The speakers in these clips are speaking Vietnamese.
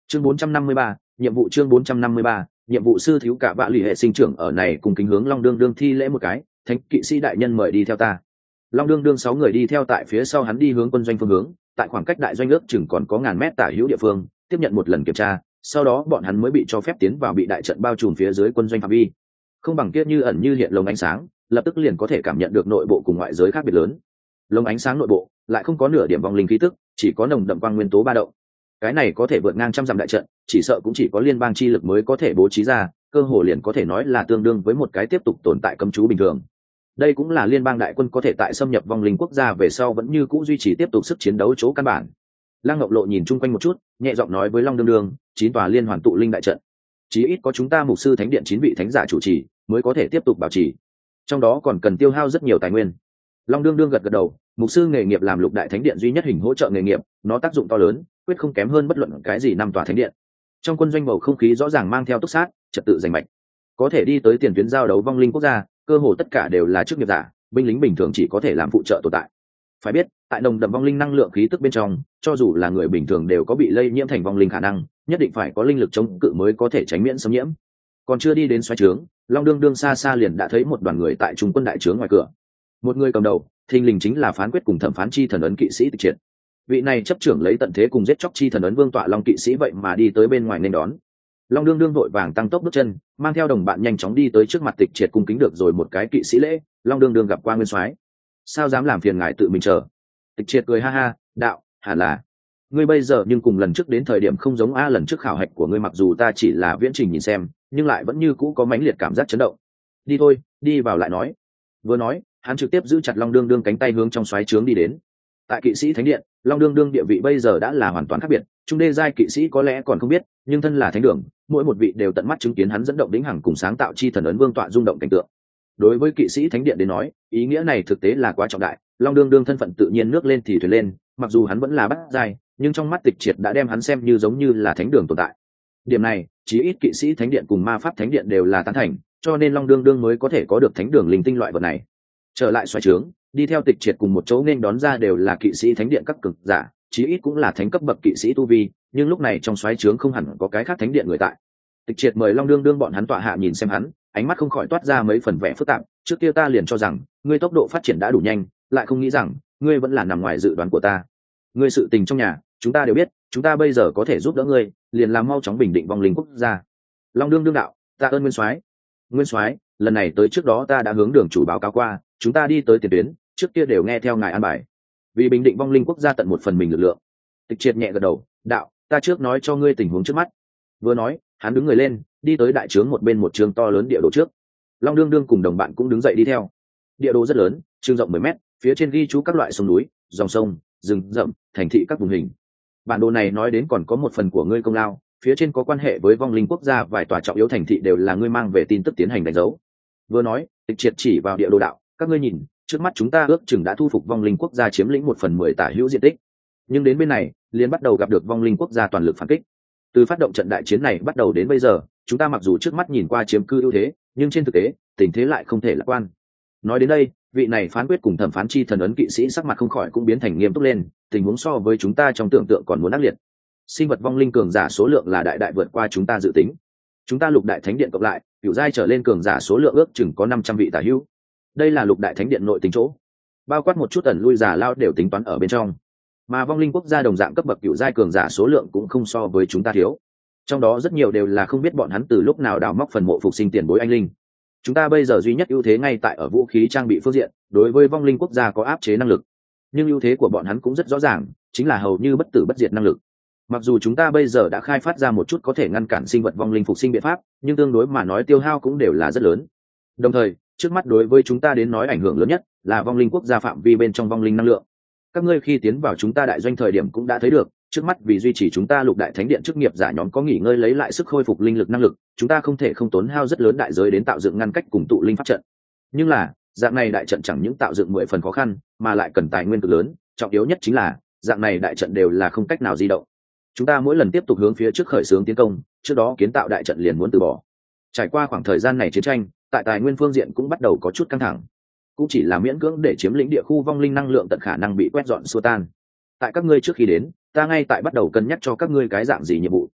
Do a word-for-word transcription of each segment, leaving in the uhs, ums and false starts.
chương bốn trăm năm mươi ba, nhiệm vụ chương bốn trăm năm mươi ba, nhiệm vụ sư thiếu cả vạ lì hệ sinh trưởng ở này cùng kính hướng Long Đương Đương thi lễ một cái, thánh kỵ sĩ đại nhân mời đi theo ta. Long Đương Đương sáu người đi theo tại phía sau hắn đi hướng quân doanh phương hướng, tại khoảng cách đại doanh ước chừng còn có ngàn mét tả hữu địa phương, tiếp nhận một lần kiểm tra, sau đó bọn hắn mới bị cho phép tiến vào bị đại trận bao trùm phía dưới quân doanh phạm vi. Không bằng kia như ẩn như hiện lồng ánh sáng, lập tức liền có thể cảm nhận được nội bộ cùng ngoại giới khác biệt lớn. Lồng ánh sáng nội bộ lại không có nửa điểm vong linh khí tức, chỉ có nồng đậm quang nguyên tố ba động. Cái này có thể vượt ngang trăm dặm đại trận, chỉ sợ cũng chỉ có liên bang chi lực mới có thể bố trí ra, cơ hồ liền có thể nói là tương đương với một cái tiếp tục tồn tại cấm chú bình thường. Đây cũng là liên bang đại quân có thể tại xâm nhập vong linh quốc gia về sau vẫn như cũ duy trì tiếp tục sức chiến đấu chỗ căn bản. Lăng Ngọc Lộ nhìn chung quanh một chút, nhẹ giọng nói với Long Đương Đương, chín tòa liên hoàn tụ linh đại trận, chí ít có chúng ta mục sư thánh điện chín vị thánh giả chủ trì mới có thể tiếp tục bảo trì, trong đó còn cần tiêu hao rất nhiều tài nguyên. Long Đương Đương gật gật đầu, mục sư nghề nghiệp làm lục đại thánh điện duy nhất hình hỗ trợ nghề nghiệp, nó tác dụng to lớn, quyết không kém hơn bất luận cái gì năm tòa thánh điện. Trong quân doanh bầu không khí rõ ràng mang theo túc sát, trật tự giành mạch, có thể đi tới tiền tuyến giao đấu vong linh quốc gia, cơ hồ tất cả đều là chức nghiệp giả, binh lính bình thường chỉ có thể làm phụ trợ tồn tại. Phải biết, tại nồng đậm vong linh năng lượng khí tức bên trong, cho dù là người bình thường đều có bị lây nhiễm thành vong linh khả năng, nhất định phải có linh lực chống cự mới có thể tránh miễn xâm nhiễm. Còn chưa đi đến xoáy trướng, Long Đương Đương xa xa liền đã thấy một đoàn người tại trung quân đại trướng ngoài cửa. Một người cầm đầu, thình lình chính là phán quyết cùng thẩm phán chi thần ấn kỵ sĩ Tịch Triệt. Vị này chấp trưởng lấy tận thế cùng giết chóc chi thần ấn vương tọa long kỵ sĩ vậy mà đi tới bên ngoài nên đón. Long Đương Đương vội vàng tăng tốc bước chân, mang theo đồng bạn nhanh chóng đi tới trước mặt Tịch Triệt cung kính được rồi một cái kỵ sĩ lễ. Long Đương Đương gặp qua nguyên soái, sao dám làm phiền ngài tự mình chờ. Tịch Triệt cười ha ha, đạo, hẳn là ngươi bây giờ nhưng cùng lần trước đến thời điểm không giống a, lần trước khảo hạch của ngươi mặc dù ta chỉ là viễn trình nhìn xem, nhưng lại vẫn như cũ có mãnh liệt cảm giác chấn động. Đi thôi, đi vào lại nói. Vừa nói, hắn trực tiếp giữ chặt Long Đương Đương cánh tay hướng trong xoáy trướng đi đến. Tại kỵ sĩ thánh điện, Long Đương Đương địa vị bây giờ đã là hoàn toàn khác biệt, trung đê giai kỵ sĩ có lẽ còn không biết, nhưng thân là thánh đường, mỗi một vị đều tận mắt chứng kiến hắn dẫn động đỉnh hằng cùng sáng tạo chi thần ấn vương tọa rung động cảnh tượng. Đối với kỵ sĩ thánh điện đến nói, ý nghĩa này thực tế là quá trọng đại. Long Đương Đương thân phận tự nhiên nước lên thì thuyền lên, mặc dù hắn vẫn là bát giai, nhưng trong mắt Tịch Triệt đã đem hắn xem như giống như là thánh đường tồn tại. Điểm này, chí ít kỵ sĩ thánh điện cùng ma pháp thánh điện đều là tán thành, cho nên Long Đương Đương mới có thể có được thánh đường linh tinh loại vật này. Trở lại xoáy trướng, đi theo Tịch Triệt cùng một chỗ nên đón ra đều là kỵ sĩ thánh điện các cực giả, chí ít cũng là thánh cấp bậc kỵ sĩ tu vi, nhưng lúc này trong xoáy trướng không hẳn có cái khác thánh điện người tại. Tịch Triệt mời Long Đương Đương bọn hắn tọa hạ nhìn xem hắn, ánh mắt không khỏi toát ra mấy phần vẻ phức tạp. Trước kia ta liền cho rằng ngươi tốc độ phát triển đã đủ nhanh, lại không nghĩ rằng ngươi vẫn là nằm ngoài dự đoán của ta. Ngươi sự tình trong nhà chúng ta đều biết, chúng ta bây giờ có thể giúp đỡ ngươi, liền làm mau chóng bình định vong linh quốc gia. Long Đương Đương đạo, tạ ơn nguyên soái. Nguyên soái, lần này tới trước đó ta đã hướng đường chủ báo cáo qua, chúng ta đi tới tiền tuyến, trước kia đều nghe theo ngài an bài, vì bình định vong linh quốc gia tận một phần mình lực lượng. Tịch Triệt nhẹ gật đầu, đạo, ta trước nói cho ngươi tình huống trước mắt. Vừa nói, hắn đứng người lên, đi tới đại trướng một bên một trường to lớn địa đồ trước. Long Đương Đương cùng đồng bạn cũng đứng dậy đi theo. Địa đồ rất lớn, trường rộng mười mét, phía trên ghi chú các loại sông núi, dòng sông, rừng rậm, thành thị các vùng hình. Bản đồ này nói đến còn có một phần của ngươi công lao, phía trên có quan hệ với vong linh quốc gia vài tòa trọng yếu thành thị đều là ngươi mang về tin tức tiến hành đánh dấu. Vừa nói, Tịch Triệt chỉ vào địa đồ đạo, các ngươi nhìn, trước mắt chúng ta ước chừng đã thu phục vong linh quốc gia chiếm lĩnh một phần mười tả hữu diện tích, nhưng đến bên này liền bắt đầu gặp được vong linh quốc gia toàn lực phản kích. Từ phát động trận đại chiến này bắt đầu đến bây giờ, chúng ta mặc dù trước mắt nhìn qua chiếm cư ưu thế, nhưng trên thực tế tình thế lại không thể lạc quan. Nói đến đây, vị này phán quyết cùng thẩm phán chi thần ấn kỵ sĩ sắc mặt không khỏi cũng biến thành nghiêm túc lên, tình huống so với chúng ta trong tưởng tượng còn muốn ác liệt. Sinh vật vong linh cường giả số lượng là đại đại vượt qua chúng ta dự tính. Chúng ta lục đại thánh điện cộng lại, cửu giai trở lên cường giả số lượng ước chừng có năm trăm vị tả hữu. Đây là lục đại thánh điện nội tính chỗ, bao quát một chút ẩn lui giả lao đều tính toán ở bên trong. Mà vong linh quốc gia đồng dạng cấp bậc cửu giai cường giả số lượng cũng không so với chúng ta thiếu. Trong đó rất nhiều đều là không biết bọn hắn từ lúc nào đào móc phần mộ phục sinh tiền bối anh linh. Chúng ta bây giờ duy nhất ưu thế ngay tại ở vũ khí trang bị phương diện, đối với vong linh quốc gia có áp chế năng lực. Nhưng ưu thế của bọn hắn cũng rất rõ ràng, chính là hầu như bất tử bất diệt năng lực. Mặc dù chúng ta bây giờ đã khai phát ra một chút có thể ngăn cản sinh vật vong linh phục sinh biện pháp, nhưng tương đối mà nói tiêu hao cũng đều là rất lớn. Đồng thời, trước mắt đối với chúng ta đến nói ảnh hưởng lớn nhất là vong linh quốc gia phạm vi bên trong vong linh năng lượng. Các ngươi khi tiến vào chúng ta đại doanh thời điểm cũng đã thấy được, trước mắt vì duy trì chúng ta lục đại thánh điện chức nghiệp giả nhóm có nghỉ ngơi lấy lại sức khôi phục linh lực năng lực, chúng ta không thể không tốn hao rất lớn đại giới đến tạo dựng ngăn cách cùng tụ linh pháp trận. Nhưng là, dạng này đại trận chẳng những tạo dựng mười phần khó khăn, mà lại cần tài nguyên cực lớn, trọng yếu nhất chính là, dạng này đại trận đều là không cách nào di động. Chúng ta mỗi lần tiếp tục hướng phía trước khởi xướng tiến công, trước đó kiến tạo đại trận liền muốn từ bỏ. Trải qua khoảng thời gian này chiến tranh, tại tài nguyên phương diện cũng bắt đầu có chút căng thẳng, cũng chỉ là miễn cưỡng để chiếm lĩnh địa khu vong linh năng lượng tận khả năng bị quét dọn xua tan. Tại các ngươi trước khi đến, ta ngay tại bắt đầu cân nhắc cho các ngươi cái dạng gì nhiệm vụ.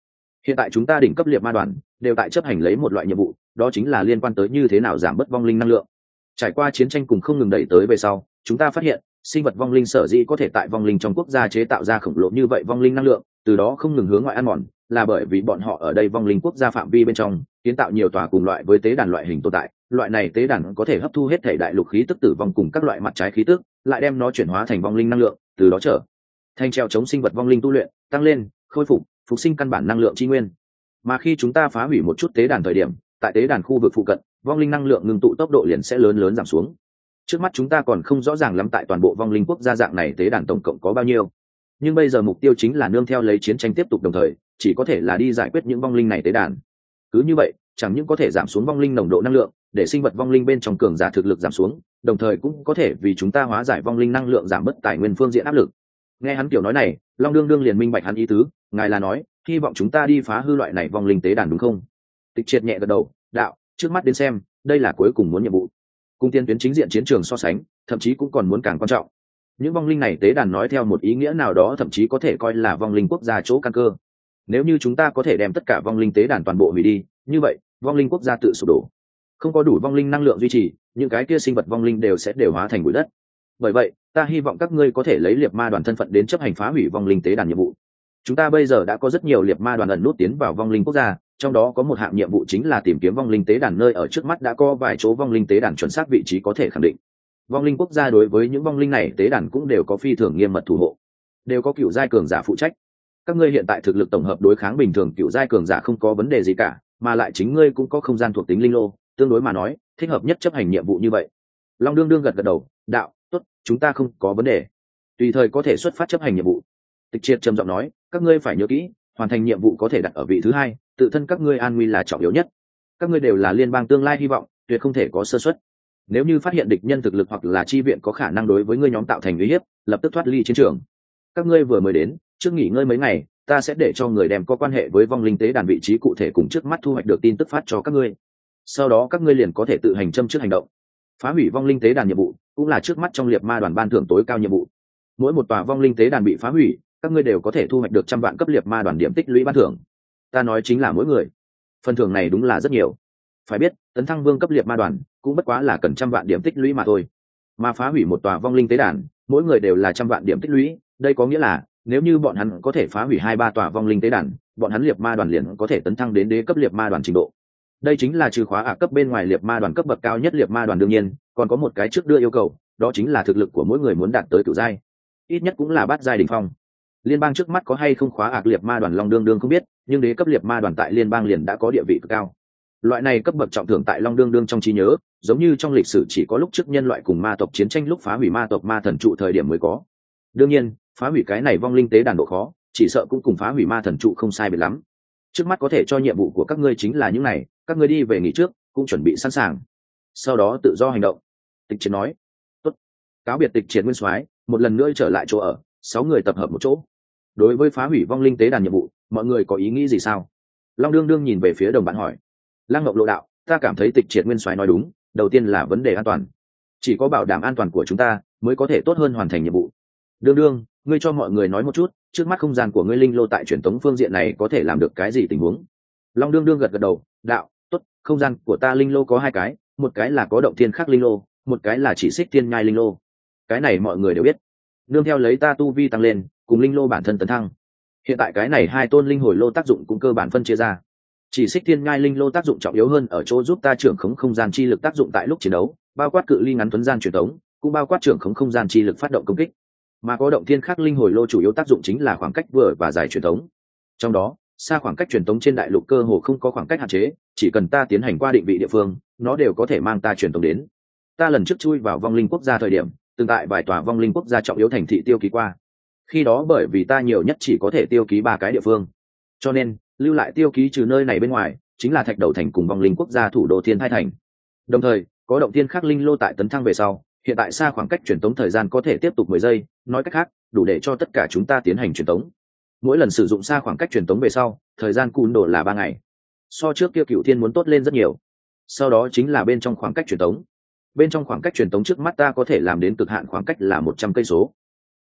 Hiện tại chúng ta đỉnh cấp liệt ma đoàn đều tại chấp hành lấy một loại nhiệm vụ, đó chính là liên quan tới như thế nào giảm bớt vong linh năng lượng. Trải qua chiến tranh cùng không ngừng đẩy tới về sau, chúng ta phát hiện sinh vật vong linh sở dĩ có thể tại vong linh trong quốc gia chế tạo ra khổng lồ như vậy vong linh năng lượng, từ đó không ngừng hướng ngoại ăn mòn, là bởi vì bọn họ ở đây vong linh quốc gia phạm vi bên trong kiến tạo nhiều tòa cùng loại với tế đàn loại hình tồn tại. Loại này tế đàn có thể hấp thu hết thể đại lục khí tức tử vong cùng các loại mặt trái khí tức, lại đem nó chuyển hóa thành vong linh năng lượng, từ đó trở thành treo chống sinh vật vong linh tu luyện, tăng lên, khôi phục, phục sinh căn bản năng lượng chi nguyên. Mà khi chúng ta phá hủy một chút tế đàn thời điểm, tại tế đàn khu vực phụ cận, vong linh năng lượng ngưng tụ tốc độ liền sẽ lớn lớn giảm xuống. Trước mắt chúng ta còn không rõ ràng lắm tại toàn bộ vong linh quốc gia dạng này tế đàn tổng cộng có bao nhiêu, nhưng bây giờ mục tiêu chính là nương theo lấy chiến tranh tiếp tục, đồng thời chỉ có thể là đi giải quyết những vong linh này tế đàn. Cứ như vậy, chẳng những có thể giảm xuống vong linh nồng độ năng lượng, để sinh vật vong linh bên trong cường giả thực lực giảm xuống, đồng thời cũng có thể vì chúng ta hóa giải vong linh năng lượng, giảm bớt tài nguyên phương diện áp lực. Nghe hắn kiểu nói này, Long đương đương liền minh bạch hắn ý tứ, ngài là nói hy vọng chúng ta đi phá hư loại này vong linh tế đàn đúng không? Tịch Triệt nhẹ gật đầu, đạo, trước mắt đến xem, đây là cuối cùng muốn nhiệm vụ. Cùng tiên tuyến chính diện chiến trường so sánh, thậm chí cũng còn muốn càng quan trọng. Những vong linh này tế đàn nói theo một ý nghĩa nào đó thậm chí có thể coi là vong linh quốc gia chỗ căn cơ. Nếu như chúng ta có thể đem tất cả vong linh tế đàn toàn bộ hủy đi, như vậy vong linh quốc gia tự sụp đổ, không có đủ vong linh năng lượng duy trì, những cái kia sinh vật vong linh đều sẽ đều hóa thành bụi đất. Bởi vậy ta hy vọng các ngươi có thể lấy liệt ma đoàn thân phận đến chấp hành phá hủy vong linh tế đàn nhiệm vụ. Chúng ta bây giờ đã có rất nhiều liệt ma đoàn ẩn nút tiến vào vong linh quốc gia, trong đó có một hạng nhiệm vụ chính là tìm kiếm vong linh tế đàn, nơi ở trước mắt đã có vài chỗ vong linh tế đàn chuẩn xác vị trí có thể khẳng định. Vong linh quốc gia đối với những vong linh này tế đàn cũng đều có phi thường nghiêm mật thủ hộ, đều có cựu giai cường giả phụ trách. Các ngươi hiện tại thực lực tổng hợp đối kháng bình thường cựu giai cường giả không có vấn đề gì cả, mà lại chính ngươi cũng có không gian thuộc tính linh lô, tương đối mà nói thích hợp nhất chấp hành nhiệm vụ như vậy. Long đương đương gật gật đầu, đạo, tốt, chúng ta không có vấn đề, tùy thời có thể xuất phát chấp hành nhiệm vụ. Tịch Triệt trầm giọng nói, các ngươi phải nhớ kỹ, hoàn thành nhiệm vụ có thể đặt ở vị thứ hai, tự thân các ngươi an nguy là trọng yếu nhất. Các ngươi đều là liên bang tương lai hy vọng, tuyệt không thể có sơ suất. Nếu như phát hiện địch nhân thực lực hoặc là chi viện có khả năng đối với ngươi nhóm tạo thành uy hiếp, lập tức thoát ly chiến trường. Các ngươi vừa mới đến, trước nghỉ ngơi mấy ngày, ta sẽ để cho người đem có quan hệ với vong linh tế đàn vị trí cụ thể cùng trước mắt thu hoạch được tin tức phát cho các ngươi. Sau đó các ngươi liền có thể tự hành châm trước hành động. Phá hủy vong linh tế đàn nhiệm vụ cũng là trước mắt trong liệt ma đoàn ban thưởng tối cao nhiệm vụ. Mỗi một tòa vong linh tế đàn bị phá hủy, các ngươi đều có thể thu hoạch được trăm vạn cấp liệt ma đoàn điểm tích lũy ban thưởng. Ta nói chính là mỗi người. Phần thưởng này đúng là rất nhiều. Phải biết, tấn thăng vương cấp liệt ma đoàn cũng bất quá là cần trăm vạn điểm tích lũy mà thôi. Mà phá hủy một tòa vong linh tế đàn, mỗi người đều là trăm vạn điểm tích lũy, đây có nghĩa là nếu như bọn hắn có thể phá hủy hai ba tòa vong linh tế đàn, bọn hắn liệt ma đoàn liền có thể tấn thăng đến đế cấp liệt ma đoàn trình độ. Đây chính là trừ khóa ạ cấp bên ngoài liệt ma đoàn cấp bậc cao nhất liệt ma đoàn, đương nhiên còn có một cái trước đưa yêu cầu, đó chính là thực lực của mỗi người muốn đạt tới cửu giai, ít nhất cũng là bát giai đỉnh phong. Liên bang trước mắt có hay không khóa ạc liệt ma đoàn Long đương đương không biết, nhưng đế cấp liệt ma đoàn tại liên bang liền đã có địa vị cực cao. Loại này cấp bậc trọng thưởng tại Long đương đương trong trí nhớ, giống như trong lịch sử chỉ có lúc trước nhân loại cùng ma tộc chiến tranh lúc phá hủy ma tộc ma thần trụ thời điểm mới có. Đương nhiên, phá hủy cái này vong linh tế đàn độ khó, chỉ sợ cũng cùng phá hủy ma thần trụ không sai biệt lắm. Trước mắt có thể cho nhiệm vụ của các ngươi chính là những này, các ngươi đi về nghỉ trước, cũng chuẩn bị sẵn sàng. Sau đó tự do hành động. Tịch Triệt nói. Tốt. Cáo biệt Tịch Triệt nguyên soái, một lần nữa trở lại chỗ ở, sáu người tập hợp một chỗ. Đối với phá hủy vong linh tế đàn nhiệm vụ, mọi người có ý nghĩ gì sao? Long đương đương nhìn về phía đồng bạn hỏi. Lăng Ngọc lộ đạo, ta cảm thấy Tịch Triệt nguyên soái nói đúng, đầu tiên là vấn đề an toàn. Chỉ có bảo đảm an toàn của chúng ta mới có thể tốt hơn hoàn thành nhiệm vụ. Đương đương, ngươi cho mọi người nói một chút, trước mắt không gian của ngươi linh lô tại truyền tống phương diện này có thể làm được cái gì tình huống? Long đương đương gật gật đầu, đạo, tốt, không gian của ta linh lô có hai cái, một cái là có động thiên khắc linh lô, một cái là chỉ xích thiên nhai linh lô. Cái này mọi người đều biết. Nương theo lấy ta tu vi tăng lên, cùng linh lô bản thân tấn thăng. Hiện tại cái này hai tôn linh hồi lô tác dụng cũng cơ bản phân chia ra. Chỉ xích thiên nhai linh lô tác dụng trọng yếu hơn ở chỗ giúp ta trưởng khống không gian chi lực tác dụng tại lúc chiến đấu, bao quát cự ly ngắn tuấn gian truyền tống, cũng bao quát trưởng khống không gian chi lực phát động công kích. Mà có động thiên khắc linh hồi lô chủ yếu tác dụng chính là khoảng cách vừa và dài truyền tống. Trong đó, xa khoảng cách truyền tống trên đại lục cơ hồ không có khoảng cách hạn chế, chỉ cần ta tiến hành qua định vị địa phương, nó đều có thể mang ta truyền tống đến. Ta lần trước chui vào vong linh quốc gia thời điểm, từng tại vài tòa vong linh quốc gia trọng yếu thành thị tiêu ký qua. Khi đó bởi vì ta nhiều nhất chỉ có thể tiêu ký ba cái địa phương, cho nên lưu lại tiêu ký trừ nơi này bên ngoài chính là Thạch Đầu thành cùng vong linh quốc gia thủ đô Thiên Thai thành. Đồng thời, có động thiên khắc linh lô tại tấn thăng về sau, hiện tại xa khoảng cách truyền tống thời gian có thể tiếp tục mười giây, nói cách khác, đủ để cho tất cả chúng ta tiến hành truyền tống. Mỗi lần sử dụng xa khoảng cách truyền tống về sau, thời gian cùn đồ là ba ngày. So trước kia Cửu Thiên muốn tốt lên rất nhiều. Sau đó chính là bên trong khoảng cách truyền tống. Bên trong khoảng cách truyền tống trước mắt ta có thể làm đến cực hạn khoảng cách là một trăm cây số.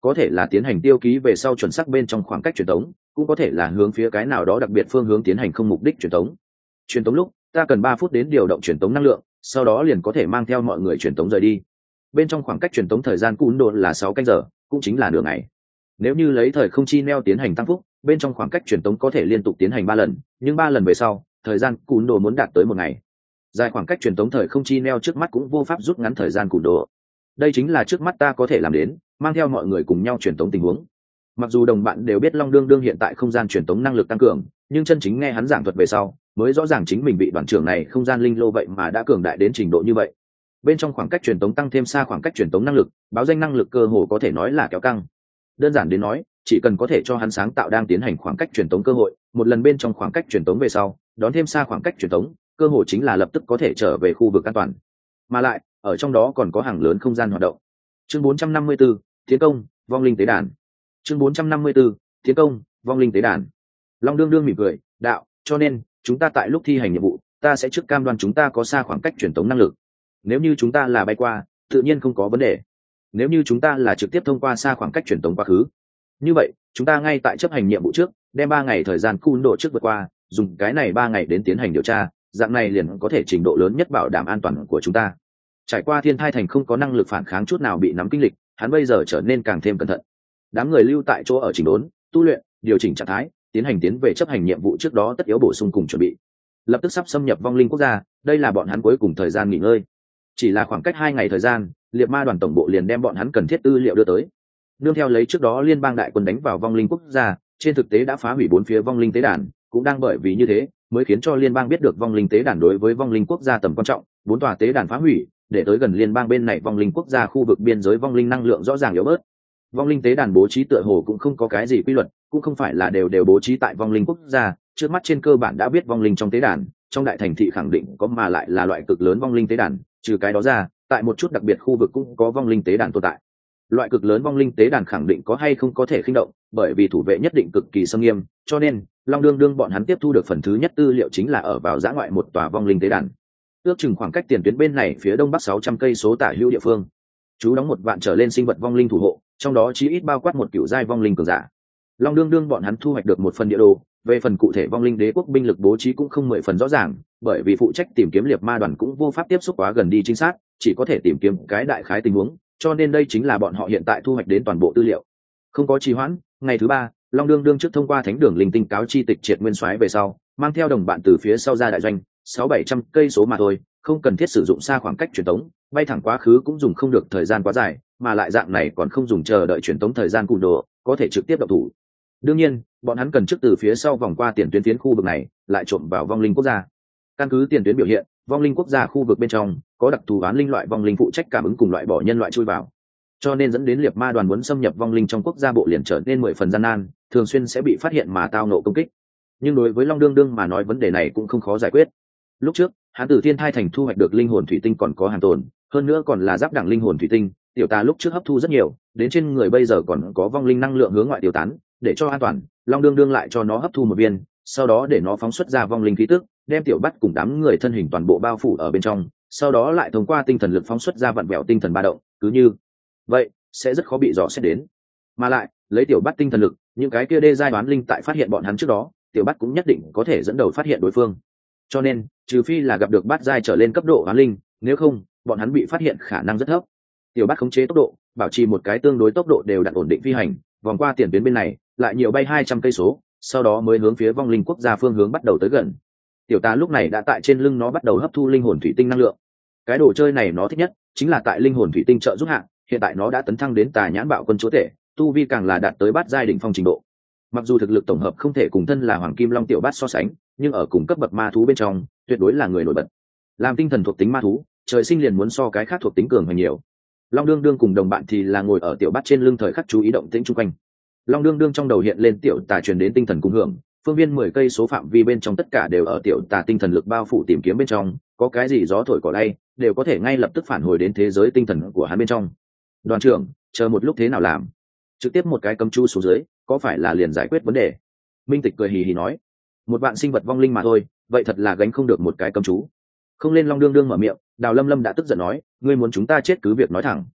có thể là tiến hành tiêu ký về sau chuẩn xác bên trong khoảng cách truyền tống, cũng có thể là hướng phía cái nào đó đặc biệt phương hướng tiến hành không mục đích truyền tống. Truyền tống lúc ta cần ba phút đến điều động truyền tống năng lượng, sau đó liền có thể mang theo mọi người truyền tống rời đi. Bên trong khoảng cách truyền tống thời gian cún độ là sáu canh giờ, cũng chính là nửa ngày. Nếu như lấy thời không chi neo tiến hành tăng phúc, bên trong khoảng cách truyền tống có thể liên tục tiến hành ba lần, nhưng ba lần về sau thời gian cún độ muốn đạt tới một ngày. Dài khoảng cách truyền tống thời không chi neo trước mắt cũng vô pháp rút ngắn thời gian cún độ. Đây chính là trước mắt ta có thể làm đến, mang theo mọi người cùng nhau truyền tống tình huống. Mặc dù đồng bạn đều biết Long Đương Đương hiện tại không gian truyền tống năng lực tăng cường, nhưng chân chính nghe hắn giảng thuật về sau, mới rõ ràng chính mình bị đoàn trưởng này không gian linh lô vậy mà đã cường đại đến trình độ như vậy. Bên trong khoảng cách truyền tống tăng thêm xa khoảng cách truyền tống năng lực, báo danh năng lực cơ hồ có thể nói là kéo căng. Đơn giản đến nói, chỉ cần có thể cho hắn sáng tạo đang tiến hành khoảng cách truyền tống cơ hội, một lần bên trong khoảng cách truyền tống về sau, đón thêm xa khoảng cách truyền tống, cơ hội chính là lập tức có thể trở về khu vực an toàn. Mà lại, ở trong đó còn có hàng lớn không gian hoạt động. Chương bốn trăm năm mươi tư, tiến công, vong linh tế đàn. Chương bốn trăm năm mươi tư, tiến công, vong linh tế đàn. Long Đương Đương mỉm cười, đạo, cho nên chúng ta tại lúc thi hành nhiệm vụ, ta sẽ trước cam đoan chúng ta có xa khoảng cách truyền tống năng lực. Nếu như chúng ta là bay qua, tự nhiên không có vấn đề. Nếu như chúng ta là trực tiếp thông qua xa khoảng cách truyền tống quá khứ, như vậy chúng ta ngay tại chấp hành nhiệm vụ trước, đem ba ngày thời gian cún độ trước vượt qua, dùng cái này ba ngày đến tiến hành điều tra, dạng này liền có thể trình độ lớn nhất bảo đảm an toàn của chúng ta. Trải qua thiên thai thành không có năng lực phản kháng chút nào bị nắm kinh lịch, hắn bây giờ trở nên càng thêm cẩn thận. Đám người lưu tại chỗ ở chỉnh đốn, tu luyện, điều chỉnh trạng thái, tiến hành tiến về chấp hành nhiệm vụ trước đó tất yếu bổ sung cùng chuẩn bị. Lập tức sắp xâm nhập vong linh quốc gia, đây là bọn hắn cuối cùng thời gian nghỉ ngơi. Chỉ là khoảng cách hai ngày thời gian, liệt ma đoàn tổng bộ liền đem bọn hắn cần thiết tư liệu đưa tới. Nương theo lấy trước đó liên bang đại quân đánh vào vong linh quốc gia, trên thực tế đã phá hủy bốn phía vong linh tế đàn, cũng đang bởi vì như thế mới khiến cho liên bang biết được vong linh tế đàn đối với vong linh quốc gia tầm quan trọng. Bốn tòa tế đàn phá hủy, để tới gần liên bang bên này vong linh quốc gia khu vực biên giới vong linh năng lượng rõ ràng yếu bớt. Vong linh tế đàn bố trí tựa hồ cũng không có cái gì quy luật, cũng không phải là đều đều bố trí tại vong linh quốc gia. Trước mắt trên cơ bản đã biết vong linh trong tế đàn, trong đại thành thị khẳng định có, mà lại là loại cực lớn vong linh tế đàn. Trừ cái đó ra, tại một chút đặc biệt khu vực cũng có vong linh tế đàn tồn tại. Loại cực lớn vong linh tế đàn khẳng định có hay không có thể khinh động, bởi vì thủ vệ nhất định cực kỳ nghiêm nghiêm, cho nên Long Đương Đương bọn hắn tiếp thu được phần thứ nhất tư liệu chính là ở vào dã ngoại một tòa vong linh tế đàn. Ước chừng khoảng cách tiền tuyến bên này phía đông bắc sáu trăm cây số tả hữu địa phương, chú đóng một vạn trở lên sinh vật vong linh thủ hộ, trong đó chí ít bao quát một cựu giai vong linh cường giả. Long Đương Đương bọn hắn thu hoạch được một phần địa đồ, về phần cụ thể vong linh đế quốc binh lực bố trí cũng không mười phần rõ ràng, bởi vì phụ trách tìm kiếm liệt ma đoàn cũng vô pháp tiếp xúc quá gần đi chính xác, chỉ có thể tìm kiếm cái đại khái tình huống, cho nên đây chính là bọn họ hiện tại thu hoạch đến toàn bộ tư liệu. Không có trì hoãn, ngày thứ ba, Long Đương Đương trước thông qua thánh đường linh tinh cáo chi tịch triệt nguyên soái về sau, mang theo đồng bạn từ phía sau ra đại doanh, sáu bảy trăm cây số mà thôi, không cần thiết sử dụng xa khoảng cách truyền tống, bay thẳng quá khứ cũng dùng không được thời gian quá dài, mà lại dạng này còn không dùng chờ đợi truyền tống thời gian cùn đồ, có thể trực tiếp động thủ. Đương nhiên, bọn hắn cần trước từ phía sau vòng qua tiền tuyến phiến khu vực này, lại trộm vào vong linh quốc gia. Căn cứ tiền tuyến biểu hiện, vong linh quốc gia khu vực bên trong có đặc thù án linh loại vong linh phụ trách cảm ứng cùng loại bỏ nhân loại chui vào, cho nên dẫn đến liệt ma đoàn muốn xâm nhập vong linh trong quốc gia bộ liền trở nên mười phần gian nan, thường xuyên sẽ bị phát hiện mà tao nộ công kích. Nhưng đối với Long Đương Đương mà nói vấn đề này cũng không khó giải quyết. Lúc trước, hắn từ thiên thai thành thu hoạch được linh hồn thủy tinh còn có hàng tồn, hơn nữa còn là giáp đẳng linh hồn thủy tinh, tiểu ta lúc trước hấp thu rất nhiều, đến trên người bây giờ còn có vong linh năng lượng hướng ngoại tiêu tán, để cho an toàn, Long Đương Đương lại cho nó hấp thu một viên, sau đó để nó phóng xuất ra vong linh khí tức, đem tiểu bắt cùng đám người thân hình toàn bộ bao phủ ở bên trong, sau đó lại thông qua tinh thần lực phóng xuất ra vặn vẹo tinh thần ba động, cứ như vậy sẽ rất khó bị dò xét đến. Mà lại, lấy tiểu bắt tinh thần lực, những cái kia đê giai đoán linh tại phát hiện bọn hắn trước đó, tiểu bắt cũng nhất định có thể dẫn đầu phát hiện đối phương. Cho nên, trừ phi là gặp được bát giai trở lên cấp độ đoán linh, nếu không, bọn hắn bị phát hiện khả năng rất thấp. Tiểu bắt khống chế tốc độ, bảo trì một cái tương đối tốc độ đều đặn ổn định phi hành, vòng qua tiền tuyến bên này, lại nhiều bay hai trăm cây số, sau đó mới hướng phía vong linh quốc gia phương hướng bắt đầu tới gần. Tiểu ta lúc này đã tại trên lưng nó bắt đầu hấp thu linh hồn thủy tinh năng lượng. Cái đồ chơi này nó thích nhất chính là tại linh hồn thủy tinh trợ giúp hạ, hiện tại nó đã tấn thăng đến tà nhãn bạo quân chúa tể, tu vi càng là đạt tới bát giai đỉnh phong trình độ. Mặc dù thực lực tổng hợp không thể cùng thân là hoàng kim long tiểu bát so sánh, nhưng ở cùng cấp bậc ma thú bên trong, tuyệt đối là người nổi bật. Làm tinh thần thuộc tính ma thú, trời sinh liền muốn so cái khác thuộc tính cường hơn nhiều. Long Đương Đương cùng đồng bạn thì là ngồi ở tiểu bát trên lưng thời khắc chú ý động tĩnh xung quanh. Long Đương Đương trong đầu hiện lên tiểu tà truyền đến tinh thần cùng hưởng, phương viên mười cây số phạm vi bên trong tất cả đều ở tiểu tà tinh thần lực bao phủ tìm kiếm bên trong, có cái gì gió thổi cỏ lay, đều có thể ngay lập tức phản hồi đến thế giới tinh thần của hắn bên trong. Đoàn trưởng, chờ một lúc thế nào làm? Trực tiếp một cái cấm chu xuống dưới, có phải là liền giải quyết vấn đề? Minh Tịch cười hì hì nói, một bạn sinh vật vong linh mà thôi, vậy thật là gánh không được một cái cấm chú. Không lên Long Đương Đương mở miệng, Đào Lâm Lâm đã tức giận nói, ngươi muốn chúng ta chết cứ việc nói thẳng.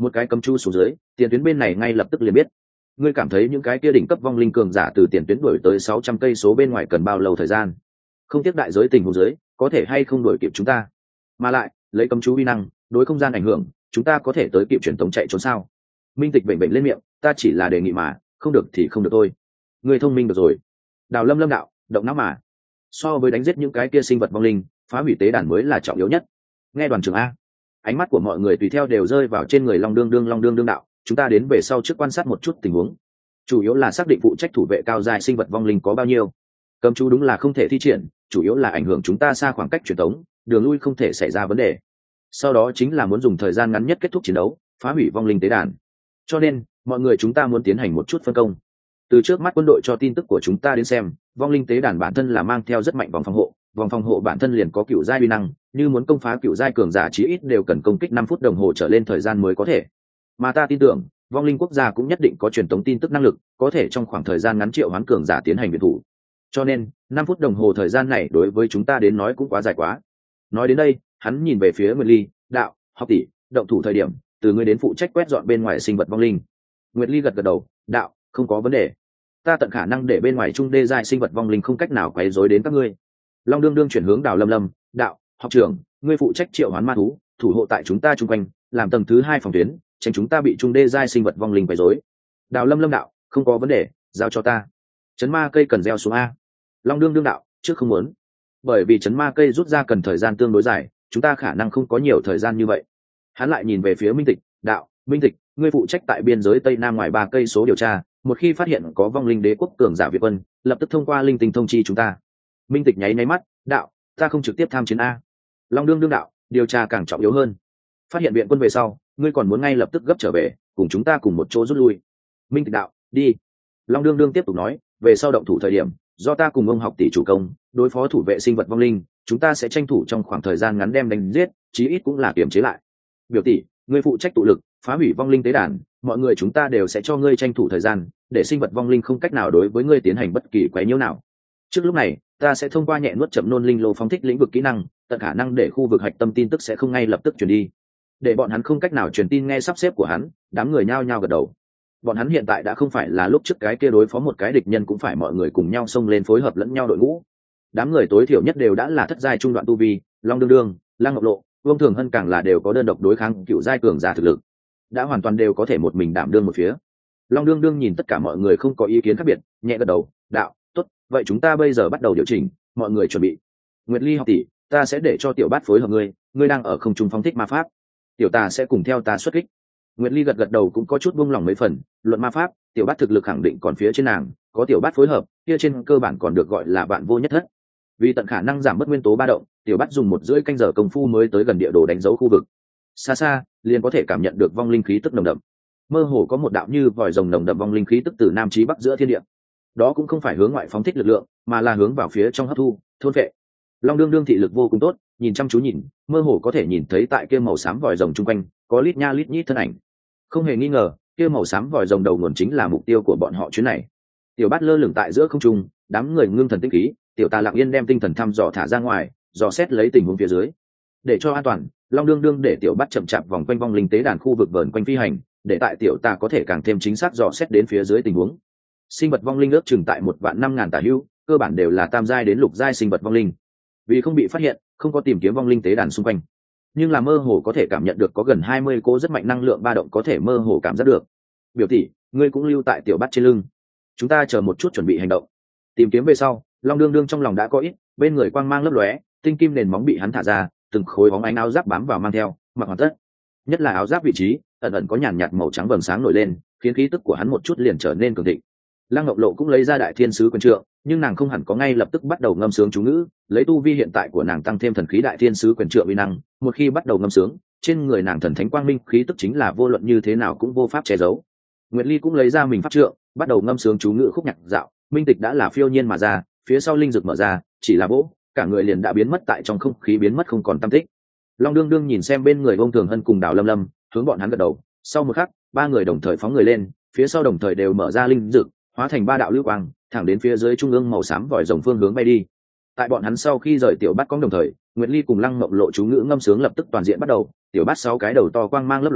một cái cấm chu xuống dưới, tiền tuyến bên này ngay lập tức liền biết. Ngươi cảm thấy những cái kia đỉnh cấp vong linh cường giả từ tiền tuyến đuổi tới sáu trăm cây số bên ngoài cần bao lâu thời gian? Không tiếc đại giới tình huống dưới, có thể hay không đuổi kịp chúng ta? Mà lại, lấy cấm chú uy năng, đối không gian ảnh hưởng, chúng ta có thể tới kịp truyền tống chạy trốn sao? Minh Tịch bệnh bệnh lên miệng, ta chỉ là đề nghị mà, không được thì không được thôi. Ngươi thông minh được rồi. Đào Lâm Lâm đạo, động não mà. So với đánh giết những cái kia sinh vật vong linh, phá hủy tế đàn mới là trọng yếu nhất. Nghe đoàn trưởng a. Ánh mắt của mọi người tùy theo đều rơi vào trên người Long Đương Đương Long Đương Đương đạo, chúng ta đến về sau trước quan sát một chút tình huống. Chủ yếu là xác định phụ trách thủ vệ cao giai sinh vật vong linh có bao nhiêu. Cấm chú đúng là không thể thi triển, chủ yếu là ảnh hưởng chúng ta xa khoảng cách truyền tống, đường lui không thể xảy ra vấn đề. Sau đó chính là muốn dùng thời gian ngắn nhất kết thúc chiến đấu, phá hủy vong linh tế đàn. Cho nên, mọi người chúng ta muốn tiến hành một chút phân công. Từ trước mắt quân đội cho tin tức của chúng ta đến xem, vong linh tế đàn bản thân là mang theo rất mạnh vòng phòng hộ, vòng phòng hộ bản thân liền có cựu giai uy năng, như muốn công phá cựu giai cường giả chí ít đều cần công kích năm phút đồng hồ trở lên thời gian mới có thể. Mà ta tin tưởng, vong linh quốc gia cũng nhất định có truyền tống tin tức năng lực, có thể trong khoảng thời gian ngắn triệu hoán cường giả tiến hành viện thủ. Cho nên, năm phút đồng hồ thời gian này đối với chúng ta đến nói cũng quá dài quá. Nói đến đây, hắn nhìn về phía Nguyệt Ly, đạo, học tỷ, động thủ thời điểm, từ ngươi đến phụ trách quét dọn bên ngoài sinh vật vong linh. Nguyệt Ly gật gật đầu, đạo, không có vấn đề. Ta tận khả năng để bên ngoài trung đê giai sinh vật vong linh không cách nào quấy rối đến các ngươi. Long Đương Đương chuyển hướng Đào Lâm Lâm, đạo, học trưởng, ngươi phụ trách triệu hoán ma thú, thủ hộ tại chúng ta chung quanh, làm tầng thứ hai phòng tuyến, tránh chúng ta bị trung đê giai sinh vật vong linh quấy rối. Đào Lâm Lâm đạo, không có vấn đề, giao cho ta. Chấn ma cây cần gieo xuống a. Long Đương Đương đạo, trước không muốn, bởi vì chấn ma cây rút ra cần thời gian tương đối dài, chúng ta khả năng không có nhiều thời gian như vậy. Hắn lại nhìn về phía Minh Tịch, đạo, Minh Tịch, ngươi phụ trách tại biên giới tây nam ngoài ba cây số điều tra, một khi phát hiện có vong linh đế quốc cường giả Việt quân, lập tức thông qua linh tinh thông chi chúng ta. Minh Tịch nháy nháy mắt, đạo, ta không trực tiếp tham chiến a. Long Đương Đương đạo, điều tra càng trọng yếu hơn. Phát hiện viện quân về sau, ngươi còn muốn ngay lập tức gấp trở về, cùng chúng ta cùng một chỗ rút lui. Minh Tịch đạo, đi. Long Đương Đương tiếp tục nói, về sau động thủ thời điểm, do ta cùng ông học tỷ chủ công, đối phó thủ vệ sinh vật vong linh, chúng ta sẽ tranh thủ trong khoảng thời gian ngắn đem đánh giết, chí ít cũng là kiềm chế lại. Biểu tỷ, ngươi phụ trách tụ lực, phá hủy vong linh tế đàn, mọi người chúng ta đều sẽ cho ngươi tranh thủ thời gian, để sinh vật vong linh không cách nào đối với ngươi tiến hành bất kỳ quấy nhiễu nào. Trước lúc này, ta sẽ thông qua nhẹ nuốt chậm nôn linh lô phóng thích lĩnh vực kỹ năng, tận khả năng để khu vực hạch tâm tin tức sẽ không ngay lập tức truyền đi. Để bọn hắn không cách nào truyền tin nghe sắp xếp của hắn, đám người nhao nhao gật đầu. Bọn hắn hiện tại đã không phải là lúc trước cái kia đối phó một cái địch nhân cũng phải mọi người cùng nhau xông lên phối hợp lẫn nhau đội ngũ. Đám người tối thiểu nhất đều đã là thất giai trung đoạn tu vi, Long Đương Đương, Lăng Ngọc Lộ, Vương Thường Hân càng là đều có đơn độc đối kháng cựu giai cường giả thực lực, đã hoàn toàn đều có thể một mình đảm đương một phía. Long Đương Đương nhìn tất cả mọi người không có ý kiến khác biệt, nhẹ gật đầu, đạo, tốt, vậy chúng ta bây giờ bắt đầu điều chỉnh, mọi người chuẩn bị. Nguyệt Ly học tỷ, ta sẽ để cho tiểu bát phối hợp ngươi, ngươi đang ở không trung phóng thích ma pháp, tiểu tà sẽ cùng theo ta xuất kích. Nguyệt Ly gật gật đầu cũng có chút buông lòng mấy phần, luận ma pháp, tiểu bát thực lực khẳng định còn phía trên nàng, có tiểu bát phối hợp, kia trên cơ bản còn được gọi là bạn vô nhất thất. Vì tận khả năng giảm bớt nguyên tố ba động, tiểu bát dùng một rưỡi canh giờ công phu mới tới gần địa đồ đánh dấu khu vực. Xa xa, liền có thể cảm nhận được vong linh khí tức nồng đậm. Mơ hồ có một đạo như vòi rồng nồng đậm vong linh khí tức từ nam chí bắc giữa thiên địa. Đó cũng không phải hướng ngoại phóng thích lực lượng, mà là hướng vào phía trong hấp thu, thôn phệ. Long Đương Đương thị lực vô cùng tốt, nhìn chăm chú nhìn, mơ hồ có thể nhìn thấy tại kia màu xám vòi rồng chung quanh, có lít nha lít nhít thân ảnh. Không hề nghi ngờ, kia màu xám vòi rồng đầu nguồn chính là mục tiêu của bọn họ chuyến này. Tiểu bát lơ lửng tại giữa không trung, đám người ngưng thần tinh khí, tiểu tà lặng yên đem tinh thần thăm dò thả ra ngoài, dò xét lấy tình huống phía dưới. Để cho an toàn, Long Đương Đương để tiểu bát chậm chạp vòng quanh vong linh tế đàn khu vực vờn quanh phi hành, để tại tiểu tà có thể càng thêm chính xác dò xét đến phía dưới tình huống. Sinh vật vong linh ước chừng tại một vạn năm ngàn tà hữu, cơ bản đều là tam giai đến lục giai sinh vật vong linh. Vì không bị phát hiện, không có tìm kiếm vong linh tế đàn xung quanh, nhưng là mơ hồ có thể cảm nhận được có gần hai mươi cỗ rất mạnh năng lượng ba động có thể mơ hồ cảm giác được. Biểu tỷ, ngươi cũng lưu tại tiểu bát trên lưng, chúng ta chờ một chút chuẩn bị hành động. Tìm kiếm về sau, Long Đương Đương trong lòng đã có ít, bên người quang mang lấp lóe, tinh kim nền móng bị hắn thả ra, từng khối bóng ánh áo giáp bám vào mang theo, mặc hoàn tất. Nhất là áo giáp vị trí, ẩn ẩn có nhàn nhạt màu trắng vầng sáng nổi lên, khiến khí tức của hắn một chút liền trở nên cường thịnh. Lăng Ngọc Lộ cũng lấy ra đại thiên sứ quyền trượng, nhưng nàng không hẳn có ngay lập tức bắt đầu ngâm sướng chú ngữ, lấy tu vi hiện tại của nàng tăng thêm thần khí đại thiên sứ quyền trượng uy năng, một khi bắt đầu ngâm sướng, trên người nàng thần thánh quang minh khí tức chính là vô luận như thế nào cũng vô pháp che giấu. Nguyệt Ly cũng lấy ra mình pháp trượng, bắt đầu ngâm sướng chú ngữ khúc nhạc dạo, minh tịch đã là phiêu nhiên mà ra, phía sau linh dược mở ra, chỉ là vỗ, cả người liền đã biến mất tại trong không khí, biến mất không còn tăm tích. Long Đương Đương nhìn xem bên người Vong Thường Hân cùng Đào Lâm Lâm, hướng bọn hắn gật đầu, sau một khắc, ba người đồng thời phóng người lên, phía sau đồng thời đều mở ra linh dược, hóa thành ba đạo lưu quang, thẳng đến phía dưới trung ương màu xám vòi rồng phương hướng bay đi. Tại bọn hắn sau khi rời tiểu bát cong đồng thời, Nguyệt Ly cùng Lăng Mộng Lộ chú ngữ ngâm sướng lập tức toàn diện bắt đầu, tiểu bát sáu cái đầu to quang mang lấp lóe,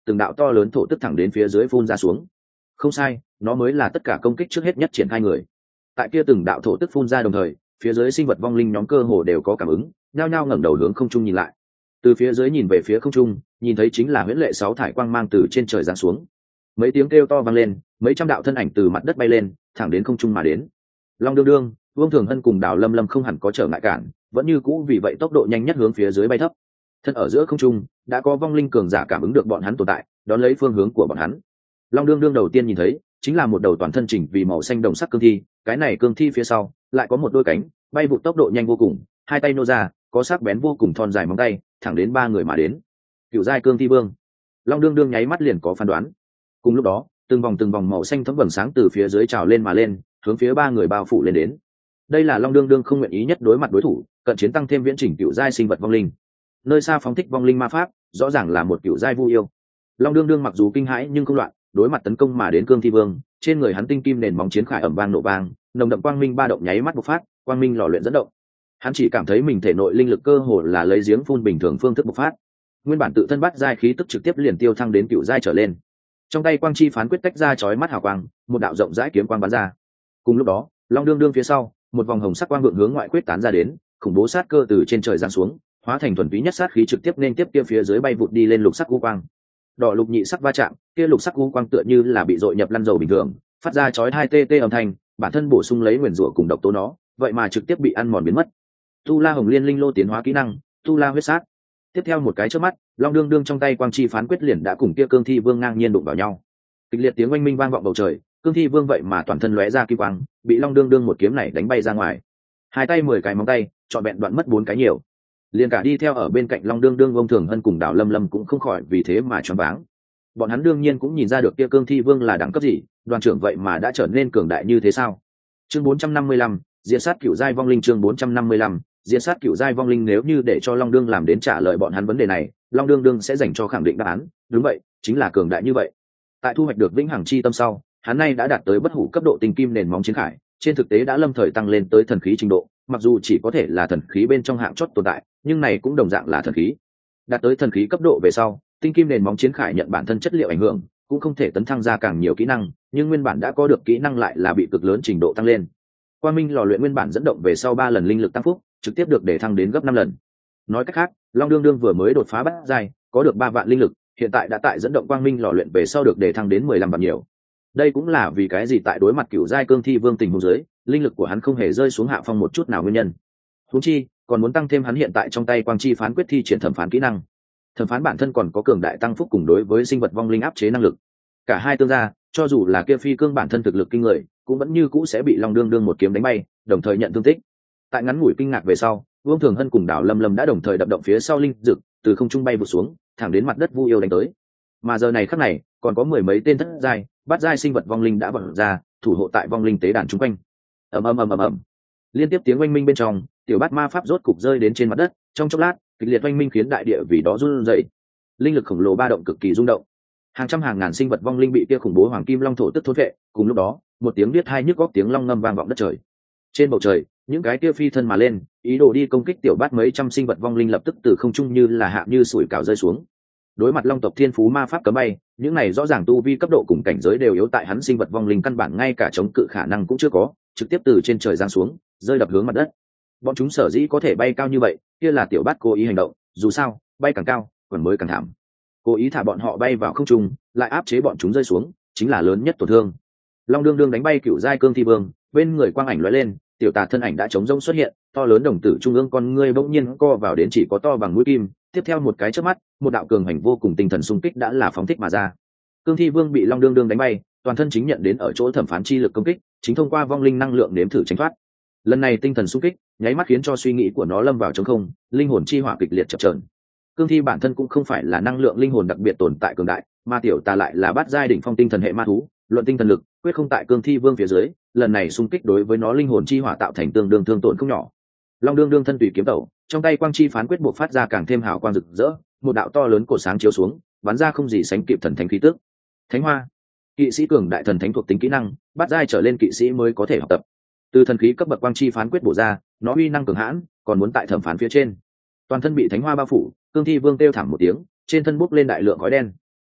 từng đạo to lớn thổ tức thẳng đến phía dưới phun ra xuống. Không sai, nó mới là tất cả công kích trước hết nhất triển khai người. Tại kia từng đạo thổ tức phun ra đồng thời, phía dưới sinh vật vong linh nhóm cơ hồ đều có cảm ứng, nhao nhao ngẩng đầu hướng không trung nhìn lại. Từ phía dưới nhìn về phía không trung, nhìn thấy chính là huyễn lệ sáu thải quang mang từ trên trời giáng xuống. Mấy tiếng kêu to vang lên, mấy trăm đạo thân ảnh từ mặt đất bay lên, thẳng đến không trung mà đến. Long đương đương, Vương Thường Hân cùng Đào Lâm Lâm không hẳn có trở ngại cản, vẫn như cũ vì vậy tốc độ nhanh nhất hướng phía dưới bay thấp. Thân ở giữa không trung, đã có vong linh cường giả cảm ứng được bọn hắn tồn tại, đón lấy phương hướng của bọn hắn. Long đương đương đầu tiên nhìn thấy, chính là một đầu toàn thân chỉnh vì màu xanh đồng sắc cương thi, cái này cương thi phía sau lại có một đôi cánh, bay vụ tốc độ nhanh vô cùng, hai tay nô ra, có sắc bén vô cùng thon dài móng tay, thẳng đến ba người mà đến. Cựu giai cương thi vương. Long đương đương nháy mắt liền có phán đoán. Cùng lúc đó, từng vòng từng vòng màu xanh thấm vầng sáng từ phía dưới trào lên mà lên, hướng phía ba người bao phủ lên đến. Đây là Long đương đương không nguyện ý nhất đối mặt đối thủ, cận chiến tăng thêm viễn chỉnh cựu giai sinh vật vong linh. Nơi xa phóng thích vong linh ma pháp, rõ ràng là một cựu giai vu yêu. Long đương đương mặc dù kinh hãi nhưng không loạn, đối mặt tấn công mà đến cương thi vương, trên người hắn tinh kim nền móng chiến khải ầm vang nổ vang, nồng đậm quang minh ba động nháy mắt bộc phát, quang minh lò luyện dẫn động. Hắn chỉ cảm thấy mình thể nội linh lực cơ hồ là lấy giếng phun bình thường phương thức bộc phát. Nguyên bản tự thân bắt giai khí tức trực tiếp liền tiêu thăng đến cựu giai trở lên. Trong tay quang chi phán quyết tách ra chói mắt hào quang, một đạo rộng rãi kiếm quang bắn ra. Cùng lúc đó, Long đương đương phía sau, một vòng hồng sắc quang vượng hướng ngoại quyết tán ra đến, khủng bố sát cơ từ trên trời giáng xuống, hóa thành thuần túy nhất sát khí trực tiếp nên tiếp kia phía dưới bay vụt đi lên lục sắc u quang. Đỏ lục nhị sắc va chạm, kia lục sắc u quang tựa như là bị dội nhập lăn dầu bình thường, phát ra chói hai tê tê âm thanh, bản thân bổ sung lấy nguyên rủa cùng độc tố nó, vậy mà trực tiếp bị ăn mòn biến mất. Tu La Hồng Liên linh lô tiến hóa kỹ năng, Tu La huyết sát. Tiếp theo một cái chớp mắt, Long đương đương trong tay quang chi phán quyết liền đã cùng kia cương thi vương ngang nhiên đụng vào nhau. Kịch liệt tiếng oanh minh vang vọng bầu trời, cương thi vương vậy mà toàn thân lóe ra kim quang, bị Long đương đương một kiếm này đánh bay ra ngoài. Hai tay mười cái móng tay, trọn vẹn đoạn mất bốn cái nhiều. Liền cả đi theo ở bên cạnh Long đương đương Vương Thường Hân cùng Đào Lâm Lâm cũng không khỏi vì thế mà choáng váng. Bọn hắn đương nhiên cũng nhìn ra được kia cương thi vương là đẳng cấp gì, đoàn trưởng vậy mà đã trở nên cường đại như thế sao? Chương bốn trăm năm mươi lăm, Diệt sát cửu giai vong linh. Chương bốn trăm năm mươi lăm, Diệt sát cửu giai vong linh. Nếu như để cho Long đương làm đến trả lời bọn hắn vấn đề này, Long đương đương sẽ dành cho khẳng định đáp án, đúng vậy, chính là cường đại như vậy. Tại thu hoạch được vĩnh hằng chi tâm sau, hắn nay đã đạt tới bất hủ cấp độ tinh kim nền móng chiến khải, trên thực tế đã lâm thời tăng lên tới thần khí trình độ, mặc dù chỉ có thể là thần khí bên trong hạng chót tồn tại, nhưng này cũng đồng dạng là thần khí. Đạt tới thần khí cấp độ về sau, tinh kim nền móng chiến khải nhận bản thân chất liệu ảnh hưởng, cũng không thể tấn thăng ra càng nhiều kỹ năng, nhưng nguyên bản đã có được kỹ năng lại là bị cực lớn trình độ tăng lên. Quang minh lò luyện nguyên bản dẫn động về sau ba lần linh lực tăng phúc, trực tiếp được để thăng đến gấp năm lần. Nói cách khác, Long đương đương vừa mới đột phá bát giai, có được ba vạn linh lực, hiện tại đã tại dẫn động quang minh lò luyện về sau được để thăng đến mười lăm vạn nhiều. Đây cũng là vì cái gì tại đối mặt cửu giai cương thi vương tình huống dưới, linh lực của hắn không hề rơi xuống hạ phong một chút nào nguyên nhân. Huống chi, còn muốn tăng thêm hắn hiện tại trong tay quang chi phán quyết thi triển thẩm phán kỹ năng. Thẩm phán bản thân còn có cường đại tăng phúc cùng đối với sinh vật vong linh áp chế năng lực. Cả hai tương ra, cho dù là kia phi cương bản thân thực lực kinh người, cũng vẫn như cũ sẽ bị Long đương đương một kiếm đánh bay, đồng thời nhận thương tích. Tại ngắn ngủi kinh ngạc về sau, Vương Thường Hân cùng Đào Lâm Lâm đã đồng thời đập động phía sau linh dực, từ không trung bay vụt xuống, thẳng đến mặt đất vu yêu đánh tới. Mà giờ này khắc này, còn có mười mấy tên thất giai, bát giai sinh vật vong linh đã vọt ra, thủ hộ tại vong linh tế đàn chung quanh. Ầm ầm ầm ầm ầm. Liên tiếp tiếng oanh minh bên trong, tiểu bát ma pháp rốt cục rơi đến trên mặt đất, trong chốc lát, kịch liệt oanh minh khiến đại địa vì đó run rẩy. Linh lực khổng lồ ba động cực kỳ rung động. Hàng trăm hàng ngàn sinh vật vong linh bị kia khủng bố hoàng kim long thổ tức thôn vệ, cùng lúc đó, một tiếng biết hai nhức góc tiếng long ngâm vang vọng đất trời. Trên bầu trời, những cái kia phi thân mà lên, ý đồ đi công kích tiểu bát mấy trăm sinh vật vong linh lập tức từ không trung như là hạ như sủi cảo rơi xuống. Đối mặt long tộc thiên phú ma pháp cấm bay, những này rõ ràng tu vi cấp độ cùng cảnh giới đều yếu tại hắn sinh vật vong linh căn bản ngay cả chống cự khả năng cũng chưa có, trực tiếp từ trên trời giáng xuống, rơi đập hướng mặt đất. Bọn chúng sở dĩ có thể bay cao như vậy, kia là tiểu bát cố ý hành động, dù sao, bay càng cao, còn mới càng thảm. Cố ý thả bọn họ bay vào không trung, lại áp chế bọn chúng rơi xuống, chính là lớn nhất tổn thương. Long đương đương đánh bay cựu giai cương thi vương, bên người quang ảnh lóe lên, tiểu tà thân ảnh đã chống rông xuất hiện, to lớn đồng tử trung ương con ngươi bỗng nhiên co vào đến chỉ có to bằng mũi kim, tiếp theo một cái chớp mắt, một đạo cường hành vô cùng tinh thần xung kích đã là phóng thích mà ra. Cương thi vương bị Long đương đương đánh bay, toàn thân chính nhận đến ở chỗ thẩm phán chi lực công kích, chính thông qua vong linh năng lượng nếm thử tránh thoát. Lần này tinh thần xung kích, nháy mắt khiến cho suy nghĩ của nó lâm vào trống không, linh hồn chi hỏa kịch liệt chập chờn. Cương thi bản thân cũng không phải là năng lượng linh hồn đặc biệt tồn tại cường đại, mà tiểu tà lại là bát giai đỉnh phong tinh thần hệ ma thú, luận tinh thần lực, quyết không tại cương thi vương phía dưới, lần này xung kích đối với nó linh hồn chi hỏa tạo thành tương đương thương tổn không nhỏ. Long đương đương thân tùy kiếm tẩu, trong tay quang chi phán quyết buộc phát ra càng thêm hào quang rực rỡ, một đạo to lớn cổ sáng chiếu xuống, bắn ra không gì sánh kịp thần thánh khí tức. Thánh hoa, kỵ sĩ cường đại thần thánh thuộc tính kỹ năng, bát giai trở lên kỵ sĩ mới có thể học tập. Từ thần khí cấp bậc quang chi phán quyết bổ ra, nó uy năng cường hãn, còn muốn tại thẩm phán phía trên. Toàn thân bị thánh hoa bao phủ, cương thi vương kêu thảm một tiếng, trên thân bốc lên đại lượng khói đen.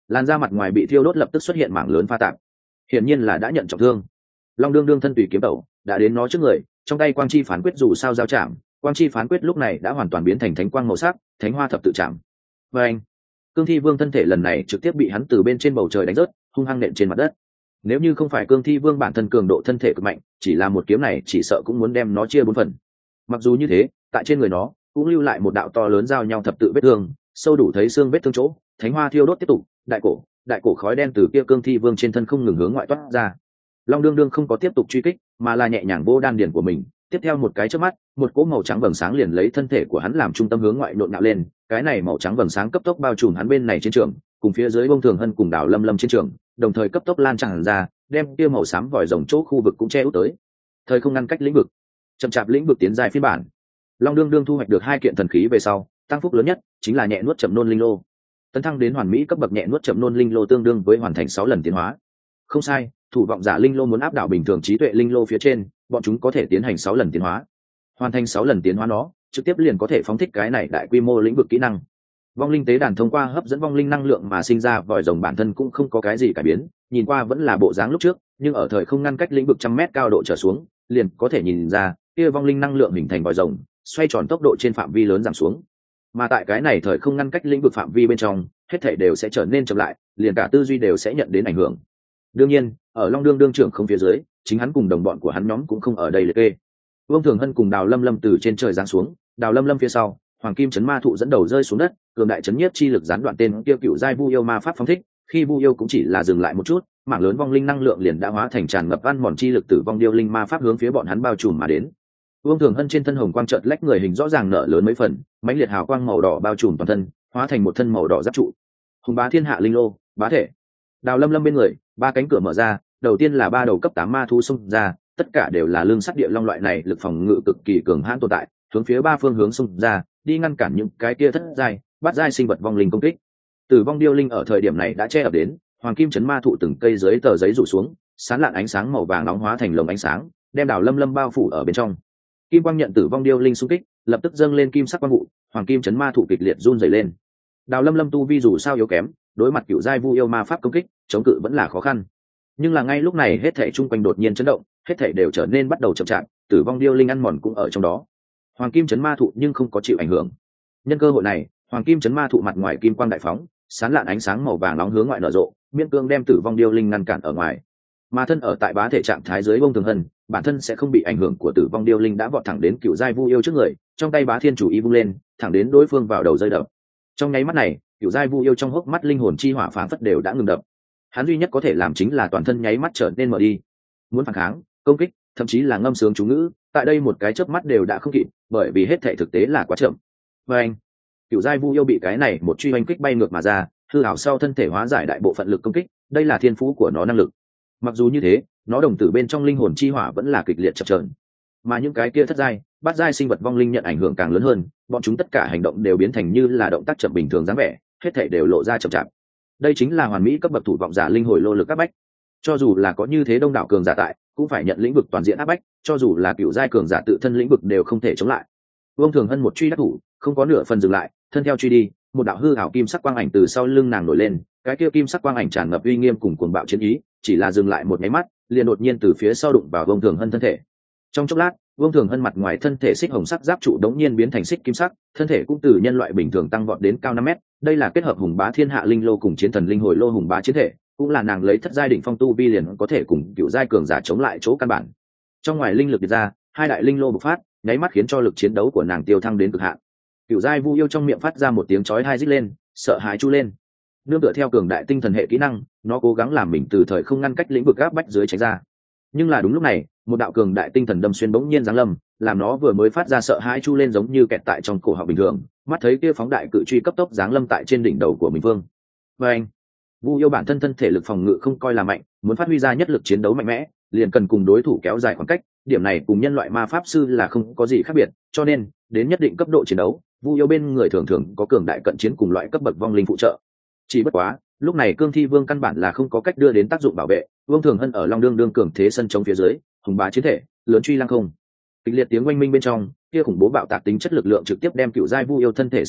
Làn da mặt ngoài bị thiêu đốt lập tức xuất hiện mảng lớn pha tạp, hiển nhiên là đã nhận trọng thương. Long đương đương thân tùy kiếm tẩu đã đến nó trước người, trong tay quang chi phán quyết dù sao giao chạm, quang chi phán quyết lúc này đã hoàn toàn biến thành thánh quang màu sắc, thánh hoa thập tự chạm. Và anh, cương thi vương thân thể lần này trực tiếp bị hắn từ bên trên bầu trời đánh rớt, hung hăng nện trên mặt đất. Nếu như không phải cương thi vương bản thân cường độ thân thể cực mạnh, chỉ là một kiếm này chỉ sợ cũng muốn đem nó chia bốn phần. Mặc dù như thế, tại trên người nó cũng lưu lại một đạo to lớn giao nhau thập tự vết thương, sâu đủ thấy xương vết thương chỗ, thánh hoa thiêu đốt tiếp tục, đại cổ, đại cổ khói đen từ kia cương thi vương trên thân không ngừng hướng ngoại toát ra. Long đương đương không có tiếp tục truy kích, mà là nhẹ nhàng vô đan điền của mình, tiếp theo một cái chớp mắt, một cỗ màu trắng vầng sáng liền lấy thân thể của hắn làm trung tâm hướng ngoại nộn nạo lên, cái này màu trắng vầng sáng cấp tốc bao trùm hắn bên này chiến trường, cùng phía dưới bông thường hân cùng đảo lâm lâm chiến trường, đồng thời cấp tốc lan tràn ra, đem kia màu xám vòi rồng chỗ khu vực cũng che út tới. Thời không ngăn cách lĩnh vực, chậm chạp lĩnh vực tiến dài phiên bản. Long đương đương thu hoạch được hai kiện thần khí về sau, tăng phúc lớn nhất chính là nhẹ nuốt chậm nôn linh lô. Tấn thăng đến hoàn mỹ cấp bậc nhẹ nuốt chậm nôn linh lô tương đương với hoàn thành sáu lần tiến hóa. Không sai, thủ vọng giả linh lô muốn áp đảo bình thường trí tuệ linh lô phía trên, bọn chúng có thể tiến hành sáu lần tiến hóa. Hoàn thành sáu lần tiến hóa nó, trực tiếp liền có thể phóng thích cái này đại quy mô lĩnh vực kỹ năng. Vong linh tế đàn thông qua hấp dẫn vong linh năng lượng mà sinh ra vòi rồng bản thân cũng không có cái gì cải biến, nhìn qua vẫn là bộ dáng lúc trước, nhưng ở thời không ngăn cách lĩnh vực trăm mét cao độ trở xuống, liền có thể nhìn ra, kia vong linh năng lượng hình thành vòi rồng, xoay tròn tốc độ trên phạm vi lớn giảm xuống. Mà tại cái này thời không ngăn cách lĩnh vực phạm vi bên trong, hết thảy đều sẽ trở nên chậm lại, liền cả tư duy đều sẽ nhận đến ảnh hưởng. Đương nhiên, ở Long đương đương trưởng không phía dưới, chính hắn cùng đồng bọn của hắn nhóm cũng không ở đây liệt kê. Vương Thường Hân cùng Đào Lâm Lâm từ trên trời giáng xuống, Đào Lâm Lâm phía sau, Hoàng Kim Chấn Ma Thụ dẫn đầu rơi xuống đất, cường đại chấn nhiếp chi lực gián đoạn tên kia cựu giai vu yêu ma pháp phóng thích, khi vu yêu cũng chỉ là dừng lại một chút, mảng lớn vong linh năng lượng liền đã hóa thành tràn ngập ăn mòn chi lực tử vong điêu linh ma pháp hướng phía bọn hắn bao trùm mà đến. Vương Thường Hân trên thân hồng quang chợt lách người hình rõ ràng nở lớn mấy phần, mãnh liệt hào quang màu đỏ bao trùm toàn thân, hóa thành một thân màu đỏ giáp trụ. Hùng bá thiên hạ linh lô, bá thể. Đào Lâm Lâm bên người, ba cánh cửa mở ra, đầu tiên là ba đầu cấp tám ma thú xông ra, tất cả đều là lương sắt địa long loại này lực phòng ngự cực kỳ cường hãn tồn tại, hướng phía ba phương hướng xông ra, đi ngăn cản những cái kia thất giai, bát giai sinh vật vong linh công kích. Tử vong điêu linh ở thời điểm này đã che ập đến, Hoàng Kim Chấn Ma Thụ từng cây dưới tờ giấy rủ xuống, sán lạn ánh sáng màu vàng nóng hóa thành lồng ánh sáng, đem Đào Lâm Lâm bao phủ ở bên trong. Kim quang nhận tử vong điêu linh xung kích, lập tức dâng lên kim sắc quang vụ, Hoàng Kim Chấn Ma Thụ kịch liệt run rẩy lên. Đào Lâm Lâm tu vi dù sao yếu kém, đối mặt cựu giai vu yêu ma pháp công kích, chống cự vẫn là khó khăn. Nhưng là ngay lúc này hết thảy chung quanh đột nhiên chấn động, hết thảy đều trở nên bắt đầu chậm chạp, tử vong điêu linh ăn mòn cũng ở trong đó. Hoàng Kim Chấn Ma Thụ nhưng không có chịu ảnh hưởng. Nhân cơ hội này, Hoàng Kim Chấn Ma Thụ mặt ngoài kim quang đại phóng, sán lạn ánh sáng màu vàng nóng hướng ngoại nở rộ, miễn cương đem tử vong điêu linh ngăn cản ở ngoài. Mà thân ở tại bá thể trạng thái dưới bông thường hân, bản thân sẽ không bị ảnh hưởng của tử vong điêu linh đã vọt thẳng đến cựu giai vu yêu trước người, trong tay bá thiên chủ y vung lên, thẳng đến đối phương vào đầu rơi đập. Trong nháy mắt này, cựu giai vu yêu trong hốc mắt linh hồn chi hỏa phảng phất đều đã ngừng đập. Hắn duy nhất có thể làm chính là toàn thân nháy mắt trở nên mở đi, muốn phản kháng, công kích, thậm chí là ngâm sướng chú ngữ, tại đây một cái chớp mắt đều đã không kịp, bởi vì hết thảy thực tế là quá chậm. Và anh, cựu giai vu yêu bị cái này một truy oanh kích bay ngược mà ra, hư ảo sau thân thể hóa giải đại bộ phận lực công kích, đây là thiên phú của nó năng lực. Mặc dù như thế, nó đồng tử bên trong linh hồn chi hỏa vẫn là kịch liệt chập chờn, mà những cái kia thất giai, bát giai sinh vật vong linh nhận ảnh hưởng càng lớn hơn, bọn chúng tất cả hành động đều biến thành như là động tác chậm bình thường dáng vẻ, hết thảy đều lộ ra chậm chạp. Đây chính là hoàn mỹ cấp bậc thủ vọng giả linh hồi lô lực áp bách. Cho dù là có như thế đông đảo cường giả tại, cũng phải nhận lĩnh vực toàn diện áp bách, cho dù là cựu giai cường giả tự thân lĩnh vực đều không thể chống lại. Vương Thường Hân một truy đắc thủ, không có nửa phần dừng lại, thân theo truy đi, một đạo hư ảo kim sắc quang ảnh từ sau lưng nàng nổi lên, cái kia kim sắc quang ảnh tràn ngập uy nghiêm cùng cuồng bạo chiến ý, chỉ là dừng lại một cái mắt, liền đột nhiên từ phía sau đụng vào Vương Thường Hân thân thể. Trong chốc lát, Vương Thường Hân mặt ngoài thân thể xích hồng sắc giáp trụ đống nhiên biến thành xích kim sắc, thân thể cũng từ nhân loại bình thường tăng vọt đến cao năm mét, đây là kết hợp hùng bá thiên hạ linh lô cùng chiến thần linh hồi lô hùng bá chiến thể, cũng là nàng lấy thất giai đỉnh phong tu vi liền có thể cùng cựu giai cường giả chống lại chỗ căn bản. Trong ngoài linh lực điệp ra, hai đại linh lô bộc phát, nháy mắt khiến cho lực chiến đấu của nàng tiêu thăng đến cực hạn. Cựu giai vu yêu trong miệng phát ra một tiếng chói tai rít lên, sợ hãi chu lên. Nương tựa theo cường đại tinh thần hệ kỹ năng, nó cố gắng làm mình từ thời không ngăn cách lĩnh vực áp bách dưới tránh ra. Nhưng là đúng lúc này, một đạo cường đại tinh thần đâm xuyên bỗng nhiên giáng lâm, làm nó vừa mới phát ra sợ hãi chu lên giống như kẹt tại trong cổ họng bình thường, mắt thấy kia phóng đại cự truy cấp tốc giáng lâm tại trên đỉnh đầu của mình vương. Và anh, vu yêu bản thân thân thể lực phòng ngự không coi là mạnh, muốn phát huy ra nhất lực chiến đấu mạnh mẽ, liền cần cùng đối thủ kéo dài khoảng cách, điểm này cùng nhân loại ma pháp sư là không có gì khác biệt, cho nên đến nhất định cấp độ chiến đấu, vu yêu bên người thường thường có cường đại cận chiến cùng loại cấp bậc vong linh phụ trợ. Chỉ bất quá, lúc này cương thi vương căn bản là không có cách đưa đến tác dụng bảo vệ, Vương Thường Hân ở Long đương đương cường thế sân chống phía dưới, hùng bá chiến thể, lớn truy lăng không. Kịch liệt tiếng oanh minh bên trong, kia khủng bố bạo tạc tính chất lực lượng trực tiếp đem cựu giai vu yêu thân thể xé nát,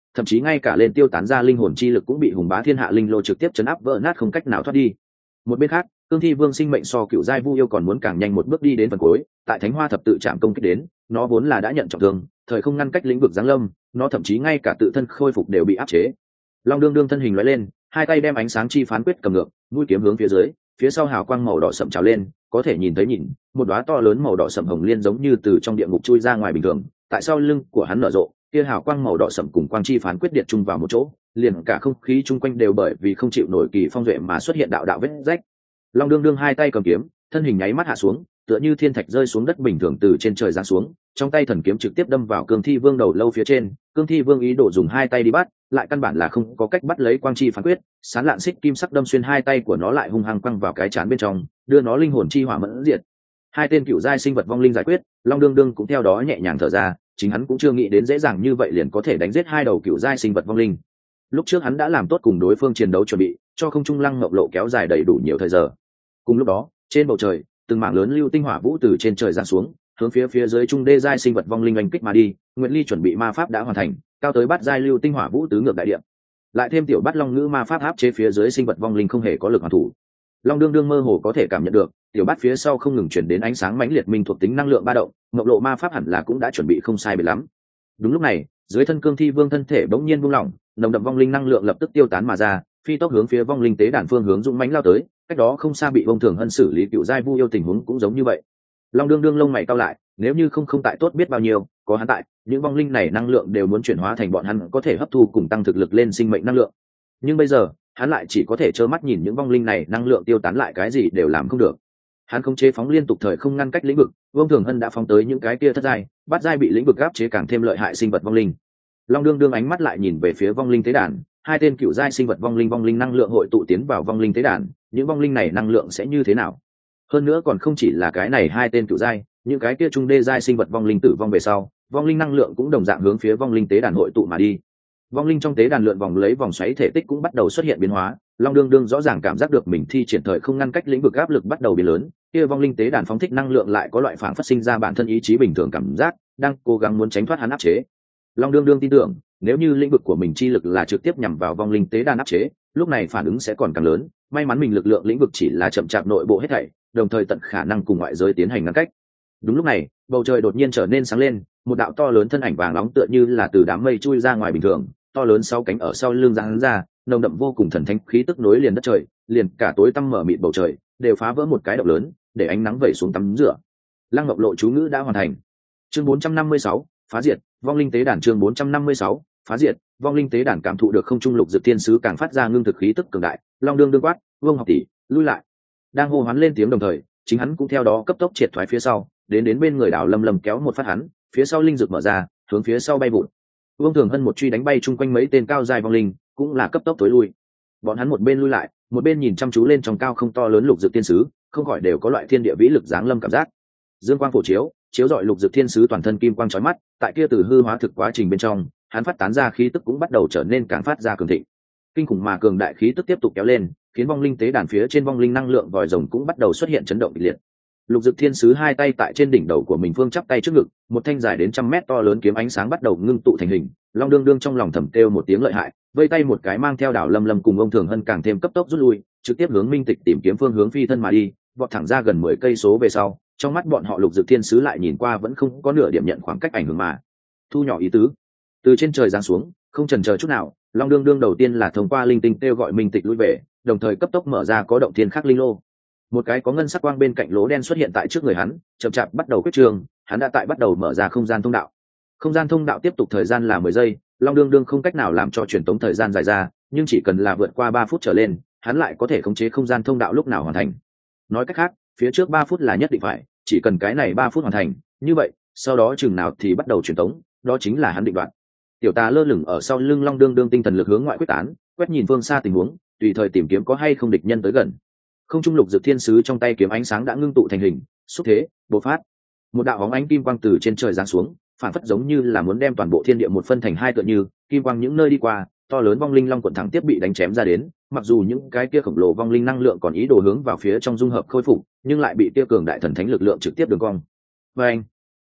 thậm chí ngay cả lên tiêu tán ra linh hồn chi lực cũng bị hùng bá thiên hạ linh lô trực tiếp chấn áp vỡ nát không cách nào thoát đi. Một bên khác, cương thi vương sinh mệnh so cựu giai vu yêu còn muốn càng nhanh một bước đi đến phần cuối, tại thánh hoa thập tự chạm công kích đến, nó vốn là đã nhận trọng thương, thời không ngăn cách lĩnh vực giáng lâm, nó thậm chí ngay cả tự thân khôi phục đều bị áp chế. Long đương đương thân hình lóe lên, hai tay đem ánh sáng chi phán quyết cầm ngược, mũi kiếm hướng phía dưới, phía sau hào quang màu đỏ sậm trào lên, có thể nhìn thấy nhìn, một đóa to lớn màu đỏ sậm hồng liên giống như từ trong địa ngục chui ra ngoài bình thường, tại sau lưng của hắn nở rộ, kia hào quang màu đỏ sậm cùng quang chi phán quyết điện chung vào một chỗ, liền cả không khí chung quanh đều bởi vì không chịu nổi kỳ phong duệ mà xuất hiện đạo đạo vết rách. Long đương đương hai tay cầm kiếm, thân hình nháy mắt hạ xuống, tựa như thiên thạch rơi xuống đất bình thường từ trên trời giáng xuống, trong tay thần kiếm trực tiếp đâm vào cương thi vương đầu lâu phía trên. Cương thi vương ý đồ dùng hai tay đi bắt, lại căn bản là không có cách bắt lấy quang chi phán quyết, sán lạn xích kim sắc đâm xuyên hai tay của nó lại hung hăng quăng vào cái chán bên trong, đưa nó linh hồn chi hỏa mẫn diệt. Hai tên cựu giai sinh vật vong linh giải quyết, Long đương đương cũng theo đó nhẹ nhàng thở ra, chính hắn cũng chưa nghĩ đến dễ dàng như vậy liền có thể đánh giết hai đầu cựu giai sinh vật vong linh. Lúc trước hắn đã làm tốt cùng đối phương chiến đấu chuẩn bị, cho không trung lăng ngọc lộ kéo dài đầy đủ nhiều thời giờ. Cùng lúc đó, trên bầu trời, từng mảng lớn lưu tinh hỏa vũ từ trên trời giáng xuống, hướng phía phía dưới trung đê giai sinh vật vong linh oanh kích mà đi. Nguyệt Ly chuẩn bị ma pháp đã hoàn thành, cao tới bát giai lưu tinh hỏa vũ tứ ngược đại địa, lại thêm tiểu bát long ngữ ma pháp áp chế phía dưới sinh vật vong linh không hề có lực hoàn thủ. Long đương đương mơ hồ có thể cảm nhận được, tiểu bát phía sau không ngừng chuyển đến ánh sáng mãnh liệt minh thuộc tính năng lượng ba động, ngọc lộ ma pháp hẳn là cũng đã chuẩn bị không sai biệt lắm. Đúng lúc này, dưới thân cương thi vương thân thể bỗng nhiên buông lỏng, nồng đậm vong linh năng lượng lập tức tiêu tán mà ra, phi tốc hướng phía vong linh tế đàn phương hướng dũng mãnh lao tới. Cách đó không xa bị vong thường hân xử lý cựu giai vu yêu tình huống cũng giống như vậy. Long đương đương lông mày cau lại, nếu như không không tại tốt biết bao nhiêu, có hắn tại, những vong linh này năng lượng đều muốn chuyển hóa thành bọn hắn có thể hấp thu cùng tăng thực lực lên sinh mệnh năng lượng. Nhưng bây giờ, hắn lại chỉ có thể trơ mắt nhìn những vong linh này năng lượng tiêu tán lại, cái gì đều làm không được. Hắn không chế phóng liên tục thời không ngăn cách lĩnh vực, vong thường hân đã phóng tới những cái kia thất giai, bát giai bị lĩnh vực áp chế càng thêm lợi hại sinh vật vong linh. Long đương đương ánh mắt lại nhìn về phía vong linh tế đàn, hai tên cựu giai sinh vật vong linh vong linh năng lượng hội tụ tiến vào vong linh tế đàn, những vong linh này năng lượng sẽ như thế nào? Hơn nữa còn không chỉ là cái này hai tên cựu giai, những cái kia trung đê giai sinh vật vong linh tử vong về sau, vong linh năng lượng cũng đồng dạng hướng phía vong linh tế đàn hội tụ mà đi. Vong linh trong tế đàn lượn vòng lấy vòng xoáy thể tích cũng bắt đầu xuất hiện biến hóa. Long đương đương rõ ràng cảm giác được mình thi triển thời không ngăn cách lĩnh vực áp lực bắt đầu biến lớn, kia vong linh tế đàn phóng thích năng lượng lại có loại phản phát sinh ra bản thân ý chí bình thường cảm giác, đang cố gắng muốn tránh thoát hắn áp chế. Long đương đương tin tưởng, nếu như lĩnh vực của mình chi lực là trực tiếp nhằm vào vong linh tế đàn áp chế, lúc này phản ứng sẽ còn càng lớn. May mắn mình lực lượng lĩnh vực chỉ là chậm chạp nội bộ hết thảy, đồng thời tận khả năng cùng ngoại giới tiến hành ngăn cách. Đúng lúc này, bầu trời đột nhiên trở nên sáng lên, một đạo to lớn thân ảnh vàng nóng tựa như là từ đám mây chui ra ngoài bình thường, to lớn sáu cánh ở sau lưng giáng ra, nồng đậm vô cùng thần thánh khí tức nối liền đất trời, liền cả tối tăm mở mịt bầu trời đều phá vỡ một cái động lớn, để ánh nắng vẩy xuống tắm rửa. Lăng Ngọc Lộ chú ngữ đã hoàn thành. Chương bốn trăm năm mươi sáu, phá diệt, vong linh tế đàn. Chương bốn trăm năm mươi sáu, phá diệt, vong linh tế đàn. Cảm thụ được không trung lục dược thiên sứ càng phát ra ngưng thực khí tức cường đại, Long đương đương quát, "Vương học tỷ, lui lại." Đang hô hoán lên tiếng đồng thời, chính hắn cũng theo đó cấp tốc triệt thoái phía sau, đến đến bên người đảo Lâm Lâm kéo một phát hắn, phía sau linh dược mở ra, hướng phía sau bay vụt. Vương Thường Hân một truy đánh bay chung quanh mấy tên cao dài vong linh, cũng là cấp tốc tối lui. Bọn hắn một bên lui lại, một bên nhìn chăm chú lên trong cao không to lớn lục dược thiên sứ, không khỏi đều có loại thiên địa vĩ lực giáng lâm cảm giác. Dương quang phổ chiếu, chiếu rọi lục dược thiên sứ toàn thân kim quang chói mắt, tại kia từ hư hóa thực quá trình bên trong, hắn phát tán ra khí tức cũng bắt đầu trở nên càng phát ra cường thịnh. Kinh khủng mà cường đại khí tức tiếp tục kéo lên, khiến vong linh tế đàn phía trên vong linh năng lượng vòi rồng cũng bắt đầu xuất hiện chấn động kịch liệt. Lục dược thiên sứ hai tay tại trên đỉnh đầu của mình phương chắp tay trước ngực, một thanh dài đến trăm mét to lớn kiếm ánh sáng bắt đầu ngưng tụ thành hình. Long đương đương trong lòng thầm kêu một tiếng lợi hại, vây tay một cái mang theo đảo Lâm Lâm cùng ông Thường Hân càng thêm cấp tốc rút lui, trực tiếp hướng Minh Tịch tìm kiếm phương hướng phi thân mà đi, vọt thẳng ra gần mười cây số về sau. Trong mắt bọn họ lục dược thiên sứ lại nhìn qua vẫn không có nửa điểm nhận khoảng cách ảnh hưởng mà thu nhỏ ý tứ. Từ trên trời giáng xuống, không chần chờ chút nào, Long đương đương đầu tiên là thông qua linh tinh kêu gọi Minh Tịch lui về, đồng thời cấp tốc mở ra có động thiên khắc linh lô. Một cái có ngân sắc quang bên cạnh lỗ đen xuất hiện tại trước người hắn, chậm chạp bắt đầu quyết trường, hắn đã tại bắt đầu mở ra không gian thông đạo. Không gian thông đạo tiếp tục thời gian là mười giây, Long đương đương không cách nào làm cho truyền tống thời gian dài ra, nhưng chỉ cần là vượt qua ba phút trở lên, hắn lại có thể khống chế không gian thông đạo lúc nào hoàn thành. Nói cách khác, phía trước ba phút là nhất định phải, chỉ cần cái này ba phút hoàn thành, như vậy, sau đó chừng nào thì bắt đầu truyền tống, đó chính là hắn định đoạt. Tiểu Tà lơ lửng ở sau lưng Long đương đương tinh thần lực hướng ngoại quyết tán, quét nhìn phương xa tình huống, tùy thời tìm kiếm có hay không địch nhân tới gần. Không trung lục dược thiên sứ trong tay kiếm ánh sáng đã ngưng tụ thành hình, xúc thế, bộc phát. Một đạo bóng ánh kim quang từ trên trời giáng xuống, phản phất giống như là muốn đem toàn bộ thiên địa một phân thành hai tựa như, kim quang những nơi đi qua, to lớn vong linh long quận thẳng tiếp bị đánh chém ra đến, mặc dù những cái kia khổng lồ vong linh năng lượng còn ý đồ hướng vào phía trong dung hợp khôi phục, nhưng lại bị tiêu cường đại thần thánh lực lượng trực tiếp đường cong. Và anh,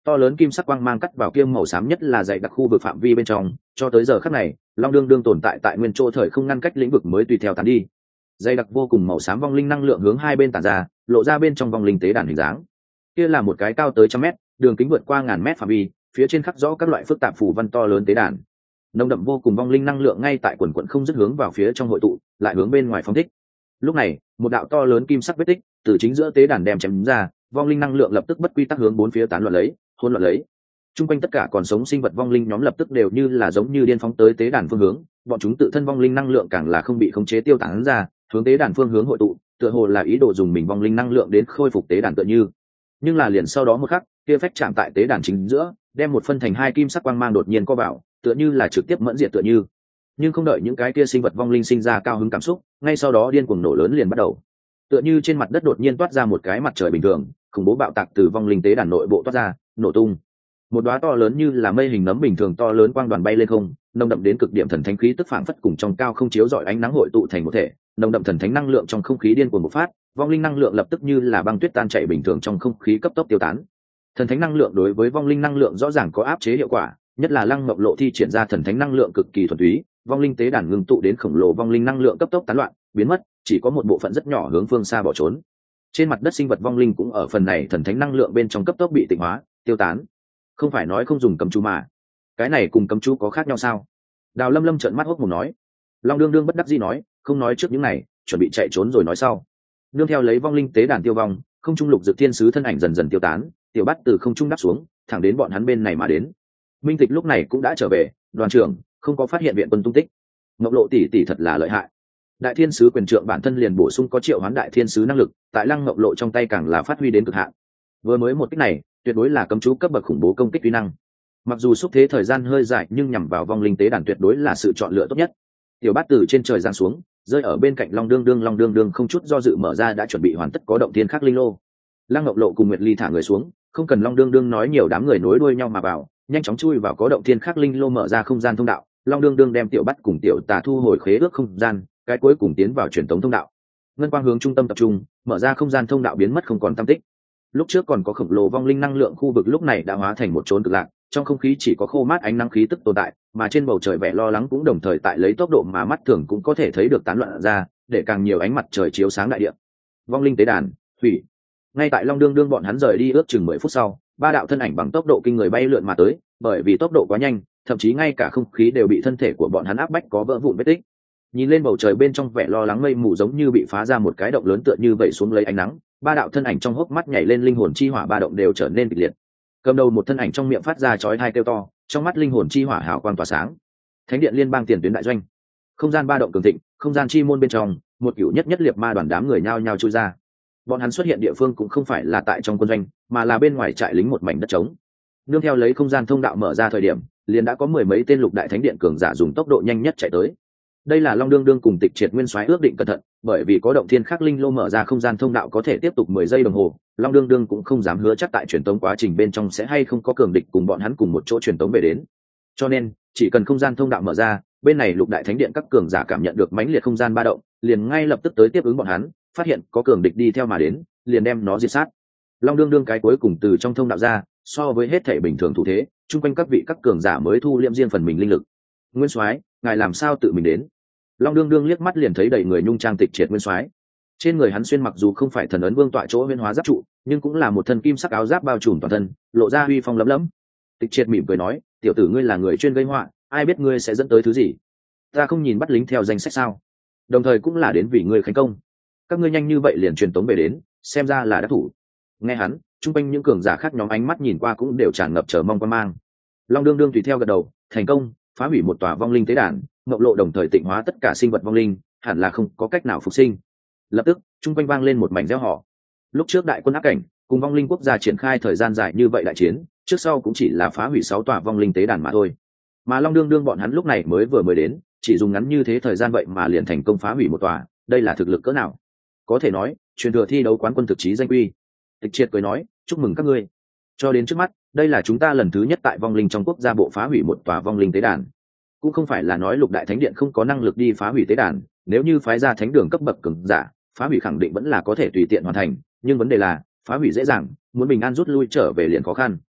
to lớn kim sắc quang mang cắt vào kia màu xám nhất là dày đặc khu vực phạm vi bên trong, cho tới giờ khắc này long đương đương tồn tại tại nguyên chỗ thời không ngăn cách lĩnh vực mới tùy theo tán đi. Dày đặc vô cùng màu xám vong linh năng lượng hướng hai bên tản ra, lộ ra bên trong vong linh tế đàn hình dáng. Kia là một cái cao tới trăm mét, đường kính vượt qua ngàn mét phạm vi, phía trên khắc rõ các loại phức tạp phù văn to lớn tế đàn. Nồng đậm vô cùng vong linh năng lượng ngay tại quần quần không dứt hướng vào phía trong hội tụ, lại hướng bên ngoài phóng thích. Lúc này, một đạo to lớn kim sắc vết tích từ chính giữa tế đàn đem chém ra, vong linh năng lượng lập tức bất quy tắc hướng bốn phía tán loạn lấy, hỗn loạn lấy. Trung quanh tất cả còn sống sinh vật vong linh nhóm lập tức đều như là giống như điên phóng tới tế đàn phương hướng, bọn chúng tự thân vong linh năng lượng càng là không bị khống chế tiêu tán ra, hướng tế đàn phương hướng hội tụ, tựa hồ là ý đồ dùng mình vong linh năng lượng đến khôi phục tế đàn tựa như. Nhưng là liền sau đó một khắc, kia phách chạm tại tế đàn chính giữa, đem một phân thành hai kim sắc quang mang đột nhiên co vào, tựa như là trực tiếp mẫn diệt tựa như. Nhưng không đợi những cái kia sinh vật vong linh sinh ra cao hứng cảm xúc, ngay sau đó điên cuồng nổ lớn liền bắt đầu. Tựa như trên mặt đất đột nhiên toát ra một cái mặt trời bình thường, khủng bố bạo tạc từ vong linh tế đàn nội bộ toát ra, nổ tung. Một đóa to lớn như là mây hình nấm bình thường to lớn quang đoàn bay lên không, nồng đậm đến cực điểm thần thánh khí tức phảng phất cùng trong cao không chiếu rọi ánh nắng hội tụ thành một thể, nồng đậm thần thánh năng lượng trong không khí điên cuồng bộc phát, vong linh năng lượng lập tức như là băng tuyết tan chảy bình thường trong không khí cấp tốc tiêu tán. Thần thánh năng lượng đối với vong linh năng lượng rõ ràng có áp chế hiệu quả, nhất là Lăng Ngọc Lộ thi triển ra thần thánh năng lượng cực kỳ thuần túy, vong linh tế đàn ngưng tụ đến khổng lồ vong linh năng lượng cấp tốc tán loạn, biến mất, chỉ có một bộ phận rất nhỏ hướng phương xa bỏ trốn. Trên mặt đất sinh vật vong linh cũng ở phần này thần thánh năng lượng bên trong cấp tốc bị tịnh hóa, tiêu tán. Không phải nói không dùng cấm chú mà, cái này cùng cấm chú có khác nhau sao? Đào Lâm Lâm trợn mắt hốc mồm nói. Long đương đương bất đắc dĩ nói, không nói trước những này, chuẩn bị chạy trốn rồi nói sau. Nương theo lấy vong linh tế đàn tiêu vong, không trung lục dược thiên sứ thân ảnh dần dần tiêu tán, tiểu bát từ không trung đáp xuống, thẳng đến bọn hắn bên này mà đến. Minh Tịch lúc này cũng đã trở về, đoàn trưởng không có phát hiện viện quân tung tích. Ngọc Lộ tỷ tỷ thật là lợi hại. Đại thiên sứ quyền trượng bản thân liền bổ sung có triệu hoán đại thiên sứ năng lực, tại Lăng Ngọc Lộ trong tay càng là phát huy đến cực hạn. Vừa mới một kích này, tuyệt đối là cấm chú cấp bậc khủng bố công kích uy năng. Mặc dù xúc thế thời gian hơi dài, nhưng nhằm vào vong linh tế đàn tuyệt đối là sự chọn lựa tốt nhất. Tiểu bát từ trên trời giáng xuống, rơi ở bên cạnh Long đương đương, Long đương đương không chút do dự mở ra đã chuẩn bị hoàn tất có động thiên khắc linh lô. Lăng Ngọc Lộ cùng Nguyệt Ly thả người xuống, không cần Long đương đương nói nhiều, đám người nối đuôi nhau mà vào, nhanh chóng chui vào có động thiên khắc linh lô mở ra không gian thông đạo. Long đương đương đem tiểu bát cùng tiểu tà thu hồi khế ước không gian, cái cuối cùng tiến vào truyền tống thông đạo. Ngân quang hướng trung tâm tập trung, mở ra không gian thông đạo biến mất không còn tăm tích. Lúc trước còn có khổng lồ vong linh năng lượng khu vực lúc này đã hóa thành một chốn cực lạc, trong không khí chỉ có khô mát ánh nắng khí tức tồn tại, mà trên bầu trời vẻ lo lắng cũng đồng thời tại lấy tốc độ mà mắt thường cũng có thể thấy được tán loạn ra, để càng nhiều ánh mặt trời chiếu sáng đại địa. Vong linh tế đàn hủy. Ngay tại Long đương đương bọn hắn rời đi ước chừng mười phút sau, ba đạo thân ảnh bằng tốc độ kinh người bay lượn mà tới, bởi vì tốc độ quá nhanh, thậm chí ngay cả không khí đều bị thân thể của bọn hắn áp bách có vỡ vụn vết tích. Nhìn lên bầu trời bên trong vẻ lo lắng mây mù giống như bị phá ra một cái động lớn tựa như vậy xuống lấy ánh nắng, ba đạo thân ảnh trong hốc mắt nhảy lên linh hồn chi hỏa ba động đều trở nên kịch liệt. Cầm đầu một thân ảnh trong miệng phát ra chói tai kêu to, trong mắt linh hồn chi hỏa hào quang tỏa sáng. Thánh điện liên bang tiền tuyến đại doanh, không gian ba động cường thịnh, không gian chi môn bên trong, một cửu nhất nhất liệt ma đoàn đám người nhao nhao chui ra. Bọn hắn xuất hiện địa phương cũng không phải là tại trong quân doanh, mà là bên ngoài trại lính một mảnh đất trống. Nương theo lấy không gian thông đạo mở ra thời điểm, liền đã có mười mấy tên lục đại thánh điện cường giả dùng tốc độ nhanh nhất chạy tới. Đây là Long đương đương cùng Tịch Triệt Nguyên Soái ước định cẩn thận, bởi vì có động thiên khắc linh lô mở ra không gian thông đạo có thể tiếp tục mười giây đồng hồ, Long đương đương cũng không dám hứa chắc tại truyền tống quá trình bên trong sẽ hay không có cường địch cùng bọn hắn cùng một chỗ truyền tống về đến. Cho nên, chỉ cần không gian thông đạo mở ra, bên này lục đại thánh điện các cường giả cảm nhận được mãnh liệt không gian ba động, liền ngay lập tức tới tiếp ứng bọn hắn, phát hiện có cường địch đi theo mà đến, liền đem nó diệt sát. Long đương đương cái cuối cùng từ trong thông đạo ra, so với hết thể bình thường thủ thế, chung quanh các vị các cường giả mới thu liệm riêng phần mình linh lực. Nguyên Soái, ngài làm sao tự mình đến? Long đương đương liếc mắt liền thấy đầy người nhung trang Tịch Triệt Nguyên Soái. Trên người hắn xuyên mặc dù không phải thần ấn vương tọa chỗ huyễn hóa giáp trụ, nhưng cũng là một thân kim sắc áo giáp bao trùm toàn thân, lộ ra uy phong lấm lấm. Tịch Triệt mỉm cười nói, tiểu tử ngươi là người chuyên gây họa, ai biết ngươi sẽ dẫn tới thứ gì? Ta không nhìn bắt lính theo danh sách sao? Đồng thời cũng là đến vì ngươi khánh công. Các ngươi nhanh như vậy liền truyền tống về đến, xem ra là đã thủ. Nghe hắn, chung quanh những cường giả khác nhóm ánh mắt nhìn qua cũng đều tràn ngập chờ mong quan mang. Long đương đương tùy theo gật đầu, thành công, phá hủy một tòa vong linh tế đàn, Ngọc Lộ đồng thời tịnh hóa tất cả sinh vật vong linh, hẳn là không có cách nào phục sinh. Lập tức, chung quanh vang lên một mảnh reo hò. Lúc trước đại quân áp cảnh, cùng vong linh quốc gia triển khai thời gian dài như vậy đại chiến, trước sau cũng chỉ là phá hủy sáu tòa vong linh tế đàn mà thôi. Mà Long đương đương bọn hắn lúc này mới vừa mới đến, chỉ dùng ngắn như thế thời gian vậy mà liền thành công phá hủy một tòa, đây là thực lực cỡ nào? Có thể nói, truyền thừa thi đấu quán quân thực chí danh quy. Tịch Triệt cười nói, chúc mừng các ngươi. Cho đến trước mắt, đây là chúng ta lần thứ nhất tại vong linh trong quốc gia bộ phá hủy một tòa vong linh tế đàn. Cũng không phải là nói lục đại thánh điện không có năng lực đi phá hủy tế đàn, nếu như phái ra thánh đường cấp bậc cường giả, phá hủy khẳng định vẫn là có thể tùy tiện hoàn thành, nhưng vấn đề là phá hủy dễ dàng, muốn bình an rút lui trở về liền khó khăn.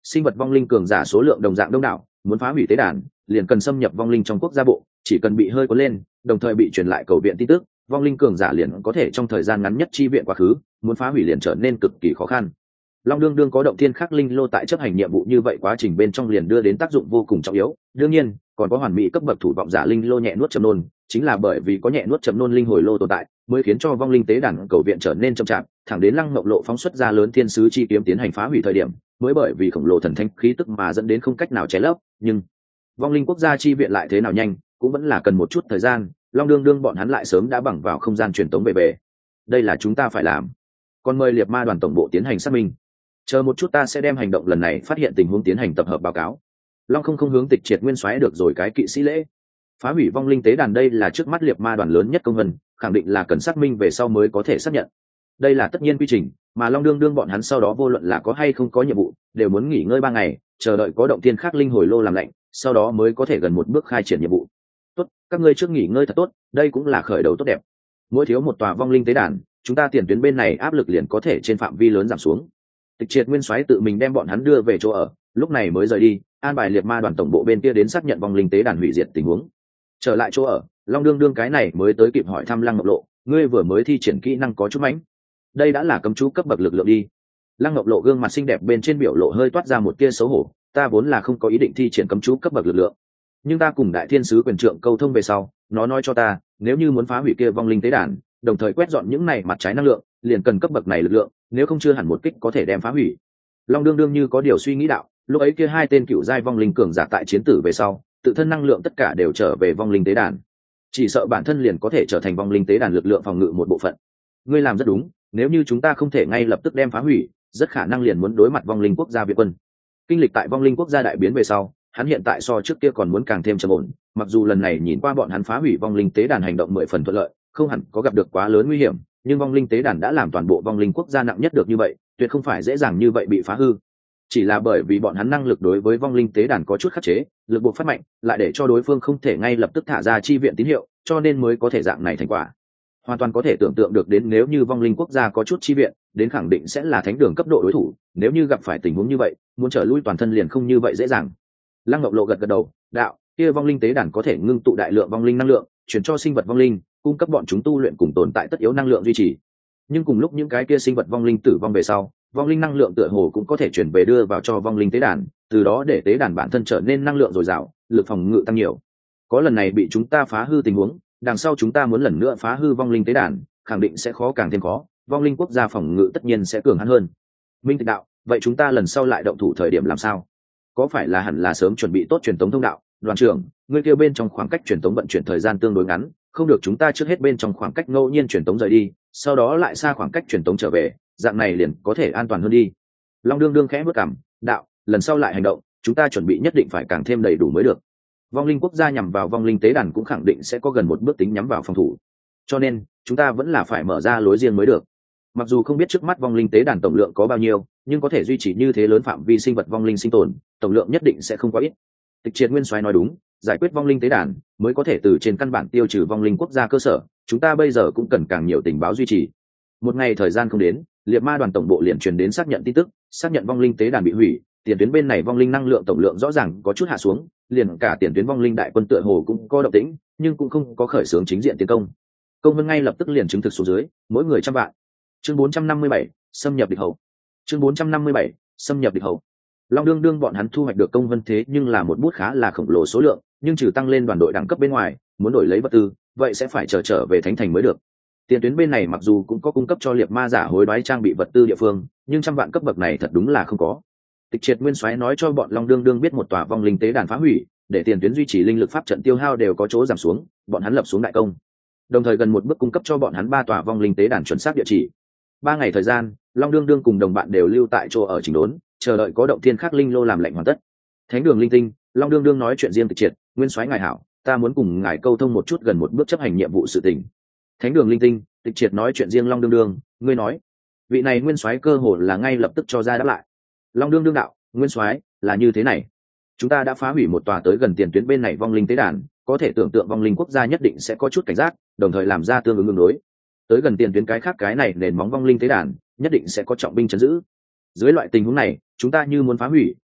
sinh vật vong linh cường giả số lượng đồng dạng đông đảo, muốn phá hủy tế đàn liền cần xâm nhập vong linh trong quốc gia bộ, chỉ cần bị hơi cuốn lên đồng thời bị truyền lại cầu viện tin tức, vong linh cường giả liền có thể trong thời gian ngắn nhất chi viện quá khứ, muốn phá hủy liền trở nên cực kỳ khó khăn. Long đương đương có động thiên khắc linh lô tại chấp hành nhiệm vụ như vậy quá trình bên trong liền đưa đến tác dụng vô cùng trọng yếu. Đương nhiên còn có hoàn mỹ cấp bậc thủ vọng giả linh lô nhẹ nuốt chậm nôn, chính là bởi vì có nhẹ nuốt chậm nôn linh hồi lô tồn tại mới khiến cho vong linh tế đàn cầu viện trở nên chậm chạp, thẳng đến Lăng Ngọc Lộ phóng xuất ra lớn thiên sứ chi kiếm tiến hành phá hủy thời điểm mới bởi vì khổng lồ thần thanh khí tức mà dẫn đến không cách nào che lấp. Nhưng vong linh quốc gia chi viện lại thế nào nhanh cũng vẫn là cần một chút thời gian. Long đương đương bọn hắn lại sớm đã bằng vào không gian truyền tống về về. Đây là chúng ta phải làm, còn mời liệt ma đoàn tổng bộ tiến hành xác minh. Chờ một chút ta sẽ đem hành động lần này phát hiện tình huống tiến hành tập hợp báo cáo. Long không không hướng Tịch Triệt nguyên soái được rồi cái kỵ sĩ lễ. Phá hủy vong linh tế đàn đây là trước mắt liệt ma đoàn lớn nhất công vân, khẳng định là cần xác minh về sau mới có thể xác nhận. Đây là tất nhiên quy trình, mà Long đương đương bọn hắn sau đó vô luận là có hay không có nhiệm vụ đều muốn nghỉ ngơi ba ngày, chờ đợi có động thiên khắc linh hồi lô làm lạnh, sau đó mới có thể gần một bước khai triển nhiệm vụ. Tốt, các ngươi trước nghỉ ngơi thật tốt, đây cũng là khởi đầu tốt đẹp. Mỗi thiếu một tòa vong linh tế đàn, chúng ta tiền tuyến bên này áp lực liền có thể trên phạm vi lớn giảm xuống. Tịch Triệt nguyên soái tự mình đem bọn hắn đưa về chỗ ở, lúc này mới rời đi, an bài liệt ma đoàn tổng bộ bên kia đến xác nhận vong linh tế đàn hủy diệt tình huống. Trở lại chỗ ở, Long đương đương cái này mới tới kịp hỏi thăm Lăng Ngọc Lộ, ngươi vừa mới thi triển kỹ năng có chút mánh, đây đã là cấm chú cấp bậc lực lượng đi. Lăng Ngọc Lộ gương mặt xinh đẹp bên trên biểu lộ hơi toát ra một tia xấu hổ, ta vốn là không có ý định thi triển cấm chú cấp bậc lực lượng, nhưng ta cùng đại thiên sứ quyền trượng câu thông về sau, nó nói cho ta nếu như muốn phá hủy kia vong linh tế đàn đồng thời quét dọn những này mặt trái năng lượng liền cần cấp bậc này lực lượng, nếu không chưa hẳn một kích có thể đem phá hủy. Long đương đương như có điều suy nghĩ đạo, lúc ấy kia hai tên cựu giai vong linh cường giả tại chiến tử về sau tự thân năng lượng tất cả đều trở về vong linh tế đàn, chỉ sợ bản thân liền có thể trở thành vong linh tế đàn lực lượng phòng ngự một bộ phận. Ngươi làm rất đúng, nếu như chúng ta không thể ngay lập tức đem phá hủy rất khả năng liền muốn đối mặt vong linh quốc gia việt quân. Kinh lịch tại vong linh quốc gia đại biến về sau, hắn hiện tại so trước kia còn muốn càng thêm trầm ổn, mặc dù lần này nhìn qua bọn hắn phá hủy vong linh tế đàn hành động mười phần thuận lợi, không hẳn có gặp được quá lớn nguy hiểm, nhưng vong linh tế đàn đã làm toàn bộ vong linh quốc gia nặng nhất được như vậy, tuyệt không phải dễ dàng như vậy bị phá hư. Chỉ là bởi vì bọn hắn năng lực đối với vong linh tế đàn có chút khắc chế, lực buộc phát mạnh, lại để cho đối phương không thể ngay lập tức thả ra chi viện tín hiệu, cho nên mới có thể dạng này thành quả. Hoàn toàn có thể tưởng tượng được đến nếu như vong linh quốc gia có chút chi viện, đến khẳng định sẽ là thánh đường cấp độ đối thủ, nếu như gặp phải tình huống như vậy, muốn trở lui toàn thân liền không như vậy dễ dàng. Lăng Ngọc Lộ gật gật đầu, đạo, kia vong linh tế đàn có thể ngưng tụ đại lượng vong linh năng lượng, chuyển cho sinh vật vong linh, cung cấp bọn chúng tu luyện cùng tồn tại tất yếu năng lượng duy trì. Nhưng cùng lúc những cái kia sinh vật vong linh tử vong về sau, vong linh năng lượng tựa hồ cũng có thể chuyển về đưa vào cho vong linh tế đàn, từ đó để tế đàn bản thân trở nên năng lượng dồi dào, lực phòng ngự tăng nhiều. Có lần này bị chúng ta phá hư tình huống, đằng sau chúng ta muốn lần nữa phá hư vong linh tế đàn, khẳng định sẽ khó càng thêm khó, vong linh quốc gia phòng ngự tất nhiên sẽ cường hắn hơn. Minh Tịch đạo, vậy chúng ta lần sau lại động thủ thời điểm làm sao? Có phải là hẳn là sớm chuẩn bị tốt truyền tống thông đạo? Đoàn trưởng, ngươi kêu bên trong khoảng cách truyền tống vận chuyển thời gian tương đối ngắn, không được chúng ta trước hết bên trong khoảng cách ngẫu nhiên truyền tống rời đi, sau đó lại xa khoảng cách truyền tống trở về, dạng này liền có thể an toàn hơn đi. Long đương đương khẽ bước cằm, đạo, lần sau lại hành động, chúng ta chuẩn bị nhất định phải càng thêm đầy đủ mới được. Vong linh quốc gia nhằm vào vong linh tế đàn cũng khẳng định sẽ có gần một bước tính nhắm vào phòng thủ, cho nên chúng ta vẫn là phải mở ra lối riêng mới được. Mặc dù không biết trước mắt vong linh tế đàn tổng lượng có bao nhiêu, nhưng có thể duy trì như thế lớn phạm vi sinh vật vong linh sinh tồn, tổng lượng nhất định sẽ không quá ít. Tịch Triệt nguyên soái nói đúng, giải quyết vong linh tế đàn mới có thể từ trên căn bản tiêu trừ vong linh quốc gia cơ sở, chúng ta bây giờ cũng cần càng nhiều tình báo duy trì. Một ngày thời gian không đến, liệt ma đoàn tổng bộ liền truyền đến xác nhận tin tức, xác nhận vong linh tế đàn bị hủy, tiền tuyến bên này vong linh năng lượng tổng lượng rõ ràng có chút hạ xuống, liền cả tiền tuyến vong linh đại quân tựa hồ cũng có động tĩnh, nhưng cũng không có khởi xướng chính diện tiến công. Công vân ngay lập tức liền chứng thực xuống dưới, mỗi người trăm vạn. Chương bốn trăm năm mươi bảy, xâm nhập địch hậu. Chương bốn trăm năm mươi bảy, xâm nhập địch hậu. Long đương đương bọn hắn thu hoạch được công vân thế nhưng là một bút khá là khổng lồ số lượng, nhưng trừ tăng lên đoàn đội đẳng cấp bên ngoài, muốn đổi lấy vật tư, vậy sẽ phải chờ trở về thánh thành mới được. Tiền tuyến bên này mặc dù cũng có cung cấp cho liệt ma giả hối đoái trang bị vật tư địa phương, nhưng trăm vạn cấp bậc này thật đúng là không có. Tịch Triệt nguyên soái nói cho bọn Long đương đương biết một tòa vong linh tế đàn phá hủy, để tiền tuyến duy trì linh lực pháp trận tiêu hao đều có chỗ giảm xuống, bọn hắn lập xuống đại công. Đồng thời gần một bước cung cấp cho bọn hắn ba tòa vong linh tế đàn chuẩn xác địa chỉ. Ba ngày thời gian, Long đương đương cùng đồng bạn đều lưu tại chỗ ở chỉnh đốn, chờ đợi có động thiên khắc linh lô làm lệnh hoàn tất. Thánh đường linh tinh, Long đương đương nói chuyện riêng Tịch Triệt, nguyên soái ngài hảo, ta muốn cùng ngài câu thông một chút gần một bước chấp hành nhiệm vụ sự tình. Thánh đường linh tinh, Tịch Triệt nói chuyện riêng Long đương đương, ngươi nói, vị này nguyên soái cơ hồ là ngay lập tức cho ra đáp lại. Long đương đương đạo, nguyên soái, là như thế này, chúng ta đã phá hủy một tòa tới gần tiền tuyến bên này vong linh tế đàn, có thể tưởng tượng vong linh quốc gia nhất định sẽ có chút cảnh giác, đồng thời làm ra tương ứng ứng đối. Tới gần tiền tuyến cái khác cái này nền móng vong linh tế đàn nhất định sẽ có trọng binh chấn giữ. Dưới loại tình huống này, chúng ta như muốn phá hủy,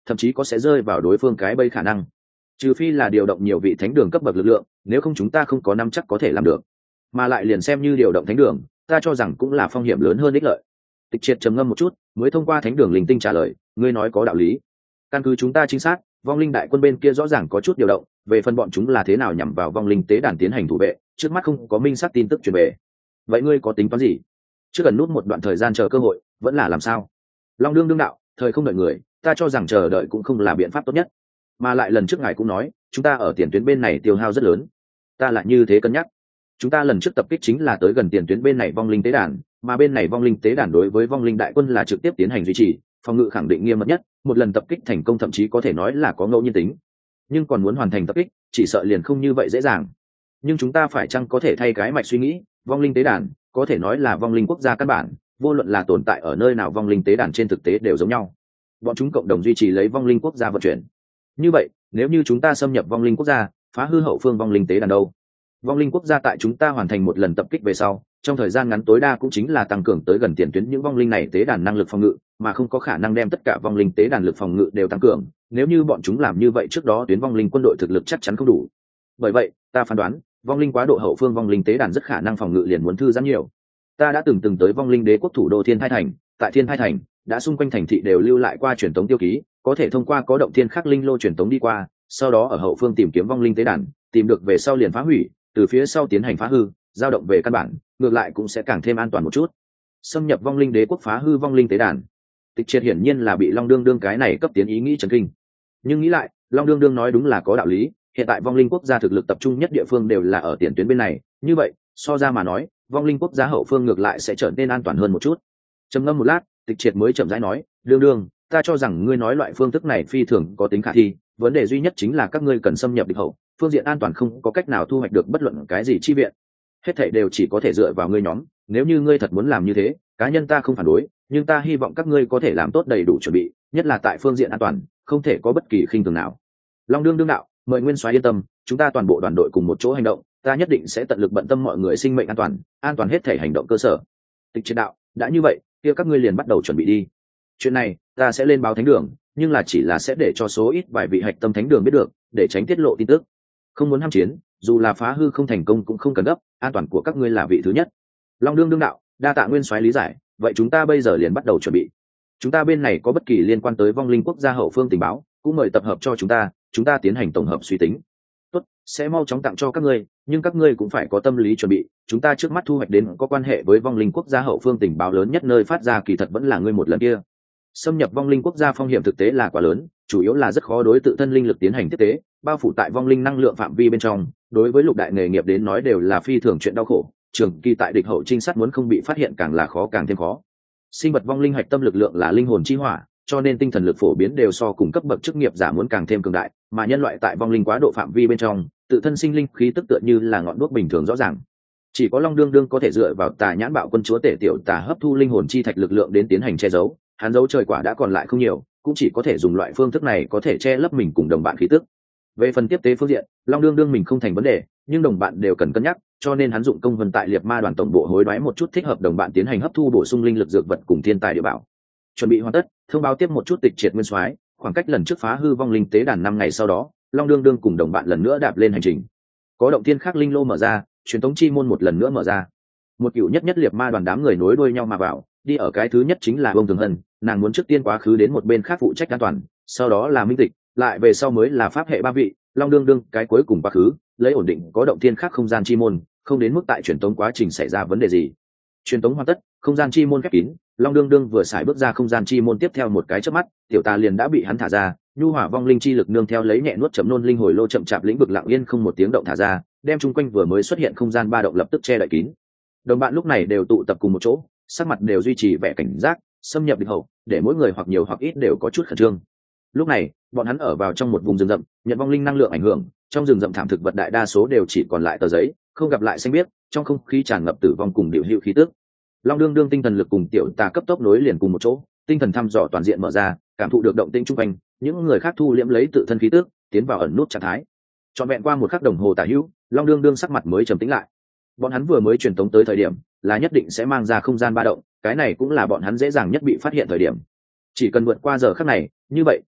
thậm chí có sẽ rơi vào đối phương cái bây khả năng. Trừ phi là điều động nhiều vị thánh đường cấp bậc lực lượng, nếu không chúng ta không có nắm chắc có thể làm được. Mà lại liền xem như điều động thánh đường, ta cho rằng cũng là phong hiểm lớn hơn ích lợi. Tịch Triệt trầm ngâm một chút, mới thông qua thánh đường linh tinh trả lời, ngươi nói có đạo lý. Căn cứ chúng ta chính xác, vong linh đại quân bên kia rõ ràng có chút điều động, về phần bọn chúng là thế nào nhằm vào vong linh tế đàn tiến hành thủ vệ, trước mắt không có minh xác tin tức truyền về. Vậy ngươi có tính toán gì? Trước cần nút một đoạn thời gian chờ cơ hội, vẫn là làm sao? Long đương đương đạo, thời không đợi người, ta cho rằng chờ đợi cũng không là biện pháp tốt nhất. Mà lại lần trước ngài cũng nói, chúng ta ở tiền tuyến bên này tiêu hao rất lớn. Ta lại như thế cân nhắc. Chúng ta lần trước tập kích chính là tới gần tiền tuyến bên này vong linh tế đàn, mà bên này vong linh tế đàn đối với vong linh đại quân là trực tiếp tiến hành duy trì, phòng ngự khẳng định nghiêm mật nhất, một lần tập kích thành công thậm chí có thể nói là có ngẫu nhiên tính. Nhưng còn muốn hoàn thành tập kích, chỉ sợ liền không như vậy dễ dàng. Nhưng chúng ta phải chăng có thể thay cái mạch suy nghĩ, vong linh tế đàn có thể nói là vong linh quốc gia căn bản, vô luận là tồn tại ở nơi nào vong linh tế đàn trên thực tế đều giống nhau. Bọn chúng cộng đồng duy trì lấy vong linh quốc gia vận chuyển. Như vậy, nếu như chúng ta xâm nhập vong linh quốc gia, phá hư hậu phương vong linh tế đàn đâu? Vong linh quốc gia tại chúng ta hoàn thành một lần tập kích về sau, trong thời gian ngắn tối đa cũng chính là tăng cường tới gần tiền tuyến những vong linh này tế đàn năng lực phòng ngự, mà không có khả năng đem tất cả vong linh tế đàn lực phòng ngự đều tăng cường. Nếu như bọn chúng làm như vậy trước đó tuyến vong linh quân đội thực lực chắc chắn không đủ. Bởi vậy, ta phán đoán, vong linh quá độ hậu phương vong linh tế đàn rất khả năng phòng ngự liền muốn thư giãn nhiều. Ta đã từng từng tới vong linh đế quốc thủ đô Thiên Thai Thành, tại Thiên Thai Thành, đã xung quanh thành thị đều lưu lại qua truyền tống tiêu ký, có thể thông qua có động thiên khắc linh lô truyền tống đi qua, sau đó ở hậu phương tìm kiếm vong linh tế đàn, tìm được về sau liền phá hủy, từ phía sau tiến hành phá hư, dao động về căn bản, ngược lại cũng sẽ càng thêm an toàn một chút. Xâm nhập vong linh đế quốc phá hư vong linh tế đàn. Tịch Triệt hiển nhiên là bị Long đương đương cái này cấp tiến ý nghĩ chấn kinh. Nhưng nghĩ lại, Long đương đương nói đúng là có đạo lý, hiện tại vong linh quốc gia thực lực tập trung nhất địa phương đều là ở tiền tuyến bên này, như vậy, so ra mà nói, vong linh quốc gia hậu phương ngược lại sẽ trở nên an toàn hơn một chút. Trầm ngâm một lát, Tịch Triệt mới chậm rãi nói, đương đương, ta cho rằng ngươi nói loại phương thức này phi thường có tính khả thi, vấn đề duy nhất chính là các ngươi cần xâm nhập địch hậu, phương diện an toàn không có cách nào thu hoạch được bất luận cái gì chi viện. Hết thảy đều chỉ có thể dựa vào ngươi nhóm, nếu như ngươi thật muốn làm như thế, cá nhân ta không phản đối, nhưng ta hy vọng các ngươi có thể làm tốt đầy đủ chuẩn bị, nhất là tại phương diện an toàn, không thể có bất kỳ khinh thường nào. Long đương đương đạo, mời nguyên soái yên tâm, chúng ta toàn bộ đoàn đội cùng một chỗ hành động, ta nhất định sẽ tận lực bận tâm mọi người sinh mệnh an toàn, an toàn hết thảy hành động cơ sở. Tịch Triệt đạo, đã như vậy, kia các ngươi liền bắt đầu chuẩn bị đi. Chuyện này, ta sẽ lên báo thánh đường, nhưng là chỉ là sẽ để cho số ít vài vị hạch tâm thánh đường biết được, để tránh tiết lộ tin tức. Không muốn ham chiến, dù là phá hư không thành công cũng không cần gấp, an toàn của các ngươi là vị thứ nhất. Long đương đương đạo, đa tạ nguyên soái lý giải, vậy chúng ta bây giờ liền bắt đầu chuẩn bị. Chúng ta bên này có bất kỳ liên quan tới vong linh quốc gia hậu phương tình báo, cũng mời tập hợp cho chúng ta, chúng ta tiến hành tổng hợp suy tính. Tốt, sẽ mau chóng tặng cho các ngươi, nhưng các ngươi cũng phải có tâm lý chuẩn bị, chúng ta trước mắt thu hoạch đến có quan hệ với vong linh quốc gia hậu phương tình báo lớn nhất nơi phát ra kỳ thật vẫn là ngươi một lần kia. Xâm nhập vong linh quốc gia phong hiểm thực tế là quá lớn, chủ yếu là rất khó đối tự thân linh lực tiến hành tiếp tế, bao phủ tại vong linh năng lượng phạm vi bên trong, đối với lục đại nghề nghiệp đến nói đều là phi thường chuyện đau khổ, trường kỳ tại địch hậu trinh sát muốn không bị phát hiện càng là khó càng thêm khó. Sinh vật vong linh hạch tâm lực lượng là linh hồn chi hỏa, cho nên tinh thần lực phổ biến đều so cùng cấp bậc chức nghiệp giả muốn càng thêm cường đại, mà nhân loại tại vong linh quá độ phạm vi bên trong, tự thân sinh linh khí tức tựa như là ngọn đuốc bình thường rõ ràng. Chỉ có Long đương đương có thể dựa vào Tà Nhãn Bạo Quân chúa tể tiểu tà hấp thu linh hồn chi thạch lực lượng đến tiến hành che giấu, hắn dấu trời quả đã còn lại không nhiều, cũng chỉ có thể dùng loại phương thức này có thể che lấp mình cùng đồng bạn khí tức. Về phần tiếp tế phương diện, Long đương đương mình không thành vấn đề, nhưng đồng bạn đều cần cân nhắc, cho nên hắn dụng công vân tại Liệt Ma đoàn tổng bộ hối đoái một chút thích hợp đồng bạn tiến hành hấp thu bổ sung linh lực dược vật cùng thiên tài địa bảo. Chuẩn bị hoàn tất, thông báo tiếp một chút Tịch Triệt nguyên soái, khoảng cách lần trước phá hư vong linh tế đàn năm ngày sau đó, Long đương đương cùng đồng bạn lần nữa đạp lên hành trình. Có động thiên khắc linh lô mở ra, truyền tống chi môn một lần nữa mở ra. Một cựu nhất nhất Liệt Ma đoàn đám người nối đuôi nhau mà vào, đi ở cái thứ nhất chính là Vương Thường Hân, nàng muốn trước tiên quá khứ đến một bên khác phụ trách an toàn, sau đó là Minh Tịch, lại về sau mới là pháp hệ ba vị, Long đương đương cái cuối cùng quá khứ, lấy ổn định có động thiên khắc không gian chi môn, không đến mức tại truyền tống quá trình xảy ra vấn đề gì. Truyền tống hoàn tất, không gian chi môn khép kín, Long đương đương vừa xài bước ra không gian chi môn tiếp theo một cái chớp mắt, tiểu tà liền đã bị hắn thả ra, nhu hỏa vong linh chi lực nương theo lấy nhẹ nuốt chậm nôn linh hồi lô chậm chạp lĩnh vực lặng yên không một tiếng động thả ra, đem chung quanh vừa mới xuất hiện không gian ba động lập tức che đậy kín. Đồng bạn lúc này đều tụ tập cùng một chỗ, sắc mặt đều duy trì vẻ cảnh giác, xâm nhập địch hậu, để mỗi người hoặc nhiều hoặc ít đều có chút khẩn trương. Lúc này, bọn hắn ở vào trong một vùng rừng rậm, nhận vong linh năng lượng ảnh hưởng, trong rừng rậm thảm thực vật đại đa số đều chỉ còn lại tờ giấy, không gặp lại xanh biếc, trong không khí tràn ngập tử vong cùng điều hữu khí tức. Long đương đương tinh thần lực cùng tiểu tà cấp tốc nối liền cùng một chỗ, tinh thần thăm dò toàn diện mở ra, cảm thụ được động tĩnh chung quanh, những người khác thu liễm lấy tự thân khí tức, tiến vào ẩn nút trạng thái. Trọn vẹn qua một khắc đồng hồ tả hữu, Long đương đương sắc mặt mới trầm tĩnh lại. Bọn hắn vừa mới truyền tống tới thời điểm, là nhất định sẽ mang ra không gian ba động, cái này cũng là bọn hắn dễ dàng nhất bị phát hiện thời điểm. Chỉ cần vượt qua giờ khắc này, như vậy,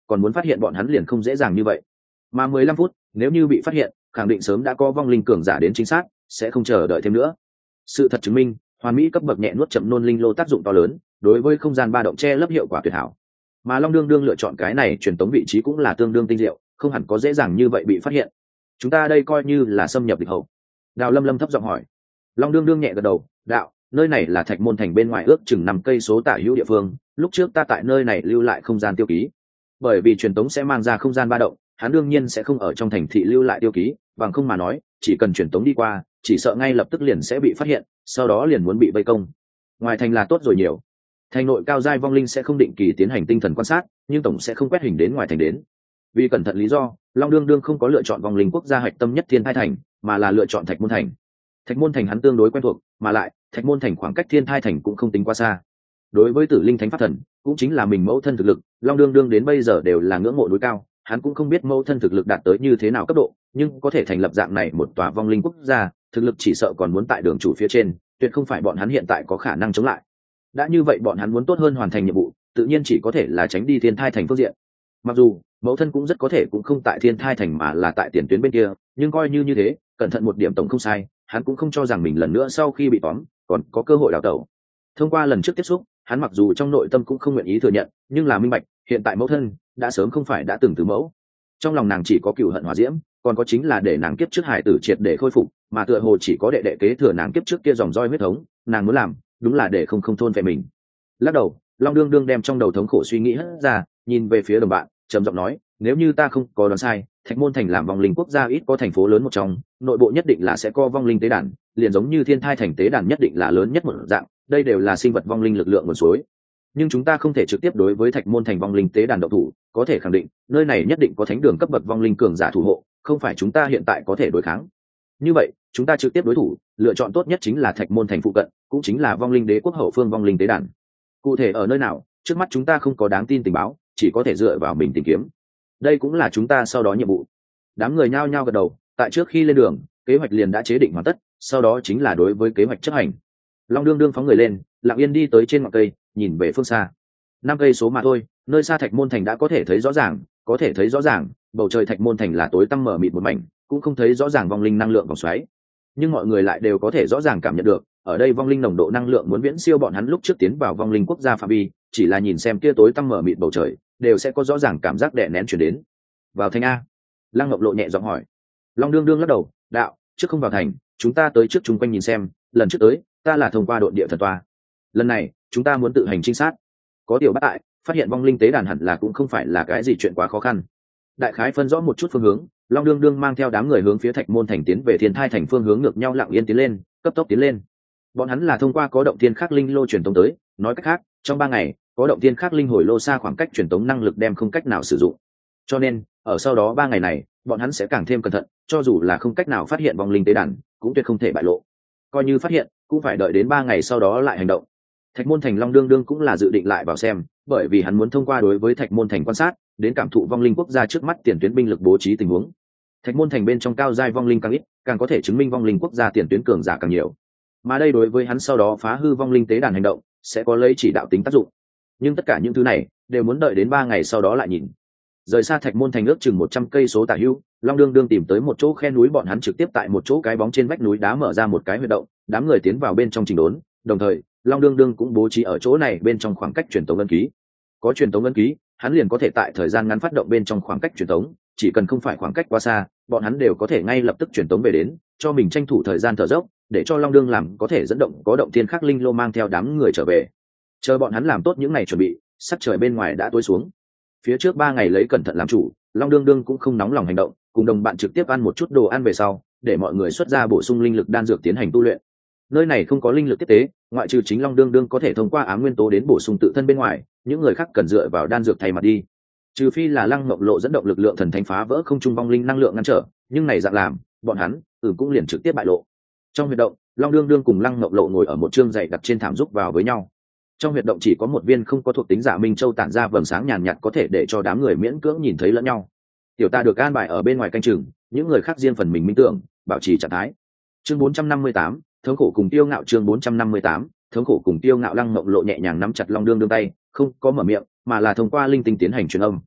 còn muốn phát hiện bọn hắn liền không dễ dàng như vậy. Mà mười lăm phút, nếu như bị phát hiện, khẳng định sớm đã có vong linh cường giả đến chính xác, sẽ không chờ đợi thêm nữa. Sự thật chứng minh, hoàn mỹ cấp bậc nhẹ nuốt chậm nôn linh lô tác dụng to lớn, đối với không gian ba động che lấp hiệu quả tuyệt hảo. Mà Long Đương Đương lựa chọn cái này truyền tống vị trí cũng là tương đương tinh diệu, không hẳn có dễ dàng như vậy bị phát hiện. Chúng ta đây coi như là xâm nhập địch hậu. Đào Lâm Lâm thấp giọng hỏi. Long Đương Đương nhẹ gật đầu, đạo, nơi này là Thạch Môn Thành bên ngoài ước chừng năm cây số tả hữu địa phương, lúc trước ta tại nơi này lưu lại không gian tiêu ký. Bởi vì truyền tống sẽ mang ra không gian ba động, hắn đương nhiên sẽ không ở trong thành thị lưu lại tiêu ký, bằng không mà nói, chỉ cần truyền tống đi qua, chỉ sợ ngay lập tức liền sẽ bị phát hiện, sau đó liền muốn bị vây công. Ngoài thành là tốt rồi nhiều. Thành nội cao giai vong linh sẽ không định kỳ tiến hành tinh thần quan sát, nhưng tổng sẽ không quét hình đến ngoài thành đến. Vì cẩn thận lý do, Long Đương Đương không có lựa chọn vong linh quốc gia hạch tâm nhất Thiên Thai Thành, mà là lựa chọn Thạch Môn Thành. Thạch Môn Thành hắn tương đối quen thuộc, mà lại Thạch Môn Thành khoảng cách Thiên Thai Thành cũng không tính quá xa. Đối với Tử Linh Thánh Pháp Thần, cũng chính là mình mẫu thân thực lực, Long Đương Đương đến bây giờ đều là ngưỡng mộ núi cao, hắn cũng không biết mẫu thân thực lực đạt tới như thế nào cấp độ, nhưng có thể thành lập dạng này một tòa vong linh quốc gia, thực lực chỉ sợ còn muốn tại đường chủ phía trên, tuyệt không phải bọn hắn hiện tại có khả năng chống lại. Đã như vậy bọn hắn muốn tốt hơn hoàn thành nhiệm vụ, tự nhiên chỉ có thể là tránh đi Thiên Thai Thành phương diện. Mặc dù mẫu thân cũng rất có thể cũng không tại Thiên Thai Thành mà là tại tiền tuyến bên kia, nhưng coi như như thế, cẩn thận một điểm tổng không sai, hắn cũng không cho rằng mình lần nữa sau khi bị tóm còn có cơ hội đào tẩu. Thông qua lần trước tiếp xúc, hắn mặc dù trong nội tâm cũng không nguyện ý thừa nhận, nhưng là minh bạch, hiện tại mẫu thân đã sớm không phải đã từng từ mẫu. Trong lòng nàng chỉ có cừu hận hỏa diễm, còn có chính là để nàng kiếp trước hải tử triệt để khôi phục, mà tựa hồ chỉ có đệ đệ kế thừa nàng kiếp trước kia dòng roi huyết thống, nàng muốn làm, đúng là để không không thôn về mình. Lắc đầu, Long Đương Đương đem trong đầu thống khổ suy nghĩ hết ra, nhìn về phía đồng bạn, trầm giọng nói, nếu như ta không có đoán sai, Thạch Môn Thành làm vong linh quốc gia ít có thành phố lớn một trong, nội bộ nhất định là sẽ có vong linh tế đàn, liền giống như Thiên Thai Thành tế đàn nhất định là lớn nhất một dạng, đây đều là sinh vật vong linh lực lượng nguồn suối. Nhưng chúng ta không thể trực tiếp đối với Thạch Môn Thành vong linh tế đàn động thủ, có thể khẳng định, nơi này nhất định có thánh đường cấp bậc vong linh cường giả thủ hộ, không phải chúng ta hiện tại có thể đối kháng. Như vậy, chúng ta trực tiếp đối thủ, lựa chọn tốt nhất chính là Thạch Môn Thành phụ cận, cũng chính là vong linh đế quốc hậu phương vong linh tế đàn. Cụ thể ở nơi nào, trước mắt chúng ta không có đáng tin tình báo, chỉ có thể dựa vào mình tìm kiếm. Đây cũng là chúng ta sau đó nhiệm vụ. Đám người nhao nhao gật đầu, tại trước khi lên đường, kế hoạch liền đã chế định hoàn tất, sau đó chính là đối với kế hoạch chấp hành. Long Đương Đương phóng người lên, lặng yên đi tới trên ngọn cây, nhìn về phương xa. Năm cây số mà thôi, nơi xa Thạch Môn Thành đã có thể thấy rõ ràng, có thể thấy rõ ràng, bầu trời Thạch Môn Thành là tối tăm mở mịt một mảnh, cũng không thấy rõ ràng vong linh năng lượng vòng xoáy. Nhưng mọi người lại đều có thể rõ ràng cảm nhận được, ở đây vong linh nồng độ năng lượng muốn viễn siêu bọn hắn lúc trước tiến vào vong linh quốc gia phạm vi, chỉ là nhìn xem kia tối tăm mở mịt bầu trời, đều sẽ có rõ ràng cảm giác đè nén truyền đến. Vào thành a? Lăng Ngọc Lộ nhẹ giọng hỏi. Long Đương Đương lắc đầu, đạo, trước không vào thành, chúng ta tới trước chung quanh nhìn xem, lần trước tới, ta là thông qua đội địa thần toa. Lần này, chúng ta muốn tự hành trinh sát. Có điều bất tại, phát hiện vong linh tế đàn hẳn là cũng không phải là cái gì chuyện quá khó khăn. Đại khái phân rõ một chút phương hướng, Long Đương Đương mang theo đám người hướng phía Thạch Môn Thành tiến về Thiên Thai Thành phương hướng ngược nhau lặng yên tiến lên, cấp tốc tiến lên. Bọn hắn là thông qua có động thiên khắc linh lô truyền tống tới, nói cách khác, trong ba ngày, có động thiên khắc linh hồi lô xa khoảng cách truyền tống năng lực đem không cách nào sử dụng. Cho nên, ở sau đó ba ngày này, bọn hắn sẽ càng thêm cẩn thận, cho dù là không cách nào phát hiện vong linh tế đàn, cũng tuyệt không thể bại lộ. Coi như phát hiện, cũng phải đợi đến ba ngày sau đó lại hành động. Thạch Môn Thành Long Đương Đương cũng là dự định lại vào xem, bởi vì hắn muốn thông qua đối với Thạch Môn Thành quan sát, đến cảm thụ vong linh quốc gia trước mắt tiền tuyến binh lực bố trí tình huống. Thạch Môn Thành bên trong cao giai vong linh càng ít, càng có thể chứng minh vong linh quốc gia tiền tuyến cường giả càng nhiều. Mà đây đối với hắn sau đó phá hư vong linh tế đàn hành động, sẽ có lấy chỉ đạo tính tác dụng. Nhưng tất cả những thứ này đều muốn đợi đến ba ngày sau đó lại nhìn. Rời xa Thạch Môn Thành ước chừng một trăm cây số tả hữu, Long Đương Đương tìm tới một chỗ khe núi, bọn hắn trực tiếp tại một chỗ cái bóng trên vách núi đá mở ra một cái huyệt động, đám người tiến vào bên trong chỉnh đốn, đồng thời, Long Đương Đương cũng bố trí ở chỗ này bên trong khoảng cách truyền tống ấn ký. Có truyền tống ấn ký, hắn liền có thể tại thời gian ngắn phát động bên trong khoảng cách truyền tống, chỉ cần không phải khoảng cách quá xa, bọn hắn đều có thể ngay lập tức truyền tống về đến, cho mình tranh thủ thời gian thở dốc, để cho Long Đương làm có thể dẫn động có động thiên khắc linh lô mang theo đám người trở về. Chờ bọn hắn làm tốt những ngày chuẩn bị, sắc trời bên ngoài đã tối xuống. Phía trước ba ngày lấy cẩn thận làm chủ, Long Đương Đương cũng không nóng lòng hành động, cùng đồng bạn trực tiếp ăn một chút đồ ăn về sau, để mọi người xuất ra bổ sung linh lực đan dược tiến hành tu luyện. Nơi này không có linh lực tiếp tế, ngoại trừ chính Long Đương Đương có thể thông qua ám nguyên tố đến bổ sung tự thân bên ngoài, những người khác cần dựa vào đan dược thay mặt đi. Trừ phi là Lăng Ngọc Lộ dẫn động lực lượng thần thánh phá vỡ không trung vong linh năng lượng ngăn trở, nhưng này dạng làm, bọn hắn, ừ cũng liền trực tiếp bại lộ. Trong huyệt động, Long Đương Đương cùng Lăng Ngọc Lộ ngồi ở một chương dày đặt trên thảm giúp vào với nhau. Trong huyệt động chỉ có một viên không có thuộc tính giả minh châu tản ra vầng sáng nhàn nhạt có thể để cho đám người miễn cưỡng nhìn thấy lẫn nhau. Tiểu Ta được an bài ở bên ngoài canh chừng, những người khác riêng phần mình minh tưởng, bảo trì trạng thái. Chương bốn trăm năm mươi tám, thống khổ cùng tiêu ngạo. Chương bốn trăm năm mươi tám, thống khổ cùng tiêu ngạo. Lăng Ngọc Lộ nhẹ nhàng nắm chặt Long Đương Đương tay, không có mở miệng, mà là thông qua linh tinh tiến hành truyền âm.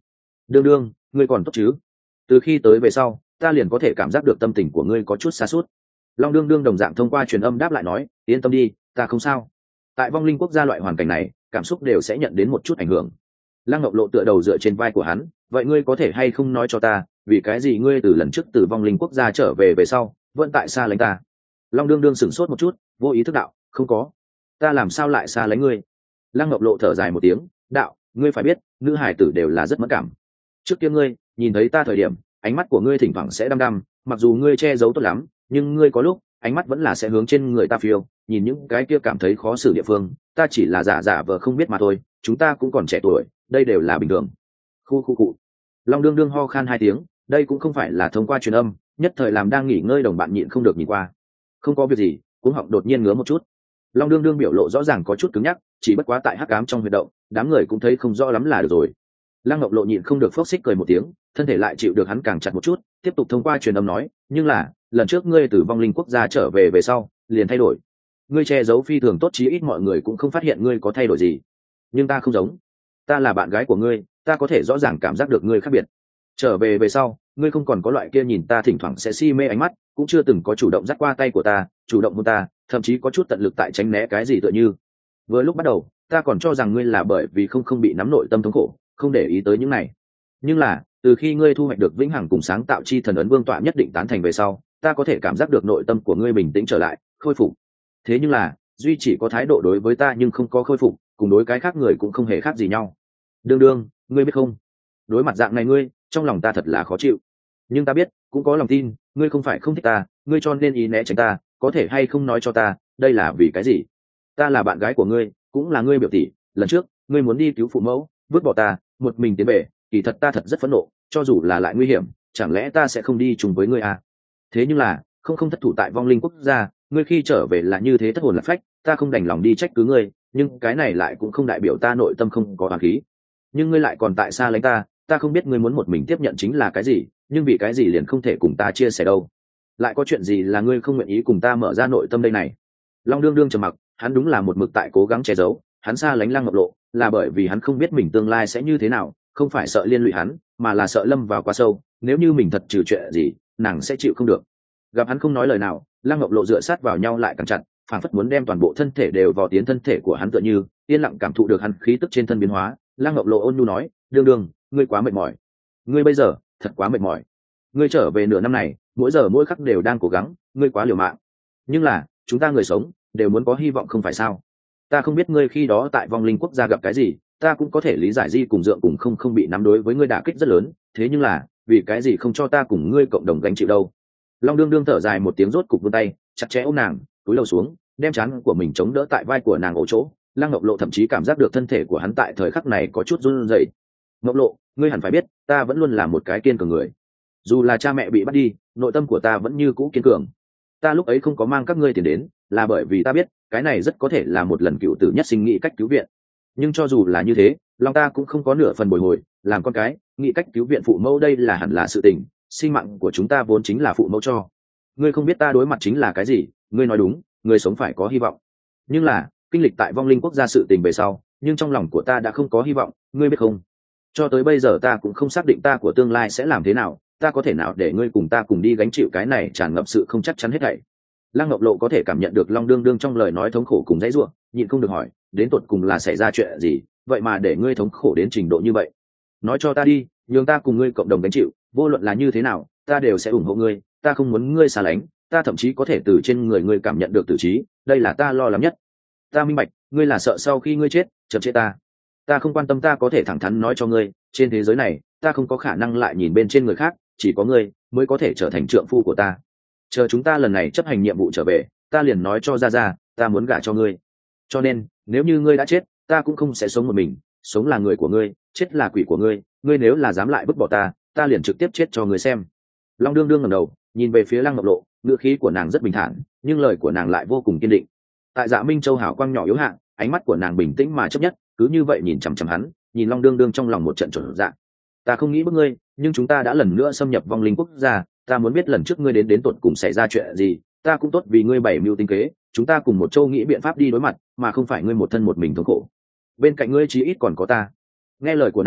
đương đương ngươi còn tốt chứ? Từ khi tới về sau ta liền có thể cảm giác được tâm tình của ngươi có chút xa suốt. Long đương đương đồng dạng thông qua truyền âm đáp lại nói, yên tâm đi, ta không sao. Tại vong linh quốc gia loại hoàn cảnh này, cảm xúc đều sẽ nhận đến một chút ảnh hưởng. Lăng Ngọc Lộ tựa đầu dựa trên vai của hắn, vậy ngươi có thể hay không nói cho ta, vì cái gì ngươi từ lần trước từ vong linh quốc gia trở về về sau vẫn tại xa lánh ta? Long đương đương sửng sốt một chút, vô ý thức đạo, không có, ta làm sao lại xa lánh ngươi? Lăng Ngọc Lộ thở dài một tiếng, đạo, ngươi phải biết, nữ hải tử đều là rất mẫn cảm. Trước kia ngươi nhìn thấy ta thời điểm, ánh mắt của ngươi thỉnh thoảng sẽ đăm đăm, mặc dù ngươi che giấu tốt lắm, nhưng ngươi có lúc ánh mắt vẫn là sẽ hướng trên người ta phiêu, nhìn những cái kia cảm thấy khó xử địa phương, ta chỉ là giả giả vờ không biết mà thôi, chúng ta cũng còn trẻ tuổi, đây đều là bình thường. Khu khu cụ. Long đương đương ho khan hai tiếng, đây cũng không phải là thông qua truyền âm, nhất thời làm đang nghỉ ngơi đồng bạn nhịn không được nhìn qua. Không có việc gì, cuống họng đột nhiên ngứa một chút. Long đương đương biểu lộ rõ ràng có chút cứng nhắc, chỉ bất quá tại hắc ám trong huy động, đám người cũng thấy không rõ lắm là được rồi. Lăng Ngọc Lộ nhịn không được phốc xích cười một tiếng, thân thể lại chịu được hắn càng chặt một chút, tiếp tục thông qua truyền âm nói, nhưng là lần trước ngươi từ vong linh quốc gia trở về về sau liền thay đổi, ngươi che giấu phi thường tốt, chí ít mọi người cũng không phát hiện ngươi có thay đổi gì. Nhưng ta không giống, ta là bạn gái của ngươi, ta có thể rõ ràng cảm giác được ngươi khác biệt. Trở về về sau ngươi không còn có loại kia nhìn ta thỉnh thoảng sẽ si mê ánh mắt, cũng chưa từng có chủ động dắt qua tay của ta, chủ động hôn ta, thậm chí có chút tận lực tại tránh né cái gì tựa như. Vừa lúc bắt đầu ta còn cho rằng ngươi là bởi vì không không bị nắm nội tâm thống khổ, không để ý tới những này. Nhưng là từ khi ngươi thu hoạch được vĩnh hằng cùng sáng tạo chi thần ấn vương tọa nhất định tán thành về sau, ta có thể cảm giác được nội tâm của ngươi bình tĩnh trở lại, khôi phục. Thế nhưng là duy chỉ có thái độ đối với ta nhưng không có khôi phục, cùng đối cái khác người cũng không hề khác gì nhau. Đương đương ngươi biết không, đối mặt dạng này ngươi, trong lòng ta thật là khó chịu. Nhưng ta biết, cũng có lòng tin, ngươi không phải không thích ta, ngươi cho nên ý né tránh ta, có thể hay không nói cho ta, đây là vì cái gì? Ta là bạn gái của ngươi, cũng là ngươi biểu tỷ, lần trước ngươi muốn đi cứu phụ mẫu, vứt bỏ ta một mình tiến về, kỳ thật ta thật rất phẫn nộ, cho dù là lại nguy hiểm, chẳng lẽ ta sẽ không đi chung với ngươi à? Thế nhưng là không không thất thủ tại vong linh quốc gia, ngươi khi trở về là như thế thất hồn lạc phách, ta không đành lòng đi trách cứ ngươi, nhưng cái này lại cũng không đại biểu ta nội tâm không có oán khí. Nhưng ngươi lại còn tại xa lánh ta, ta không biết ngươi muốn một mình tiếp nhận chính là cái gì, nhưng vì cái gì liền không thể cùng ta chia sẻ đâu? Lại có chuyện gì là ngươi không nguyện ý cùng ta mở ra nội tâm đây này? Long đương đương trầm mặc, hắn đúng là một mực tại cố gắng che giấu, hắn xa lánh Lăng Ngọc Lộ là bởi vì hắn không biết mình tương lai sẽ như thế nào, không phải sợ liên lụy hắn, mà là sợ lâm vào quá sâu, nếu như mình thật trừ chuyện gì, nàng sẽ chịu không được. Gặp hắn không nói lời nào, Lăng Ngọc Lộ dựa sát vào nhau lại càng chặt, phảng phất muốn đem toàn bộ thân thể đều vào tiến thân thể của hắn, tựa như yên lặng cảm thụ được hắn khí tức trên thân biến hóa. Lăng Ngọc Lộ ôn nhu nói, đương đương ngươi quá mệt mỏi, ngươi bây giờ thật quá mệt mỏi, ngươi trở về nửa năm này mỗi giờ mỗi khắc đều đang cố gắng, ngươi quá liều mạng. Nhưng là chúng ta người sống đều muốn có hy vọng không phải sao? Ta không biết ngươi khi đó tại vong linh quốc gia gặp cái gì, ta cũng có thể lý giải di cùng dượng cùng không không bị nắm đối với ngươi đả kích rất lớn, thế nhưng là vì cái gì không cho ta cùng ngươi cộng đồng gánh chịu đâu? Long đương đương thở dài một tiếng, rốt cục vươn tay chặt chẽ ôm nàng, túi đầu xuống đem trán của mình chống đỡ tại vai của nàng ổ chỗ. Lăng Ngọc Lộ thậm chí cảm giác được thân thể của hắn tại thời khắc này có chút run rẩy. Ngọc Lộ, ngươi hẳn phải biết, ta vẫn luôn là một cái kiên cường người, dù là cha mẹ bị bắt đi, nội tâm của ta vẫn như cũ kiên cường. Ta lúc ấy không có mang các ngươi tiền đến, là bởi vì ta biết cái này rất có thể là một lần cựu tử nhất sinh nghĩ cách cứu viện. Nhưng cho dù là như thế, lòng ta cũng không có nửa phần bồi hồi, làm con cái nghĩ cách cứu viện phụ mẫu, đây là hẳn là sự tình, sinh mạng của chúng ta vốn chính là phụ mẫu cho. Ngươi không biết ta đối mặt chính là cái gì, ngươi nói đúng, người sống phải có hy vọng. Nhưng là kinh lịch tại vong linh quốc gia sự tình về sau, nhưng trong lòng của ta đã không có hy vọng, ngươi biết không? Cho tới bây giờ ta cũng không xác định ta của tương lai sẽ làm thế nào, ta có thể nào để ngươi cùng ta cùng đi gánh chịu cái này tràn ngập sự không chắc chắn hết thảy. Lăng Ngọc Lộ có thể cảm nhận được Long đương đương trong lời nói thống khổ cùng dãy rủa, nhịn không được hỏi, đến tột cùng là xảy ra chuyện gì, vậy mà để ngươi thống khổ đến trình độ như vậy? Nói cho ta đi, nhường ta cùng ngươi cộng đồng gánh chịu, vô luận là như thế nào, ta đều sẽ ủng hộ ngươi, ta không muốn ngươi xa lánh, ta thậm chí có thể từ trên người ngươi cảm nhận được tử trí, đây là ta lo lắng nhất. Ta minh bạch, ngươi là sợ sau khi ngươi chết, chậm trễ ta. Ta không quan tâm, ta có thể thẳng thắn nói cho ngươi, trên thế giới này, ta không có khả năng lại nhìn bên trên người khác, chỉ có ngươi mới có thể trở thành trượng phu của ta. Chờ chúng ta lần này chấp hành nhiệm vụ trở về, ta liền nói cho ra ra, ta muốn gả cho ngươi. Cho nên, nếu như ngươi đã chết, ta cũng không sẽ sống một mình, sống là người của ngươi, chết là quỷ của ngươi, ngươi nếu là dám lại vứt bỏ ta, ta liền trực tiếp chết cho ngươi xem. Long đương đương ngẩng đầu, nhìn về phía Lăng Ngọc Lộ, ngữ khí của nàng rất bình thản, nhưng lời của nàng lại vô cùng kiên định. Tại Dạ Minh Châu hào quang nhỏ yếu hạ, ánh mắt của nàng bình tĩnh mà chấp nhất, cứ như vậy nhìn chằm chằm hắn, nhìn Long đương đương trong lòng một trận chột dạ. Ta không nghĩ bức ngươi, nhưng chúng ta đã lần nữa xâm nhập vong linh quốc gia, ta muốn biết lần trước ngươi đến đến tột cùng xảy ra chuyện gì, ta cũng tốt vì ngươi bảy mưu tinh kế, chúng ta cùng một châu nghĩ biện pháp đi đối mặt, mà không phải ngươi một thân một mình thống khổ. Bên cạnh ngươi chí ít còn có ta. Nghe lời của nàng,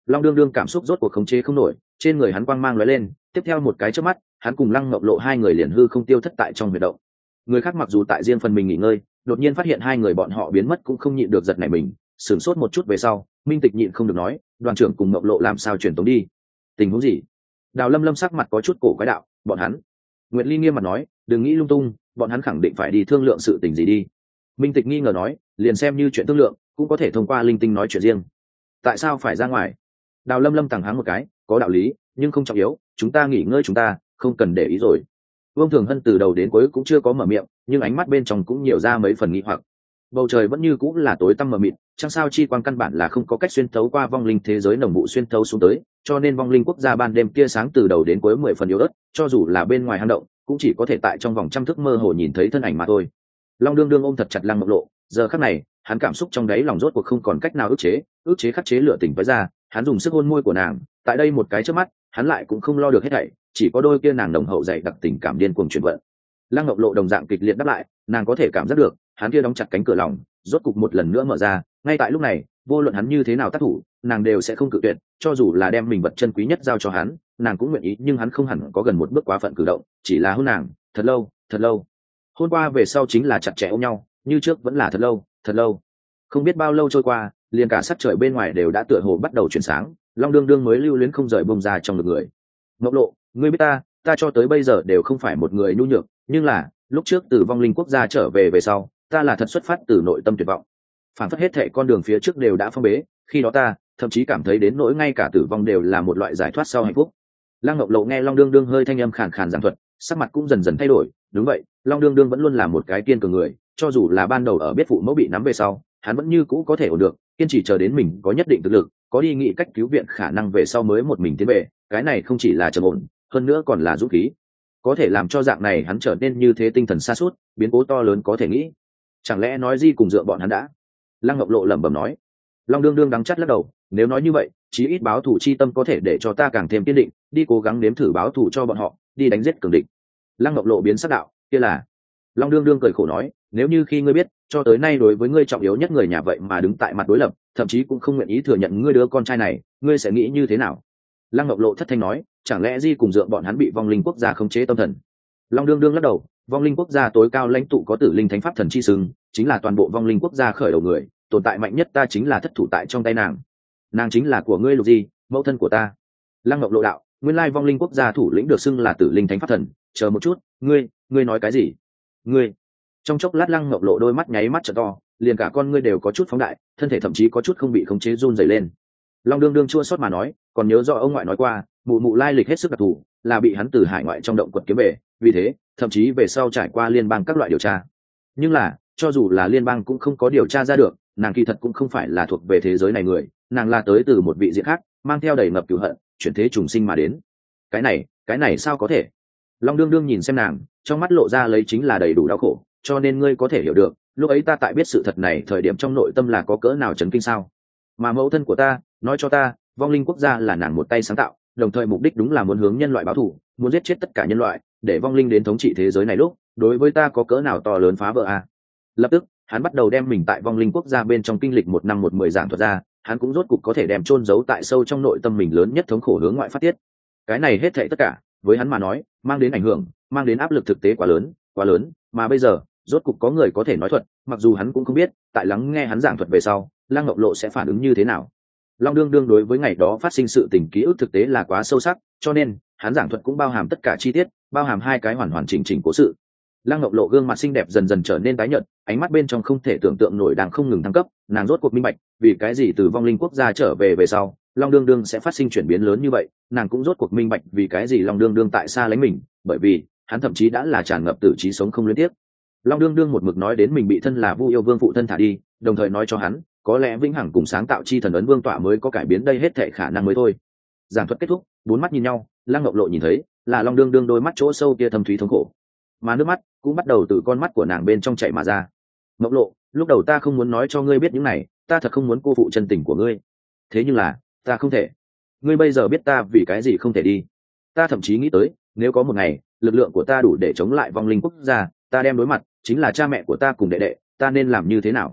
Long đương đương cảm xúc rốt cuộc khống chế không nổi, trên người hắn quang mang lóe lên, tiếp theo một cái chớp mắt, hắn cùng Lăng Ngọc Lộ hai người liền hư không tiêu thất tại trong huyệt động. Người khác mặc dù tại riêng phần mình nghỉ ngơi, đột nhiên phát hiện hai người bọn họ biến mất cũng không nhịn được giật nảy mình, sửng sốt một chút về sau, Minh Tịch nhịn không được nói, đoàn trưởng cùng Ngọc Lộ làm sao chuyển tống đi? Tình huống gì? Đào Lâm Lâm sắc mặt có chút cổ quái đạo, bọn hắn. Nguyệt Ly nghiêm mặt nói, đừng nghĩ lung tung, bọn hắn khẳng định phải đi thương lượng sự tình gì đi. Minh Tịch nghi ngờ nói, liền xem như chuyện thương lượng, cũng có thể thông qua linh tinh nói chuyện riêng. Tại sao phải ra ngoài? Đào Lâm Lâm tằng háng một cái, có đạo lý, nhưng không trọng yếu, chúng ta nghỉ ngơi chúng ta, không cần để ý rồi. Vương Thường Hân từ đầu đến cuối cũng chưa có mở miệng, nhưng ánh mắt bên trong cũng nhiều ra mấy phần nghi hoặc. Bầu trời vẫn như cũng là tối tăm mờ mịt, chẳng sao chi quang căn bản là không có cách xuyên thấu qua vong linh thế giới nồng vụ xuyên thấu xuống tới, cho nên vong linh quốc gia ban đêm kia sáng từ đầu đến cuối mười phần yếu ớt, cho dù là bên ngoài hang động, cũng chỉ có thể tại trong vòng trăm thước mơ hồ nhìn thấy thân ảnh mà thôi. Long đương đương ôm thật chặt Lăng Ngọc Lộ, giờ khắc này, hắn cảm xúc trong đáy lòng rốt cuộc không còn cách nào ức chế, ức chế khắc chế lửa tỉnh với ra, hắn dùng sức hôn môi của nàng, tại đây một cái chớp mắt, hắn lại cũng không lo được hết thảy, chỉ có đôi kia nàng nồng hậu dày đặc tình cảm điên cuồng chuyển vận. Lăng Ngọc Lộ đồng dạng kịch liệt đáp lại, nàng có thể cảm giác được, hắn kia đóng chặt cánh cửa lòng, rốt cục một lần nữa mở ra, ngay tại lúc này, vô luận hắn như thế nào tác thủ, nàng đều sẽ không cự tuyệt, cho dù là đem mình vật chân quý nhất giao cho hắn, nàng cũng nguyện ý, nhưng hắn không hẳn có gần một bước quá phận cử động, chỉ là hôn nàng, thật lâu, thật lâu. Hôn qua về sau chính là chặt chẽ ôm nhau, như trước vẫn là thật lâu, thật lâu. Không biết bao lâu trôi qua, liền cả sắc trời bên ngoài đều đã tựa hồ bắt đầu chuyển sáng, Long đương đương mới lưu luyến không rời bông ra trong ngực người. Ngọc Lộ, ngươi biết ta, ta cho tới bây giờ đều không phải một người nhu nhược, nhưng là lúc trước từ vong linh quốc gia trở về về sau, ta là thật xuất phát từ nội tâm tuyệt vọng. Phản phất hết thệ con đường phía trước đều đã phong bế, khi đó ta thậm chí cảm thấy đến nỗi ngay cả tử vong đều là một loại giải thoát sau hạnh phúc. Lăng Ngọc Lộ nghe Long đương đương hơi thanh âm khàn khàn giảng thuật, sắc mặt cũng dần dần thay đổi. Đúng vậy, Long đương đương vẫn luôn là một cái kiên cường người, cho dù là ban đầu ở biết phụ mẫu bị nắm về sau, hắn vẫn như cũ có thể ổn được, kiên trì chờ đến mình có nhất định thực lực, có đi nghĩ cách cứu viện khả năng về sau mới một mình tiến về. Cái này không chỉ là trầm ổn, hơn nữa còn là dũng khí, có thể làm cho dạng này hắn trở nên như thế tinh thần sa sút, biến cố to lớn có thể nghĩ. Chẳng lẽ nói Di cùng dựa bọn hắn đã? Lăng Ngọc Lộ lẩm bẩm nói. Long đương đương đắng chắt lắc đầu, nếu nói như vậy, chí ít báo thù chi tâm có thể để cho ta càng thêm kiên định, đi cố gắng nếm thử báo thù cho bọn họ, đi đánh giết cường địch. Lăng Ngọc Lộ biến sắc đạo, kia là. Long đương đương cười khổ nói, nếu như khi ngươi biết, cho tới nay đối với ngươi trọng yếu nhất người nhà vậy mà đứng tại mặt đối lập, thậm chí cũng không nguyện ý thừa nhận ngươi đứa con trai này, ngươi sẽ nghĩ như thế nào? Lăng Ngọc Lộ thất thanh nói, chẳng lẽ Di cùng dượng bọn hắn bị vong linh quốc gia khống chế tâm thần? Long đương đương lắc đầu, vong linh quốc gia tối cao lãnh tụ có tử linh thánh pháp thần chi sừng, chính là toàn bộ vong linh quốc gia khởi đầu người, tồn tại mạnh nhất ta chính là thất thủ tại trong tay nàng. Nàng chính là của ngươi Lục Di, mẫu thân của ta. Lăng Ngọc Lộ đạo, nguyên lai vong linh quốc gia thủ lĩnh được xưng là tử linh thánh pháp thần, chờ một chút, ngươi, ngươi nói cái gì? Ngươi? Trong chốc lát Lăng Ngọc Lộ đôi mắt nháy mắt trợ to, liền cả con ngươi đều có chút phóng đại, thân thể thậm chí có chút không bị khống chế run rẩy lên. Long đương đương chua xót mà nói, còn nhớ rõ ông ngoại nói qua, mụ mụ lai lịch hết sức đặc thù, là bị hắn từ hải ngoại trong động quật kiếm về, vì thế thậm chí về sau trải qua liên bang các loại điều tra. Nhưng là cho dù là liên bang cũng không có điều tra ra được, nàng kỳ thật cũng không phải là thuộc về thế giới này người, nàng là tới từ một vị diện khác, mang theo đầy ngập cửu hận, chuyển thế trùng sinh mà đến. Cái này, cái này sao có thể? Long đương đương nhìn xem nàng, trong mắt lộ ra lấy chính là đầy đủ đau khổ, cho nên ngươi có thể hiểu được, lúc ấy ta tại biết sự thật này thời điểm trong nội tâm là có cỡ nào chấn kinh sao? Mà mẫu thân của ta nói cho ta, vong linh quốc gia là nàng một tay sáng tạo, đồng thời mục đích đúng là muốn hướng nhân loại báo thù, muốn giết chết tất cả nhân loại, để vong linh đến thống trị thế giới này lúc, đối với ta có cỡ nào to lớn phá vỡ à? Lập tức, hắn bắt đầu đem mình tại vong linh quốc gia bên trong kinh lịch một năm một mười giảng thuật ra, hắn cũng rốt cục có thể đem chôn giấu tại sâu trong nội tâm mình lớn nhất thống khổ hướng ngoại phát tiết. Cái này hết thảy tất cả, với hắn mà nói, mang đến ảnh hưởng, mang đến áp lực thực tế quá lớn, quá lớn, mà bây giờ, rốt cục có người có thể nói thuật, mặc dù hắn cũng không biết, tại lắng nghe hắn giảng thuật về sau, Lăng Ngọc Lộ sẽ phản ứng như thế nào. Long đương đương đối với ngày đó phát sinh sự tình ký ức thực tế là quá sâu sắc, cho nên hắn giảng thuật cũng bao hàm tất cả chi tiết, bao hàm hai cái hoàn hoàn chỉnh chỉnh cố sự. Lăng Ngọc Lộ gương mặt xinh đẹp dần dần trở nên tái nhợt, ánh mắt bên trong không thể tưởng tượng nổi đang không ngừng thăng cấp, nàng rốt cuộc minh bạch, vì cái gì từ vong linh quốc gia trở về về sau, Long đương đương sẽ phát sinh chuyển biến lớn như vậy, nàng cũng rốt cuộc minh bạch vì cái gì Long đương đương tại xa lánh mình, bởi vì hắn thậm chí đã là tràn ngập tử trí sống không liên tiếp. Long đương đương một mực nói đến mình bị thân là Vu Yêu Vương phụ thân thả đi, đồng thời nói cho hắn, có lẽ vĩnh hằng cùng sáng tạo chi thần ấn vương tọa mới có cải biến đây hết thảy khả năng mới thôi. Giảng thuật kết thúc, bốn mắt nhìn nhau, Lăng Ngọc Lộ nhìn thấy là Long đương đương đôi mắt chỗ sâu kia thâm thúy thống khổ, mà nước mắt cũng bắt đầu từ con mắt của nàng bên trong chảy mà ra. Ngọc Lộ, lúc đầu ta không muốn nói cho ngươi biết những này, ta thật không muốn cô phụ chân tình của ngươi, thế nhưng là ta không thể. Ngươi bây giờ biết ta vì cái gì không thể đi. Ta thậm chí nghĩ tới, nếu có một ngày lực lượng của ta đủ để chống lại vong linh quốc gia, ta đem đối mặt chính là cha mẹ của ta cùng đệ đệ, ta nên làm như thế nào?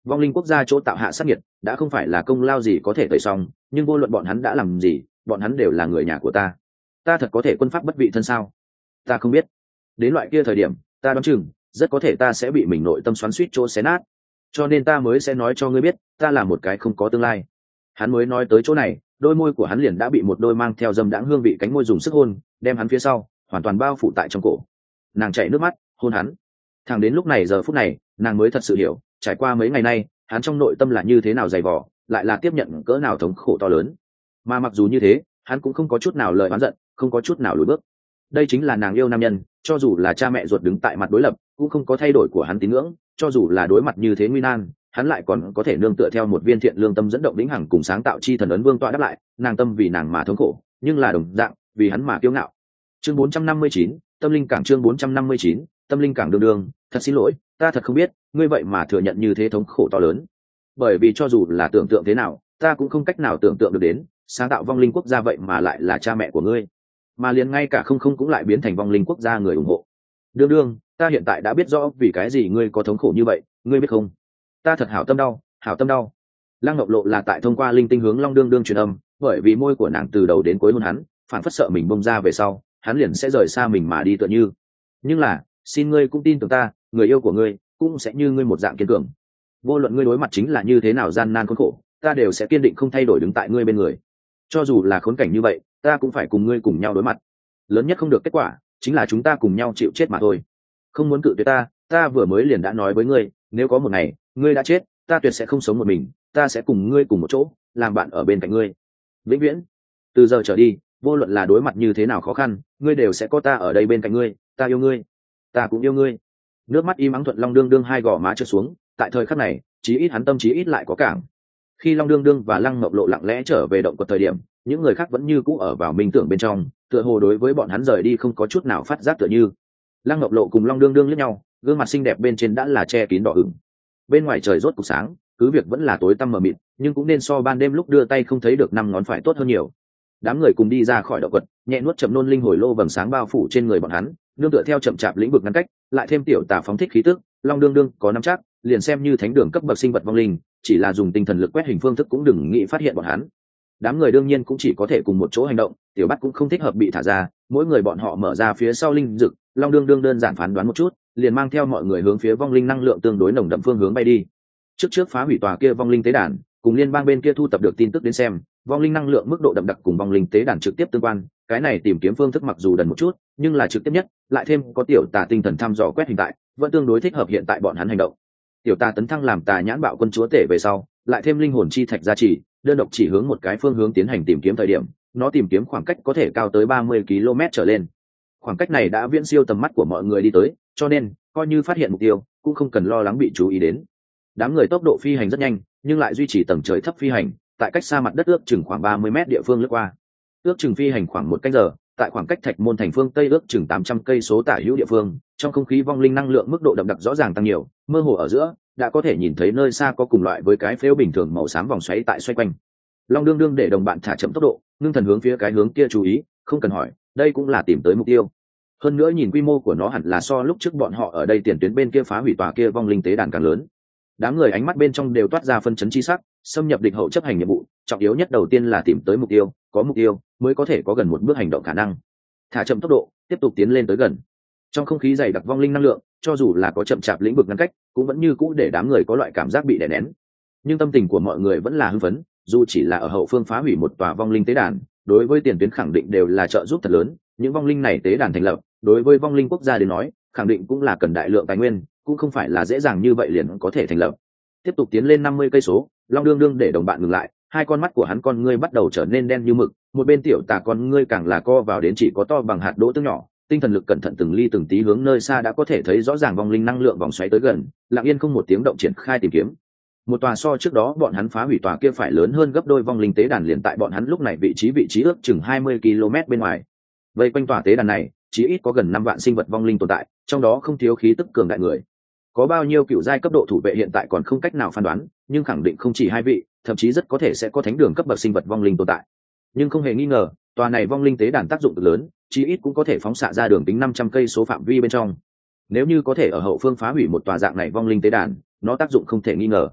vong linh quốc gia chỗ tạo hạ sát nhiệt đã không phải là công lao gì có thể tẩy xong, nhưng vô luận bọn hắn đã làm gì, bọn hắn đều là người nhà của ta. Ta thật có thể quân pháp bất vị thân sao? Ta không biết. Đến loại kia thời điểm, ta đoán chừng rất có thể ta sẽ bị mình nội tâm xoắn suýt chỗ xé nát. Cho nên ta mới sẽ nói cho ngươi biết, ta là một cái không có tương lai. Hắn mới nói tới chỗ này, đôi môi của hắn liền đã bị một đôi mang theo dâm đãng hương vị cánh môi dùng sức hôn, đem hắn phía sau hoàn toàn bao phủ tại trong cổ. Nàng chảy nước mắt hôn hắn. Thẳng đến lúc này giờ phút này, nàng mới thật sự hiểu, trải qua mấy ngày nay, hắn trong nội tâm là như thế nào dày vò, lại là tiếp nhận cỡ nào thống khổ to lớn. Mà mặc dù như thế, hắn cũng không có chút nào lời oán giận, không có chút nào lùi bước. Đây chính là nàng yêu nam nhân, cho dù là cha mẹ ruột đứng tại mặt đối lập, cũng không có thay đổi của hắn tín ngưỡng, cho dù là đối mặt như thế nguy nan, hắn lại còn có thể nương tựa theo một viên thiện lương tâm dẫn động vĩnh hằng cùng sáng tạo chi thần ấn vương tọa đáp lại, nàng tâm vì nàng mà thống khổ, nhưng là đồng dạng, vì hắn mà kiêu ngạo. Chương bốn trăm năm mươi chín, tâm linh cảng chương bốn trăm năm mươi chín, tâm linh cảng đường đường, thật xin lỗi, ta thật không biết, ngươi vậy mà thừa nhận như thế thống khổ to lớn. Bởi vì cho dù là tưởng tượng thế nào, ta cũng không cách nào tưởng tượng được đến, sáng tạo vong linh quốc gia vậy mà lại là cha mẹ của ngươi, mà liền ngay cả không không cũng lại biến thành vong linh quốc gia người ủng hộ. Đương đương, ta hiện tại đã biết rõ vì cái gì ngươi có thống khổ như vậy, ngươi biết không? Ta thật hảo tâm đau, hảo tâm đau. Lăng Ngọc Lộ là tại thông qua linh tinh hướng Long Đương Đương truyền âm, bởi vì môi của nàng từ đầu đến cuối hôn hắn, phản phất sợ mình bông ra về sau, hắn liền sẽ rời xa mình mà đi tựa như. Nhưng là, xin ngươi cũng tin tưởng ta, người yêu của ngươi cũng sẽ như ngươi một dạng kiên cường. Vô luận ngươi đối mặt chính là như thế nào gian nan khốn khổ, ta đều sẽ kiên định không thay đổi đứng tại ngươi bên người. Cho dù là khốn cảnh như vậy, ta cũng phải cùng ngươi cùng nhau đối mặt. Lớn nhất không được kết quả, chính là chúng ta cùng nhau chịu chết mà thôi. Không muốn cự tuyệt ta, ta vừa mới liền đã nói với ngươi, nếu có một ngày ngươi đã chết, ta tuyệt sẽ không sống một mình, ta sẽ cùng ngươi cùng một chỗ, làm bạn ở bên cạnh ngươi vĩnh viễn. Từ giờ trở đi, vô luận là đối mặt như thế nào khó khăn, ngươi đều sẽ có ta ở đây bên cạnh ngươi, ta yêu ngươi, ta cũng yêu ngươi. Nước mắt im ắng thuận Long Đương Đương hai gò má trượt xuống, tại thời khắc này, chí ít hắn tâm chí ít lại có cảng. Khi Long Đương Đương và Lăng Ngọc Lộ lặng lẽ trở về động quật thời điểm, những người khác vẫn như cũ ở vào minh tưởng bên trong, tựa hồ đối với bọn hắn rời đi không có chút nào phát giác tựa như. Lăng Ngọc Lộ cùng Long Đương Đương liếc nhau, gương mặt xinh đẹp bên trên đã là che kín đỏ ửng. Bên ngoài trời rốt cục sáng, cứ việc vẫn là tối tăm mờ mịt, nhưng cũng nên so ban đêm lúc đưa tay không thấy được năm ngón phải tốt hơn nhiều. Đám người cùng đi ra khỏi động quật, nhẹ nuốt chậm nôn linh hồi lô vầng sáng bao phủ trên người bọn hắn, nương tựa theo chậm chạp lĩnh vực ngăn cách, lại thêm tiểu tà phóng thích khí tức, Long Đương Đương có nắm chắc, liền xem như thánh đường cấp bậc sinh vật vong linh, chỉ là dùng tinh thần lực quét hình phương thức cũng đừng nghĩ phát hiện bọn hắn. Đám người đương nhiên cũng chỉ có thể cùng một chỗ hành động, tiểu bắt cũng không thích hợp bị thả ra, mỗi người bọn họ mở ra phía sau linh dực, Long Đương Đương đơn giản phán đoán một chút, liền mang theo mọi người hướng phía vong linh năng lượng tương đối nồng đậm phương hướng bay đi. Trước trước phá hủy tòa kia vong linh tế đàn, cùng liên bang bên kia thu tập được tin tức đến xem, vong linh năng lượng mức độ đậm đặc cùng vong linh tế đàn trực tiếp tương quan, cái này tìm kiếm phương thức mặc dù đần một chút, nhưng là trực tiếp nhất, lại thêm có tiểu tà tinh thần thăm dò quét hình tại, vẫn tương đối thích hợp hiện tại bọn hắn hành động. Tiểu tà tấn thăng làm tà nhãn bạo quân chúa tể về sau, lại thêm linh hồn chi thạch gia trì, đơn độc chỉ hướng một cái phương hướng tiến hành tìm kiếm thời điểm, nó tìm kiếm khoảng cách có thể cao tới ba mươi ki lô mét trở lên. Khoảng cách này đã viễn siêu tầm mắt của mọi người đi tới, cho nên coi như phát hiện mục tiêu, cũng không cần lo lắng bị chú ý đến. Đám người tốc độ phi hành rất nhanh, nhưng lại duy trì tầng trời thấp phi hành, tại cách xa mặt đất ước chừng khoảng ba mươi mét địa phương lướt qua. Ước chừng phi hành khoảng một canh giờ, tại khoảng cách Thạch Môn thành phương tây ước chừng tám trăm cây số tả hữu địa phương, trong không khí vong linh năng lượng mức độ đậm đặc rõ ràng tăng nhiều, mơ hồ ở giữa đã có thể nhìn thấy nơi xa có cùng loại với cái phễu bình thường màu xám vòng xoáy tại xoay quanh. Long Đương Đương để đồng bạn thả chậm tốc độ, ngưng thần hướng phía cái hướng kia chú ý, không cần hỏi, đây cũng là tìm tới mục tiêu. Hơn nữa nhìn quy mô của nó hẳn là so lúc trước bọn họ ở đây tiền tuyến bên kia phá hủy tòa kia vong linh tế đàn càng lớn. Đám người ánh mắt bên trong đều toát ra phân chấn chi sắc, xâm nhập địch hậu chấp hành nhiệm vụ, trọng yếu nhất đầu tiên là tìm tới mục tiêu, có mục tiêu mới có thể có gần một bước hành động khả năng. Thả chậm tốc độ, tiếp tục tiến lên tới gần. Trong không khí dày đặc vong linh năng lượng, cho dù là có chậm chạp lĩnh vực ngăn cách, cũng vẫn như cũ để đám người có loại cảm giác bị đè nén. Nhưng tâm tình của mọi người vẫn là hưng phấn, dù chỉ là ở hậu phương phá hủy một tòa vong linh tế đàn, đối với tiền tuyến khẳng định đều là trợ giúp thật lớn. Những vong linh này tế đàn thành lập, đối với vong linh quốc gia đến nói, khẳng định cũng là cần đại lượng tài nguyên, cũng không phải là dễ dàng như vậy liền có thể thành lập. Tiếp tục tiến lên năm mươi cây số, Long Đương Đương để đồng bạn ngừng lại, hai con mắt của hắn con ngươi bắt đầu trở nên đen như mực, một bên tiểu tà con ngươi càng là co vào đến chỉ có to bằng hạt đỗ tương nhỏ, tinh thần lực cẩn thận từng ly từng tí hướng nơi xa đã có thể thấy rõ ràng vong linh năng lượng vòng xoáy tới gần, lặng yên không một tiếng động triển khai tìm kiếm. Một tòa so trước đó bọn hắn phá hủy tòa kia phải lớn hơn gấp đôi vong linh tế đàn liền tại bọn hắn lúc này vị trí vị trí ước chừng hai mươi ki lô mét bên ngoài. Vây quanh tòa tế đàn này, chỉ ít có gần năm vạn sinh vật vong linh tồn tại, trong đó không thiếu khí tức cường đại người. Có bao nhiêu cựu giai cấp độ thủ vệ hiện tại còn không cách nào phán đoán, nhưng khẳng định không chỉ hai vị, thậm chí rất có thể sẽ có thánh đường cấp bậc sinh vật vong linh tồn tại. Nhưng không hề nghi ngờ, tòa này vong linh tế đàn tác dụng cực lớn, chí ít cũng có thể phóng xạ ra đường tính năm trăm cây số phạm vi bên trong. Nếu như có thể ở hậu phương phá hủy một tòa dạng này vong linh tế đàn, nó tác dụng không thể nghi ngờ.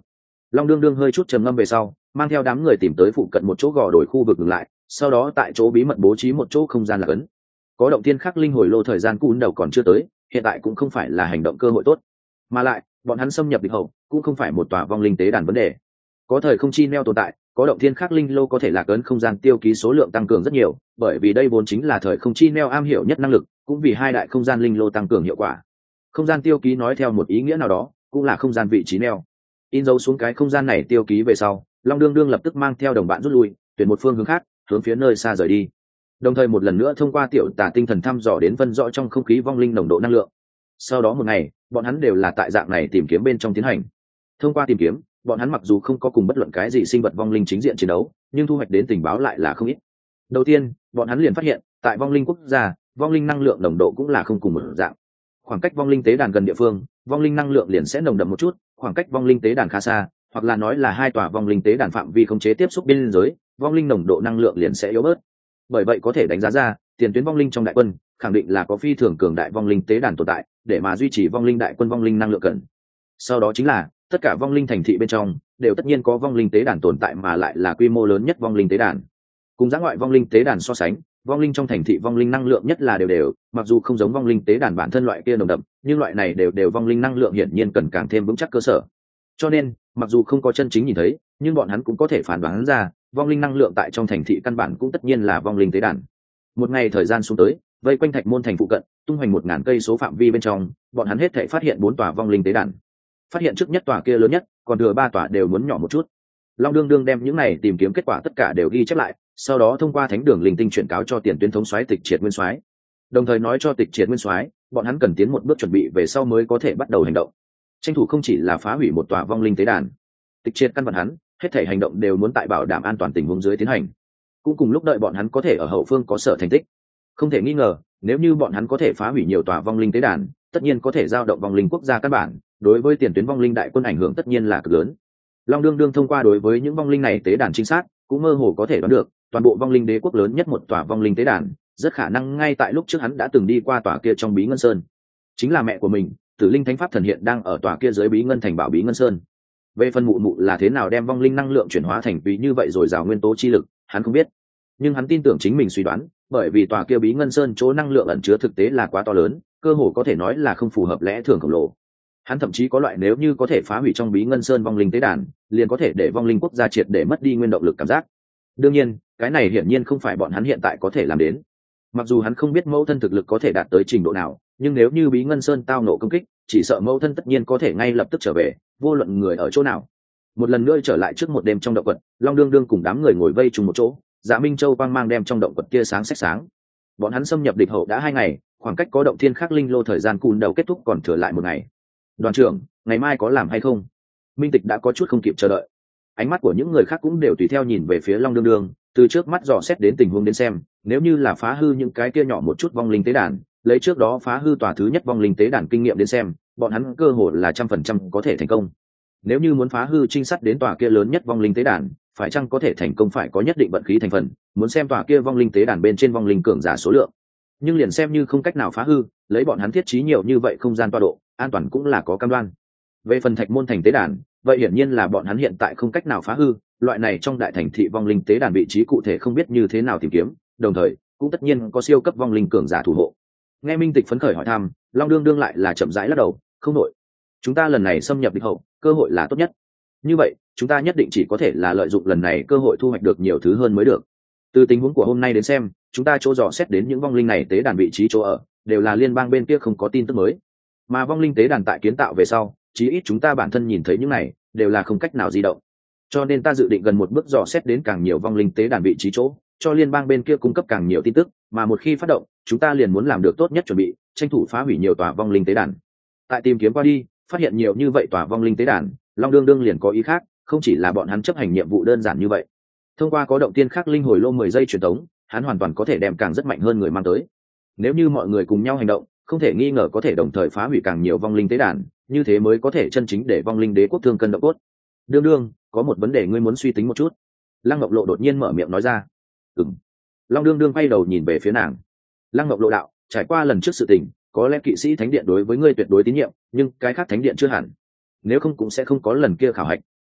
Long đương đương hơi chút trầm ngâm về sau, mang theo đám người tìm tới phụ cận một chỗ gò đồi khu vực ngừng lại, sau đó tại chỗ bí mật bố trí một chỗ không gian là cấn. Có động tiên khắc linh hồi lô thời gian cún đầu còn chưa tới, hiện tại cũng không phải là hành động cơ hội tốt, mà lại bọn hắn xâm nhập địch hậu cũng không phải một tòa vong linh tế đàn vấn đề. Có thời không chi neo tồn tại, có động thiên khắc linh lô có thể là cấn không gian tiêu ký số lượng tăng cường rất nhiều, bởi vì đây vốn chính là thời không chi neo am hiểu nhất năng lực, cũng vì hai đại không gian linh lô tăng cường hiệu quả. Không gian tiêu ký nói theo một ý nghĩa nào đó cũng là không gian vị trí neo. In dấu xuống cái không gian này tiêu ký về sau, Long đương đương lập tức mang theo đồng bạn rút lui, tuyển một phương hướng khác, hướng phía nơi xa rời đi. Đồng thời một lần nữa thông qua tiểu tả tinh thần thăm dò đến phân rõ trong không khí vong linh nồng độ năng lượng. Sau đó một ngày, bọn hắn đều là tại dạng này tìm kiếm bên trong tiến hành. Thông qua tìm kiếm, bọn hắn mặc dù không có cùng bất luận cái gì sinh vật vong linh chính diện chiến đấu, nhưng thu hoạch đến tình báo lại là không ít. Đầu tiên, bọn hắn liền phát hiện, tại vong linh quốc gia, vong linh năng lượng nồng độ cũng là không cùng một dạng. Khoảng cách vong linh tế đàn gần địa phương, vong linh năng lượng liền sẽ nồng đậm một chút, khoảng cách vong linh tế đàn khá xa, hoặc là nói là hai tòa vong linh tế đàn phạm vi khống chế tiếp xúc biên giới, vong linh nồng độ năng lượng liền sẽ yếu bớt. Bởi vậy có thể đánh giá ra, tiền tuyến vong linh trong đại quân khẳng định là có phi thường cường đại vong linh tế đàn tồn tại, để mà duy trì vong linh đại quân vong linh năng lượng cần. Sau đó chính là tất cả vong linh thành thị bên trong đều tất nhiên có vong linh tế đàn tồn tại, mà lại là quy mô lớn nhất vong linh tế đàn. Cùng giã ngoại vong linh tế đàn so sánh, vong linh trong thành thị vong linh năng lượng nhất là đều đều, mặc dù không giống vong linh tế đàn bản thân loại kia nồng đậm, nhưng loại này đều đều vong linh năng lượng hiển nhiên cần càng thêm vững chắc cơ sở. Cho nên, mặc dù không có chân chính nhìn thấy, nhưng bọn hắn cũng có thể phán đoán ra, vong linh năng lượng tại trong thành thị căn bản cũng tất nhiên là vong linh tế đàn. Một ngày thời gian xuống tới, vây quanh Thạch Môn thành phụ cận, tung hoành một ngàn cây số phạm vi bên trong, bọn hắn hết thảy phát hiện bốn tòa vong linh tế đàn. Phát hiện trước nhất tòa kia lớn nhất, còn thừa ba tòa đều muốn nhỏ một chút. Long đương đương đem những này tìm kiếm kết quả tất cả đều ghi chép lại, sau đó thông qua thánh đường linh tinh chuyển cáo cho tiền tuyến thống soái Tịch Triệt Nguyên soái, đồng thời nói cho Tịch Triệt Nguyên soái, bọn hắn cần tiến một bước chuẩn bị về sau mới có thể bắt đầu hành động. Tranh thủ không chỉ là phá hủy một tòa vong linh tế đàn. Tịch Triệt căn bản hắn, hết thảy hành động đều muốn tại bảo đảm an toàn tình huống dưới tiến hành. Cũng cùng lúc đợi bọn hắn có thể ở hậu phương có sở thành tích. Không thể nghi ngờ, nếu như bọn hắn có thể phá hủy nhiều tòa vong linh tế đàn, tất nhiên có thể giao động vong linh quốc gia căn bản, đối với tiền tuyến vong linh đại quân ảnh hưởng tất nhiên là cực lớn. Long đương đương thông qua đối với những vong linh này tế đàn chính xác, cũng mơ hồ có thể đoán được, toàn bộ vong linh đế quốc lớn nhất một tòa vong linh tế đàn, rất khả năng ngay tại lúc trước hắn đã từng đi qua tòa kia trong Bí Ngân Sơn. Chính là mẹ của mình, Tử Linh Thánh Pháp Thần hiện đang ở tòa kia dưới Bí Ngân thành bảo Bí Ngân Sơn. Về phần mụ mụ là thế nào đem vong linh năng lượng chuyển hóa thành vì như vậy rồi rào nguyên tố chi lực, hắn không biết. Nhưng hắn tin tưởng chính mình suy đoán, bởi vì tòa kia Bí Ngân Sơn chỗ năng lượng ẩn chứa thực tế là quá to lớn, cơ hồ có thể nói là không phù hợp lẽ thường khổng lồ. Hắn thậm chí có loại nếu như có thể phá hủy trong Bí Ngân Sơn vong linh tế đàn, liền có thể để vong linh quốc gia triệt để mất đi nguyên động lực cảm giác. Đương nhiên, cái này hiển nhiên không phải bọn hắn hiện tại có thể làm đến. Mặc dù hắn không biết mẫu thân thực lực có thể đạt tới trình độ nào, nhưng nếu như Bí Ngân Sơn tao nộ công kích, chỉ sợ mẫu thân tất nhiên có thể ngay lập tức trở về, vô luận người ở chỗ nào. Một lần nữa trở lại trước một đêm trong động quật, Long đương đương cùng đám người ngồi vây chung một chỗ, Dạ Minh Châu quang mang đem trong động quật kia sáng sách sáng. Bọn hắn xâm nhập địch hậu đã hai ngày, khoảng cách có động thiên khắc linh lô thời gian cùn đầu kết thúc còn thừa lại một ngày. Đoàn trưởng, ngày mai có làm hay không? Minh Tịch đã có chút không kịp chờ đợi. Ánh mắt của những người khác cũng đều tùy theo nhìn về phía Long đương đương, từ trước mắt dò xét đến tình huống đến xem, nếu như là phá hư những cái kia nhỏ một chút vong linh tế đàn, lấy trước đó phá hư tòa thứ nhất vong linh tế đàn kinh nghiệm đến xem, bọn hắn cơ hội là trăm phần trăm có thể thành công. Nếu như muốn phá hư trinh sát đến tòa kia lớn nhất vong linh tế đàn, phải chăng có thể thành công phải có nhất định vận khí thành phần, muốn xem tòa kia vong linh tế đàn bên trên vong linh cường giả số lượng. Nhưng liền xem như không cách nào phá hư, lấy bọn hắn thiết trí nhiều như vậy không gian tọa độ, an toàn cũng là có cam đoan. Về phần Thạch Môn thành tế đàn, vậy hiển nhiên là bọn hắn hiện tại không cách nào phá hư, loại này trong đại thành thị vong linh tế đàn vị trí cụ thể không biết như thế nào tìm kiếm, đồng thời cũng tất nhiên có siêu cấp vong linh cường giả thủ hộ. Nghe Minh Tịch phấn khởi hỏi thăm, Long đương đương lại là chậm rãi lắc đầu, không nổi. Chúng ta lần này xâm nhập địch hậu, cơ hội là tốt nhất. Như vậy, chúng ta nhất định chỉ có thể là lợi dụng lần này cơ hội thu hoạch được nhiều thứ hơn mới được. Từ tình huống của hôm nay đến xem, chúng ta chỗ dò xét đến những vong linh này tế đàn vị trí chỗ ở, đều là liên bang bên kia không có tin tức mới. Mà vong linh tế đàn tại kiến tạo về sau, chí ít chúng ta bản thân nhìn thấy những này, đều là không cách nào di động. Cho nên ta dự định gần một bước dò xét đến càng nhiều vong linh tế đàn vị trí chỗ, cho liên bang bên kia cung cấp càng nhiều tin tức, mà một khi phát động, chúng ta liền muốn làm được tốt nhất chuẩn bị, tranh thủ phá hủy nhiều tòa vong linh tế đàn. Tại tìm kiếm qua đi, phát hiện nhiều như vậy tòa vong linh tế đàn, Long đương đương liền có ý khác, không chỉ là bọn hắn chấp hành nhiệm vụ đơn giản như vậy. Thông qua có động tiên khắc linh hồi lô mười giây truyền tống, hắn hoàn toàn có thể đem càng rất mạnh hơn người mang tới. Nếu như mọi người cùng nhau hành động, không thể nghi ngờ có thể đồng thời phá hủy càng nhiều vong linh tế đàn, như thế mới có thể chân chính để vong linh đế quốc thương cân động cốt. Đương đương, có một vấn đề ngươi muốn suy tính một chút. Lăng Ngọc Lộ đột nhiên mở miệng nói ra. Ừm. Long đương đương quay đầu nhìn về phía nàng. Lăng Ngọc Lộ đạo, trải qua lần trước sự tình, có lẽ kỵ sĩ thánh điện đối với ngươi tuyệt đối tín nhiệm, nhưng cái khác thánh điện chưa hẳn. Nếu không cũng sẽ không có lần kia khảo hạch.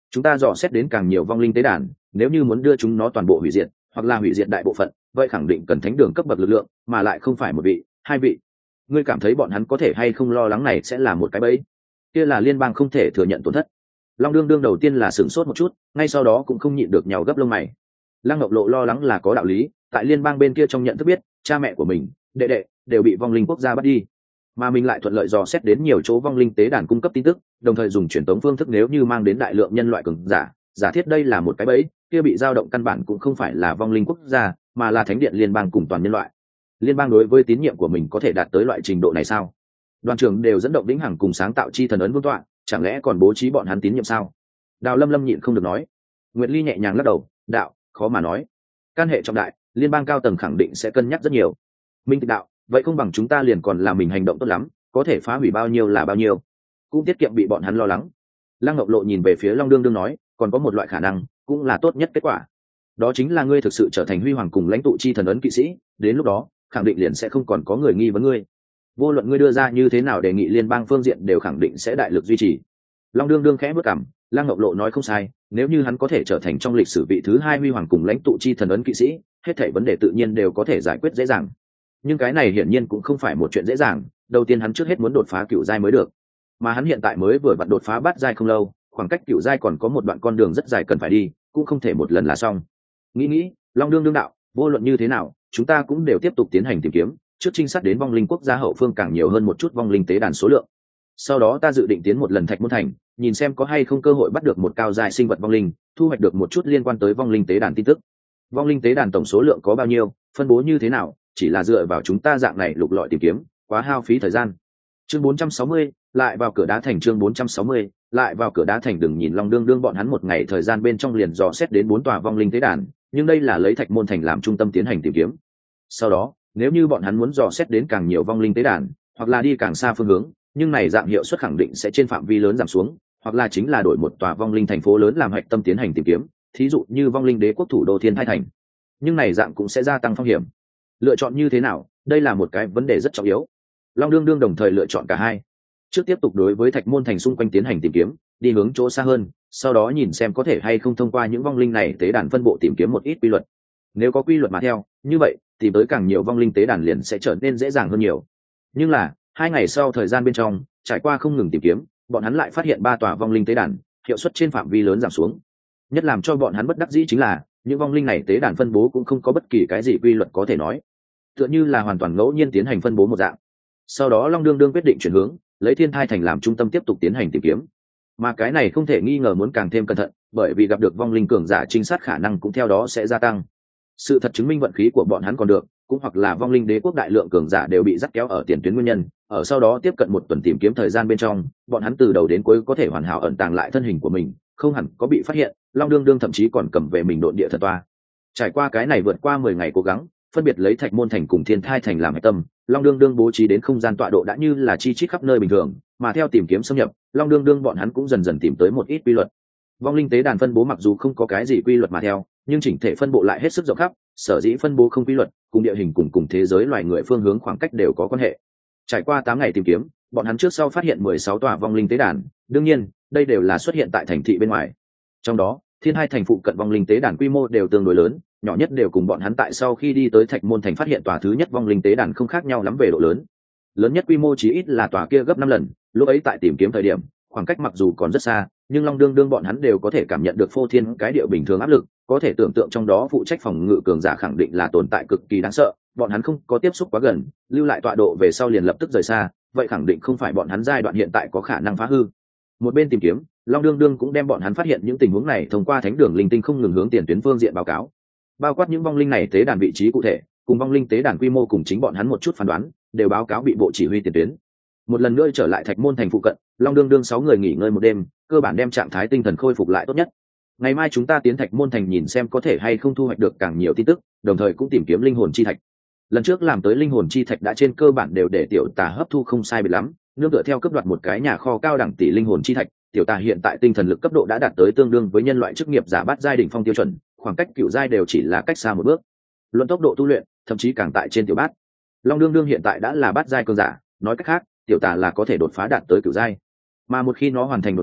chúng ta dò xét đến càng nhiều vong linh tế đàn, nếu như muốn đưa chúng nó toàn bộ hủy diệt hoặc là hủy diệt đại bộ phận, vậy khẳng định cần thánh đường cấp bậc lực lượng, mà lại không phải một vị hai vị. Ngươi cảm thấy bọn hắn có thể hay không lo lắng này sẽ là một cái bẫy? Kia là liên bang không thể thừa nhận tổn thất. Long đương đương đầu tiên là sửng sốt một chút, ngay sau đó cũng không nhịn được nhào gấp lông mày. Lăng Ngọc Lộ lo lắng là có đạo lý, tại liên bang bên kia trong nhận thức biết cha mẹ của mình, đệ đệ đều bị vong linh quốc gia bắt đi, mà mình lại thuận lợi dò xét đến nhiều chỗ vong linh tế đàn cung cấp tin tức, đồng thời dùng truyền tống phương thức, nếu như mang đến đại lượng nhân loại cường giả, giả thiết đây là một cái bẫy, kia bị dao động căn bản cũng không phải là vong linh quốc gia, mà là thánh điện liên bang cùng toàn nhân loại. Liên bang đối với tín nhiệm của mình có thể đạt tới loại trình độ này sao? Đoàn trưởng đều dẫn động vĩnh hằng cùng sáng tạo chi thần ấn vương tọa, chẳng lẽ còn bố trí bọn hắn tín nhiệm sao? Đào Lâm Lâm nhịn không được nói. Nguyệt Ly nhẹ nhàng lắc đầu, đạo, khó mà nói. Căn hệ trọng đại, liên bang cao tầng khẳng định sẽ cân nhắc rất nhiều. Minh Tịch đạo, vậy không bằng chúng ta liền còn làm mình hành động tốt lắm, có thể phá hủy bao nhiêu là bao nhiêu, cũng tiết kiệm bị bọn hắn lo lắng. Lăng Ngọc Lộ nhìn về phía Long đương đương nói, còn có một loại khả năng, cũng là tốt nhất kết quả, đó chính là ngươi thực sự trở thành huy hoàng cùng lãnh tụ chi thần ấn kỵ sĩ, đến lúc đó khẳng định liền sẽ không còn có người nghi vấn ngươi, vô luận ngươi đưa ra như thế nào đề nghị, liên bang phương diện đều khẳng định sẽ đại lực duy trì. Long đương đương khẽ bước cằm, Lăng Ngọc Lộ nói không sai, nếu như hắn có thể trở thành trong lịch sử vị thứ hai huy hoàng cùng lãnh tụ chi thần ấn kỵ sĩ, hết thảy vấn đề tự nhiên đều có thể giải quyết dễ dàng. Nhưng cái này hiển nhiên cũng không phải một chuyện dễ dàng, đầu tiên hắn trước hết muốn đột phá cựu giai mới được, mà hắn hiện tại mới vừa vặn đột phá bát giai không lâu, khoảng cách cựu giai còn có một đoạn con đường rất dài cần phải đi, cũng không thể một lần là xong. Nghĩ nghĩ, Long đương đương đạo, vô luận như thế nào chúng ta cũng đều tiếp tục tiến hành tìm kiếm, trước trinh sát đến vong linh quốc gia hậu phương càng nhiều hơn một chút vong linh tế đàn số lượng, sau đó ta dự định tiến một lần Thạch Môn Thành, nhìn xem có hay không cơ hội bắt được một cao giai sinh vật vong linh, thu hoạch được một chút liên quan tới vong linh tế đàn tin tức. Vong linh tế đàn tổng số lượng có bao nhiêu, phân bố như thế nào, chỉ là dựa vào chúng ta dạng này lục lọi tìm kiếm, quá hao phí thời gian. Chương bốn trăm sáu mươi, lại vào cửa đá thành. Chương bốn trăm sáu mươi, lại vào cửa đá thành. Đừng nhìn Long đương đương bọn hắn một ngày thời gian bên trong liền dò xét đến bốn tòa vong linh tế đàn, nhưng đây là lấy Thạch Môn Thành làm trung tâm tiến hành tìm kiếm. Sau đó, nếu như bọn hắn muốn dò xét đến càng nhiều vong linh tế đàn, hoặc là đi càng xa phương hướng, nhưng này dạng hiệu suất khẳng định sẽ trên phạm vi lớn giảm xuống, hoặc là chính là đổi một tòa vong linh thành phố lớn làm hạch tâm tiến hành tìm kiếm, thí dụ như vong linh đế quốc thủ đô Thiên Thai Thành. Nhưng này dạng cũng sẽ gia tăng phong hiểm. Lựa chọn như thế nào, đây là một cái vấn đề rất trọng yếu. Long đương đương đồng thời lựa chọn cả hai. Trước tiếp tục đối với Thạch Môn Thành xung quanh tiến hành tìm kiếm, đi hướng chỗ xa hơn, sau đó nhìn xem có thể hay không thông qua những vong linh này tế đàn phân bộ tìm kiếm một ít quy luật. Nếu có quy luật mà theo, như vậy tìm tới càng nhiều vong linh tế đàn liền sẽ trở nên dễ dàng hơn nhiều. Nhưng là hai ngày sau thời gian bên trong, trải qua không ngừng tìm kiếm, bọn hắn lại phát hiện ba tòa vong linh tế đàn hiệu suất trên phạm vi lớn giảm xuống. Nhất làm cho bọn hắn bất đắc dĩ chính là những vong linh này tế đàn phân bố cũng không có bất kỳ cái gì quy luật có thể nói, tựa như là hoàn toàn ngẫu nhiên tiến hành phân bố một dạng. Sau đó Long đương đương quyết định chuyển hướng, lấy Thiên Thai Thành làm trung tâm tiếp tục tiến hành tìm kiếm, mà cái này không thể nghi ngờ muốn càng thêm cẩn thận, bởi vì gặp được vong linh cường giả trinh sát khả năng cũng theo đó sẽ gia tăng. Sự thật chứng minh vận khí của bọn hắn còn được, cũng hoặc là vong linh đế quốc đại lượng cường giả đều bị dắt kéo ở tiền tuyến nguyên nhân, ở sau đó tiếp cận một tuần tìm kiếm thời gian bên trong, bọn hắn từ đầu đến cuối có thể hoàn hảo ẩn tàng lại thân hình của mình, không hẳn có bị phát hiện. Long đương đương thậm chí còn cầm về mình độn địa thần toa. Trải qua cái này vượt qua mười ngày cố gắng, phân biệt lấy Thạch Môn Thành cùng Thiên Thai Thành làm hạch tâm, Long đương đương bố trí đến không gian tọa độ đã như là chi chít khắp nơi bình thường, mà theo tìm kiếm xâm nhập, Long đương đương bọn hắn cũng dần dần tìm tới một ít quy luật. Vong linh tế đàn phân bố mặc dù không có cái gì quy luật mà theo, nhưng chỉnh thể phân bộ lại hết sức rộng khắp, sở dĩ phân bố không quy luật, cùng địa hình cùng cùng thế giới loài người phương hướng khoảng cách đều có quan hệ. Trải qua tám ngày tìm kiếm, bọn hắn trước sau phát hiện mười sáu tòa vong linh tế đàn, đương nhiên, đây đều là xuất hiện tại thành thị bên ngoài. Trong đó, Thiên Hai Thành phụ cận vong linh tế đàn quy mô đều tương đối lớn, nhỏ nhất đều cùng bọn hắn tại sau khi đi tới Thạch Môn Thành phát hiện tòa thứ nhất vong linh tế đàn không khác nhau lắm về độ lớn. Lớn nhất quy mô chí ít là tòa kia gấp năm lần, lúc ấy tại tìm kiếm thời điểm, khoảng cách mặc dù còn rất xa, nhưng Long đương đương bọn hắn đều có thể cảm nhận được phô thiên cái địa bình thường áp lực, có thể tưởng tượng trong đó phụ trách phòng ngự cường giả khẳng định là tồn tại cực kỳ đáng sợ. Bọn hắn không có tiếp xúc quá gần, lưu lại tọa độ về sau liền lập tức rời xa, vậy khẳng định không phải bọn hắn giai đoạn hiện tại có khả năng phá hư. Một bên tìm kiếm, Long đương đương cũng đem bọn hắn phát hiện những tình huống này thông qua thánh đường linh tinh không ngừng hướng tiền tuyến phương diện báo cáo, bao quát những vong linh này tế đàn vị trí cụ thể, cùng vong linh tế đàn quy mô cùng chính bọn hắn một chút phán đoán, đều báo cáo bị bộ chỉ huy tiền tuyến. Một lần nữa trở lại Thạch Môn Thành phụ cận, Long đương đương sáu người nghỉ ngơi một đêm, cơ bản đem trạng thái tinh thần khôi phục lại tốt nhất. Ngày mai chúng ta tiến Thạch Môn Thành nhìn xem có thể hay không thu hoạch được càng nhiều tin tức, đồng thời cũng tìm kiếm linh hồn chi thạch. Lần trước làm tới linh hồn chi thạch đã trên cơ bản đều để tiểu tà hấp thu không sai biệt lắm, nương tựa theo cấp đoạt một cái nhà kho cao đẳng tỷ linh hồn chi thạch, tiểu tà hiện tại tinh thần lực cấp độ đã đạt tới tương đương với nhân loại chức nghiệp giả bát giai đỉnh phong tiêu chuẩn, khoảng cách cựu giai đều chỉ là cách xa một bước. Luận tốc độ tu luyện, thậm chí càng tại trên tiểu bát. Long đương đương hiện tại đã là bát giai cường giả, nói cách khác, tiểu tà là có thể đột phá đạt tới cựu giai. Mà một khi nó hoàn thành đột phá,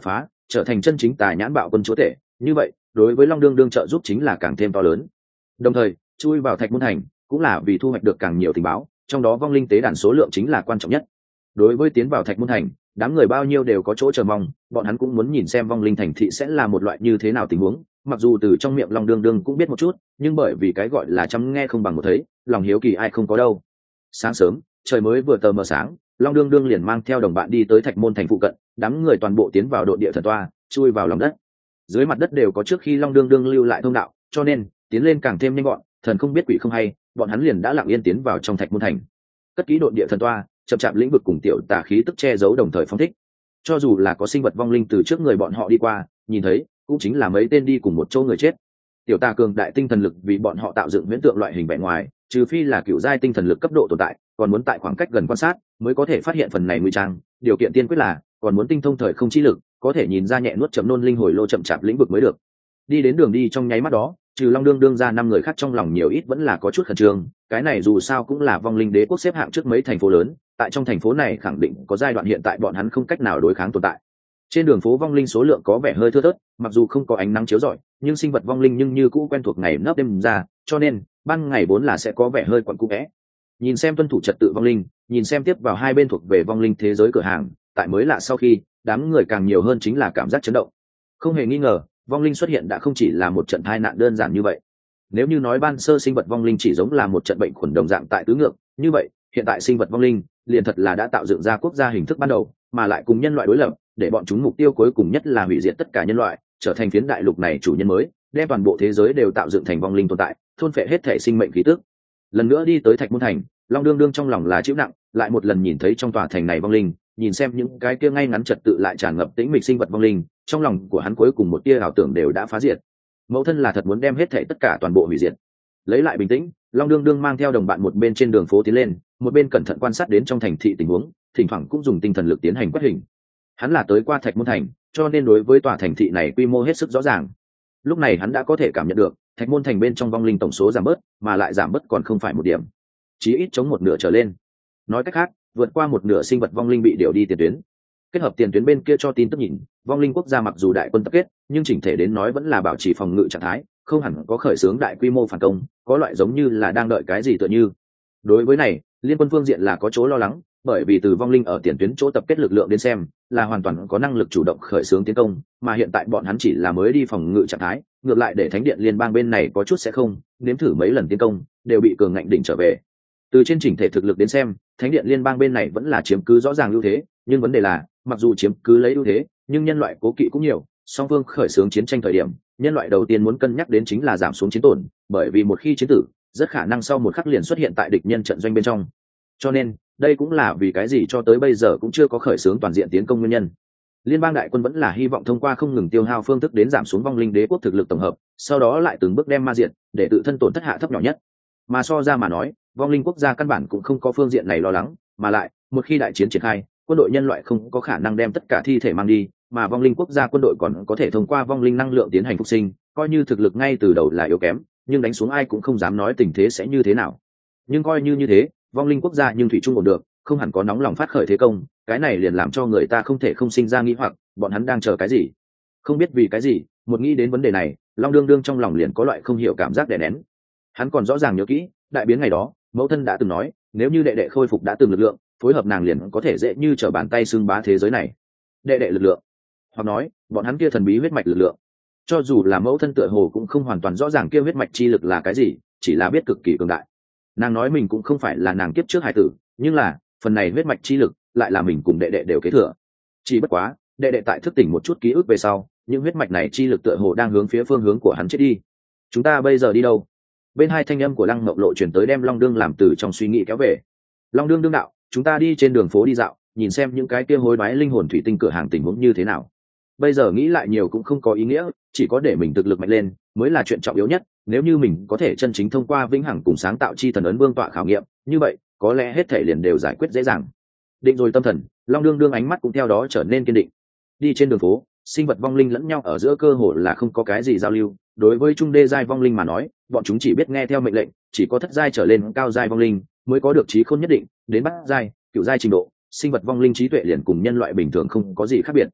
trở thành chân chính tà nhãn bạo quân chúa tể, như vậy đối với long đương đương trợ giúp chính là càng thêm to lớn. Đồng thời chui vào thạch môn thành cũng là vì thu hoạch được càng nhiều tình báo, trong đó vong linh tế đàn số lượng chính là quan trọng nhất. Đối với tiến vào thạch môn thành, đám người bao nhiêu đều có chỗ chờ mong, bọn hắn cũng muốn nhìn xem vong linh thành thị sẽ là một loại như thế nào tình huống. Mặc dù từ trong miệng long đương đương cũng biết một chút, nhưng bởi vì cái gọi là chăm nghe không bằng một thấy, lòng hiếu kỳ ai không có đâu. Sáng sớm trời mới vừa tờ mờ sáng, long đương đương liền mang theo đồng bạn đi tới thạch môn thành phụ cận, đám người toàn bộ tiến vào đội địa thần toa, chui vào lòng đất. Dưới mặt đất đều có trước khi long đương đương lưu lại thông đạo, cho nên tiến lên càng thêm nhanh gọn, thần không biết quỷ không hay, bọn hắn liền đã lặng yên tiến vào trong thạch môn thành. Cất kỹ đội địa thần toa, chậm chạp lĩnh vực cùng tiểu tà khí tức che giấu đồng thời phóng thích. Cho dù là có sinh vật vong linh từ trước người bọn họ đi qua, nhìn thấy cũng chính là mấy tên đi cùng một chỗ người chết. Tiểu tà cường đại tinh thần lực vì bọn họ tạo dựng huyễn tượng loại hình vẻ ngoài, trừ phi là cựu giai tinh thần lực cấp độ tồn tại, còn muốn tại khoảng cách gần quan sát mới có thể phát hiện phần này nguy trang. Điều kiện tiên quyết là còn muốn tinh thông thời không chi lực, có thể nhìn ra nhẹ nuốt chậm nôn linh hồi lô chậm chạp lĩnh vực mới được. Đi đến đường đi trong nháy mắt đó, trừ long đương đương ra năm người khác trong lòng nhiều ít vẫn là có chút khẩn trương. Cái này dù sao cũng là vong linh đế quốc xếp hạng trước mấy thành phố lớn, tại trong thành phố này khẳng định có giai đoạn hiện tại bọn hắn không cách nào đối kháng tồn tại. Trên đường phố vong linh số lượng có vẻ hơi thưa thớt, mặc dù không có ánh nắng chiếu rọi, nhưng sinh vật vong linh nhưng như cũ quen thuộc ngày nấp đêm ra, cho nên ban ngày vốn là sẽ có vẻ hơi quẩn cũ vẽ. Nhìn xem tuân thủ trật tự vong linh, nhìn xem tiếp vào hai bên thuộc về vong linh thế giới cửa hàng, tại mới lạ sau khi, đám người càng nhiều hơn chính là cảm giác chấn động. Không hề nghi ngờ, vong linh xuất hiện đã không chỉ là một trận tai nạn đơn giản như vậy. Nếu như nói ban sơ sinh vật vong linh chỉ giống là một trận bệnh khuẩn đồng dạng tại tứ ngược, như vậy hiện tại sinh vật vong linh liền thật là đã tạo dựng ra quốc gia hình thức ban đầu, mà lại cùng nhân loại đối lập, để bọn chúng mục tiêu cuối cùng nhất là hủy diệt tất cả nhân loại, trở thành phiến đại lục này chủ nhân mới, đem toàn bộ thế giới đều tạo dựng thành vong linh tồn tại, thôn phệ hết thể sinh mệnh khí tức. Lần nữa đi tới thạch môn thành, long đương đương trong lòng là chịu nặng, lại một lần nhìn thấy trong tòa thành này vong linh, nhìn xem những cái kia ngay ngắn trật tự lại tràn ngập tĩnh mịch sinh vật vong linh, trong lòng của hắn cuối cùng một tia ảo tưởng đều đã phá diệt. Mẫu thân là thật muốn đem hết thể tất cả toàn bộ hủy diệt. Lấy lại bình tĩnh, long đương đương mang theo đồng bạn một bên trên đường phố tiến lên, một bên cẩn thận quan sát đến trong thành thị tình huống, thỉnh thoảng cũng dùng tinh thần lực tiến hành quét hình. Hắn là tới qua thạch môn thành, cho nên đối với tòa thành thị này quy mô hết sức rõ ràng. Lúc này hắn đã có thể cảm nhận được thạch môn thành bên trong vong linh tổng số giảm bớt, mà lại giảm bớt còn không phải một điểm, chí ít chống một nửa trở lên. Nói cách khác, vượt qua một nửa sinh vật vong linh bị điều đi tiền tuyến. Kết hợp tiền tuyến bên kia cho tin tức nhìn, vong linh quốc gia mặc dù đại quân tập kết, nhưng chỉnh thể đến nói vẫn là bảo trì phòng ngự trạng thái, không hẳn có khởi xướng đại quy mô phản công, có loại giống như là đang đợi cái gì tựa như. Đối với này, liên quân phương diện là có chỗ lo lắng, bởi vì từ vong linh ở tiền tuyến chỗ tập kết lực lượng đến xem, là hoàn toàn có năng lực chủ động khởi xướng tiến công, mà hiện tại bọn hắn chỉ là mới đi phòng ngự trạng thái, ngược lại để thánh điện liên bang bên này có chút sẽ không, nếm thử mấy lần tiến công, đều bị cường ngạnh đỉnh trở về. Từ trên chỉnh thể thực lực đến xem, thánh điện liên bang bên này vẫn là chiếm cứ rõ ràng ưu thế, nhưng vấn đề là, mặc dù chiếm cứ lấy ưu thế, nhưng nhân loại cố kỵ cũng nhiều, song phương khởi xướng chiến tranh thời điểm, nhân loại đầu tiên muốn cân nhắc đến chính là giảm xuống chiến tổn, bởi vì một khi chiến tử, rất khả năng sau một khắc liền xuất hiện tại địch nhân trận doanh bên trong. Cho nên, đây cũng là vì cái gì cho tới bây giờ cũng chưa có khởi xướng toàn diện tiến công nguyên nhân. Liên bang đại quân vẫn là hy vọng thông qua không ngừng tiêu hao phương thức đến giảm xuống vong linh đế quốc thực lực tổng hợp, sau đó lại từng bước đem ma diện, để tự thân tổn thất hạ thấp nhỏ nhất. Mà so ra mà nói, vong linh quốc gia căn bản cũng không có phương diện này lo lắng, mà lại, một khi đại chiến triển khai, quân đội nhân loại không có khả năng đem tất cả thi thể mang đi, mà vong linh quốc gia quân đội còn có thể thông qua vong linh năng lượng tiến hành phục sinh, coi như thực lực ngay từ đầu là yếu kém, nhưng đánh xuống ai cũng không dám nói tình thế sẽ như thế nào. Nhưng coi như như thế, vong linh quốc gia nhưng thủy chung ổn được, không hẳn có nóng lòng phát khởi thế công, cái này liền làm cho người ta không thể không sinh ra nghi hoặc, bọn hắn đang chờ cái gì? Không biết vì cái gì, một nghĩ đến vấn đề này, long đương đương trong lòng liền có loại không hiểu cảm giác đè nén. Hắn còn rõ ràng nhớ kỹ, đại biến ngày đó, mẫu thân đã từng nói, nếu như đệ đệ khôi phục đã từng lực lượng, phối hợp nàng liền có thể dễ như trở bàn tay xưng bá thế giới này. Đệ đệ lực lượng, hoặc nói, bọn hắn kia thần bí huyết mạch lực lượng. Cho dù là mẫu thân tựa hồ cũng không hoàn toàn rõ ràng kia huyết mạch chi lực là cái gì, chỉ là biết cực kỳ cường đại. Nàng nói mình cũng không phải là nàng kiếp trước hải tử, nhưng là phần này huyết mạch chi lực lại là mình cùng đệ đệ đều kế thừa. Chỉ bất quá, đệ đệ tại thức tỉnh một chút ký ức về sau, những huyết mạch này chi lực tựa hồ đang hướng phía phương hướng của hắn chết đi. Chúng ta bây giờ đi đâu? Bên hai thanh âm của Lăng Ngọc Lộ truyền tới đem Long Đương làm từ trong suy nghĩ kéo về. Long Đương đương đạo, chúng ta đi trên đường phố đi dạo, nhìn xem những cái kia hối đoái linh hồn thủy tinh cửa hàng tình huống như thế nào. Bây giờ nghĩ lại nhiều cũng không có ý nghĩa, chỉ có để mình thực lực mạnh lên mới là chuyện trọng yếu nhất. Nếu như mình có thể chân chính thông qua vĩnh hằng cùng sáng tạo chi thần ấn vương tọa khảo nghiệm, như vậy có lẽ hết thể liền đều giải quyết dễ dàng. Định rồi tâm thần, Long Đương đương ánh mắt cũng theo đó trở nên kiên định. Đi trên đường phố, sinh vật vong linh lẫn nhau ở giữa cơ hội là không có cái gì giao lưu. Đối với trung đê giai vong linh mà nói, bọn chúng chỉ biết nghe theo mệnh lệnh, chỉ có thất giai trở lên cao giai vong linh mới có được trí khôn nhất định, đến bát giai, cửu giai trình độ, sinh vật vong linh trí tuệ liền cùng nhân loại bình thường không có gì khác biệt.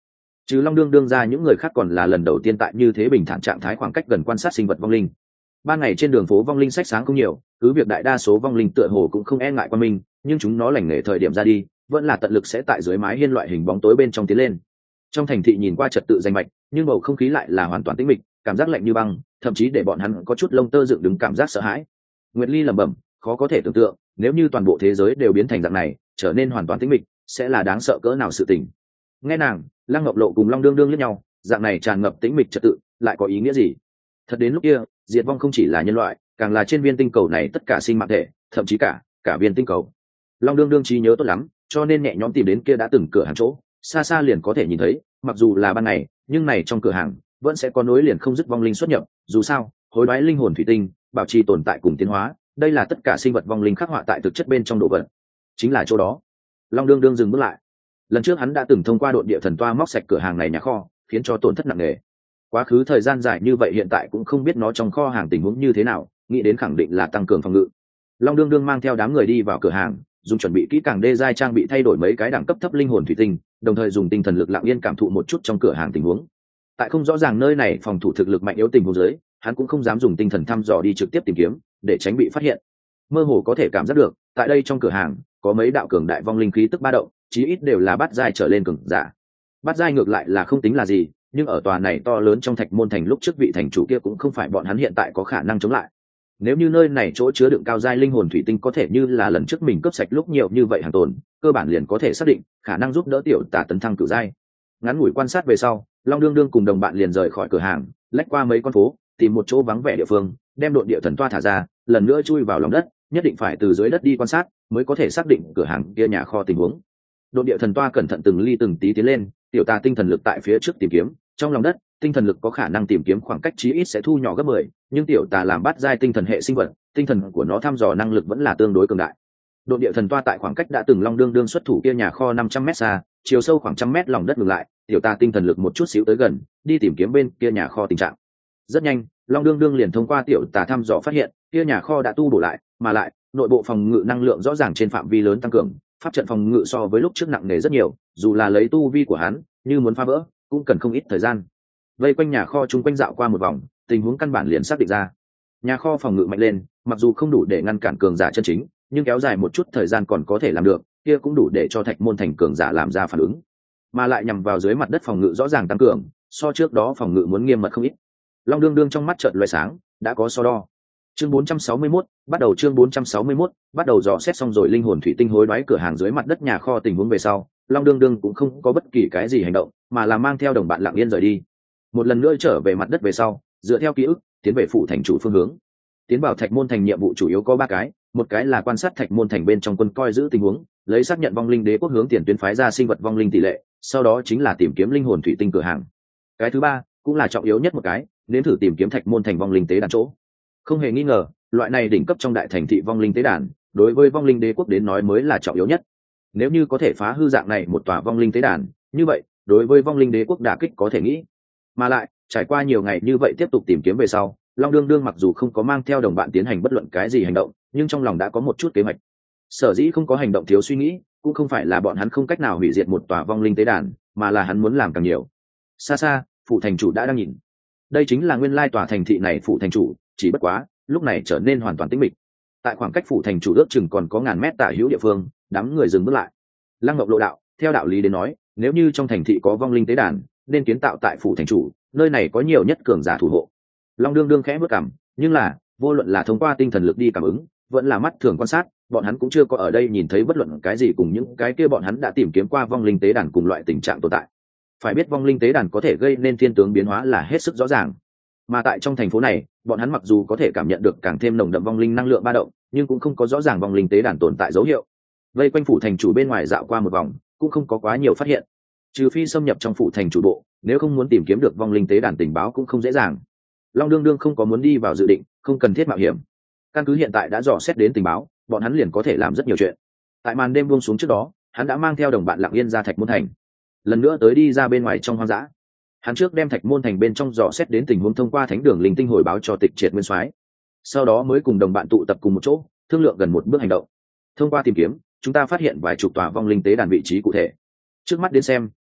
Trừ Long Đương Đương ra, những người khác còn là lần đầu tiên tại như thế bình thản trạng thái khoảng cách gần quan sát sinh vật vong linh. Ban ngày trên đường phố vong linh sách sáng không nhiều, cứ việc đại đa số vong linh tựa hồ cũng không e ngại quan minh, nhưng chúng nó lành nghề thời điểm ra đi vẫn là tận lực sẽ tại dưới mái hiên loại hình bóng tối bên trong tiến lên. Trong thành thị nhìn qua trật tự danh mạch, nhưng bầu không khí lại là hoàn toàn tĩnh mịch, cảm giác lạnh như băng, thậm chí để bọn hắn có chút lông tơ dựng đứng cảm giác sợ hãi. Nguyệt Ly lẩm bẩm, khó có thể tưởng tượng, nếu như toàn bộ thế giới đều biến thành dạng này, trở nên hoàn toàn tĩnh mịch, sẽ là đáng sợ cỡ nào sự tình. Nghe nàng, Lăng Ngọc Lộ cùng Long Đương Đương liếc nhau, dạng này tràn ngập tĩnh mịch trật tự, lại có ý nghĩa gì? Thật đến lúc kia, diệt vong không chỉ là nhân loại, càng là trên viên tinh cầu này tất cả sinh mạng thể, thậm chí cả cả viên tinh cầu. Long Đương Đương trí nhớ tốt lắm, cho nên nhẹ nhõm tìm đến kia đã từng cửa hàng chỗ, xa xa liền có thể nhìn thấy, mặc dù là ban ngày, nhưng này trong cửa hàng vẫn sẽ có nối liền không dứt vong linh xuất nhập, dù sao, hối đoái linh hồn thủy tinh, bảo trì tồn tại cùng tiến hóa, đây là tất cả sinh vật vong linh khắc họa tại thực chất bên trong đồ vật. Chính là chỗ đó. Long Đương Đương dừng bước lại. Lần trước hắn đã từng thông qua độn địa thần toa móc sạch cửa hàng này nhà kho, khiến cho tổn thất nặng nề. Quá khứ thời gian dài như vậy hiện tại cũng không biết nó trong kho hàng tình huống như thế nào, nghĩ đến khẳng định là tăng cường phòng ngự. Long Đương Đương mang theo đám người đi vào cửa hàng, dùng chuẩn bị kỹ càng đê giai trang bị thay đổi mấy cái đẳng cấp thấp linh hồn thủy tinh, đồng thời dùng tinh thần lực lặng yên cảm thụ một chút trong cửa hàng tình huống. Tại không rõ ràng nơi này phòng thủ thực lực mạnh yếu tình huống dưới, hắn cũng không dám dùng tinh thần thăm dò đi trực tiếp tìm kiếm, để tránh bị phát hiện. Mơ hồ có thể cảm giác được, tại đây trong cửa hàng có mấy đạo cường đại vong linh khí tức ba động, chí ít đều là bát giai trở lên cường giả. Bát giai ngược lại là không tính là gì, nhưng ở tòa này to lớn trong Thạch Môn Thành lúc trước vị thành chủ kia cũng không phải bọn hắn hiện tại có khả năng chống lại. Nếu như nơi này chỗ chứa đựng cao giai linh hồn thủy tinh có thể như là lần trước mình cướp sạch lúc nhiều như vậy hàng tồn, cơ bản liền có thể xác định khả năng giúp đỡ tiểu tả tấn thăng cửu giai. Ngắn ngủi quan sát về sau, Long Đương Đương cùng đồng bạn liền rời khỏi cửa hàng, lách qua mấy con phố, tìm một chỗ vắng vẻ địa phương, đem độn địa thần toa thả ra, lần nữa chui vào lòng đất, nhất định phải từ dưới đất đi quan sát mới có thể xác định cửa hàng kia nhà kho tình huống. Độn địa thần toa cẩn thận từng ly từng tí tiến lên, tiểu tà tinh thần lực tại phía trước tìm kiếm, trong lòng đất, tinh thần lực có khả năng tìm kiếm khoảng cách chí ít sẽ thu nhỏ gấp mười, nhưng tiểu tà làm bát giai tinh thần hệ sinh vật, tinh thần của nó thăm dò năng lực vẫn là tương đối cường đại. Độn địa thần toa tại khoảng cách đã từng Long Đương Đương xuất thủ kia nhà kho năm trăm mét xa, chiều sâu khoảng trăm mét lòng đất ngừng lại, tiểu tà tinh thần lực một chút xíu tới gần, đi tìm kiếm bên kia nhà kho tình trạng. Rất nhanh, Long Đương Đương liền thông qua tiểu tà thăm dò phát hiện, kia nhà kho đã tu bổ lại, mà lại, nội bộ phòng ngự năng lượng rõ ràng trên phạm vi lớn tăng cường, pháp trận phòng ngự so với lúc trước nặng nề rất nhiều, dù là lấy tu vi của hắn, như muốn phá vỡ, cũng cần không ít thời gian. Vây quanh nhà kho chung quanh dạo qua một vòng, tình huống căn bản liền xác định ra. Nhà kho phòng ngự mạnh lên, mặc dù không đủ để ngăn cản cường giả chân chính, nhưng kéo dài một chút thời gian còn có thể làm được, kia cũng đủ để cho Thạch Môn Thành cường giả làm ra phản ứng. Mà lại nhằm vào dưới mặt đất phòng ngự rõ ràng tăng cường, so trước đó phòng ngự muốn nghiêm mật không ít. Long Đương Đương trong mắt chợt lóe sáng, đã có so đo. Chương bốn trăm sáu mươi mốt, bắt đầu chương bốn trăm sáu mươi mốt, bắt đầu dò xét xong rồi linh hồn thủy tinh hối đoái cửa hàng dưới mặt đất nhà kho tình huống về sau, Long Đương Đương cũng không có bất kỳ cái gì hành động, mà là mang theo đồng bạn lặng yên rời đi. Một lần nữa trở về mặt đất về sau, dựa theo ký ức, tiến về phủ thành chủ phương hướng. Tiến vào Thạch Môn Thành nhiệm vụ chủ yếu có ba cái, một cái là quan sát Thạch Môn Thành bên trong quân coi giữ tình huống, lấy xác nhận vong linh đế quốc hướng tiền tuyến phái ra sinh vật vong linh tỷ lệ, sau đó chính là tìm kiếm linh hồn thủy tinh cửa hàng. Cái thứ ba, cũng là trọng yếu nhất một cái, nên thử tìm kiếm Thạch Môn Thành vong linh tế đàn chỗ. Không hề nghi ngờ, loại này đỉnh cấp trong đại thành thị vong linh tế đàn, đối với vong linh đế quốc đến nói mới là trọng yếu nhất. Nếu như có thể phá hư dạng này một tòa vong linh tế đàn, như vậy, đối với vong linh đế quốc đả kích có thể nghĩ. Mà lại, trải qua nhiều ngày như vậy tiếp tục tìm kiếm về sau, Long Đương Đương mặc dù không có mang theo đồng bạn tiến hành bất luận cái gì hành động, nhưng trong lòng đã có một chút kế hoạch. Sở dĩ không có hành động thiếu suy nghĩ, cũng không phải là bọn hắn không cách nào hủy diệt một tòa vong linh tế đàn, mà là hắn muốn làm càng nhiều. Xa xa, phủ thành chủ đã đang nhìn. Đây chính là nguyên lai tòa thành thị này phủ thành chủ, chỉ bất quá, lúc này trở nên hoàn toàn tĩnh mịch. Tại khoảng cách phủ thành chủ ước chừng còn có ngàn mét tả hữu địa phương, đám người dừng bước lại. Lăng Ngọc Lộ đạo, theo đạo lý đến nói, nếu như trong thành thị có vong linh tế đàn, nên kiến tạo tại phủ thành chủ, nơi này có nhiều nhất cường giả thủ hộ. Long Đương Đương khẽ bước cằm, nhưng là, vô luận là thông qua tinh thần lực đi cảm ứng, vẫn là mắt thường quan sát, bọn hắn cũng chưa có ở đây nhìn thấy bất luận cái gì cùng những cái kia bọn hắn đã tìm kiếm qua vong linh tế đàn cùng loại tình trạng tồn tại. Phải biết vong linh tế đàn có thể gây nên thiên tướng biến hóa là hết sức rõ ràng. Mà tại trong thành phố này, bọn hắn mặc dù có thể cảm nhận được càng thêm nồng đậm vong linh năng lượng ba động, nhưng cũng không có rõ ràng vong linh tế đàn tồn tại dấu hiệu. Vây quanh phủ thành chủ bên ngoài dạo qua một vòng, cũng không có quá nhiều phát hiện. Trừ phi xâm nhập trong phủ thành chủ bộ, nếu không muốn tìm kiếm được vong linh tế đàn tình báo cũng không dễ dàng. Long Đương Đương không có muốn đi vào dự định, không cần thiết mạo hiểm. Căn cứ hiện tại đã dò xét đến tình báo, bọn hắn liền có thể làm rất nhiều chuyện. Tại màn đêm buông xuống trước đó, hắn đã mang theo đồng bạn lặng yên ra Thạch Môn Thành. Lần nữa tới đi ra bên ngoài trong hoang dã. Hắn trước đem Thạch Môn Thành bên trong dò xét đến tình huống thông qua thánh đường linh tinh hồi báo cho Tịch Triệt Nguyên Soái. Sau đó mới cùng đồng bạn tụ tập cùng một chỗ, thương lượng gần một bước hành động. Thông qua tìm kiếm, chúng ta phát hiện vài chục tòa vong linh tế đàn vị trí cụ thể. Trước mắt đến xem,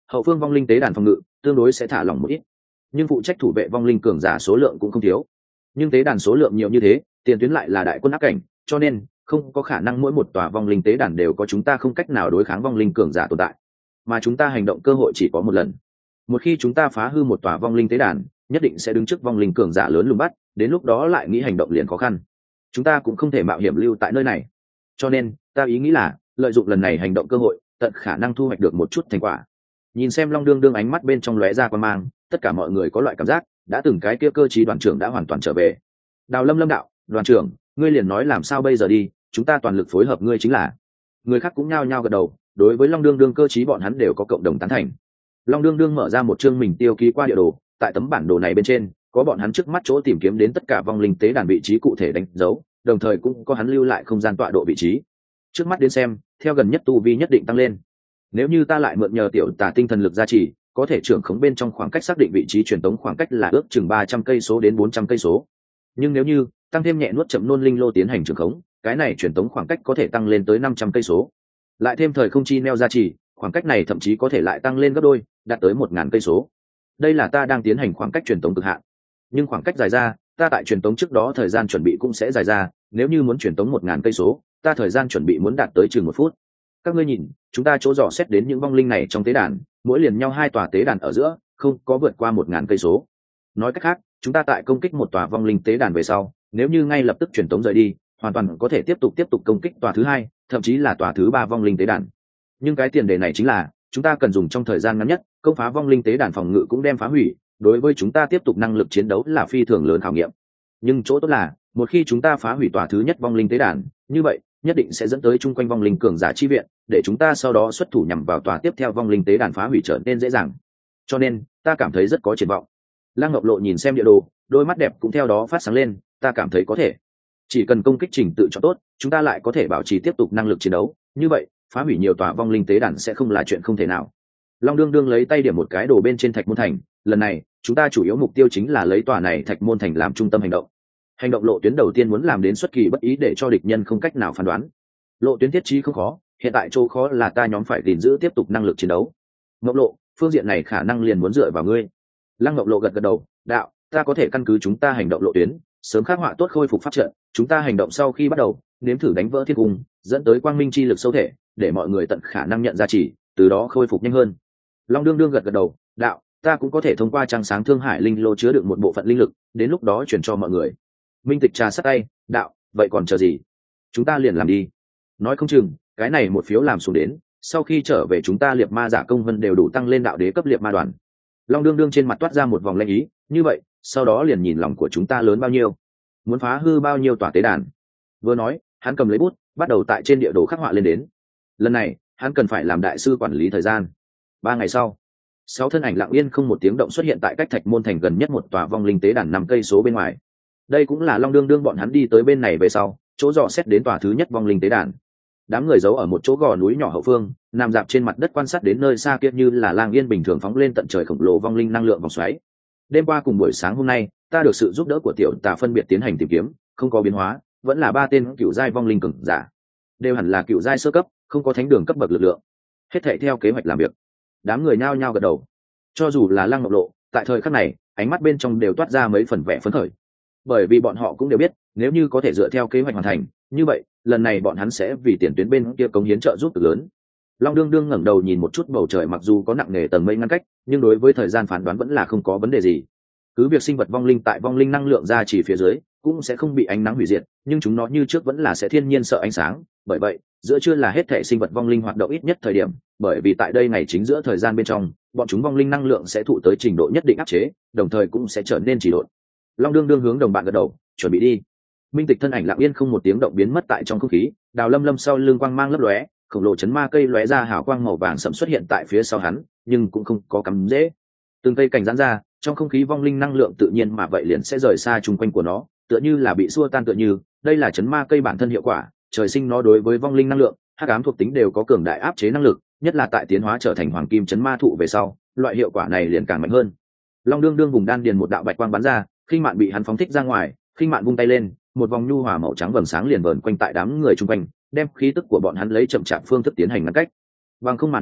hậu phương vong linh tế đàn phòng ngự tương đối sẽ thả lỏng một ít, nhưng phụ trách thủ vệ vong linh cường giả số lượng cũng không thiếu. Nhưng tế đàn số lượng nhiều như thế, tiền tuyến lại là đại quân áp cảnh, cho nên không có khả năng mỗi một tòa vong linh tế đàn đều có chúng ta không cách nào đối kháng vong linh cường giả tồn tại, mà chúng ta hành động cơ hội chỉ có một lần. Một khi chúng ta phá hư một tòa vong linh tế đàn, nhất định sẽ đứng trước vong linh cường giả lớn lùng bắt, đến lúc đó lại nghĩ hành động liền khó khăn. Chúng ta cũng không thể mạo hiểm lưu tại nơi này, cho nên ta ý nghĩ là lợi dụng lần này hành động cơ hội, tận khả năng thu hoạch được một chút thành quả. Nhìn xem Long Đương Đương ánh mắt bên trong lóe ra quan mang, tất cả mọi người có loại cảm giác đã từng cái kia cơ chí đoàn trưởng đã hoàn toàn trở về. Đào Lâm Lâm đạo, đoàn trưởng, ngươi liền nói làm sao bây giờ đi, chúng ta toàn lực phối hợp ngươi chính là. Người khác cũng nhao nhao gật đầu, đối với Long Đương Đương cơ chí bọn hắn đều có cộng đồng tán thành. Long Đương Đương mở ra một chương mình tiêu ký qua địa đồ, tại tấm bản đồ này bên trên có bọn hắn trước mắt chỗ tìm kiếm đến tất cả vong linh tế đàn vị trí cụ thể đánh dấu, đồng thời cũng có hắn lưu lại không gian tọa độ vị trí. Trước mắt đến xem, theo gần nhất tu vi nhất định tăng lên. Nếu như ta lại mượn nhờ tiểu tả tinh thần lực gia trì, có thể trưởng khống bên trong khoảng cách xác định vị trí truyền tống khoảng cách là ước chừng ba trăm cây số đến bốn trăm cây số. Nhưng nếu như tăng thêm nhẹ nuốt chậm nôn linh lô tiến hành trưởng khống, cái này truyền tống khoảng cách có thể tăng lên tới năm trăm cây số. Lại thêm thời không chi neo gia trì, khoảng cách này thậm chí có thể lại tăng lên gấp đôi, đạt tới một ngàn cây số. Đây là ta đang tiến hành khoảng cách truyền tống cực hạn. Nhưng khoảng cách dài ra, ta tại truyền tống trước đó thời gian chuẩn bị cũng sẽ dài ra, nếu như muốn truyền tống một ngàn cây số, ta thời gian chuẩn bị muốn đạt tới chừng một phút. Các ngươi nhìn, chúng ta chỗ dò xét đến những vong linh này trong tế đàn, mỗi liền nhau hai tòa tế đàn ở giữa, không có vượt qua một ngàn cây số. Nói cách khác, chúng ta tại công kích một tòa vong linh tế đàn về sau, nếu như ngay lập tức truyền tống rời đi, hoàn toàn có thể tiếp tục tiếp tục công kích tòa thứ hai, thậm chí là tòa thứ ba vong linh tế đàn. Nhưng cái tiền đề này chính là chúng ta cần dùng trong thời gian ngắn nhất, công phá vong linh tế đàn phòng ngự cũng đem phá hủy, đối với chúng ta tiếp tục năng lực chiến đấu là phi thường lớn khảo nghiệm. Nhưng chỗ tốt là, một khi chúng ta phá hủy tòa thứ nhất vong linh tế đàn, như vậy nhất định sẽ dẫn tới chung quanh vong linh cường giả chi viện, để chúng ta sau đó xuất thủ nhằm vào tòa tiếp theo vong linh tế đàn phá hủy trở nên dễ dàng. Cho nên ta cảm thấy rất có triển vọng. Lăng Ngọc Lộ nhìn xem địa đồ, đôi mắt đẹp cũng theo đó phát sáng lên. Ta cảm thấy có thể, chỉ cần công kích trình tự cho tốt, chúng ta lại có thể bảo trì tiếp tục năng lực chiến đấu, như vậy phá hủy nhiều tòa vong linh tế đàn sẽ không là chuyện không thể nào. Long Đương Đương lấy tay điểm một cái đồ bên trên Thạch Môn Thành, lần này chúng ta chủ yếu mục tiêu chính là lấy tòa này Thạch Môn Thành làm trung tâm hành động. Hành động lộ tuyến đầu tiên muốn làm đến xuất kỳ bất ý để cho địch nhân không cách nào phán đoán. Lộ tuyến thiết trí không khó, hiện tại chỗ khó là ta nhóm phải gìn giữ tiếp tục năng lực chiến đấu. Ngọc Lộ, phương diện này khả năng liền muốn dựa vào ngươi. Lăng Ngọc Lộ gật gật đầu, đạo, ta có thể căn cứ chúng ta hành động lộ tuyến, sớm khắc họa tốt khôi phục pháp trận. Chúng ta hành động sau khi bắt đầu, nếm thử đánh vỡ thiên cung, dẫn tới quang minh chi lực sâu thể, để mọi người tận khả năng nhận ra chỉ, từ đó khôi phục nhanh hơn. Long Đương Đương gật gật đầu, đạo, ta cũng có thể thông qua trăng sáng thương hải linh lô chứa đựng một bộ phận linh lực, đến lúc đó chuyển cho mọi người. Minh Tịch trà sát tay, đạo, vậy còn chờ gì? Chúng ta liền làm đi. Nói không chừng cái này một phiếu làm xuống đến, sau khi trở về chúng ta liệt ma giả công vân đều đủ tăng lên đạo đế cấp liệt ma đoàn. Long Đương Đương trên mặt toát ra một vòng lanh ý, như vậy sau đó liền nhìn lòng của chúng ta lớn bao nhiêu, muốn phá hư bao nhiêu tòa tế đàn. Vừa nói, hắn cầm lấy bút, bắt đầu tại trên địa đồ khắc họa lên đến. Lần này hắn cần phải làm đại sư quản lý thời gian. Ba ngày sau, sáu thân ảnh lặng yên không một tiếng động xuất hiện tại cách Thạch Môn Thành gần nhất một tòa vong linh tế đàn năm cây số bên ngoài. Đây cũng là Long Đương Đương bọn hắn đi tới bên này về sau, chỗ dò xét đến tòa thứ nhất vong linh tế đàn. Đám người giấu ở một chỗ gò núi nhỏ hậu phương, nằm dạp trên mặt đất quan sát đến nơi xa kia như là lang yên bình thường phóng lên tận trời khổng lồ vong linh năng lượng vòng xoáy. Đêm qua cùng buổi sáng hôm nay, ta được sự giúp đỡ của tiểu tà phân biệt tiến hành tìm kiếm, không có biến hóa, vẫn là ba tên cựu giai vong linh cường giả, đều hẳn là cựu giai sơ cấp, không có thánh đường cấp bậc lực lượng. Hết thảy theo kế hoạch làm việc. Đám người nhao nhao gật đầu. Cho dù là Lăng Ngọc Lộ, tại thời khắc này, ánh mắt bên trong đều toát ra mấy phần vẻ phấn khởi, bởi vì bọn họ cũng đều biết, nếu như có thể dựa theo kế hoạch hoàn thành, như vậy lần này bọn hắn sẽ vì tiền tuyến bên kia cống hiến trợ giúp cực lớn. Long Đương Đương ngẩng đầu nhìn một chút bầu trời, mặc dù có nặng nề tầng mây ngăn cách, nhưng đối với thời gian phán đoán vẫn là không có vấn đề gì. Cứ việc sinh vật vong linh tại vong linh năng lượng ra chỉ phía dưới cũng sẽ không bị ánh nắng hủy diệt, nhưng chúng nó như trước vẫn là sẽ thiên nhiên sợ ánh sáng, bởi vậy giữa trưa là hết thể sinh vật vong linh hoạt động ít nhất thời điểm, bởi vì tại đây ngày chính giữa thời gian bên trong, bọn chúng vong linh năng lượng sẽ thụ tới trình độ nhất định áp chế, đồng thời cũng sẽ trở nên trì độn. Long Đương Đương hướng đồng bạn gật đầu, chuẩn bị đi. Minh Tịch thân ảnh lặng yên không một tiếng động biến mất tại trong không khí, Đào Lâm Lâm sau lưng quang mang lấp lóe, khổng lồ chấn ma cây lóe ra hào quang màu vàng sẫm xuất hiện tại phía sau hắn, nhưng cũng không có cắm dễ. Từng cây cành giãn ra, trong không khí vong linh năng lượng tự nhiên mà vậy liền sẽ rời xa chung quanh của nó, tựa như là bị xua tan tựa như, đây là chấn ma cây bản thân hiệu quả, trời sinh nó đối với vong linh năng lượng, hắc ám thuộc tính đều có cường đại áp chế năng lực, nhất là tại tiến hóa trở thành hoàng kim chấn ma thụ về sau, loại hiệu quả này liền càng mạnh hơn. Long Đương Đương vùng đan điền một đạo bạch quang bắn ra, khinh mạn bị hắn phóng thích ra ngoài, khinh mạn vung tay lên, một vòng nhu hòa màu trắng vầng sáng liền vờn quanh tại đám người chung quanh, đem khí tức của bọn hắn lấy chậm chạp phương thức tiến hành ngăn cách. Bằng không mà nói,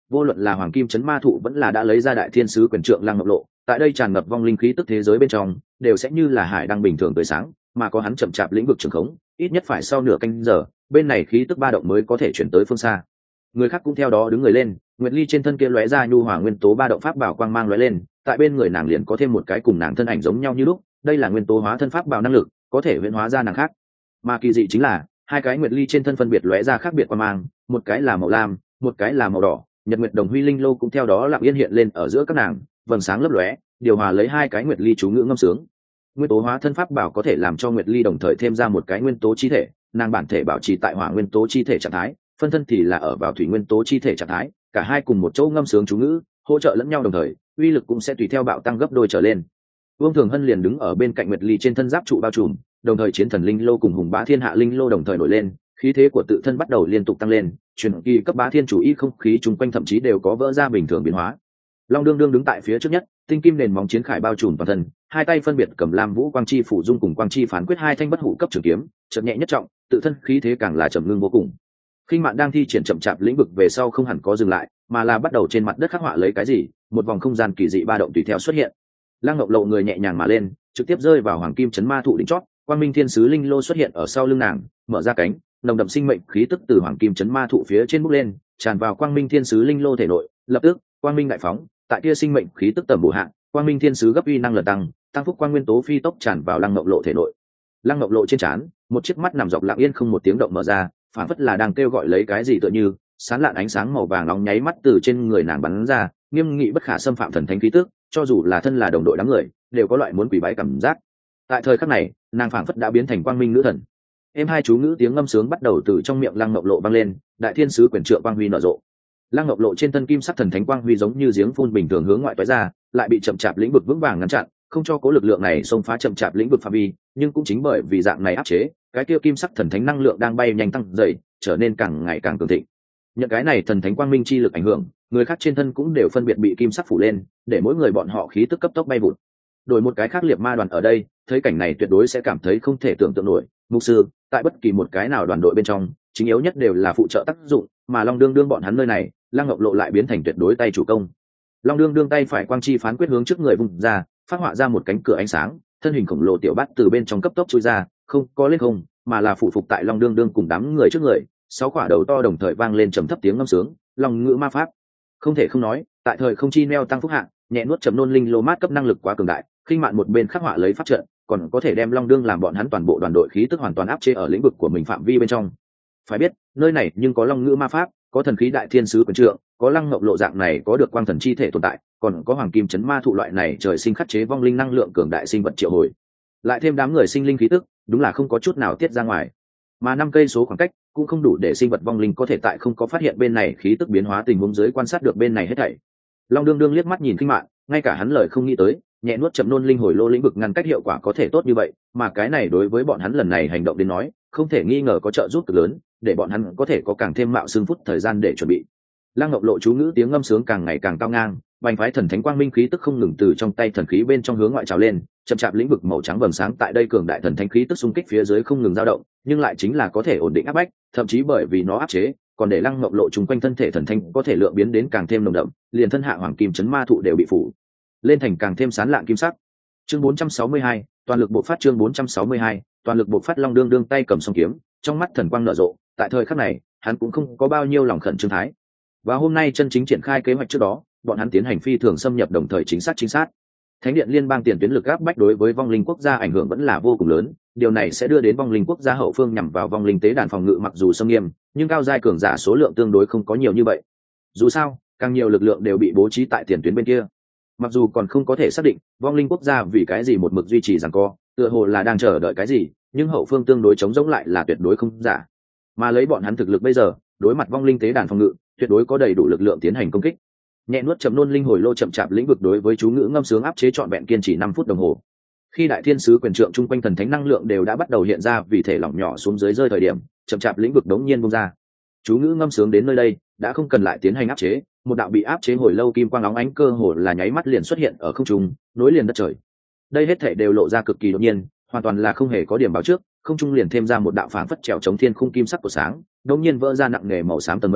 vô luận là hoàng kim chấn ma thụ vẫn là đã lấy ra đại thiên sứ quyền trượng lăng ngọc lộ, tại đây tràn ngập vong linh khí tức thế giới bên trong đều sẽ như là hải đang bình thường tới sáng, mà có hắn chậm chạp lĩnh vực trường khống, ít nhất phải sau nửa canh giờ bên này khí tức ba động mới có thể chuyển tới phương xa. Người khác cũng theo đó đứng người lên, Nguyệt Ly trên thân kia lóe ra nhu hòa nguyên tố ba động pháp bảo quang mang lóe lên, tại bên người nàng liền có thêm một cái cùng nàng thân ảnh giống nhau như lúc, đây là nguyên tố hóa thân pháp bảo năng lực, có thể huyễn hóa ra nàng khác. Mà kỳ dị chính là, hai cái Nguyệt Ly trên thân phân biệt lóe ra khác biệt quang mang, một cái là màu lam, một cái là màu đỏ, Nhật Nguyệt Đồng Huy Linh Lô cũng theo đó lặng yên hiện lên ở giữa các nàng, vầng sáng lấp lóe, điều hòa lấy hai cái Nguyệt Ly chú ngữ ngâm sướng. Nguyên tố hóa thân pháp bảo có thể làm cho Nguyệt Ly đồng thời thêm ra một cái nguyên tố chi thể, nàng bản thể bảo trì tại hỏa nguyên tố chi thể trạng thái, phân thân thì là ở vào thủy nguyên tố chi thể trạng thái, cả hai cùng một chỗ ngâm sướng chú ngữ, hỗ trợ lẫn nhau đồng thời, uy lực cũng sẽ tùy theo bạo tăng gấp đôi trở lên. Vương Thường Hân liền đứng ở bên cạnh Nguyệt Ly trên thân giáp trụ bao trùm, đồng thời chiến thần linh lô cùng hùng bá thiên hạ linh lô đồng thời nổi lên, khí thế của tự thân bắt đầu liên tục tăng lên, truyền kỳ cấp bá thiên chủ y không khí chung quanh thậm chí đều có vỡ ra bình thường biến hóa. Long đương đương đứng tại phía trước nhất, tinh kim nền móng chiến khải bao trùm toàn thân, hai tay phân biệt cầm lam vũ quang chi phủ dung cùng quang chi phán quyết hai thanh bất hủ cấp trường kiếm, chậm nhẹ nhất trọng, tự thân khí thế càng là trầm ngưng vô cùng. Khinh Mạn đang thi triển chậm chạp lĩnh vực về sau không hẳn có dừng lại, mà là bắt đầu trên mặt đất khắc họa lấy cái gì, một vòng không gian kỳ dị ba động tùy theo xuất hiện. Lăng Ngọc Lộ người nhẹ nhàng mà lên, trực tiếp rơi vào hoàng kim chấn ma thụ đỉnh chót, Quang Minh Thiên Sứ Linh Lô xuất hiện ở sau lưng nàng, mở ra cánh, nồng đậm sinh mệnh khí tức từ hoàng kim chấn ma thụ phía trên bốc lên, tràn vào Quang Minh Thiên Sứ Linh Lô thể nội, lập tức, quang minh đại phóng, tại kia sinh mệnh khí tức tầm bổ hạng, Quang Minh Thiên Sứ gấp uy năng lần tăng, tăng phúc quang nguyên tố phi tốc tràn vào Lăng Ngọc Lộ thể nội. Lăng Ngọc Lộ trên trán, một chiếc mắt nằm dọc lặng yên không một tiếng động mở ra, phản phất là đang kêu gọi lấy cái gì tựa như, sán lạn ánh sáng màu vàng nóng nháy mắt từ trên người nàng bắn ra, nghiêm nghị bất khả xâm phạm thần thánh khí tức, cho dù là thân là đồng đội đám người, đều có loại muốn quỳ bái cảm giác. Tại thời khắc này, nàng phảng phất đã biến thành quang minh nữ thần. Em hai chú ngữ tiếng ngâm sướng bắt đầu từ trong miệng Lăng Ngọc Lộ vang lên, đại thiên sứ quyền trượng quang huy nở rộ. Lăng Ngọc Lộ trên thân kim sắc thần thánh quang huy giống như giếng phun bình thường hướng ngoại toái ra, lại bị chậm chạp lĩnh vực vững vàng ngăn chặn, không cho cố lực lượng này xông phá chậm chạp lĩnh vực phạm vi, nhưng cũng chính bởi vì dạng này áp chế, cái kia kim sắc thần thánh năng lượng đang bay nhanh tăng dày, trở nên càng ngày càng cường thịnh. Nhận cái này thần thánh quang minh chi lực ảnh hưởng, người khác trên thân cũng đều phân biệt bị kim sắc phủ lên, để mỗi người bọn họ khí tức cấp tốc bay vụt. Đổi một cái khác liệt ma đoàn ở đây, thấy cảnh này tuyệt đối sẽ cảm thấy không thể tưởng tượng nổi. Mục sư, tại bất kỳ một cái nào đoàn đội bên trong, chính yếu nhất đều là phụ trợ tác dụng, mà Long Đương Đương bọn hắn nơi này, Lăng Ngọc Lộ lại biến thành tuyệt đối tay chủ công. Long Đương Đương tay phải quang chi phán quyết hướng trước người vùng ra, phát họa ra một cánh cửa ánh sáng, thân hình khổng lồ tiểu bát từ bên trong cấp tốc chui ra, không có lên không, mà là phụ phục tại Long Đương Đương cùng đám người trước người, sáu quả đầu to đồng thời vang lên trầm thấp tiếng ngâm sướng, long ngữ ma pháp. Không thể không nói, tại thời không chi neo tăng phúc hạng, nhẹ nuốt trầm nôn linh lô mát cấp năng lực quá cường đại, Khinh Mạn một bên khắc họa lấy pháp trận, còn có thể đem Long Đương làm bọn hắn toàn bộ đoàn đội khí tức hoàn toàn áp chế ở lĩnh vực của mình phạm vi bên trong. Phải biết, nơi này nhưng có long ngữ ma pháp, có thần khí đại thiên sứ quyền trượng, có Lăng Ngọc Lộ dạng này có được quang thần chi thể tồn tại, còn có hoàng kim chấn ma thụ loại này trời sinh khắc chế vong linh năng lượng cường đại sinh vật triệu hồi, lại thêm đám người sinh linh khí tức, đúng là không có chút nào tiết ra ngoài. Mà năm cây số khoảng cách cũng không đủ để sinh vật vong linh có thể tại không có phát hiện bên này khí tức biến hóa tình huống dưới quan sát được bên này hết thảy. Long Đương Đương liếc mắt nhìn Khinh Mạn, ngay cả hắn lời không nghĩ tới, nhẹ nuốt chậm nôn linh hồi lô lĩnh vực ngăn cách hiệu quả có thể tốt như vậy, mà cái này đối với bọn hắn lần này hành động đến nói, không thể nghi ngờ có trợ giúp cực lớn, để bọn hắn có thể có càng thêm mạo xương phút thời gian để chuẩn bị. Lăng Ngọc Lộ chú ngữ tiếng ngâm sướng càng ngày càng cao ngang, vành phái thần thánh quang minh khí tức không ngừng từ trong tay thần khí bên trong hướng ngoại trào lên, chậm chạp lĩnh vực màu trắng vầng sáng tại đây cường đại thần thánh khí tức xung kích phía dưới không ngừng dao động, nhưng lại chính là có thể ổn định áp bách, thậm chí bởi vì nó áp chế, còn để Lăng Ngọc Lộ chung quanh thân thể thần thánh có thể lượng biến đến càng thêm nồng đậm, liền thân hạ hoàng kim chấn ma thụ đều bị phủ lên thành càng thêm sán lạn kim sắc. Chương bốn trăm sáu mươi hai, toàn lực bộc phát. Chương bốn trăm sáu mươi hai, toàn lực bộc phát. Long Đương Đương tay cầm song kiếm, trong mắt thần quang nở rộ, tại thời khắc này, hắn cũng không có bao nhiêu lòng khẩn trương thái. Và hôm nay chân chính triển khai kế hoạch trước đó, bọn hắn tiến hành phi thường xâm nhập đồng thời chính xác chính xác. Thánh điện liên bang tiền tuyến lực áp bách đối với vong linh quốc gia ảnh hưởng vẫn là vô cùng lớn, điều này sẽ đưa đến vong linh quốc gia hậu phương nhằm vào vong linh tế đàn phòng ngự mặc dù xâm nghiêm, nhưng cao giai cường giả số lượng tương đối không có nhiều như vậy. Dù sao, càng nhiều lực lượng đều bị bố trí tại tiền tuyến bên kia. Mặc dù còn không có thể xác định vong linh quốc gia vì cái gì một mực duy trì giằng co, tựa hồ là đang chờ đợi cái gì, nhưng hậu phương tương đối chống giống lại là tuyệt đối không giả. Mà lấy bọn hắn thực lực bây giờ, đối mặt vong linh tế đàn phòng ngự, tuyệt đối có đầy đủ lực lượng tiến hành công kích. Nhẹ nuốt chậm nôn linh hồi lô chậm chạp lĩnh vực đối với chú ngữ ngâm sướng áp chế trọn vẹn kiên trì năm phút đồng hồ. Khi đại thiên sứ quyền trượng chung quanh thần thánh năng lượng đều đã bắt đầu hiện ra vì thể lỏng nhỏ xuống dưới rơi thời điểm, chậm chạp lĩnh vực đống nhiên bung ra. Chú ngữ ngâm sướng đến nơi đây, đã không cần lại tiến hành áp chế, một đạo bị áp chế hồi lâu kim quang óng ánh cơ hồ là nháy mắt liền xuất hiện ở không trung, nối liền đất trời. Đây hết thảy đều lộ ra cực kỳ đột nhiên, hoàn toàn là không hề có điểm báo trước, không trung liền thêm ra một đạo phảng phất trèo chống thiên khung kim sắc của sáng, đột nhiên vỡ ra nặng nề màu xám tầng mây,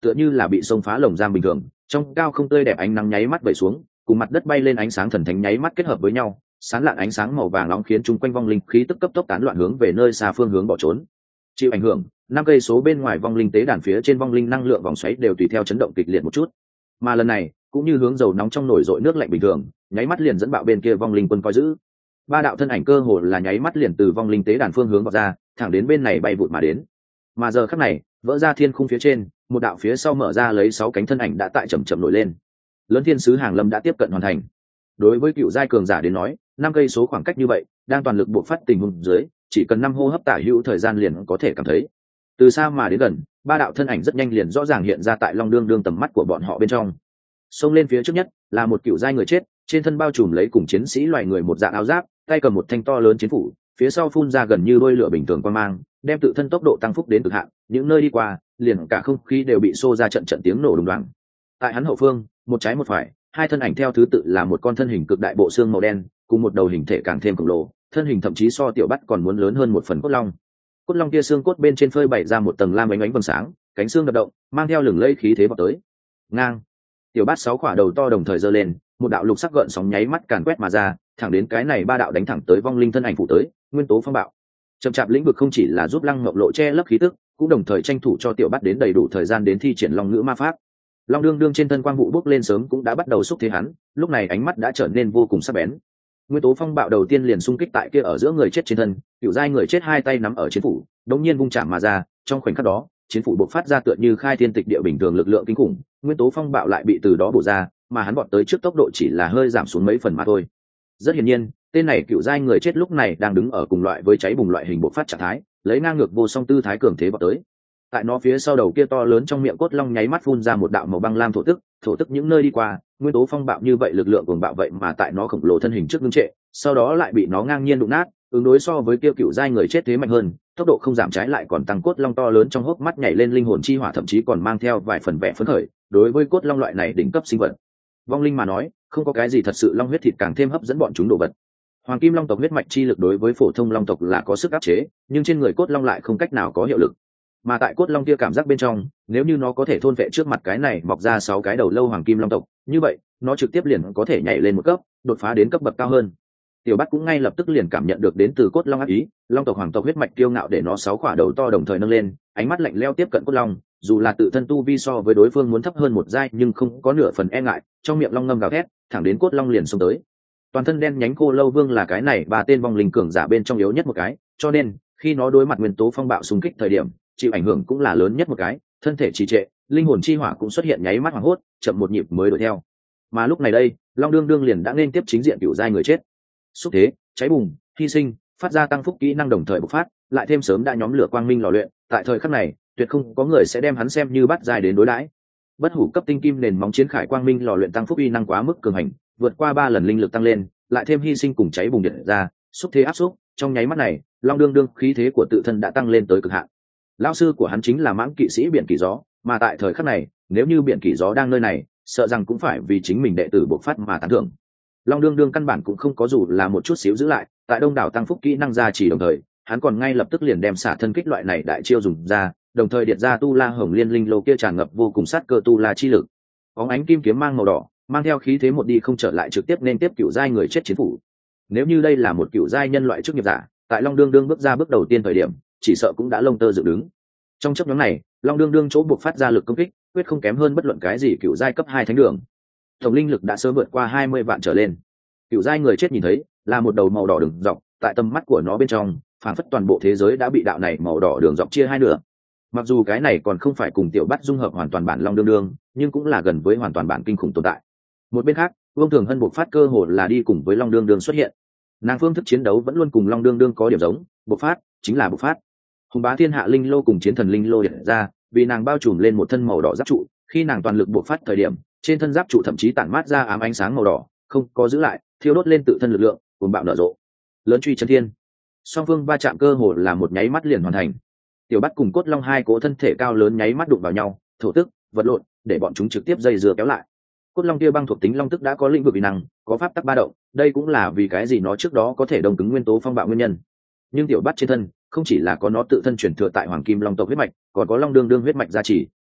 tựa như là bị xông phá lồng giam bình thường, trong cao không tươi đẹp ánh nắng nháy mắt vẩy xuống, cùng mặt đất bay lên ánh sáng thần thánh nháy mắt kết hợp với nhau, sáng lạn ánh sáng màu vàng nóng khiến chung quanh vong linh khí tức cấp tốc tán loạn hướng về nơi xa phương hướng bỏ trốn. Chịu ảnh hưởng, năm cây số bên ngoài vong linh tế đàn phía trên vong linh năng lượng vòng xoáy đều tùy theo chấn động kịch liệt một chút. Mà lần này, cũng như hướng dầu nóng trong nồi dội nước lạnh bình thường, nháy mắt liền dẫn bạo bên kia vong linh quân coi giữ. Ba đạo thân ảnh cơ hồ là nháy mắt liền từ vong linh tế đàn phương hướng vọt ra, thẳng đến bên này bay vụt mà đến. Mà giờ khắc này, vỡ ra thiên khung phía trên, một đạo phía sau mở ra lấy sáu cánh thân ảnh đã tại chậm chậm nổi lên. Lớn thiên sứ hàng lâm đã tiếp cận hoàn thành. Đối với cựu giai cường giả đến nói, năm cây số khoảng cách như vậy, đang toàn lực buộc phát tình huống dưới, chỉ cần năm hô hấp tả hữu thời gian liền có thể cảm thấy. Từ xa mà đến gần, ba đạo thân ảnh rất nhanh liền rõ ràng hiện ra tại long đương đương tầm mắt của bọn họ bên trong. Xông lên phía trước nhất là một cựu giai người chết, trên thân bao trùm lấy cùng chiến sĩ loài người một dạng áo giáp, tay cầm một thanh to lớn chiến phủ, phía sau phun ra gần như đôi lửa bình thường quang mang, đem tự thân tốc độ tăng phúc đến cực hạn, những nơi đi qua, liền cả không khí đều bị xô ra trận trận tiếng nổ đùng đoàng. Tại hắn hậu phương, một trái một phải, hai thân ảnh theo thứ tự là một con thân hình cực đại bộ xương màu đen, cùng một đầu hình thể càng thêm khổng lồ, thân hình thậm chí so tiểu bắt còn muốn lớn hơn một phần cốt long. Cốt long kia xương cốt bên trên phơi bày ra một tầng lam ánh ánh vầng sáng, cánh xương đập động, mang theo lừng lây khí thế vào tới. Ngang, tiểu bát sáu quả đầu to đồng thời giơ lên, một đạo lục sắc gợn sóng nháy mắt càn quét mà ra, thẳng đến cái này ba đạo đánh thẳng tới vong linh thân ảnh phụ tới, nguyên tố phong bạo. Chậm chạp lĩnh vực không chỉ là giúp Lăng Ngọc Lộ che lấp khí tức, cũng đồng thời tranh thủ cho tiểu bát đến đầy đủ thời gian đến thi triển long ngữ ma pháp. Long đương đương trên thân quang vụ bốc lên sớm cũng đã bắt đầu xúc thế hắn, lúc này ánh mắt đã trở nên vô cùng sắc bén. Nguyên tố phong bạo đầu tiên liền xung kích tại kia ở giữa người chết trên thân, cựu giai người chết hai tay nắm ở chiến phủ, đống nhiên vung chạm mà ra, trong khoảnh khắc đó, chiến phủ bộc phát ra tựa như khai thiên tịch địa bình thường lực lượng kinh khủng, nguyên tố phong bạo lại bị từ đó bổ ra, mà hắn vọt tới trước tốc độ chỉ là hơi giảm xuống mấy phần mà thôi. Rất hiển nhiên, tên này cựu giai người chết lúc này đang đứng ở cùng loại với cháy bùng loại hình bộc phát trạng thái, lấy ngang ngược vô song tư thái cường thế vọt tới. Tại nó phía sau đầu kia to lớn trong miệng cốt long nháy mắt phun ra một đạo màu băng lam thổ tức, thổ tức những nơi đi qua, nguyên tố phong bạo như vậy lực lượng cuồng bạo vậy mà tại nó khổng lồ thân hình trước ngưng trệ, sau đó lại bị nó ngang nhiên đụng nát, ứng đối so với kia cựu giai người chết thế mạnh hơn, tốc độ không giảm trái lại còn tăng, cốt long to lớn trong hốc mắt nhảy lên linh hồn chi hỏa, thậm chí còn mang theo vài phần vẻ phấn khởi. Đối với cốt long loại này đỉnh cấp sinh vật vong linh mà nói, không có cái gì thật sự long huyết thịt càng thêm hấp dẫn bọn chúng đồ vật. Hoàng kim long tộc huyết mạch chi lực đối với phổ thông long tộc là có sức áp chế, nhưng trên người cốt long lại không cách nào có hiệu lực. Mà tại cốt long kia cảm giác bên trong, nếu như nó có thể thôn vệ trước mặt cái này mọc ra sáu cái đầu lâu hoàng kim long tộc, như vậy nó trực tiếp liền có thể nhảy lên một cấp, đột phá đến cấp bậc cao hơn. Tiểu Bát cũng ngay lập tức liền cảm nhận được đến từ cốt long ác ý, long tộc hoàng tộc huyết mạch kiêu ngạo để nó sáu quả đầu to đồng thời nâng lên, ánh mắt lạnh lẽo tiếp cận cốt long, dù là tự thân tu vi so với đối phương muốn thấp hơn một giai nhưng không có nửa phần e ngại, trong miệng long ngâm gào thét, thẳng đến cốt long liền xông tới. Toàn thân đen nhánh khô lâu vương là cái này ba tên vong linh cường giả bên trong yếu nhất một cái, cho nên khi nó đối mặt nguyên tố phong bạo xung kích thời điểm, chịu ảnh hưởng cũng là lớn nhất một cái, thân thể trì trệ, linh hồn chi hỏa cũng xuất hiện nháy mắt hoảng hốt, chậm một nhịp mới đuổi theo. Mà lúc này đây, long đương đương liền đã nên tiếp chính diện cựu giai người chết. Xúc thế, cháy bùng, hy sinh, phát ra tăng phúc kỹ năng đồng thời bộc phát, lại thêm sớm đã nhóm lửa quang minh lò luyện, tại thời khắc này, tuyệt không có người sẽ đem hắn xem như bắt giai đến đối đãi. Bất hủ cấp tinh kim nền móng chiến khải quang minh lò luyện tăng phúc uy năng quá mức cường hành, vượt qua ba lần linh lực tăng lên, lại thêm hy sinh cùng cháy bùng điện ra, xúc thế áp xúc, trong nháy mắt này, long đương đương khí thế của tự thân đã tăng lên tới cực hạn. Lão sư của hắn chính là mãng kỵ sĩ biển kỳ gió, mà tại thời khắc này, nếu như biển kỳ gió đang nơi này, sợ rằng cũng phải vì chính mình đệ tử bộc phát mà tán thưởng. Long đương đương căn bản cũng không có dù là một chút xíu giữ lại, tại đông đảo tăng phúc kỹ năng ra chỉ đồng thời, hắn còn ngay lập tức liền đem xả thân kích loại này đại chiêu dùng ra, đồng thời điệt ra tu la hồng liên linh lô kia tràn ngập vô cùng sát cơ tu la chi lực. Bóng ánh kim kiếm mang màu đỏ, mang theo khí thế một đi không trở lại trực tiếp nên tiếp cựu giai người chết chiến phủ. Nếu như đây là một cựu giai nhân loại chức nghiệp giả, tại Long đương đương bước ra bước đầu tiên thời điểm, chỉ sợ cũng đã lông tơ dựng đứng. Trong chấp nhóm này, Long đương đương chỗ buộc phát ra lực công kích, quyết không kém hơn bất luận cái gì cựu giai cấp hai thánh đường. Tổng linh lực đã sớm vượt qua hai mươi vạn trở lên. Cựu giai người chết nhìn thấy, là một đầu màu đỏ đường dọc, tại tầm mắt của nó bên trong, phản phất toàn bộ thế giới đã bị đạo này màu đỏ đường dọc chia hai nửa. Mặc dù cái này còn không phải cùng tiểu bắt dung hợp hoàn toàn bản Long đương đương, nhưng cũng là gần với hoàn toàn bản kinh khủng tồn tại. Một bên khác, Vương Thường Hân buộc phát cơ hồ là đi cùng với Long đương đương xuất hiện. Nàng phương thức chiến đấu vẫn luôn cùng Long đương đương có điểm giống, buộc phát chính là buộc phát. Hùng bá thiên hạ linh lô cùng chiến thần linh lô hiện ra, vì nàng bao trùm lên một thân màu đỏ giáp trụ, khi nàng toàn lực buộc phát thời điểm, trên thân giáp trụ thậm chí tản mát ra ám ánh sáng màu đỏ, không có giữ lại, thiêu đốt lên tự thân lực lượng, cuồng bạo nở rộ. Lớn truy chân thiên. Song phương va chạm cơ hồ là một nháy mắt liền hoàn thành. Tiểu Bắt cùng Cốt Long hai cỗ thân thể cao lớn nháy mắt đụng vào nhau, thổ tức, vật lộn, để bọn chúng trực tiếp dây dưa kéo lại. Cốt Long kia băng thuộc tính long tức đã có lĩnh vực uy năng, có pháp tắc ba động, đây cũng là vì cái gì nó trước đó có thể đông cứng nguyên tố phong bạo nguyên nhân. Nhưng Tiểu Bắt trên thân, không chỉ là có nó tự thân truyền thừa tại Hoàng Kim Long tộc huyết mạch, còn có Long đương đương huyết mạch gia trì.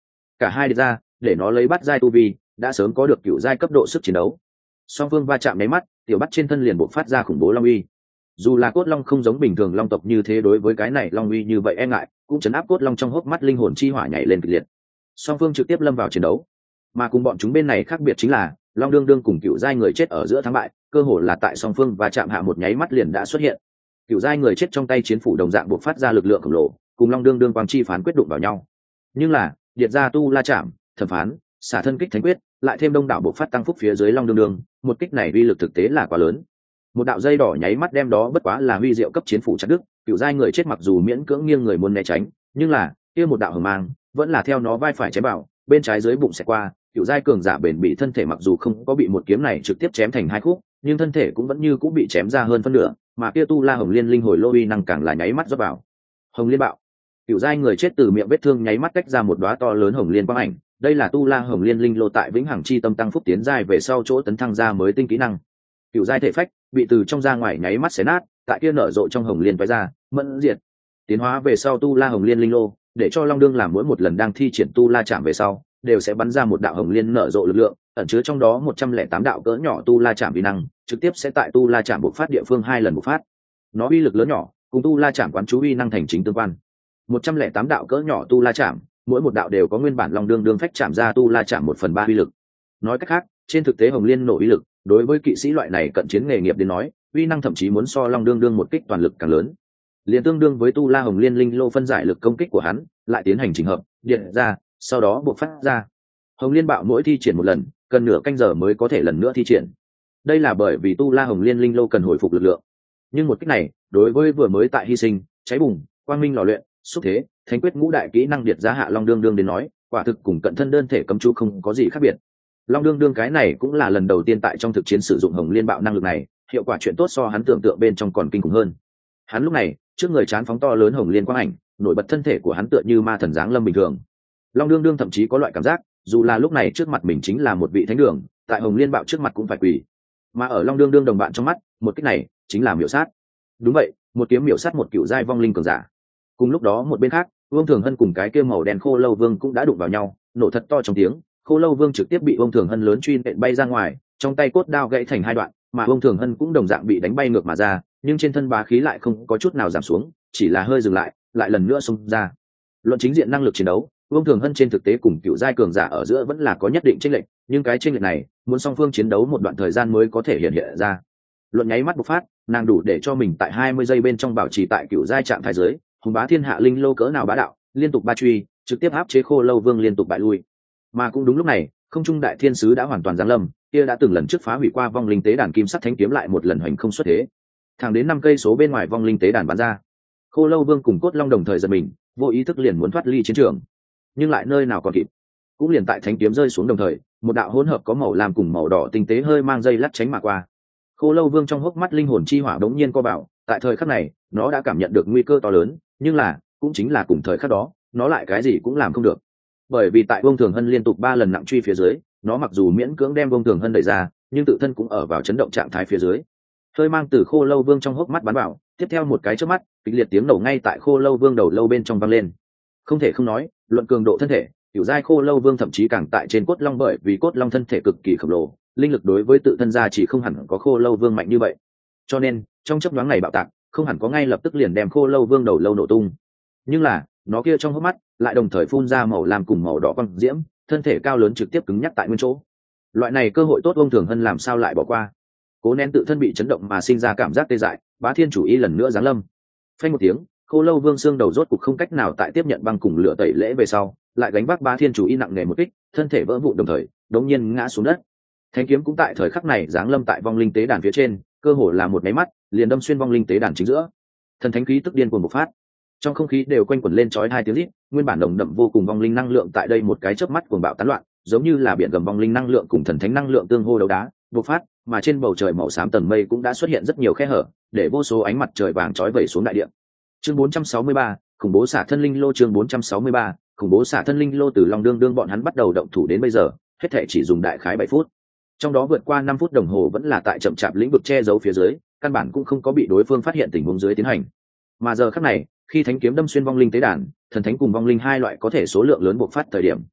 cả hai đi ra để nó lấy bắt giai tu vi đã sớm có được cựu giai cấp độ sức chiến đấu. Song phương va chạm nháy mắt, tiểu bắt trên thân liền bộc phát ra khủng bố long uy. Dù là cốt long không giống bình thường long tộc như thế, đối với cái này long uy như vậy e ngại, cũng chấn áp cốt long trong hốc mắt linh hồn chi hỏa nhảy lên kịch liệt. Song phương trực tiếp lâm vào chiến đấu. Mà cùng bọn chúng bên này khác biệt chính là long đương đương cùng cựu giai người chết ở giữa thắng bại cơ hồ là tại song phương va chạm hạ một nháy mắt liền đã xuất hiện. Cựu giai người chết trong tay chiến phủ đồng dạng bộc phát ra lực lượng khổng lồ, cùng long đương đương quang chi phán quyết đụng vào nhau. Nhưng là điệt ra tu la chạm, thẩm phán, xả thân kích thánh quyết, lại thêm đông đảo bộc phát tăng phúc phía dưới long đương đương, một kích này uy lực thực tế là quá lớn. Một đạo dây đỏ nháy mắt đem đó bất quá là huy diệu cấp chiến phủ chặt đứt. Cựu giai người chết mặc dù miễn cưỡng nghiêng người muốn né tránh, nhưng là kia một đạo hờ mang vẫn là theo nó vai phải chém vào, bên trái dưới bụng xẹt qua. Cựu giai cường giả bền bỉ thân thể mặc dù không có bị một kiếm này trực tiếp chém thành hai khúc, nhưng thân thể cũng vẫn như cũng bị chém ra hơn phân nửa, mà kia tu la hồng liên linh hồi lô uy năng càng là nháy mắt rót vào. Hồng liên bạo. Cựu giai người chết từ miệng vết thương nháy mắt tách ra một đóa to lớn hồng liên quang ảnh, đây là tu la hồng liên linh lô tại vĩnh hằng chi tâm tăng phúc tiến giai về sau chỗ tấn thăng ra mới tinh kỹ năng. Cựu giai thể phách bị từ trong ra ngoài nháy mắt xé nát, tại kia nở rộ trong hồng liên vẽ ra mẫn diệt. Tiến hóa về sau tu la hồng liên linh lô, để cho long đương làm mỗi một lần đang thi triển tu la chạm về sau đều sẽ bắn ra một đạo hồng liên nở rộ lực lượng, ẩn chứa trong đó một trăm lẻ tám đạo cỡ nhỏ tu la chạm uy năng, trực tiếp sẽ tại tu la chạm bộc phát địa phương hai lần bộc phát. Nó uy lực lớn nhỏ, cùng tu la chạm quán chú uy năng thành chính tương quan. một trăm lẻ tám đạo cỡ nhỏ tu la chạm, mỗi một đạo đều có nguyên bản long đương đương phách chạm ra tu la chạm một phần ba uy lực. Nói cách khác, trên thực tế hồng liên nổ uy lực, đối với kỵ sĩ loại này cận chiến nghề nghiệp đến nói, uy năng thậm chí muốn so long đương đương một kích toàn lực càng lớn. Liền tương đương với tu la hồng liên linh lô phân giải lực công kích của hắn, lại tiến hành chỉnh hợp, điện ra, sau đó buộc phát ra. Hồng liên bạo mỗi thi triển một lần, cần nửa canh giờ mới có thể lần nữa thi triển. Đây là bởi vì tu la hồng liên linh lô cần hồi phục lực lượng. Nhưng một kích này, đối với vừa mới tại hy sinh, cháy bùng, quang minh lò luyện, xúc thế, thánh quyết ngũ đại kỹ năng điệt giá hạ long đương đương đến nói, quả thực cùng cận thân đơn thể cấm chú không có gì khác biệt. Long đương đương cái này cũng là lần đầu tiên tại trong thực chiến sử dụng hồng liên bạo năng lực này, hiệu quả chuyện tốt so hắn tưởng tượng bên trong còn kinh khủng hơn. Hắn lúc này, trước người chán phóng to lớn hồng liên quang ảnh, nổi bật thân thể của hắn tựa như ma thần giáng lâm bình thường. Long đương đương thậm chí có loại cảm giác, dù là lúc này trước mặt mình chính là một vị thánh đường, tại hồng liên bạo trước mặt cũng phải quỳ. Mà ở long đương đương đồng bạn trong mắt, một kích này chính là miểu sát. Đúng vậy, một kiếm miểu sát một cựu giai vong linh cường giả. Cùng lúc đó một bên khác, Vương Thường Hân cùng cái kia màu đen khô lâu vương cũng đã đụng vào nhau, nổ thật to trong tiếng, khô lâu vương trực tiếp bị Vương Thường Hân lớn truy nện bay ra ngoài, trong tay cốt đao gãy thành hai đoạn, mà Vương Thường Hân cũng đồng dạng bị đánh bay ngược mà ra, nhưng trên thân bá khí lại không có chút nào giảm xuống, chỉ là hơi dừng lại, lại lần nữa xông ra. Luận chính diện năng lực chiến đấu, Vương Thường Hân trên thực tế cùng cựu giai cường giả ở giữa vẫn là có nhất định chênh lệch, nhưng cái chênh lệch này, muốn song phương chiến đấu một đoạn thời gian mới có thể hiện hiện ra. Luận nháy mắt bộc phát, nàng đủ để cho mình tại hai mươi giây bên trong bảo trì tại cựu giai trạng thái dưới, hùng bá thiên hạ linh lô cỡ nào bá đạo, liên tục ba truy, trực tiếp áp chế khô lâu vương liên tục bại lui. Mà cũng đúng lúc này, không trung đại thiên sứ đã hoàn toàn giáng lâm, kia đã từng lần trước phá hủy qua vong linh tế đàn kim sắc thánh kiếm lại một lần hoành không xuất thế. Thẳng đến năm cây số bên ngoài vong linh tế đàn bắn ra, khô lâu vương cùng cốt long đồng thời giật mình, vô ý thức liền muốn thoát ly chiến trường, nhưng lại nơi nào còn kịp. Cũng liền tại thánh kiếm rơi xuống đồng thời, một đạo hỗn hợp có màu lam cùng màu đỏ tinh tế hơi mang dây lắt tránh mà qua. Khô lâu vương trong hốc mắt linh hồn chi hỏa đống nhiên co bảo, tại thời khắc này, nó đã cảm nhận được nguy cơ to lớn, nhưng là, cũng chính là cùng thời khắc đó, nó lại cái gì cũng làm không được. Bởi vì tại Vương Thường Hân liên tục ba lần nặng truy phía dưới, nó mặc dù miễn cưỡng đem Vương Thường Hân đẩy ra, nhưng tự thân cũng ở vào chấn động trạng thái phía dưới. Hơi mang từ khô lâu vương trong hốc mắt bắn vào, tiếp theo một cái chớp mắt, kịch liệt tiếng nổ ngay tại khô lâu vương đầu lâu bên trong vang lên. Không thể không nói, luận cường độ thân thể, tiểu giai khô lâu vương thậm chí càng tại trên cốt long, bởi vì cốt long thân thể cực kỳ khổng lồ, linh lực đối với tự thân gia chỉ không hẳn có khô lâu vương mạnh như vậy. Cho nên, trong chớp nhoáng này bạo tạc, không hẳn có ngay lập tức liền đem khô lâu vương đầu lâu nổ tung. Nhưng là, nó kia trong hốc mắt lại đồng thời phun ra màu lam cùng màu đỏ quang diễm, thân thể cao lớn trực tiếp cứng nhắc tại nguyên chỗ. Loại này cơ hội tốt Vương Thường Hân làm sao lại bỏ qua? Cố nén tự thân bị chấn động mà sinh ra cảm giác tê dại, Bá Thiên chủ ý lần nữa giáng lâm. Phanh một tiếng, khô lâu vương xương đầu rốt cục không cách nào tại tiếp nhận băng cùng lửa tẩy lễ về sau, lại gánh vác Bá Thiên chủ ý nặng nề một kích, thân thể vỡ vụn đồng thời, đống nhiên ngã xuống đất. Thánh kiếm cũng tại thời khắc này giáng lâm tại vong linh tế đàn phía trên, cơ hồ là một máy mắt, liền đâm xuyên vong linh tế đàn chính giữa. Thần thánh khí tức điên cuồng bộc phát, trong không khí đều quanh quẩn lên chói hai tiếng rít, nguyên bản nồng đậm vô cùng vong linh năng lượng tại đây một cái chớp mắt cuồng bạo tán loạn, giống như là biển gầm vong linh năng lượng cùng thần thánh năng lượng tương hô đấu đá, bộc phát, mà trên bầu trời màu xám tầng mây cũng đã xuất hiện rất nhiều khe hở, để vô số ánh mặt trời vàng chói vẩy xuống đại địa. Chương bốn trăm sáu mươi ba, khủng bố xả thân linh lô. Chương bốn trăm sáu mươi ba, khủng bố xả thân linh lô. Từ Long Đương Đương bọn hắn bắt đầu động thủ đến bây giờ, hết thảy chỉ dùng đại khái bảy phút. Trong đó vượt qua năm phút đồng hồ vẫn là tại chậm chạp lĩnh vực che giấu phía dưới, căn bản cũng không có bị đối phương phát hiện tình huống dưới tiến hành. Mà giờ khắc này, khi thánh kiếm đâm xuyên vong linh tế đàn, thần thánh cùng vong linh hai loại có thể số lượng lớn bộc phát thời điểm,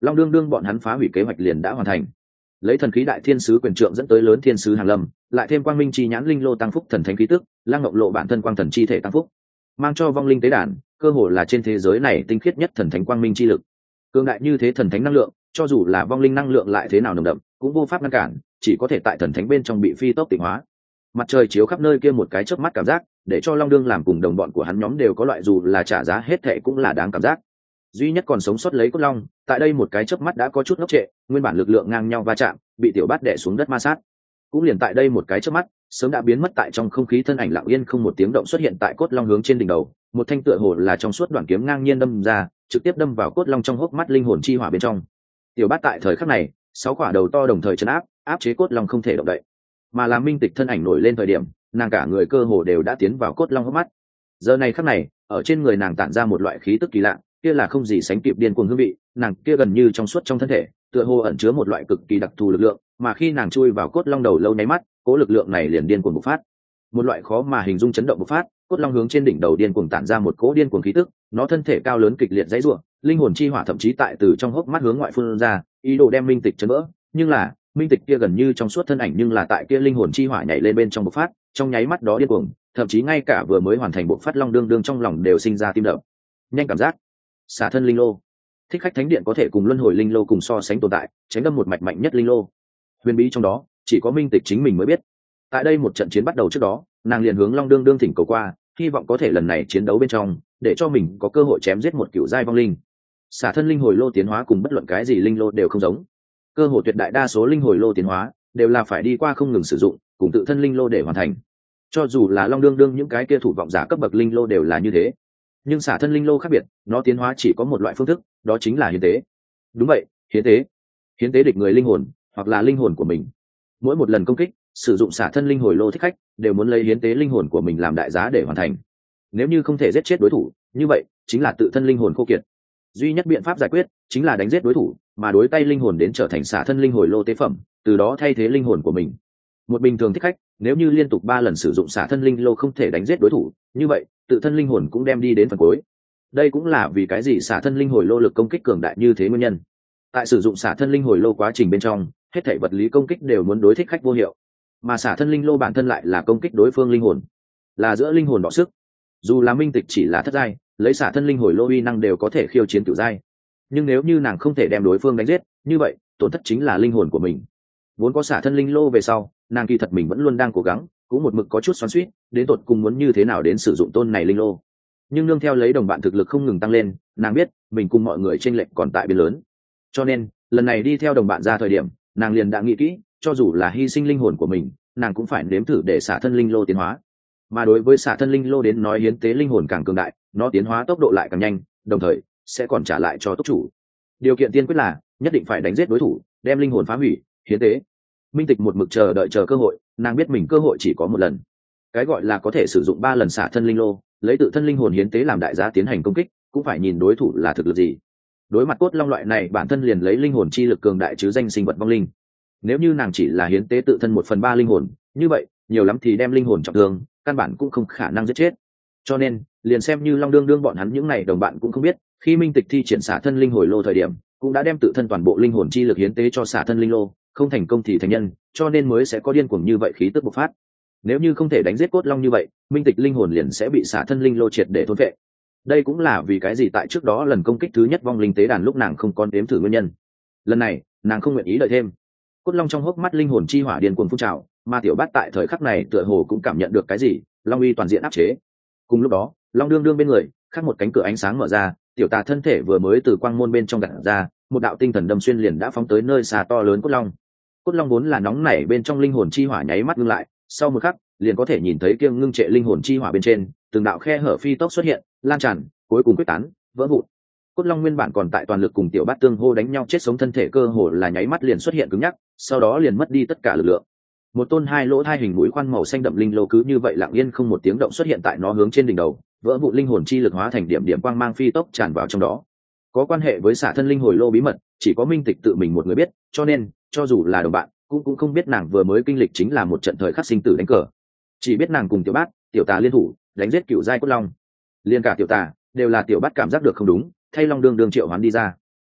Long đương đương bọn hắn phá hủy kế hoạch liền đã hoàn thành. Lấy thần khí đại thiên sứ quyền trượng dẫn tới lớn thiên sứ hàng lâm, lại thêm quang minh chi nhãn linh lô tăng phúc thần thánh khí tức, Lăng Ngọc Lộ bản thân quang thần chi thể tăng phúc, mang cho vong linh tế đàn cơ hồ là trên thế giới này tinh khiết nhất thần thánh quang minh chi lực. Cường đại như thế thần thánh năng lượng, cho dù là vong linh năng lượng lại thế nào nồng đậm, cũng vô pháp ngăn cản, chỉ có thể tại thần thánh bên trong bị phi tốc tịnh hóa. Mặt trời chiếu khắp nơi kia một cái chớp mắt cảm giác, để cho Long đương làm cùng đồng bọn của hắn nhóm đều có loại dù là trả giá hết thệ cũng là đáng cảm giác. Duy nhất còn sống sót lấy cốt long, tại đây một cái chớp mắt đã có chút ngốc trệ, nguyên bản lực lượng ngang nhau va chạm, bị tiểu bát đè xuống đất ma sát. Cũng liền tại đây một cái chớp mắt, sớm đã biến mất tại trong không khí thân ảnh lặng yên không một tiếng động xuất hiện tại cốt long hướng trên đỉnh đầu, một thanh tựa hồ là trong suốt đoạn kiếm ngang nhiên đâm ra, trực tiếp đâm vào cốt long trong hốc mắt linh hồn chi hỏa bên trong. Tiểu bát tại thời khắc này, sáu quả đầu to đồng thời chấn áp, áp chế cốt long không thể động đậy. Mà làm Minh Tịch thân ảnh nổi lên thời điểm, nàng cả người cơ hồ đều đã tiến vào cốt long hốc mắt. Giờ này khắc này, ở trên người nàng tản ra một loại khí tức kỳ lạ, kia là không gì sánh kịp điên cuồng hương vị, nàng kia gần như trong suốt trong thân thể, tựa hồ ẩn chứa một loại cực kỳ đặc thù lực lượng, mà khi nàng chui vào cốt long đầu lâu nháy mắt, cố lực lượng này liền điên cuồng bộc phát. Một loại khó mà hình dung chấn động bộc phát, cốt long hướng trên đỉnh đầu điên cuồng tản ra một cỗ điên cuồng khí tức, nó thân thể cao lớn kịch liệt dãy rủa, linh hồn chi hỏa thậm chí tại từ trong hốc mắt hướng ngoại phun ra, ý đồ đem Minh Tịch chấn vỡ, nhưng là, Minh Tịch kia gần như trong suốt thân ảnh nhưng là tại kia linh hồn chi hỏa nhảy lên bên trong bộc phát, trong nháy mắt đó điên cuồng, thậm chí ngay cả vừa mới hoàn thành bộc phát long đương đương trong lòng đều sinh ra tim đập. Nhanh cảm giác. Xả thân linh lô. Thích khách thánh điện có thể cùng luân hồi linh lô cùng so sánh tồn tại, tránh đâm một mạch mạnh nhất linh lô. Huyền bí trong đó, chỉ có Minh Tịch chính mình mới biết. Tại đây một trận chiến bắt đầu trước đó, nàng liền hướng long đương đương thỉnh cầu qua, hy vọng có thể lần này chiến đấu bên trong, để cho mình có cơ hội chém giết một cựu giai vong linh. Xả thân linh hồi lô tiến hóa cùng bất luận cái gì linh lô đều không giống. Cơ hội tuyệt đại đa số linh hồi lô tiến hóa đều là phải đi qua không ngừng sử dụng, cùng tự thân linh lô để hoàn thành. Cho dù là long đương đương những cái kia thủ vọng giả cấp bậc linh lô đều là như thế, nhưng xả thân linh lô khác biệt, nó tiến hóa chỉ có một loại phương thức, đó chính là hiến tế. Đúng vậy, hiến tế. Hiến tế địch người linh hồn hoặc là linh hồn của mình. Mỗi một lần công kích, sử dụng xả thân linh hồi lô thích khách đều muốn lấy hiến tế linh hồn của mình làm đại giá để hoàn thành. Nếu như không thể giết chết đối thủ, như vậy chính là tự thân linh hồn khô kiệt. Duy nhất biện pháp giải quyết chính là đánh giết đối thủ, mà đối tay linh hồn đến trở thành xả thân linh hồi lô tế phẩm, từ đó thay thế linh hồn của mình. Một bình thường thích khách, nếu như liên tục ba lần sử dụng xả thân linh lô không thể đánh giết đối thủ, như vậy tự thân linh hồn cũng đem đi đến phần cuối. Đây cũng là vì cái gì xả thân linh hồi lô lực công kích cường đại như thế nguyên nhân. Tại sử dụng xả thân linh hồi lô quá trình bên trong, hết thảy vật lý công kích đều muốn đối thích khách vô hiệu, mà xả thân linh lô bản thân lại là công kích đối phương linh hồn, là giữa linh hồn đọ sức. Dù là Minh Tịch chỉ là thất giai, lấy xả thân linh hồi lô uy năng đều có thể khiêu chiến cửu giai, nhưng nếu như nàng không thể đem đối phương đánh giết, như vậy tổn thất chính là linh hồn của mình. Vốn có xả thân linh lô về sau, nàng kỳ thật mình vẫn luôn đang cố gắng, cũng một mực có chút xoắn xuýt, đến tột cùng muốn như thế nào đến sử dụng tôn này linh lô. Nhưng nương theo lấy đồng bạn thực lực không ngừng tăng lên, nàng biết mình cùng mọi người chênh lệch còn tại biên lớn, cho nên lần này đi theo đồng bạn ra thời điểm, nàng liền đã nghĩ kỹ, cho dù là hy sinh linh hồn của mình, nàng cũng phải nếm thử để xả thân linh lô tiến hóa. Mà đối với xả thân linh lô đến nói, hiến tế linh hồn càng cường đại, nó tiến hóa tốc độ lại càng nhanh, đồng thời sẽ còn trả lại cho túc chủ. Điều kiện tiên quyết là nhất định phải đánh giết đối thủ, đem linh hồn phá hủy, hiến tế. Minh Tịch một mực chờ đợi chờ cơ hội, nàng biết mình cơ hội chỉ có một lần. Cái gọi là có thể sử dụng ba lần xả thân linh lô, lấy tự thân linh hồn hiến tế làm đại giá tiến hành công kích, cũng phải nhìn đối thủ là thực lực gì. Đối mặt cốt long loại này bản thân liền lấy linh hồn chi lực cường đại chứ danh sinh vật vong linh, nếu như nàng chỉ là hiến tế tự thân một phần ba linh hồn, như vậy nhiều lắm thì đem linh hồn trọng thương, căn bản cũng không khả năng giết chết. Cho nên liền xem như long đương đương bọn hắn những này đồng bạn cũng không biết, khi Minh Tịch thi triển xả thân linh hồi lô thời điểm, cũng đã đem tự thân toàn bộ linh hồn chi lực hiến tế cho xả thân linh lô, không thành công thì thành nhân, cho nên mới sẽ có điên cuồng như vậy khí tức bộc phát. Nếu như không thể đánh giết cốt long như vậy, Minh Tịch linh hồn liền sẽ bị xả thân linh lô triệt để thôn vệ. Đây cũng là vì cái gì tại trước đó lần công kích thứ nhất vong linh tế đàn lúc nàng không còn đếm thử nguyên nhân. Lần này nàng không nguyện ý đợi thêm. Cốt long trong hốc mắt linh hồn chi hỏa điên cuồng phun trào, mà tiểu bát tại thời khắc này tựa hồ cũng cảm nhận được cái gì, long uy toàn diện áp chế. Cùng lúc đó, long đương đương bên người khác một cánh cửa ánh sáng mở ra, tiểu tà thân thể vừa mới từ quang môn bên trong gạt ra, một đạo tinh thần đâm xuyên liền đã phóng tới nơi xa to lớn cốt long. Cốt long vốn là nóng nảy bên trong linh hồn chi hỏa nháy mắt ngưng lại, sau một khắc liền có thể nhìn thấy kiêng ngưng trệ linh hồn chi hỏa bên trên từng đạo khe hở phi tốc xuất hiện, lan tràn, cuối cùng quyết tán, vỡ vụn. Cốt long nguyên bản còn tại toàn lực cùng tiểu bát tương hô đánh nhau chết sống thân thể cơ hồ là nháy mắt liền xuất hiện cứng nhắc, sau đó liền mất đi tất cả lực lượng. Một tôn hai lỗ thai hình mũi khoan màu xanh đậm linh lô cứ như vậy lặng yên không một tiếng động xuất hiện tại nó hướng trên đỉnh đầu, vỡ vụn linh hồn chi lực hóa thành điểm điểm quang mang phi tốc tràn vào trong đó. Có quan hệ với xả thân linh hồi lô bí mật, chỉ có Minh Tịch tự mình một người biết, cho nên cho dù là đồng bạn cũng cũng không biết nàng vừa mới kinh lịch chính là một trận thời khắc sinh tử đánh cờ. Chỉ biết nàng cùng tiểu bát, tiểu tà liên thủ đánh giết cựu giai cốt long. Liên cả tiểu tà đều là tiểu bát cảm giác được không đúng, thay long đương đương triệu hoán đi ra.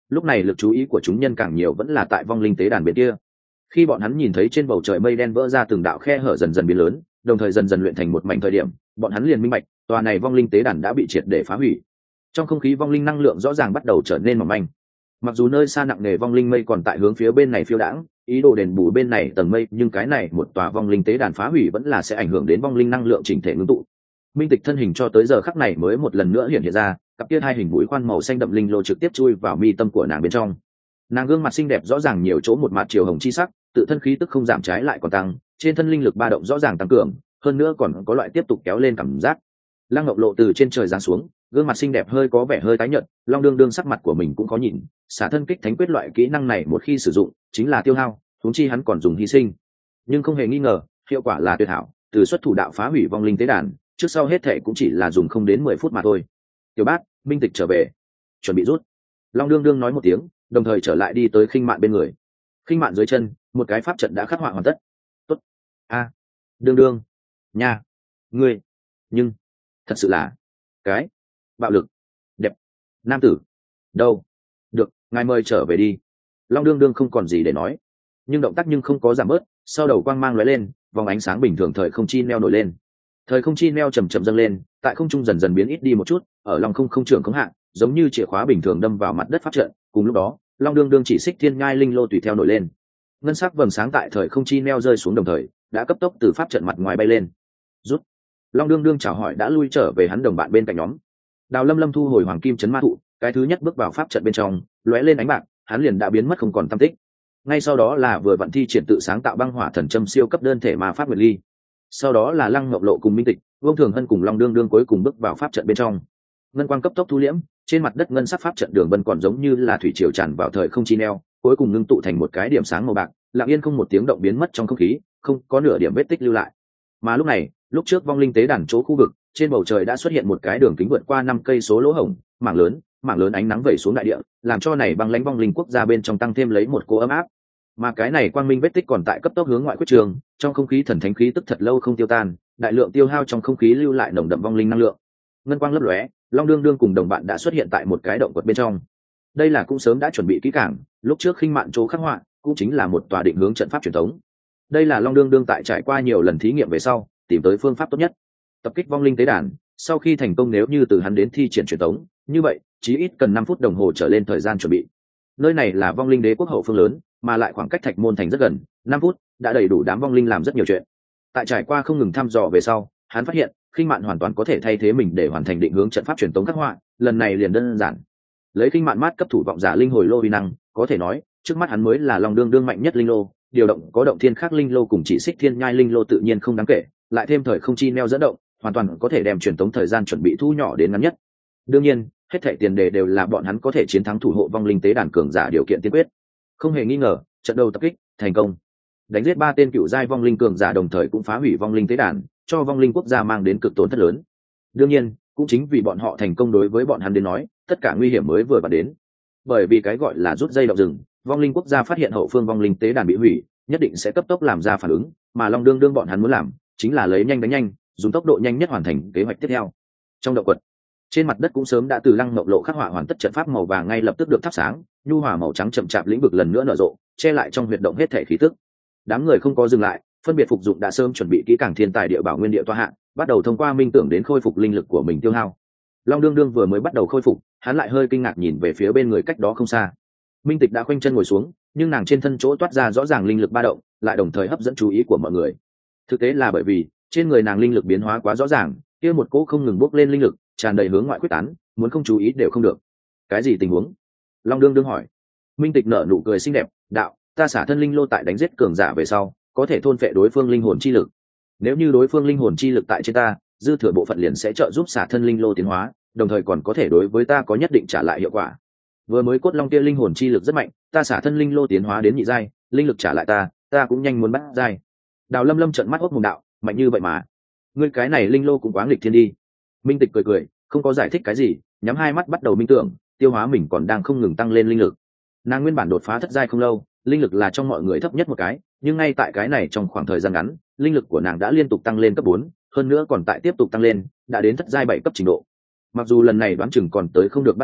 lúc này lực chú ý của chúng nhân càng nhiều vẫn là tại vong linh tế đàn bên kia. Khi bọn hắn nhìn thấy trên bầu trời mây đen vỡ ra từng đạo khe hở dần dần biến lớn, đồng thời dần dần luyện thành một mảnh thời điểm, bọn hắn liền minh bạch tòa này vong linh tế đàn đã bị triệt để phá hủy. Trong không khí vong linh năng lượng rõ ràng bắt đầu trở nên mỏng manh. Mặc dù nơi xa nặng nề vong linh mây còn tại hướng phía bên này phiêu đãng, ý đồ đền bù bên này tầng mây, nhưng cái này một tòa vong linh tế đàn phá hủy vẫn là sẽ ảnh hưởng đến vong linh năng lượng chỉnh thể ngưng tụ. Minh Tịch thân hình cho tới giờ khắc này mới một lần nữa hiện hiện ra, cặp kia hai hình mũi khoan màu xanh đậm linh lô trực tiếp chui vào mi tâm của nàng bên trong. Nàng gương mặt xinh đẹp rõ ràng nhiều chỗ một mặt chiều hồng chi sắc, tự thân khí tức không giảm trái lại còn tăng, trên thân linh lực ba động rõ ràng tăng cường, hơn nữa còn có loại tiếp tục kéo lên cảm giác. Lăng Ngọc Lộ từ trên trời giáng xuống, gương mặt xinh đẹp hơi có vẻ hơi tái nhợt, Long Đương Đương sắc mặt của mình cũng khó nhìn, xả thân kích thánh quyết loại kỹ năng này một khi sử dụng, chính là tiêu hao, huống chi hắn còn dùng hy sinh. Nhưng không hề nghi ngờ, hiệu quả là tuyệt hảo, từ xuất thủ đạo phá hủy vong linh tế đàn, trước sau hết thệ cũng chỉ là dùng không đến mười phút mà thôi. Tiểu Bát, Minh Tịch trở về, chuẩn bị rút. Long Đương Đương nói một tiếng, đồng thời trở lại đi tới Khinh Mạn bên người. Khinh Mạn dưới chân, một cái pháp trận đã khắc họa hoàn tất. Tốt. A, à, Đương Đương, nha, ngươi, nhưng thật sự là cái bạo lực đẹp nam tử đâu, được, ngài mời trở về đi. Long Đương Đương không còn gì để nói, nhưng động tác nhưng không có giảm bớt, sau đầu quang mang lóe lên, vòng ánh sáng bình thường thời không chi neo nổi lên. Thời không chi neo chầm chậm dâng lên, tại không trung dần dần biến ít đi một chút, ở lòng không không trường khống hạ, giống như chìa khóa bình thường đâm vào mặt đất pháp trận. Cùng lúc đó, Long Đương Đương chỉ xích thiên nhai linh lô tùy theo nổi lên. Ngân sắc vầng sáng tại thời không chi neo rơi xuống đồng thời, đã cấp tốc từ pháp trận mặt ngoài bay lên. Rút. Long Đương Đương chào hỏi đã lui trở về hắn đồng bạn bên cạnh nhóm. Đào Lâm Lâm thu hồi hoàng kim chấn ma thụ, cái thứ nhất bước vào pháp trận bên trong, lóe lên ánh bạc, hắn liền đã biến mất không còn tăm tích. Ngay sau đó là vừa vận thi triển tự sáng tạo băng hỏa thần châm siêu cấp đơn thể ma pháp nguyệt ly. Sau đó là Lăng Ngọc Lộ cùng Minh Tịch, Vương Thường Hân cùng Long Đương Đương cuối cùng bước vào pháp trận bên trong. Ngân quang cấp tốc thu liễm, trên mặt đất ngân sắc pháp trận đường vân còn giống như là thủy triều tràn vào thời không chi neo, cuối cùng ngưng tụ thành một cái điểm sáng màu bạc, lặng yên không một tiếng động biến mất trong không khí, không có nửa điểm vết tích lưu lại. Mà lúc này, lúc trước vong linh tế đàn chỗ khu vực, trên bầu trời đã xuất hiện một cái đường kính vượt qua năm cây số lỗ hổng, mảng lớn, mảng lớn ánh nắng vẩy xuống đại địa, làm cho này băng lãnh vong linh quốc gia bên trong tăng thêm lấy một cỗ ấm áp. Mà cái này quang minh vết tích còn tại cấp tốc hướng ngoại quyết trường, trong không khí thần thánh khí tức thật lâu không tiêu tan, đại lượng tiêu hao trong không khí lưu lại nồng đậm vong linh năng lượng. Ngân quang lấp lóe, Long Đương Đương cùng đồng bạn đã xuất hiện tại một cái động quật bên trong. Đây là cũng sớm đã chuẩn bị kỹ càng, lúc trước Khinh Mạn chỗ khắc họa, cũng chính là một tòa định hướng trận pháp truyền thống. Đây là Long Đương Đương tại trải qua nhiều lần thí nghiệm về sau, tìm tới phương pháp tốt nhất. Tập kích vong linh tế đàn, sau khi thành công nếu như từ hắn đến thi triển truyền thống, như vậy, chí ít cần năm phút đồng hồ trở lên thời gian chuẩn bị. Nơi này là vong linh đế quốc hậu phương lớn, mà lại khoảng cách Thạch Môn thành rất gần, năm phút đã đầy đủ đám vong linh làm rất nhiều chuyện. Tại trải qua không ngừng thăm dò về sau, hắn phát hiện Khinh Mạn hoàn toàn có thể thay thế mình để hoàn thành định hướng trận pháp truyền tống khắc họa, lần này liền đơn giản. Lấy Khinh Mạn mát cấp thủ vọng giả linh hồi lô uy năng, có thể nói, trước mắt hắn mới là Long Đương Đương mạnh nhất linh lô, điều động có động thiên khác linh lô cùng chỉ xích thiên nhai linh lô tự nhiên không đáng kể, lại thêm thời không chi neo dẫn động, hoàn toàn có thể đem truyền tống thời gian chuẩn bị thu nhỏ đến ngắn nhất. Đương nhiên, hết thảy tiền đề đều là bọn hắn có thể chiến thắng thủ hộ vong linh tế đàn cường giả điều kiện tiên quyết. Không hề nghi ngờ, trận đầu tập kích thành công, đánh giết ba tên cựu giai vong linh cường giả, đồng thời cũng phá hủy vong linh tế đàn, cho vong linh quốc gia mang đến cực tổn thất lớn. Đương nhiên, cũng chính vì bọn họ thành công, đối với bọn hắn đến nói, tất cả nguy hiểm mới vừa bắt đến. Bởi vì cái gọi là rút dây động rừng, vong linh quốc gia phát hiện hậu phương vong linh tế đàn bị hủy, nhất định sẽ cấp tốc làm ra phản ứng, mà Long Đương Đương bọn hắn muốn làm, chính là lấy nhanh đánh nhanh, dùng tốc độ nhanh nhất hoàn thành kế hoạch tiếp theo. Trong động quật, trên mặt đất cũng sớm đã từ Lăng Ngọc Lộ khắc họa hoàn tất trận pháp màu vàng ngay lập tức được thắp sáng, nhu hòa màu trắng chậm chạp lĩnh vực lần nữa nở rộ, che lại trong huyệt động hết thể khí tức. Đám người không có dừng lại, phân biệt phục dụng đã sớm chuẩn bị kỹ càng thiên tài địa bảo nguyên địa toa hạng, bắt đầu thông qua minh tưởng đến khôi phục linh lực của mình tiêu hao. Long Đương Đương vừa mới bắt đầu khôi phục, hắn lại hơi kinh ngạc nhìn về phía bên người cách đó không xa. Minh Tịch đã khoanh chân ngồi xuống, nhưng nàng trên thân chỗ toát ra rõ ràng linh lực ba động, lại đồng thời hấp dẫn chú ý của mọi người. Thực tế là bởi vì trên người nàng linh lực biến hóa quá rõ ràng, kia một cỗ không ngừng bốc lên linh lực, tràn đầy hướng ngoại quyết tán, muốn không chú ý đều không được. Cái gì tình huống? Long Đương Đương hỏi. Minh Tịch nở nụ cười xinh đẹp, đạo, ta xả thân linh lô tại đánh giết cường giả về sau, có thể thôn phệ đối phương linh hồn chi lực. Nếu như đối phương linh hồn chi lực tại trên ta, dư thừa bộ phận liền sẽ trợ giúp xả thân linh lô tiến hóa, đồng thời còn có thể đối với ta có nhất định trả lại hiệu quả. Vừa mới cốt long kia linh hồn chi lực rất mạnh, ta xả thân linh lô tiến hóa đến nhị giai, linh lực trả lại ta, ta cũng nhanh muốn bắt giai. Đào Lâm Lâm trợn mắt hốt mồm đạo, mạnh như vậy mà, ngươi cái này linh lô cũng quá nghịch thiên đi. Minh Tịch cười cười, không có giải thích cái gì, nhắm hai mắt bắt đầu minh tưởng, tiêu hóa mình còn đang không ngừng tăng lên linh lực. Nàng nguyên bản đột phá thất giai không lâu, linh lực là trong mọi người thấp nhất một cái, nhưng ngay tại cái này trong khoảng thời gian ngắn, linh lực của nàng đã liên tục tăng lên cấp bốn, hơn nữa còn tại tiếp tục tăng lên, đã đến thất giai bảy cấp trình độ. Mặc dù lần này đoán chừng còn tới không được bắt giai,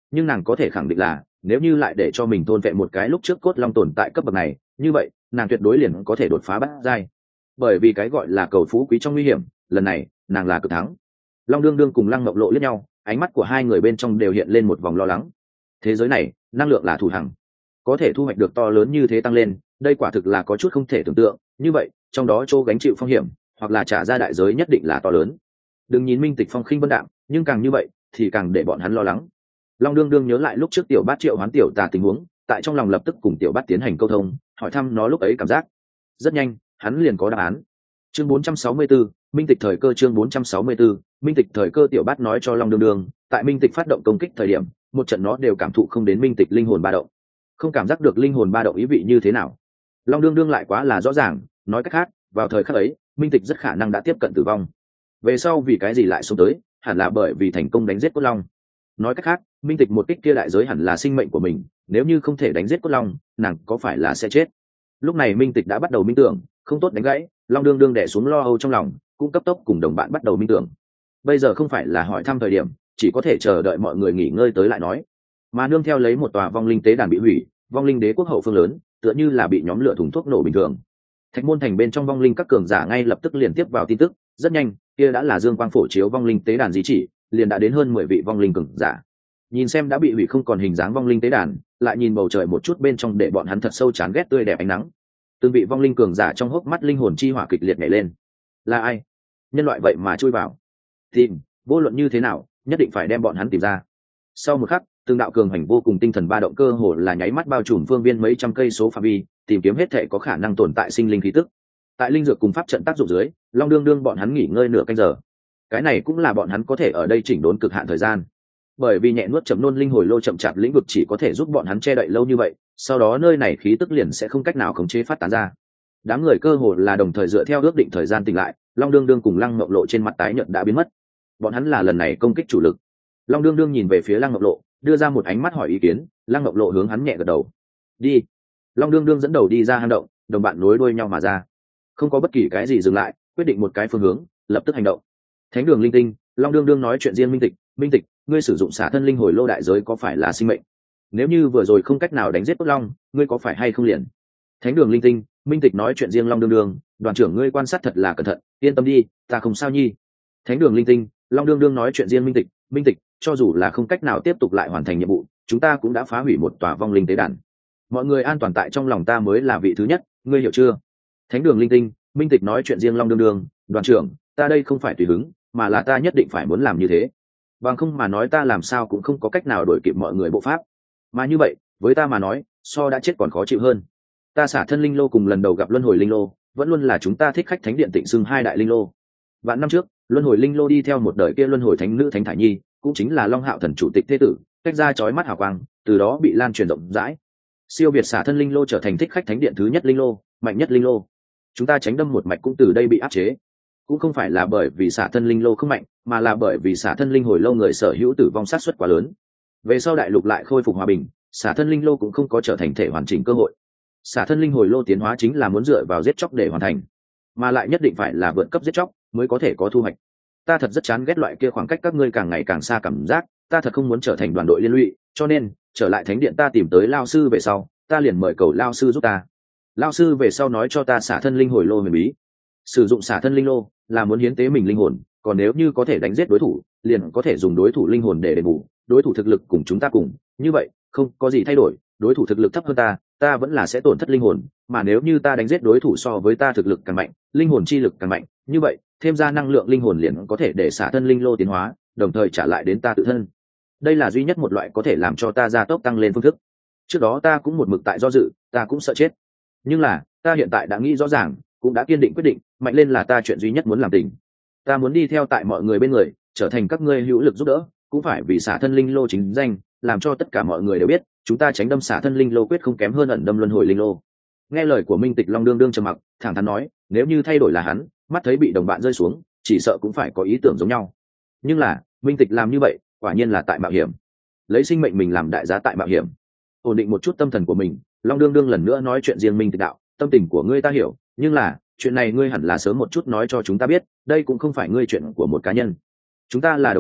nhưng nàng có thể khẳng định là nếu như lại để cho mình thôn vệ một cái lúc trước cốt long tồn tại cấp bậc này, như vậy nàng tuyệt đối liền có thể đột phá bát giai. Bởi vì cái gọi là cầu phú quý trong nguy hiểm, lần này nàng là cực thắng. Long đương đương cùng Lăng Ngọc Lộ liếc nhau, ánh mắt của hai người bên trong đều hiện lên một vòng lo lắng. Thế giới này năng lượng là thủ hằng, có thể thu hoạch được to lớn như thế tăng lên, đây quả thực là có chút không thể tưởng tượng. Như vậy trong đó chỗ gánh chịu phong hiểm hoặc là trả ra đại giới nhất định là to lớn. Đừng nhìn Minh Tịch phong khinh vân đạm, nhưng càng như vậy thì càng để bọn hắn lo lắng. Long đương đương nhớ lại lúc trước tiểu bát triệu hoán tiểu tà tình huống, tại trong lòng lập tức cùng tiểu bát tiến hành câu thông, hỏi thăm nó lúc ấy cảm giác. Rất nhanh hắn liền có đáp án. Chương bốn trăm sáu mươi tư, Minh Tịch thời cơ. Chương bốn trăm sáu mươi tư, Minh Tịch thời cơ. Tiểu bát nói cho Long đương đương, tại Minh Tịch phát động công kích thời điểm, một trận nó đều cảm thụ không đến Minh Tịch linh hồn ba động, không cảm giác được linh hồn ba động ý vị như thế nào. Long đương đương lại quá là rõ ràng, nói cách khác, vào thời khắc ấy Minh Tịch rất khả năng đã tiếp cận tử vong. Về sau vì cái gì lại xuống tới, hẳn là bởi vì thành công đánh giết cốt long. Nói cách khác, Minh Tịch một kích kia đại giới hẳn là sinh mệnh của mình, nếu như không thể đánh giết cốt long, nàng có phải là sẽ chết. Lúc này Minh Tịch đã bắt đầu minh tưởng, không tốt đánh gãy. Long đương đương đè xuống lo âu trong lòng, cũng cấp tốc cùng đồng bạn bắt đầu minh tưởng. Bây giờ không phải là hỏi thăm thời điểm, chỉ có thể chờ đợi mọi người nghỉ ngơi tới lại nói. Mà nương theo lấy một tòa vong linh tế đàn bị hủy, vong linh đế quốc hậu phương lớn tựa như là bị nhóm lửa thùng thuốc nổ bình thường. Thạch môn thành bên trong vong linh các cường giả ngay lập tức liền tiếp vào tin tức, rất nhanh kia đã là dương quang phổ chiếu vong linh tế đàn di chỉ, liền đã đến hơn mười vị vong linh cường giả. Nhìn xem đã bị hủy không còn hình dáng vong linh tế đàn, lại nhìn bầu trời một chút bên trong để bọn hắn thật sâu chán ghét tươi đẹp ánh nắng. Từng vị vong linh cường giả trong hốc mắt linh hồn chi hỏa kịch liệt nhảy lên. Là ai? Nhân loại vậy mà chui vào? Tìm, vô luận như thế nào, nhất định phải đem bọn hắn tìm ra. Sau một khắc, từng đạo cường hành vô cùng tinh thần ba động cơ hồ là nháy mắt bao trùm phương viên mấy trăm cây số phạm vi, tìm kiếm hết thể có khả năng tồn tại sinh linh khí tức. Tại linh dược cùng pháp trận tác dụng dưới, Long đương đương bọn hắn nghỉ ngơi nửa canh giờ. Cái này cũng là bọn hắn có thể ở đây chỉnh đốn cực hạn thời gian. Bởi vì nhẹ nuốt chậm nôn linh hồi lô chậm chạp lĩnh vực chỉ có thể giúp bọn hắn che đậy lâu như vậy, sau đó nơi này khí tức liền sẽ không cách nào khống chế phát tán ra. Đám người cơ hồ là đồng thời dựa theo ước định thời gian tỉnh lại, Long đương đương cùng Lăng Ngọc Lộ trên mặt tái nhợt đã biến mất. Bọn hắn là lần này công kích chủ lực. Long đương đương nhìn về phía Lăng Ngọc Lộ, đưa ra một ánh mắt hỏi ý kiến. Lăng Ngọc Lộ hướng hắn nhẹ gật đầu. Đi. Long đương đương dẫn đầu đi ra hang động, đồng bạn nối đuôi nhau mà ra, không có bất kỳ cái gì dừng lại, quyết định một cái phương hướng, lập tức hành động. Thánh đường linh tinh, Long đương đương nói chuyện riêng. Minh Tịch, Minh Tịch, ngươi sử dụng xả thân linh hồi lô đại giới có phải là sinh mệnh? Nếu như vừa rồi không cách nào đánh giết cốt long, ngươi có phải hay không liền? Thánh đường linh tinh, Minh Tịch nói chuyện riêng. Long đương đương, đoàn trưởng ngươi quan sát thật là cẩn thận, yên tâm đi, ta không sao nhi. Thánh đường linh tinh, Long đương đương nói chuyện riêng. Minh Tịch, Minh Tịch, cho dù là không cách nào tiếp tục lại hoàn thành nhiệm vụ, chúng ta cũng đã phá hủy một tòa vong linh tế đàn. Mọi người an toàn tại trong lòng ta mới là vị thứ nhất, ngươi hiểu chưa? Thánh đường linh tinh, Minh Tịch nói chuyện riêng. Long đương đương, đoàn trưởng, ta đây không phải tùy hứng, mà là ta nhất định phải muốn làm như thế. Bằng không mà nói ta làm sao cũng không có cách nào đổi kịp mọi người bộ pháp. Mà như vậy, với ta mà nói, so đã chết còn khó chịu hơn. Ta xả thân linh lô cùng lần đầu gặp luân hồi linh lô, vẫn luôn là chúng ta thích khách thánh điện Tịnh xưng hai đại linh lô. Vạn năm trước, luân hồi linh lô đi theo một đời kia luân hồi thánh nữ Thánh Thải Nhi, cũng chính là Long Hạo thần chủ tịch thế tử, cách ra chói mắt hào quang, từ đó bị lan truyền rộng rãi. Siêu việt xả thân linh lô trở thành thích khách thánh điện thứ nhất linh lô, mạnh nhất linh lô. Chúng ta tránh đâm một mạch cũng từ đây bị áp chế. Cũng không phải là bởi vì xả thân linh lô không mạnh, mà là bởi vì xả thân linh hồi lâu người sở hữu tử vong sát suất quá lớn. Về sau đại lục lại khôi phục hòa bình, xả thân linh lô cũng không có trở thành thể hoàn chỉnh cơ hội. Xả thân linh hồi lô tiến hóa chính là muốn dựa vào giết chóc để hoàn thành, mà lại nhất định phải là vượt cấp giết chóc mới có thể có thu hoạch. Ta thật rất chán ghét loại kia khoảng cách các ngươi càng ngày càng xa cảm giác, ta thật không muốn trở thành đoàn đội liên lụy, cho nên trở lại thánh điện ta tìm tới Lao sư về sau, ta liền mời cầu Lao sư giúp ta. Lao sư về sau nói cho ta xả thân linh hồi lô huyền bí. Sử dụng xả thân linh lô là muốn hiến tế mình linh hồn, còn nếu như có thể đánh giết đối thủ, liền có thể dùng đối thủ linh hồn để đền bù. Đối thủ thực lực cùng chúng ta cùng, như vậy không có gì thay đổi, đối thủ thực lực thấp hơn ta, ta vẫn là sẽ tổn thất linh hồn, mà nếu như ta đánh giết đối thủ so với ta thực lực càng mạnh, linh hồn chi lực càng mạnh, như vậy thêm ra năng lượng linh hồn liền có thể để xả thân linh lô tiến hóa, đồng thời trả lại đến ta tự thân. Đây là duy nhất một loại có thể làm cho ta gia tốc tăng lên phương thức. Trước đó ta cũng một mực tại do dự, ta cũng sợ chết, nhưng là ta hiện tại đã nghĩ rõ ràng, cũng đã kiên định quyết định, mạnh lên là ta chuyện duy nhất muốn làm tình. Ta muốn đi theo tại mọi người bên người, trở thành các ngươi hữu lực giúp đỡ, cũng phải vì xả thân linh lô chính danh, làm cho tất cả mọi người đều biết, chúng ta tránh đâm xả thân linh lô quyết không kém hơn ẩn đâm luân hồi linh lô. Nghe lời của Minh Tịch, Long đương đương trầm mặc, thẳng thắn nói, nếu như thay đổi là hắn, mắt thấy bị đồng bạn rơi xuống, chỉ sợ cũng phải có ý tưởng giống nhau. Nhưng là Minh Tịch làm như vậy, quả nhiên là tại mạo hiểm, lấy sinh mệnh mình làm đại giá tại mạo hiểm. Ổn định một chút tâm thần của mình, Long đương đương lần nữa nói chuyện riêng. Minh Tịch đạo, tâm tình của ngươi ta hiểu, nhưng là chuyện này ngươi hẳn là sớm một chút nói cho chúng ta biết, đây cũng không phải ngươi chuyện của một cá nhân. Chúng ta là đồng bạn,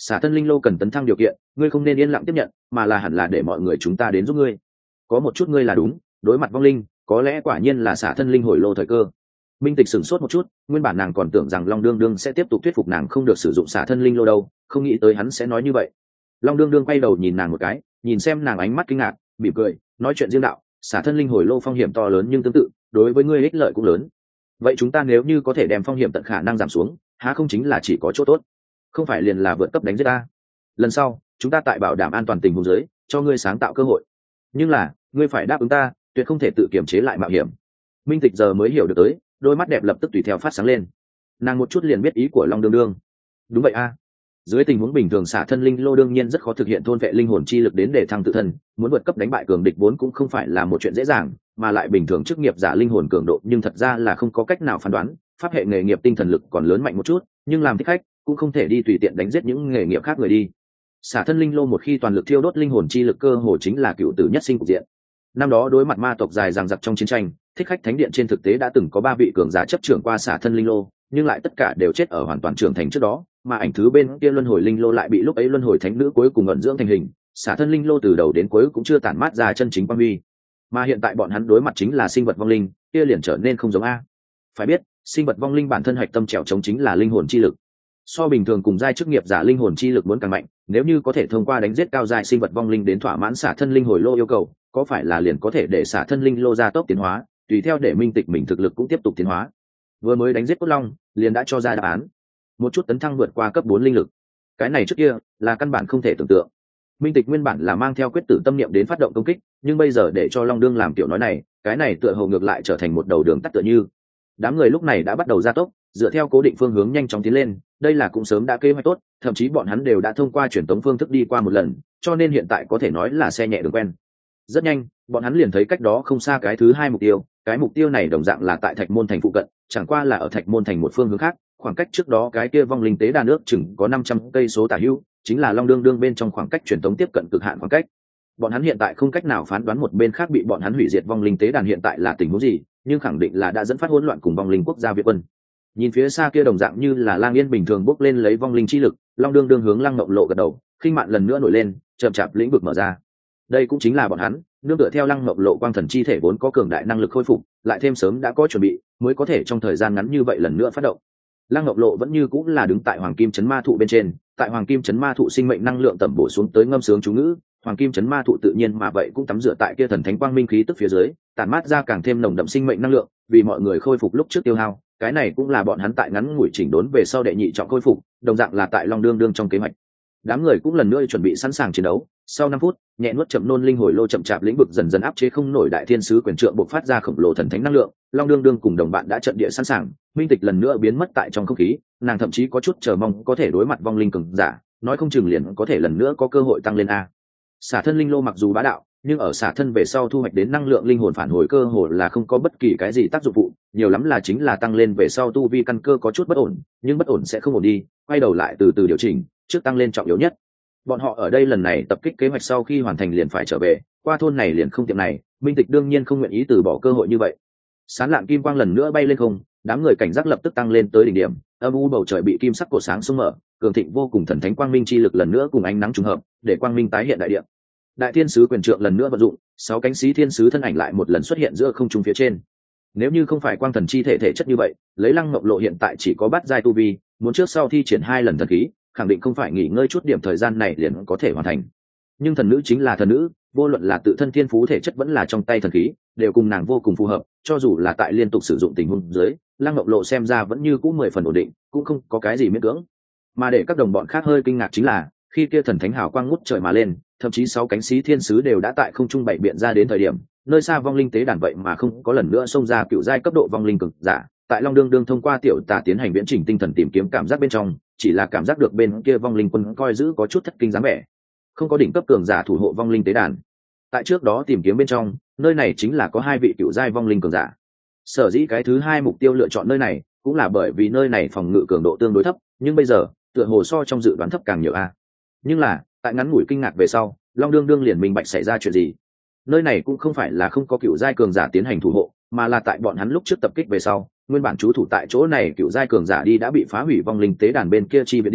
xả thân linh lô cần tấn thăng điều kiện, ngươi không nên yên lặng tiếp nhận, mà là hẳn là để mọi người chúng ta đến giúp ngươi. Có một chút ngươi là đúng, đối mặt vong linh, có lẽ quả nhiên là xả thân linh hồi lô thời cơ. Minh Tịch sửng sốt một chút, nguyên bản nàng còn tưởng rằng Long Đương Đương sẽ tiếp tục thuyết phục nàng không được sử dụng xả thân linh lô đâu, không nghĩ tới hắn sẽ nói như vậy. Long Đương Đương quay đầu nhìn nàng một cái, nhìn xem nàng ánh mắt kinh ngạc, mỉm cười, nói chuyện riêng đạo, xả thân linh hồi lô phong hiểm to lớn nhưng tương tự, đối với ngươi ích lợi cũng lớn. Vậy chúng ta nếu như có thể đem phong hiểm tận khả năng giảm xuống, há không chính là chỉ có chỗ tốt? Không phải liền là vượt cấp đánh giết ta? Lần sau, chúng ta tại bảo đảm an toàn tình huống dưới, cho ngươi sáng tạo cơ hội. Nhưng là, ngươi phải đáp ứng ta, tuyệt không thể tự kiềm chế lại mạo hiểm. Minh Tịch giờ mới hiểu được tới, đôi mắt đẹp lập tức tùy theo phát sáng lên. Nàng một chút liền biết ý của Long Đương Đương. Đúng vậy a. Dưới tình huống bình thường xả thân linh lô đương nhiên rất khó thực hiện thôn vệ linh hồn chi lực đến để thăng tự thân, muốn vượt cấp đánh bại cường địch vốn cũng không phải là một chuyện dễ dàng, mà lại bình thường chức nghiệp giả linh hồn cường độ nhưng thật ra là không có cách nào phán đoán, pháp hệ nghề nghiệp tinh thần lực còn lớn mạnh một chút, nhưng làm thích khách cũng không thể đi tùy tiện đánh giết những nghề nghiệp khác người đi. Xả thân linh lô một khi toàn lực thiêu đốt linh hồn chi lực cơ hồ chính là cựu tử nhất sinh cục diện. Năm đó đối mặt ma tộc dài dằng dặc trong chiến tranh, thích khách thánh điện trên thực tế đã từng có ba vị cường giả chấp trưởng qua xả thân linh lô, nhưng lại tất cả đều chết ở hoàn toàn trưởng thành trước đó, mà ảnh thứ bên kia luân hồi linh lô lại bị lúc ấy luân hồi thánh nữ cuối cùng ẩn dưỡng thành hình, xả thân linh lô từ đầu đến cuối cũng chưa tản mát ra chân chính quang huy. Mà hiện tại bọn hắn đối mặt chính là sinh vật vong linh, kia liền trở nên không giống a. Phải biết, sinh vật vong linh bản thân hạch tâm trèo chống chính là linh hồn chi lực. So bình thường cùng giai chức nghiệp giả linh hồn chi lực muốn càng mạnh, nếu như có thể thông qua đánh giết cao giai sinh vật vong linh đến thỏa mãn xả thân linh hồi lô yêu cầu, có phải là liền có thể để xả thân linh lô ra tốc tiến hóa, tùy theo để Minh Tịch mình thực lực cũng tiếp tục tiến hóa. Vừa mới đánh giết cốt long, liền đã cho ra đáp án. Một chút tấn thăng vượt qua cấp bốn linh lực. Cái này trước kia là căn bản không thể tưởng tượng. Minh Tịch nguyên bản là mang theo quyết tử tâm niệm đến phát động công kích, nhưng bây giờ để cho Long Đương làm tiểu nói này, cái này tựa hồ ngược lại trở thành một đầu đường tắt tựa như. Đám người lúc này đã bắt đầu gia tốc, dựa theo cố định phương hướng nhanh chóng tiến lên, đây là cũng sớm đã kế hoạch tốt, thậm chí bọn hắn đều đã thông qua truyền tống phương thức đi qua một lần, cho nên hiện tại có thể nói là xe nhẹ đường quen. Rất nhanh, bọn hắn liền thấy cách đó không xa cái thứ hai mục tiêu, cái mục tiêu này đồng dạng là tại Thạch Môn thành phụ cận, chẳng qua là ở Thạch Môn thành một phương hướng khác, khoảng cách trước đó cái kia vong linh tế đàn nước chừng có năm trăm cây số tả hữu, chính là Long Đương Đương bên trong khoảng cách truyền tống tiếp cận cực hạn khoảng cách. Bọn hắn hiện tại không cách nào phán đoán một bên khác bị bọn hắn hủy diệt vong linh tế đàn hiện tại là tình huống gì, nhưng khẳng định là đã dẫn phát hỗn loạn cùng vong linh quốc gia Việt quân. Nhìn phía xa kia đồng dạng như là lang yên bình thường bốc lên lấy vong linh chi lực, Long Đương Đương hướng Lăng Ngộng Lộ gật đầu, khinh mạn lần nữa nổi lên, chậm chạp lĩnh vực mở ra. Đây cũng chính là bọn hắn, nương tựa theo Lăng Ngộng Lộ quang thần chi thể vốn có cường đại năng lực khôi phục, lại thêm sớm đã có chuẩn bị, mới có thể trong thời gian ngắn như vậy lần nữa phát động. Lăng Ngộng Lộ vẫn như cũng là đứng tại Hoàng Kim Chấn Ma Thụ bên trên, tại Hoàng Kim Chấn Ma Thụ sinh mệnh năng lượng tẩm bổ xuống tới ngâm sướng chú ngữ, Hoàng Kim Chấn Ma Thụ tự nhiên mà vậy cũng tắm rửa tại kia thần thánh quang minh khí tức phía dưới, tản mát ra càng thêm nồng đậm sinh mệnh năng lượng, vì mọi người khôi phục lúc trước tiêu hao, cái này cũng là bọn hắn tại ngắn ngủi chỉnh đốn về sau đệ nhị trọng khôi phục, đồng dạng là tại Long Đương Đương trong kế hoạch. Đám người cũng lần nữa chuẩn bị sẵn sàng chiến đấu, sau năm phút, nhẹ nuốt chậm nôn linh hồi lô chậm chạp lĩnh vực dần dần áp chế không nổi đại thiên sứ quyền trượng bộc phát ra khổng lồ thần thánh năng lượng, Long Đương Đương cùng đồng bạn đã trận địa sẵn sàng, Minh Tịch lần nữa biến mất tại trong không khí, nàng thậm chí có chút chờ mong có thể đối mặt vong linh cường giả, nói không chừng liền có thể lần nữa có cơ hội tăng lên a. Xả thân linh lô mặc dù bá đạo, nhưng ở xả thân về sau thu hoạch đến năng lượng linh hồn phản hồi cơ hồ là không có bất kỳ cái gì tác dụng phụ, nhiều lắm là chính là tăng lên về sau tu vi căn cơ có chút bất ổn, nhưng bất ổn sẽ không ổn đi, quay đầu lại từ từ điều chỉnh, trước tăng lên trọng yếu nhất. Bọn họ ở đây lần này tập kích kế hoạch sau khi hoàn thành liền phải trở về, qua thôn này liền không tiệm này, Minh Tịch đương nhiên không nguyện ý từ bỏ cơ hội như vậy. Sán lạn kim quang lần nữa bay lên không, đám người cảnh giác lập tức tăng lên tới đỉnh điểm, âm u bầu trời bị kim sắc cổ sáng xung mở, cường thịnh vô cùng thần thánh quang minh chi lực lần nữa cùng ánh nắng trùng hợp, để quang minh tái hiện đại địa. Đại thiên sứ quyền trượng lần nữa vận dụng, sáu cánh xí thiên sứ thân ảnh lại một lần xuất hiện giữa không trung phía trên. Nếu như không phải quang thần chi thể thể chất như vậy, lấy Lăng Ngộng Lộ hiện tại chỉ có bát giai tu vi, muốn trước sau thi triển hai lần thần khí, khẳng định không phải nghỉ ngơi chút điểm thời gian này liền có thể hoàn thành. Nhưng thần nữ chính là thần nữ, vô luận là tự thân thiên phú thể chất vẫn là trong tay thần khí, đều cùng nàng vô cùng phù hợp, cho dù là tại liên tục sử dụng tình huống dưới, Lăng Ngộng Lộ xem ra vẫn như cũ mười phần ổn định, cũng không có cái gì miễn cưỡng. Mà để các đồng bọn khác hơi kinh ngạc chính là, khi kia thần thánh hào quang ngút trời mà lên, thậm chí sáu cánh xí thiên sứ đều đã tại không trung bảy biện ra đến thời điểm, nơi xa vong linh tế đàn vậy mà không có lần nữa xông ra cựu giai cấp độ vong linh cực giả, tại Long Đương Đương thông qua tiểu tà tiến hành viễn trình tinh thần tìm kiếm cảm giác bên trong, chỉ là cảm giác được bên kia vong linh quân coi giữ có chút thất kinh dáng vẻ, không có đỉnh cấp cường giả thủ hộ vong linh tế đàn. Tại trước đó tìm kiếm bên trong, nơi này chính là có hai vị cựu giai vong linh cường giả. Sở dĩ cái thứ hai mục tiêu lựa chọn nơi này, cũng là bởi vì nơi này phòng ngự cường độ tương đối thấp, nhưng bây giờ tựa hồ so trong dự đoán thấp càng nhiều a. Nhưng là tại ngắn ngủi kinh ngạc về sau, Long Đương Đương liền minh bạch xảy ra chuyện gì. Nơi này cũng không phải là không có cựu giai cường giả tiến hành thủ hộ, mà là tại bọn hắn lúc trước tập kích về sau, nguyên bản trú thủ tại chỗ này cựu giai cường giả đi đã bị phá hủy vong linh tế đàn bên kia chi viện đi,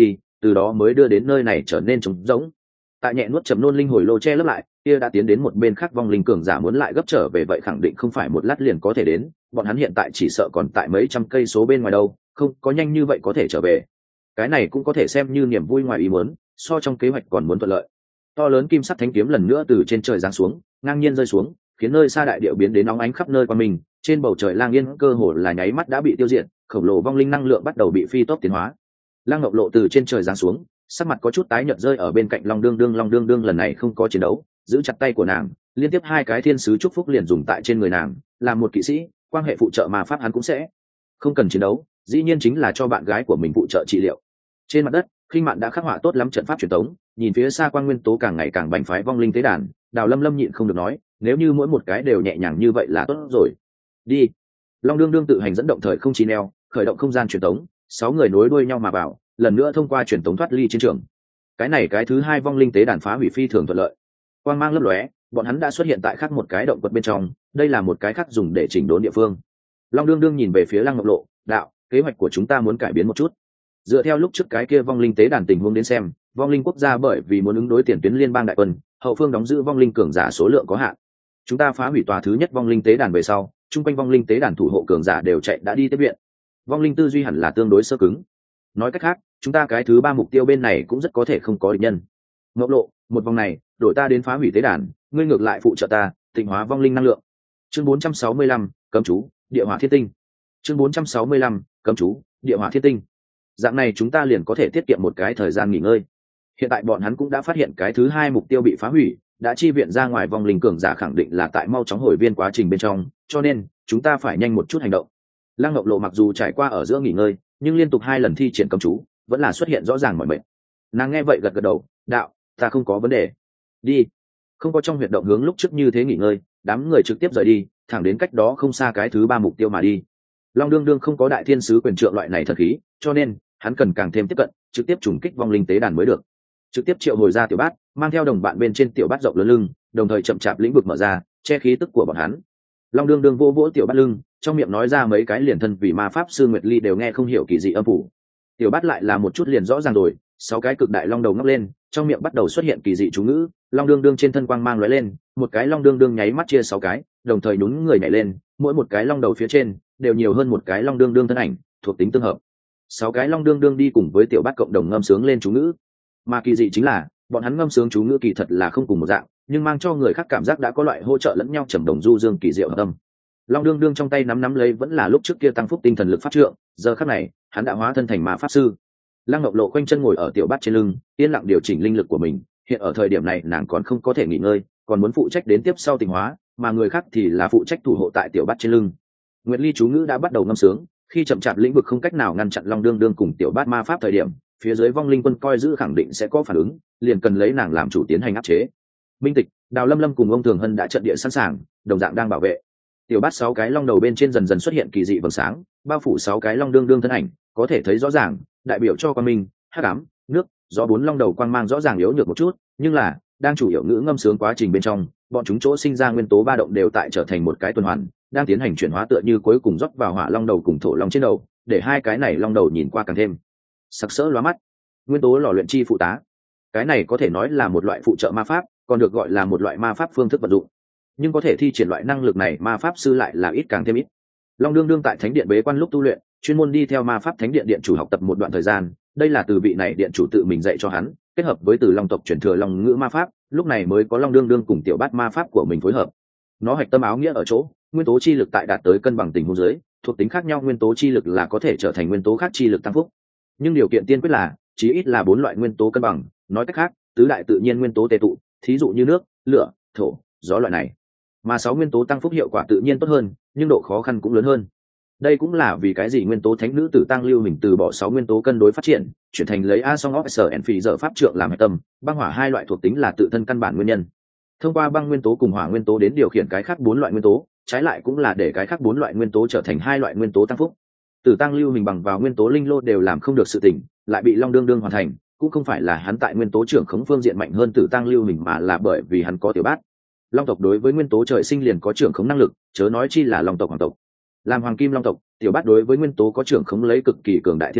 từ đó mới đưa đến nơi này trở nên trống rỗng. Tại nhẹ nuốt chậm nôn linh hồi lô che lấp lại, kia đã tiến đến một bên khác vong linh cường giả muốn lại gấp trở về vậy khẳng định không phải một lát liền có thể đến, bọn hắn hiện tại chỉ sợ còn tại mấy trăm cây số bên ngoài đâu, không có nhanh như vậy có thể trở về. Cái này cũng có thể xem như niềm vui ngoài ý muốn, so trong kế hoạch còn muốn thuận lợi. To lớn kim sắc thánh kiếm lần nữa từ trên trời giáng xuống, ngang nhiên rơi xuống, khiến nơi xa đại địa biến đến nóng ánh khắp nơi qua mình, trên bầu trời lang yên cơ hồ là nháy mắt đã bị tiêu diệt, khổng lồ vong linh năng lượng bắt đầu bị phi tốc tiến hóa. Lang Ngọc Lộ từ trên trời giáng xuống, sắc mặt có chút tái nhợt rơi ở bên cạnh Long Đương Đương. Long Đương Đương lần này không có chiến đấu, giữ chặt tay của nàng, liên tiếp hai cái thiên sứ chúc phúc liền dùng tại trên người nàng, làm một kỵ sĩ, quan hệ phụ trợ mà pháp hắn cũng sẽ không cần chiến đấu, dĩ nhiên chính là cho bạn gái của mình phụ trợ trị liệu. Trên mặt đất, Khinh Mạn đã khắc họa tốt lắm trận pháp truyền tống, nhìn phía xa quan nguyên tố càng ngày càng bành phái vong linh tế đàn, Đào Lâm Lâm nhịn không được nói, nếu như mỗi một cái đều nhẹ nhàng như vậy là tốt rồi. Đi. Long Đương Đương tự hành dẫn động thời không chín neo, khởi động không gian truyền tống, sáu người nối đuôi nhau mà vào, lần nữa thông qua truyền tống thoát ly chiến trường. Cái này cái thứ hai vong linh tế đàn phá hủy phi thường thuận lợi. Quang mang lấp lóe, bọn hắn đã xuất hiện tại khác một cái động quật bên trong, đây là một cái khác dùng để chỉnh đốn địa phương. Long Đương Đương nhìn về phía Lăng Ngọc Lộ, đạo, kế hoạch của chúng ta muốn cải biến một chút. Dựa theo lúc trước cái kia vong linh tế đàn tình huống đến xem, vong linh quốc gia bởi vì muốn ứng đối tiền tuyến liên bang đại quân, hậu phương đóng giữ vong linh cường giả số lượng có hạn. Chúng ta phá hủy tòa thứ nhất vong linh tế đàn về sau, chung quanh vong linh tế đàn thủ hộ cường giả đều chạy đã đi tiếp viện. Vong linh tư duy hẳn là tương đối sơ cứng. Nói cách khác, chúng ta cái thứ ba mục tiêu bên này cũng rất có thể không có địch nhân. Ngọc Lộ, một vòng này, đổi ta đến phá hủy tế đàn, ngươi ngược lại phụ trợ ta, tịnh hóa vong linh năng lượng. Chương bốn trăm sáu mươi lăm, cấm chú, địa hỏa thiên tinh. Chương bốn trăm sáu mươi lăm, cấm chú, địa hỏa thiên tinh. Dạng này chúng ta liền có thể tiết kiệm một cái thời gian nghỉ ngơi. Hiện tại bọn hắn cũng đã phát hiện cái thứ hai mục tiêu bị phá hủy, đã chi viện ra ngoài vong linh cường giả khẳng định là tại mau chóng hồi viên quá trình bên trong, cho nên chúng ta phải nhanh một chút hành động. Lăng Ngọc Lộ mặc dù trải qua ở giữa nghỉ ngơi, nhưng liên tục hai lần thi triển cấm chú, vẫn là xuất hiện rõ ràng mọi mệnh. Nàng nghe vậy gật gật đầu, đạo, ta không có vấn đề. Đi. Không có trong huyệt động hướng lúc trước như thế nghỉ ngơi, đám người trực tiếp rời đi, thẳng đến cách đó không xa cái thứ ba mục tiêu mà đi. Long Đương Đương không có đại thiên sứ quyền trượng loại này thật khí, cho nên hắn cần càng thêm tiếp cận, trực tiếp trùng kích vong linh tế đàn mới được. Trực tiếp triệu hồi ra tiểu bát, mang theo đồng bạn bên trên tiểu bát rộng lớn lưng, đồng thời chậm chạp lĩnh vực mở ra, che khí tức của bọn hắn. Long Đương Đương vô vỗ tiểu bát lưng, trong miệng nói ra mấy cái liền thân vì ma pháp sư Nguyệt Ly đều nghe không hiểu kỳ dị âm phủ. Tiểu bát lại là một chút liền rõ ràng rồi, sáu cái cực đại long đầu ngóc lên, trong miệng bắt đầu xuất hiện kỳ dị chú ngữ, Long Đương Đương trên thân quang mang lóe lên, một cái Long Đương Đương nháy mắt chia sáu cái, đồng thời nhún người nhảy lên, mỗi một cái long đầu phía trên đều nhiều hơn một cái Long Đương Đương thân ảnh, thuộc tính tương hợp. Sáu cái Long Đương Đương đi cùng với tiểu bát cộng đồng ngâm sướng lên chú ngữ. Mà kỳ dị chính là, bọn hắn ngâm sướng chú ngữ kỳ thật là không cùng một dạng, nhưng mang cho người khác cảm giác đã có loại hỗ trợ lẫn nhau trầm đồng du dương kỳ diệu hợp âm. Long Đương Đương trong tay nắm nắm lấy vẫn là lúc trước kia tăng phúc tinh thần lực pháp trượng, giờ khắc này, hắn đã hóa thân thành ma pháp sư. Lăng Ngọc Lộ quanh chân ngồi ở tiểu bát trên lưng, yên lặng điều chỉnh linh lực của mình, hiện ở thời điểm này nàng còn không có thể nghỉ ngơi, còn muốn phụ trách đến tiếp sau tình hóa, mà người khác thì là phụ trách thủ hộ tại tiểu bát trên lưng. Nguyệt Ly chú ngữ đã bắt đầu ngâm sướng, khi chậm chạp lĩnh vực không cách nào ngăn chặn Long Đương Đương cùng tiểu bát ma pháp thời điểm, phía dưới vong linh quân coi giữ khẳng định sẽ có phản ứng, liền cần lấy nàng làm chủ tiến hành áp chế. Minh Tịch, Đào Lâm Lâm cùng ông Thường Hân đã trận địa sẵn sàng, đồng dạng đang bảo vệ. Tiểu bát sáu cái long đầu bên trên dần dần xuất hiện kỳ dị vầng sáng, bao phủ sáu cái Long Đương Đương thân ảnh, có thể thấy rõ ràng, đại biểu cho quang minh, hắc ám, nước, gió bốn long đầu quang mang rõ ràng yếu nhược một chút, nhưng là đang chủ yếu ngữ ngâm sướng quá trình bên trong, bọn chúng chỗ sinh ra nguyên tố ba động đều tại trở thành một cái tuần hoàn, đang tiến hành chuyển hóa tựa như cuối cùng rót vào hỏa long đầu cùng thổ long trên đầu, để hai cái này long đầu nhìn qua càng thêm sặc sỡ lóa mắt. Nguyên tố lò luyện chi phụ tá, cái này có thể nói là một loại phụ trợ ma pháp, còn được gọi là một loại ma pháp phương thức vận dụng, nhưng có thể thi triển loại năng lực này ma pháp sư lại là ít càng thêm ít. Long Đương Đương tại thánh điện bế quan lúc tu luyện, chuyên môn đi theo ma pháp thánh điện điện chủ học tập một đoạn thời gian, đây là từ vị này điện chủ tự mình dạy cho hắn, kết hợp với từ long tộc truyền thừa long ngữ ma pháp, lúc này mới có Long Đương Đương cùng tiểu bát ma pháp của mình phối hợp. Nó hạch tâm áo nghĩa ở chỗ, nguyên tố chi lực tại đạt tới cân bằng tình huống dưới, thuộc tính khác nhau nguyên tố chi lực là có thể trở thành nguyên tố khác chi lực tăng phúc, nhưng điều kiện tiên quyết là chí ít là bốn loại nguyên tố cân bằng, nói cách khác, tứ đại tự nhiên nguyên tố tề tụ, thí dụ như nước, lửa, thổ, gió loại này. Mà sáu nguyên tố tăng phúc hiệu quả tự nhiên tốt hơn, nhưng độ khó khăn cũng lớn hơn. Đây cũng là vì cái gì nguyên tố thánh nữ tử Tăng Lưu mình từ bỏ sáu nguyên tố cân đối phát triển, chuyển thành lấy A Song Officer and Phỉ giờ pháp trượng làm hệ tâm, băng hỏa hai loại thuộc tính là tự thân căn bản nguyên nhân. Thông qua băng nguyên tố cùng hỏa nguyên tố đến điều khiển cái khác bốn loại nguyên tố, trái lại cũng là để cái khác bốn loại nguyên tố trở thành hai loại nguyên tố tăng phúc. Tử Tăng Lưu mình bằng vào nguyên tố linh lô đều làm không được sự tỉnh, lại bị Long Đương Đương hoàn thành, cũng không phải là hắn tại nguyên tố trưởng khống phương diện mạnh hơn Tử Tăng Lưu mình, mà là bởi vì hắn có tiểu bát. Long tộc đối với nguyên tố trời sinh liền có trưởng khống năng lực, chớ nói chi là long tộc hoàng tộc. Làm hoàng kim long tộc, tiểu bát đối với nguyên tố có trưởng khống lấy cực kỳ cường đại thiên phú,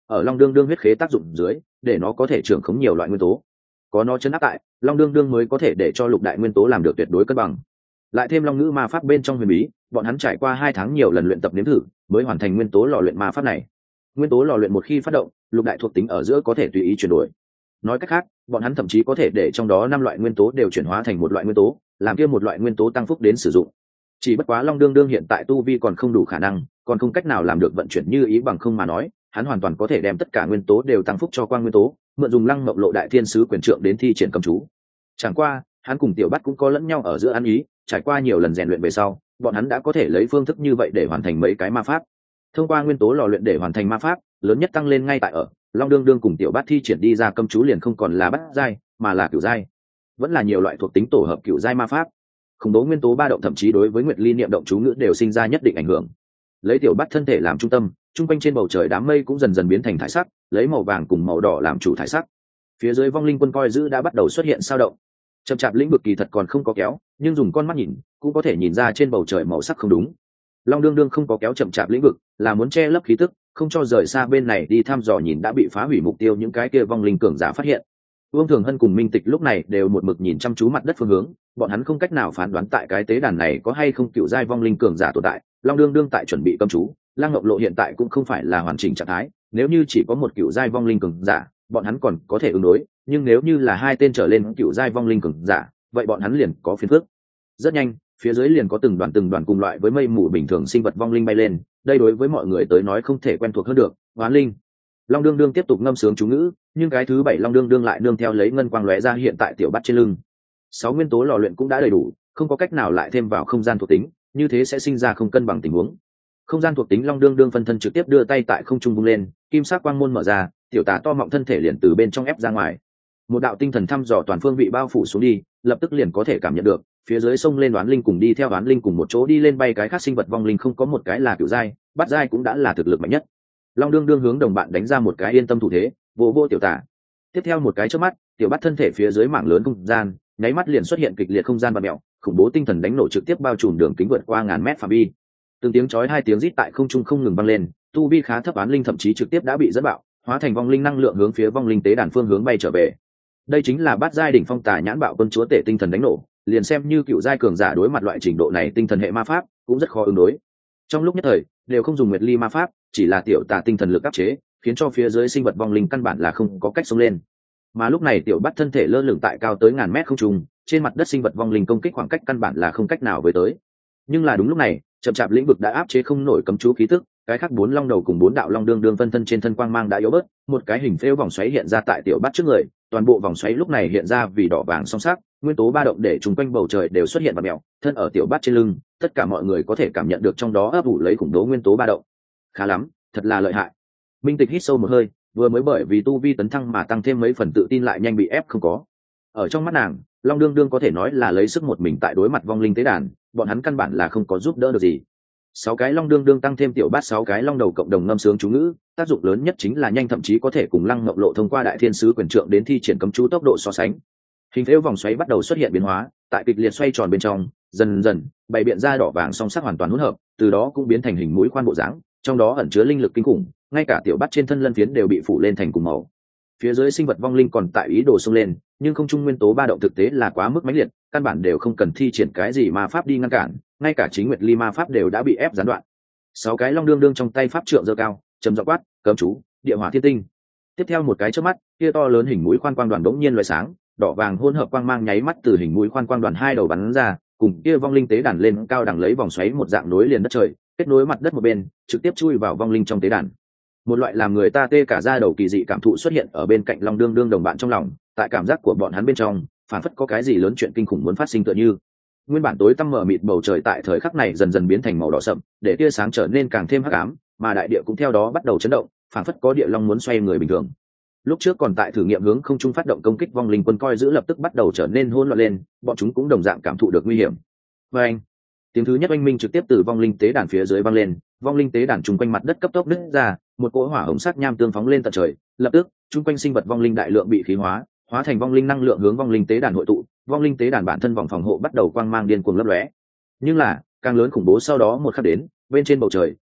ở long đương đương huyết khế tác dụng dưới để nó có thể trưởng khống nhiều loại nguyên tố, có nó chấn áp tại long đương đương mới có thể để cho lục đại nguyên tố làm được tuyệt đối cân bằng. Lại thêm long ngữ ma pháp bên trong huyền bí, bọn hắn trải qua hai tháng nhiều lần luyện tập nếm thử mới hoàn thành nguyên tố lò luyện ma pháp này. Nguyên tố lò luyện một khi phát động, lục đại thuộc tính ở giữa có thể tùy ý chuyển đổi. Nói cách khác, bọn hắn thậm chí có thể để trong đó năm loại nguyên tố đều chuyển hóa thành một loại nguyên tố, làm kia một loại nguyên tố tăng phúc đến sử dụng. Chỉ bất quá long đương đương hiện tại tu vi còn không đủ khả năng, còn không cách nào làm được vận chuyển như ý bằng không mà nói, hắn hoàn toàn có thể đem tất cả nguyên tố đều tăng phúc cho quang nguyên tố, mượn dùng lăng mộng lộ đại thiên sứ quyền trượng đến thi triển cầm chú. Chẳng qua hắn cùng tiểu bắt cũng có lẫn nhau ở giữa ăn ý, trải qua nhiều lần rèn luyện về sau, bọn hắn đã có thể lấy phương thức như vậy để hoàn thành mấy cái ma pháp. Thông qua nguyên tố lò luyện để hoàn thành ma pháp, lớn nhất tăng lên ngay tại ở long đương đương cùng tiểu bát thi triển đi ra cấm chú liền không còn là bát giai mà là cửu giai, vẫn là nhiều loại thuộc tính tổ hợp cửu giai ma pháp. Khủng bố nguyên tố ba động thậm chí đối với nguyệt ly niệm động chú ngữ đều sinh ra nhất định ảnh hưởng. Lấy tiểu bát thân thể làm trung tâm, trung quanh trên bầu trời đám mây cũng dần dần biến thành thải sắc, lấy màu vàng cùng màu đỏ làm chủ thải sắc. Phía dưới vong linh quân coi giữ đã bắt đầu xuất hiện sao động. Chậm chạp lĩnh vực kỳ thật còn không có kéo, nhưng dùng con mắt nhìn cũng có thể nhìn ra trên bầu trời màu sắc không đúng. Long đương đương không có kéo chậm chạp lĩnh vực là muốn che lấp khí tức, không cho rời xa bên này đi thăm dò nhìn đã bị phá hủy mục tiêu những cái kia vong linh cường giả phát hiện. Uông Thường Hân cùng Minh Tịch lúc này đều một mực nhìn chăm chú mặt đất phương hướng, bọn hắn không cách nào phán đoán tại cái tế đàn này có hay không cựu giai vong linh cường giả tồn tại. Long đương đương tại chuẩn bị cấm chú, Lăng Ngọc Lộ hiện tại cũng không phải là hoàn chỉnh trạng thái, nếu như chỉ có một cựu giai vong linh cường giả, bọn hắn còn có thể ứng đối, nhưng nếu như là hai tên trở lên cựu giai vong linh cường giả, vậy bọn hắn liền có phiền phức. Rất nhanh, phía dưới liền có từng đoàn từng đoàn cùng loại với mây mù bình thường sinh vật vong linh bay lên, đây đối với mọi người tới nói không thể quen thuộc hơn được. Hoán linh. Long đương đương tiếp tục ngâm sướng chú ngữ, nhưng cái thứ bảy long đương đương lại nương theo lấy ngân quang lóe ra hiện tại tiểu bắt trên lưng. Sáu nguyên tố lò luyện cũng đã đầy đủ, không có cách nào lại thêm vào không gian thuộc tính, như thế sẽ sinh ra không cân bằng tình huống. Không gian thuộc tính long đương đương phân thân trực tiếp đưa tay tại không trung vung lên, kim sắc quang môn mở ra, tiểu tà to mọng thân thể liền từ bên trong ép ra ngoài. Một đạo tinh thần thăm dò toàn phương vị bao phủ xuống đi, lập tức liền có thể cảm nhận được phía dưới sông lên đoán linh cùng đi theo đoán linh cùng một chỗ đi lên bay cái khác sinh vật vong linh không có một cái là cửu giai, bát giai cũng đã là thực lực mạnh nhất. Long đương đương hướng đồng bạn đánh ra một cái yên tâm thủ thế, vô vô tiểu tả. Tiếp theo một cái chớp mắt, tiểu bắt thân thể phía dưới mảng lớn không gian, nháy mắt liền xuất hiện kịch liệt không gian bạt mèo, khủng bố tinh thần đánh nổ trực tiếp bao trùm đường kính vượt qua ngàn mét phạm vi. Từng tiếng chói hai tiếng rít tại không trung không ngừng vang lên, tu vi khá thấp đoán linh thậm chí trực tiếp đã bị dẫn bạo, hóa thành vong linh năng lượng hướng phía vong linh tế đàn phương hướng bay trở về. Đây chính là bát giai đỉnh phong tà nhãn bạo quân chúa tể tinh thần đánh nổ, liền xem như cựu giai cường giả đối mặt loại trình độ này tinh thần hệ ma pháp cũng rất khó ứng đối. Trong lúc nhất thời đều không dùng nguyệt ly ma pháp, chỉ là tiểu tà tinh thần lực áp chế, khiến cho phía dưới sinh vật vong linh căn bản là không có cách xông lên. Mà lúc này tiểu bắt thân thể lơ lửng tại cao tới ngàn mét không trung, trên mặt đất sinh vật vong linh công kích khoảng cách căn bản là không cách nào với tới. Nhưng là đúng lúc này, chậm chạp lĩnh vực đã áp chế không nổi cấm chú khí tức, cái khác bốn long đầu cùng bốn đạo long đương đương phân thân trên thân quang mang đã yếu bớt, một cái hình phễu vòng xoáy hiện ra tại tiểu bắt trước người, toàn bộ vòng xoáy lúc này hiện ra vì đỏ vàng song sắc, nguyên tố ba động để chúng quanh bầu trời đều xuất hiện và mèo, thân ở tiểu bắt trên lưng, tất cả mọi người có thể cảm nhận được trong đó ấp ủ lấy khủng bố nguyên tố ba động. Khá lắm, thật là lợi hại. Minh Tịch hít sâu một hơi, vừa mới bởi vì tu vi tấn thăng mà tăng thêm mấy phần tự tin lại nhanh bị ép không có. Ở trong mắt nàng, long đương đương có thể nói là lấy sức một mình tại đối mặt vong linh tế đàn, bọn hắn căn bản là không có giúp đỡ được gì. Sáu cái long đương đương tăng thêm tiểu bát sáu cái long đầu cộng đồng ngâm sướng chú ngữ, tác dụng lớn nhất chính là nhanh, thậm chí có thể cùng Lăng Ngọc Lộ thông qua đại thiên sứ quyền trượng đến thi triển cấm chú tốc độ so sánh. Hình phễu vòng xoáy bắt đầu xuất hiện biến hóa, tại kịch liệt xoay tròn bên trong, dần dần bày biện ra đỏ vàng song sắc hoàn toàn hỗn hợp, từ đó cũng biến thành hình mũi khoan bộ dáng, trong đó ẩn chứa linh lực kinh khủng, ngay cả tiểu bát trên thân lân phiến đều bị phủ lên thành cùng màu. Phía dưới sinh vật vong linh còn tại ý đồ xông lên, nhưng không trung nguyên tố ba động thực tế là quá mức mãnh liệt, căn bản đều không cần thi triển cái gì ma pháp đi ngăn cản, ngay cả chính nguyệt ly ma pháp đều đã bị ép gián đoạn. Sáu cái long đương đương trong tay pháp trượng giơ cao, trầm giọng quát, cấm chú, địa hỏa thiên tinh. Tiếp theo một cái chớp mắt, kia to lớn hình mũi khoan quang đoàn đống nhiên lóe sáng, đỏ vàng hỗn hợp quang mang nháy mắt từ hình mũi khoan quang đoàn hai đầu bắn ra, cùng kia vong linh tế đàn lên cao đằng lấy vòng xoáy một dạng nối liền đất trời, kết nối mặt đất một bên, trực tiếp chui vào vong linh trong tế đàn. Một loại làm người ta tê cả da đầu kỳ dị cảm thụ xuất hiện ở bên cạnh long đương đương đồng bạn trong lòng, tại cảm giác của bọn hắn bên trong, phản phất có cái gì lớn chuyện kinh khủng muốn phát sinh tựa như. Nguyên bản tối tăm mờ mịt bầu trời tại thời khắc này dần dần biến thành màu đỏ sậm, để tia sáng trở nên càng thêm hắc ám, mà đại địa cũng theo đó bắt đầu chấn động, phản phất có địa long muốn xoay người bình thường. Lúc trước còn tại thử nghiệm hướng không trung phát động công kích vong linh quân coi giữ lập tức bắt đầu trở nên hỗn loạn lên, bọn chúng cũng đồng dạng cảm thụ được nguy hiểm. Và anh, tiếng thứ nhất oanh minh trực tiếp từ vong linh tế đàn phía dưới vang lên, vong linh tế đàn trùng quanh mặt đất cấp tốc nứt ra, một cỗ hỏa hồng sắc nham tương phóng lên tận trời, lập tức chung quanh sinh vật vong linh đại lượng bị khí hóa, hóa thành vong linh năng lượng hướng vong linh tế đàn hội tụ, vong linh tế đàn bản thân vòng phòng hộ bắt đầu quang mang điên cuồng lấp lóe. Nhưng là càng lớn khủng bố sau đó một khắc đến, bên trên bầu trời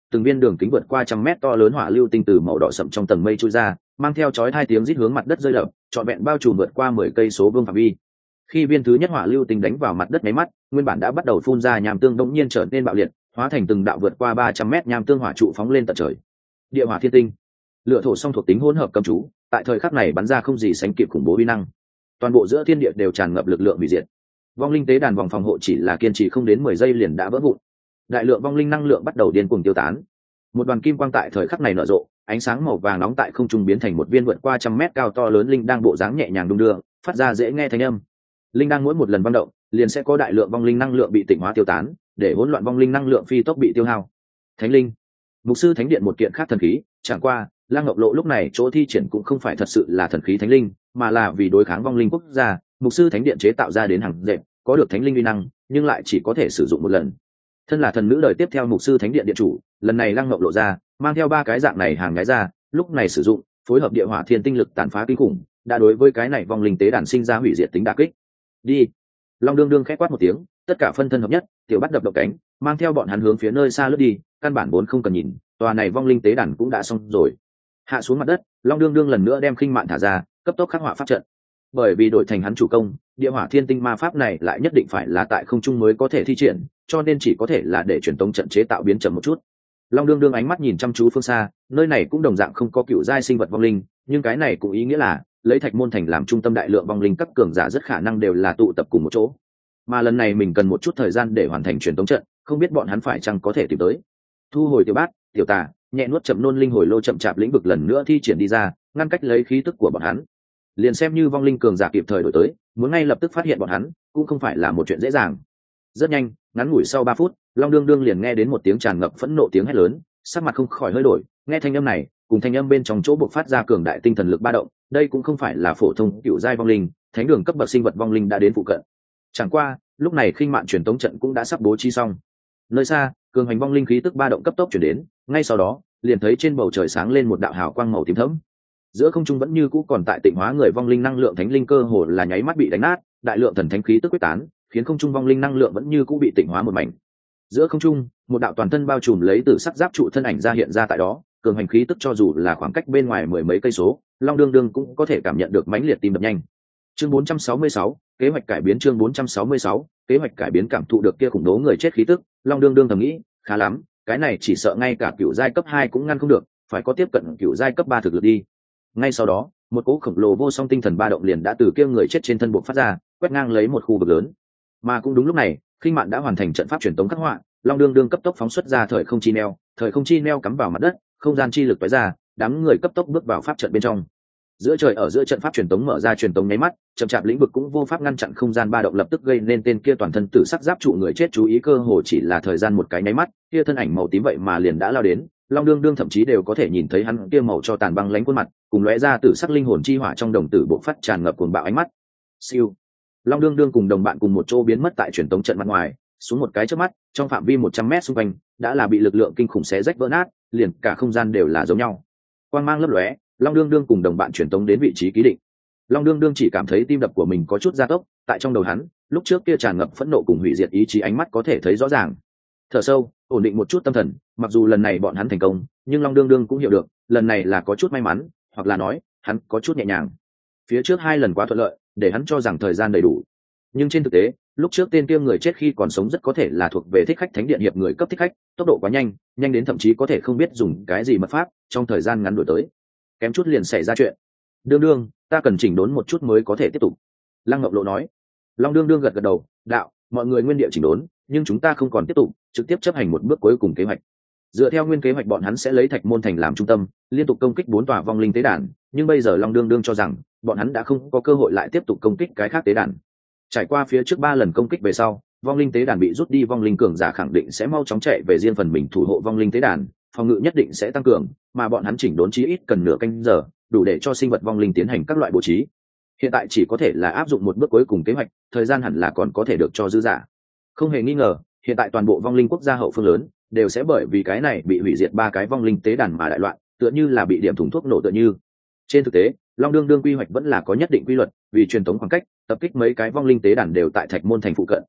từng viên đường kính vượt qua trăm mét to lớn hỏa lưu tinh từ màu đỏ sậm trong tầng mây trôi ra, mang theo chói hai tiếng rít hướng mặt đất rơi đập, trọn vẹn bao trùm vượt qua mười cây số vuông phạm vi. Khi viên thứ nhất hỏa lưu tinh đánh vào mặt đất nháy mắt, nguyên bản đã bắt đầu phun ra nham tương đột nhiên trở nên bạo liệt, hóa thành từng đạo vượt qua ba trăm mét nham tương hỏa trụ phóng lên tận trời. Địa hỏa thiên tinh, lựa thổ song thuộc tính hỗn hợp cầm chú, tại thời khắc này bắn ra không gì sánh kịp khủng bố uy năng. Toàn bộ giữa thiên địa đều tràn ngập lực lượng hủy diệt. Vong linh tế đàn vòng phòng hộ chỉ là kiên trì không đến mười giây liền đã vỡ vụn. Đại lượng vong linh năng lượng bắt đầu điên cuồng tiêu tán. Một đoàn kim quang tại thời khắc này nở rộ, ánh sáng màu vàng nóng tại không trung biến thành một viên vượt qua trăm mét cao to lớn linh đang bộ dáng nhẹ nhàng đung đưa, phát ra dễ nghe thanh âm. Linh đang mỗi một lần vang động, liền sẽ có đại lượng vong linh năng lượng bị tịnh hóa tiêu tán, để hỗn loạn vong linh năng lượng phi tốc bị tiêu hao. Thánh linh, mục sư thánh điện một kiện khác thần khí, chẳng qua, Lang Ngọc Lộ lúc này chỗ thi triển cũng không phải thật sự là thần khí thánh linh, mà là vì đối kháng vong linh quốc gia, mục sư thánh điện chế tạo ra đến hàng dệt, có được thánh linh uy năng, nhưng lại chỉ có thể sử dụng một lần. Thân là thần nữ đời tiếp theo mục sư thánh điện điện chủ, lần này Lang Ngọc Lộ ra, mang theo ba cái dạng này hàng gái ra, lúc này sử dụng, phối hợp địa hỏa thiên tinh lực tàn phá kinh khủng, đã đối với cái này vong linh tế đàn sinh ra hủy diệt tính đả kích. Đi. Long đương đương khẽ quát một tiếng, tất cả phân thân hợp nhất, tiểu bắt đập động cánh, mang theo bọn hắn hướng phía nơi xa lướt đi, căn bản vốn không cần nhìn, tòa này vong linh tế đàn cũng đã xong rồi. Hạ xuống mặt đất, Long đương đương lần nữa đem khinh mạn thả ra, cấp tốc khắc họa pháp trận. Bởi vì đổi thành hắn chủ công, địa hỏa thiên tinh ma pháp này lại nhất định phải là tại không trung mới có thể thi triển, cho nên chỉ có thể là để truyền tống trận chế tạo biến chậm một chút. Long đương đương ánh mắt nhìn chăm chú phương xa, nơi này cũng đồng dạng không có cựu giai sinh vật vong linh, nhưng cái này cũng ý nghĩa là lấy Thạch Môn Thành làm trung tâm đại lượng vong linh cấp cường giả rất khả năng đều là tụ tập cùng một chỗ. Mà lần này mình cần một chút thời gian để hoàn thành truyền tống trận, không biết bọn hắn phải chăng có thể tìm tới. Thu hồi tiểu bát, tiểu tà, nhẹ nuốt chậm nôn linh hồi lô chậm chạp lĩnh vực lần nữa thi triển đi ra, ngăn cách lấy khí tức của bọn hắn. Liền xem như vong linh cường giả kịp thời đổi tới, muốn ngay lập tức phát hiện bọn hắn, cũng không phải là một chuyện dễ dàng. Rất nhanh, ngắn ngủi sau ba phút, Long đương đương liền nghe đến một tiếng tràn ngập phẫn nộ tiếng hét lớn, sắc mặt không khỏi hơi đổi, nghe thanh âm này, cùng thanh âm bên trong chỗ bộc phát ra cường đại tinh thần lực ba động, đây cũng không phải là phổ thông cựu giai vong linh, thánh đường cấp bậc sinh vật vong linh đã đến phụ cận. Chẳng qua, lúc này khinh mạn truyền tống trận cũng đã sắp bố trí xong. Nơi xa, cường hành vong linh khí tức ba động cấp tốc chuyển đến, ngay sau đó, liền thấy trên bầu trời sáng lên một đạo hào quang màu tím thẫm. Giữa không trung vẫn như cũ còn tại tịnh hóa người vong linh năng lượng thánh linh cơ hồ là nháy mắt bị đánh nát, đại lượng thần thánh khí tức quyết tán, khiến không trung vong linh năng lượng vẫn như cũ bị tịnh hóa một mảnh. Giữa không trung, một đạo toàn thân bao trùm lấy tử sắc giáp trụ thân ảnh ra hiện ra tại đó, cường hành khí tức cho dù là khoảng cách bên ngoài mười mấy cây số, Long đương đương cũng có thể cảm nhận được mãnh liệt tim đập nhanh. Chương bốn trăm sáu mươi sáu, kế hoạch cải biến chương bốn trăm sáu mươi sáu, kế hoạch cải biến cảm thụ được kia khủng bố người chết khí tức, Long đương đương thầm nghĩ, khá lắm, cái này chỉ sợ ngay cả cựu giai cấp hai cũng ngăn không được, phải có tiếp cận cựu giai cấp ba thực lực đi. Ngay sau đó, một cỗ khổng lồ vô song tinh thần ba động liền đã từ kia người chết trên thân buộc phát ra, quét ngang lấy một khu vực lớn. Mà cũng đúng lúc này, Khinh Mạn đã hoàn thành trận pháp truyền tống khắc họa, Long đương đương cấp tốc phóng xuất ra thời không chi neo, thời không chi neo cắm vào mặt đất, không gian chi lực tóe ra, đám người cấp tốc bước vào pháp trận bên trong. Giữa trời ở giữa trận pháp truyền tống mở ra truyền tống nháy mắt, chậm chạp lĩnh vực cũng vô pháp ngăn chặn không gian ba động lập tức gây nên tên kia toàn thân tử sắc giáp trụ người chết chú ý cơ hồ chỉ là thời gian một cái nháy mắt, kia thân ảnh màu tím vậy mà liền đã lao đến, Long đương đương thậm chí đều có thể nhìn thấy hắn kia màu cho tàn băng lánh khuôn mặt, cùng lóe ra tử sắc linh hồn chi hỏa trong đồng tử bộc phát tràn ngập cuồng bạo ánh mắt. Siêu. Long đương đương cùng đồng bạn cùng một chỗ biến mất tại truyền tống trận mặt ngoài, xuống một cái chớp mắt, trong phạm vi một trăm mét xung quanh đã là bị lực lượng kinh khủng xé rách vỡ nát, liền cả không gian đều là giống nhau. Quang mang lấp lóe, Long đương đương cùng đồng bạn truyền tống đến vị trí ký định. Long đương đương chỉ cảm thấy tim đập của mình có chút gia tốc, tại trong đầu hắn, lúc trước kia tràn ngập phẫn nộ cùng hủy diệt ý chí ánh mắt có thể thấy rõ ràng. Thở sâu, ổn định một chút tâm thần, mặc dù lần này bọn hắn thành công, nhưng Long đương đương cũng hiểu được, lần này là có chút may mắn, hoặc là nói, hắn có chút nhẹ nhàng. Phía trước hai lần quá thuận lợi, để hắn cho rằng thời gian đầy đủ. Nhưng trên thực tế, lúc trước tên kia người chết khi còn sống rất có thể là thuộc về thích khách thánh điện hiệp người cấp thích khách, tốc độ quá nhanh, nhanh đến thậm chí có thể không biết dùng cái gì mật pháp, trong thời gian ngắn đuổi tới. Kém chút liền xảy ra chuyện. Đương đương, ta cần chỉnh đốn một chút mới có thể tiếp tục. Lăng Ngọc Lộ nói. Long đương đương gật gật đầu, đạo, mọi người nguyên địa chỉnh đốn, nhưng chúng ta không còn tiếp tục, trực tiếp chấp hành một bước cuối cùng kế hoạch. Dựa theo nguyên kế hoạch bọn hắn sẽ lấy Thạch Môn Thành làm trung tâm, liên tục công kích bốn tòa vong linh tế đàn, nhưng bây giờ Long đương đương cho rằng, bọn hắn đã không có cơ hội lại tiếp tục công kích cái khác tế đàn. Trải qua phía trước ba lần công kích về sau, vong linh tế đàn bị rút đi, vong linh cường giả khẳng định sẽ mau chóng chạy về riêng phần mình thủ hộ vong linh tế đàn, phòng ngự nhất định sẽ tăng cường, mà bọn hắn chỉnh đốn chí ít cần nửa canh giờ, đủ để cho sinh vật vong linh tiến hành các loại bố trí. Hiện tại chỉ có thể là áp dụng một bước cuối cùng kế hoạch, thời gian hẳn là còn có thể được cho dư giả. Không hề nghi ngờ, hiện tại toàn bộ vong linh quốc gia hậu phương lớn đều sẽ bởi vì cái này bị hủy diệt ba cái vong linh tế đàn mà đại loạn, tựa như là bị điểm thùng thuốc nổ tựa như. Trên thực tế, Long đương đương quy hoạch vẫn là có nhất định quy luật, vì truyền thống khoảng cách, tập kích mấy cái vong linh tế đàn đều tại Thạch Môn Thành phụ cận.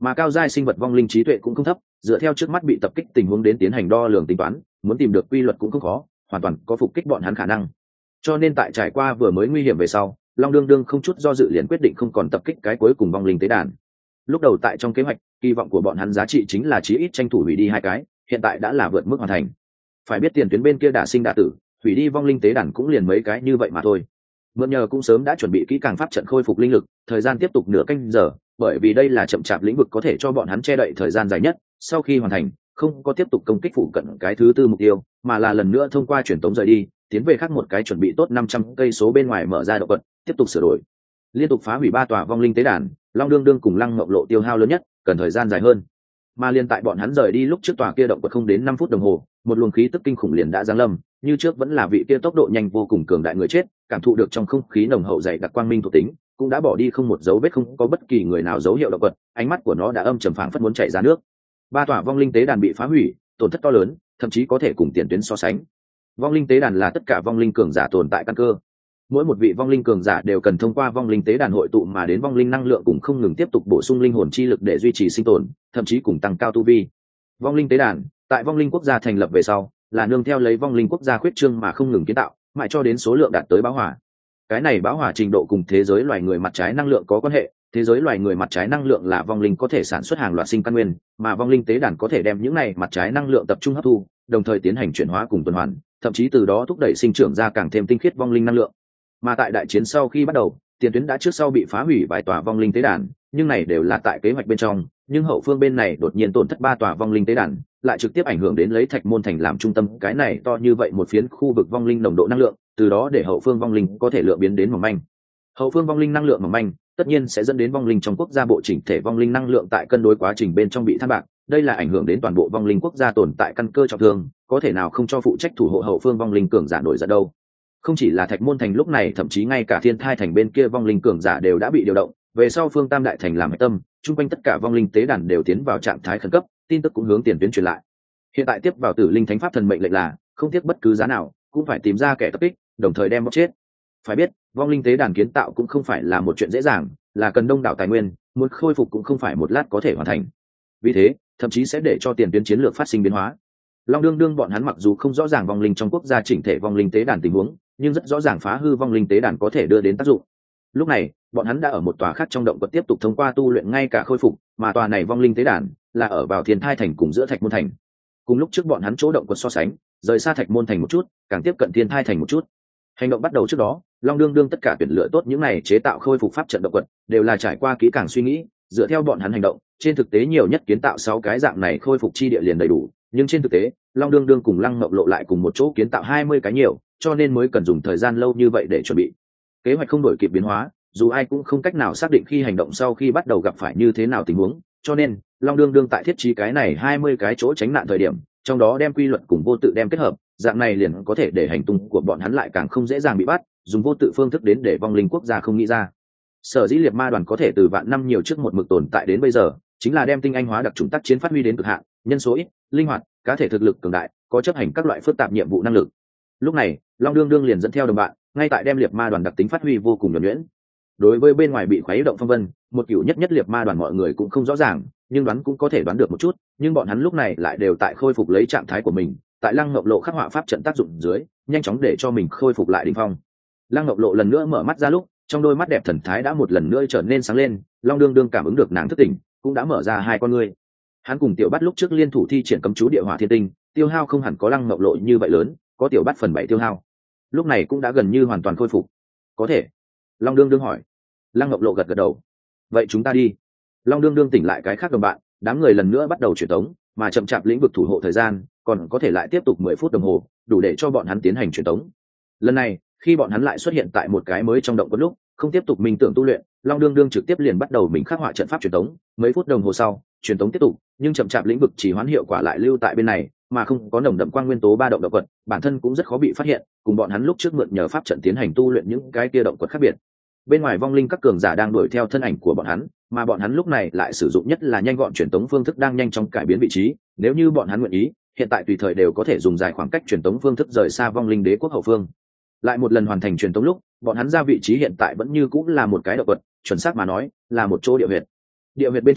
mà cao giai sinh vật vong linh trí tuệ cũng không thấp, dựa theo trước mắt bị tập kích tình huống đến tiến hành đo lường tính toán, muốn tìm được quy luật cũng không khó, hoàn toàn có phục kích bọn hắn khả năng. Cho nên tại trải qua vừa mới nguy hiểm về sau, long đương đương không chút do dự liền quyết định không còn tập kích cái cuối cùng vong linh tế đàn. Lúc đầu tại trong kế hoạch, kỳ vọng của bọn hắn giá trị chính là chí ít tranh thủ hủy đi hai cái, hiện tại đã là vượt mức hoàn thành. Phải biết tiền tuyến bên kia đả sinh đả tử, hủy đi vong linh tế đàn cũng liền mấy cái như vậy mà thôi. Mượn nhờ cũng sớm đã chuẩn bị kỹ càng pháp trận khôi phục linh lực, thời gian tiếp tục nửa canh giờ, bởi vì đây là chậm chạp lĩnh vực có thể cho bọn hắn che đậy thời gian dài nhất. Sau khi hoàn thành, không có tiếp tục công kích phụ cận cái thứ tư mục tiêu, mà là lần nữa thông qua truyền tống rời đi, tiến về khác một cái chuẩn bị tốt năm trăm cây số bên ngoài mở ra động vật, tiếp tục sửa đổi. Liên tục phá hủy ba tòa vong linh tế đàn, long đương đương cùng lăng ngọc lộ tiêu hao lớn nhất, cần thời gian dài hơn. Mà liên tại bọn hắn rời đi lúc trước tòa kia động vật không đến năm phút đồng hồ, một luồng khí tức kinh khủng liền đã giáng lâm, như trước vẫn là vị kia tốc độ nhanh vô cùng cường đại người chết, cảm thụ được trong không khí nồng hậu dày đặc quang minh thuộc tính, cũng đã bỏ đi không một dấu vết, không có bất kỳ người nào dấu hiệu động vật, ánh mắt của nó đã âm trầm phảng phất muốn chảy ra nước. Ba tòa vong linh tế đàn bị phá hủy, tổn thất to lớn, thậm chí có thể cùng tiền tuyến so sánh. Vong linh tế đàn là tất cả vong linh cường giả tồn tại căn cơ. Mỗi một vị vong linh cường giả đều cần thông qua vong linh tế đàn hội tụ mà đến vong linh năng lượng cùng không ngừng tiếp tục bổ sung linh hồn chi lực để duy trì sinh tồn, thậm chí cùng tăng cao tu vi. Vong linh tế đàn tại vong linh quốc gia thành lập về sau, là nương theo lấy vong linh quốc gia khuyết trương mà không ngừng kiến tạo, mãi cho đến số lượng đạt tới bão hỏa. Cái này bão hỏa trình độ cùng thế giới loài người mặt trái năng lượng có quan hệ. Thế giới loài người mặt trái năng lượng là vong linh có thể sản xuất hàng loạt sinh căn nguyên, mà vong linh tế đàn có thể đem những này mặt trái năng lượng tập trung hấp thu, đồng thời tiến hành chuyển hóa cùng tuần hoàn, thậm chí từ đó thúc đẩy sinh trưởng ra càng thêm tinh khiết vong linh năng lượng. Mà tại đại chiến sau khi bắt đầu, tiền tuyến đã trước sau bị phá hủy vài tòa vong linh tế đàn, nhưng này đều là tại kế hoạch bên trong, nhưng hậu phương bên này đột nhiên tổn thất ba tòa vong linh tế đàn, lại trực tiếp ảnh hưởng đến lấy Thạch Môn thành làm trung tâm cái này to như vậy một phiến khu vực vong linh nồng độ năng lượng, từ đó để hậu phương vong linh có thể lượng biến đến mỏng manh. Hậu phương vong linh năng lượng mỏng manh, tất nhiên sẽ dẫn đến vong linh trong quốc gia bộ chỉnh thể vong linh năng lượng tại cân đối quá trình bên trong bị than bạc, đây là ảnh hưởng đến toàn bộ vong linh quốc gia tồn tại căn cơ trọng thương, có thể nào không cho phụ trách thủ hộ hậu phương vong linh cường giả nổi giận đâu. Không chỉ là Thạch Môn thành lúc này, thậm chí ngay cả Thiên Thai thành bên kia vong linh cường giả đều đã bị điều động, về sau phương Tam đại thành làm hệ tâm, chung quanh tất cả vong linh tế đàn đều tiến vào trạng thái khẩn cấp, tin tức cũng hướng tiền tuyến truyền lại. Hiện tại tiếp vào Tử Linh Thánh Pháp thần mệnh lệnh là không tiếc bất cứ giá nào cũng phải tìm ra kẻ tập kích, đồng thời đem bóc chết. Phải biết, vong linh tế đàn kiến tạo cũng không phải là một chuyện dễ dàng, là cần đông đảo tài nguyên, muốn khôi phục cũng không phải một lát có thể hoàn thành. Vì thế, thậm chí sẽ để cho tiền tuyến chiến lược phát sinh biến hóa. Long đương đương bọn hắn mặc dù không rõ ràng vong linh trong quốc gia chỉnh thể vong linh tế đàn tình huống, nhưng rất rõ ràng phá hư vong linh tế đàn có thể đưa đến tác dụng. Lúc này, bọn hắn đã ở một tòa khác trong động vật tiếp tục thông qua tu luyện ngay cả khôi phục, mà tòa này vong linh tế đàn là ở vào Thiên Thai thành cùng giữa Thạch Môn thành. Cùng lúc trước bọn hắn chỗ động vật so sánh, rời xa Thạch Môn thành một chút, càng tiếp cận Thiên Thai thành một chút. Hành động bắt đầu trước đó, Long đương đương tất cả tuyển lựa tốt những này chế tạo khôi phục pháp trận động vật, đều là trải qua kỹ càng suy nghĩ, dựa theo bọn hắn hành động, trên thực tế nhiều nhất kiến tạo sáu cái dạng này khôi phục chi địa liền đầy đủ, nhưng trên thực tế, Long đương đương cùng Lăng Ngọc Lộ lại cùng một chỗ kiến tạo hai mươi cái nhiều, cho nên mới cần dùng thời gian lâu như vậy để chuẩn bị. Kế hoạch không đổi kịp biến hóa, dù ai cũng không cách nào xác định khi hành động sau khi bắt đầu gặp phải như thế nào tình huống, cho nên Long đương đương tại thiết trí cái này hai mươi cái chỗ tránh nạn thời điểm, trong đó đem quy luật cùng vô tự đem kết hợp, dạng này liền có thể để hành tung của bọn hắn lại càng không dễ dàng bị bắt, dùng vô tự phương thức đến để vong linh quốc gia không nghĩ ra. Sở dĩ liệt ma đoàn có thể từ vạn năm nhiều trước một mực tồn tại đến bây giờ, chính là đem tinh anh hóa đặc trùng tác chiến phát huy đến cực hạn, nhân số ít, linh hoạt, cá thể thực lực cường đại, có chấp hành các loại phức tạp nhiệm vụ năng lực. Lúc này, Long đương đương liền dẫn theo đồng bạn, ngay tại đem liệt ma đoàn đặc tính phát huy vô cùng nhuần nhuyễn. Đối với bên ngoài bị khuấy động phong vân, một cửu nhất nhất liệt ma đoàn mọi người cũng không rõ ràng, nhưng đoán cũng có thể đoán được một chút, nhưng bọn hắn lúc này lại đều tại khôi phục lấy trạng thái của mình, tại Lăng Ngọc Lộ khắc họa pháp trận tác dụng dưới, nhanh chóng để cho mình khôi phục lại đỉnh phong. Lăng Ngọc Lộ lần nữa mở mắt ra lúc, trong đôi mắt đẹp thần thái đã một lần nữa trở nên sáng lên, Long đương đương cảm ứng được nàng thức tỉnh, cũng đã mở ra hai con ngươi. Hắn cùng Tiểu Bát lúc trước liên thủ thi triển cấm chú địa hỏa thiên tinh, tiêu hao không hẳn có Lăng Ngọc Lộ như vậy lớn, có Tiểu Bát phần bảy tiêu hao, lúc này cũng đã gần như hoàn toàn khôi phục. Có thể? Long đương đương hỏi. Lăng Ngọc Lộ gật gật đầu. Vậy chúng ta đi. Long đương đương tỉnh lại cái khác đồng bạn, đám người lần nữa bắt đầu chuyển tống, mà chậm chạp lĩnh vực thủ hộ thời gian, còn có thể lại tiếp tục mười phút đồng hồ, đủ để cho bọn hắn tiến hành chuyển tống. Lần này, khi bọn hắn lại xuất hiện tại một cái mới trong động có lúc, không tiếp tục minh tưởng tu luyện, Long đương đương trực tiếp liền bắt đầu mình khắc họa trận pháp truyền tống, mấy phút đồng hồ sau, truyền tống tiếp tục, nhưng chậm chạp lĩnh vực chỉ hoán hiệu quả lại lưu tại bên này, mà không có nồng đậm quang nguyên tố ba động động vật, bản thân cũng rất khó bị phát hiện, cùng bọn hắn lúc trước mượn nhờ pháp trận tiến hành tu luyện những cái kia động vật khác biệt. Bên ngoài vong linh các cường giả đang đuổi theo thân ảnh của bọn hắn, mà bọn hắn lúc này lại sử dụng nhất là nhanh gọn truyền tống phương thức đang nhanh chóng cải biến vị trí, nếu như bọn hắn nguyện ý, hiện tại tùy thời đều có thể dùng dài khoảng cách truyền tống phương thức rời xa vong linh đế quốc hậu phương. Lại một lần hoàn thành truyền tống lúc, bọn hắn ra vị trí hiện tại vẫn như cũng là một cái động vật, chuẩn xác mà nói, là một chỗ địa huyệt. Địa huyệt bên trong,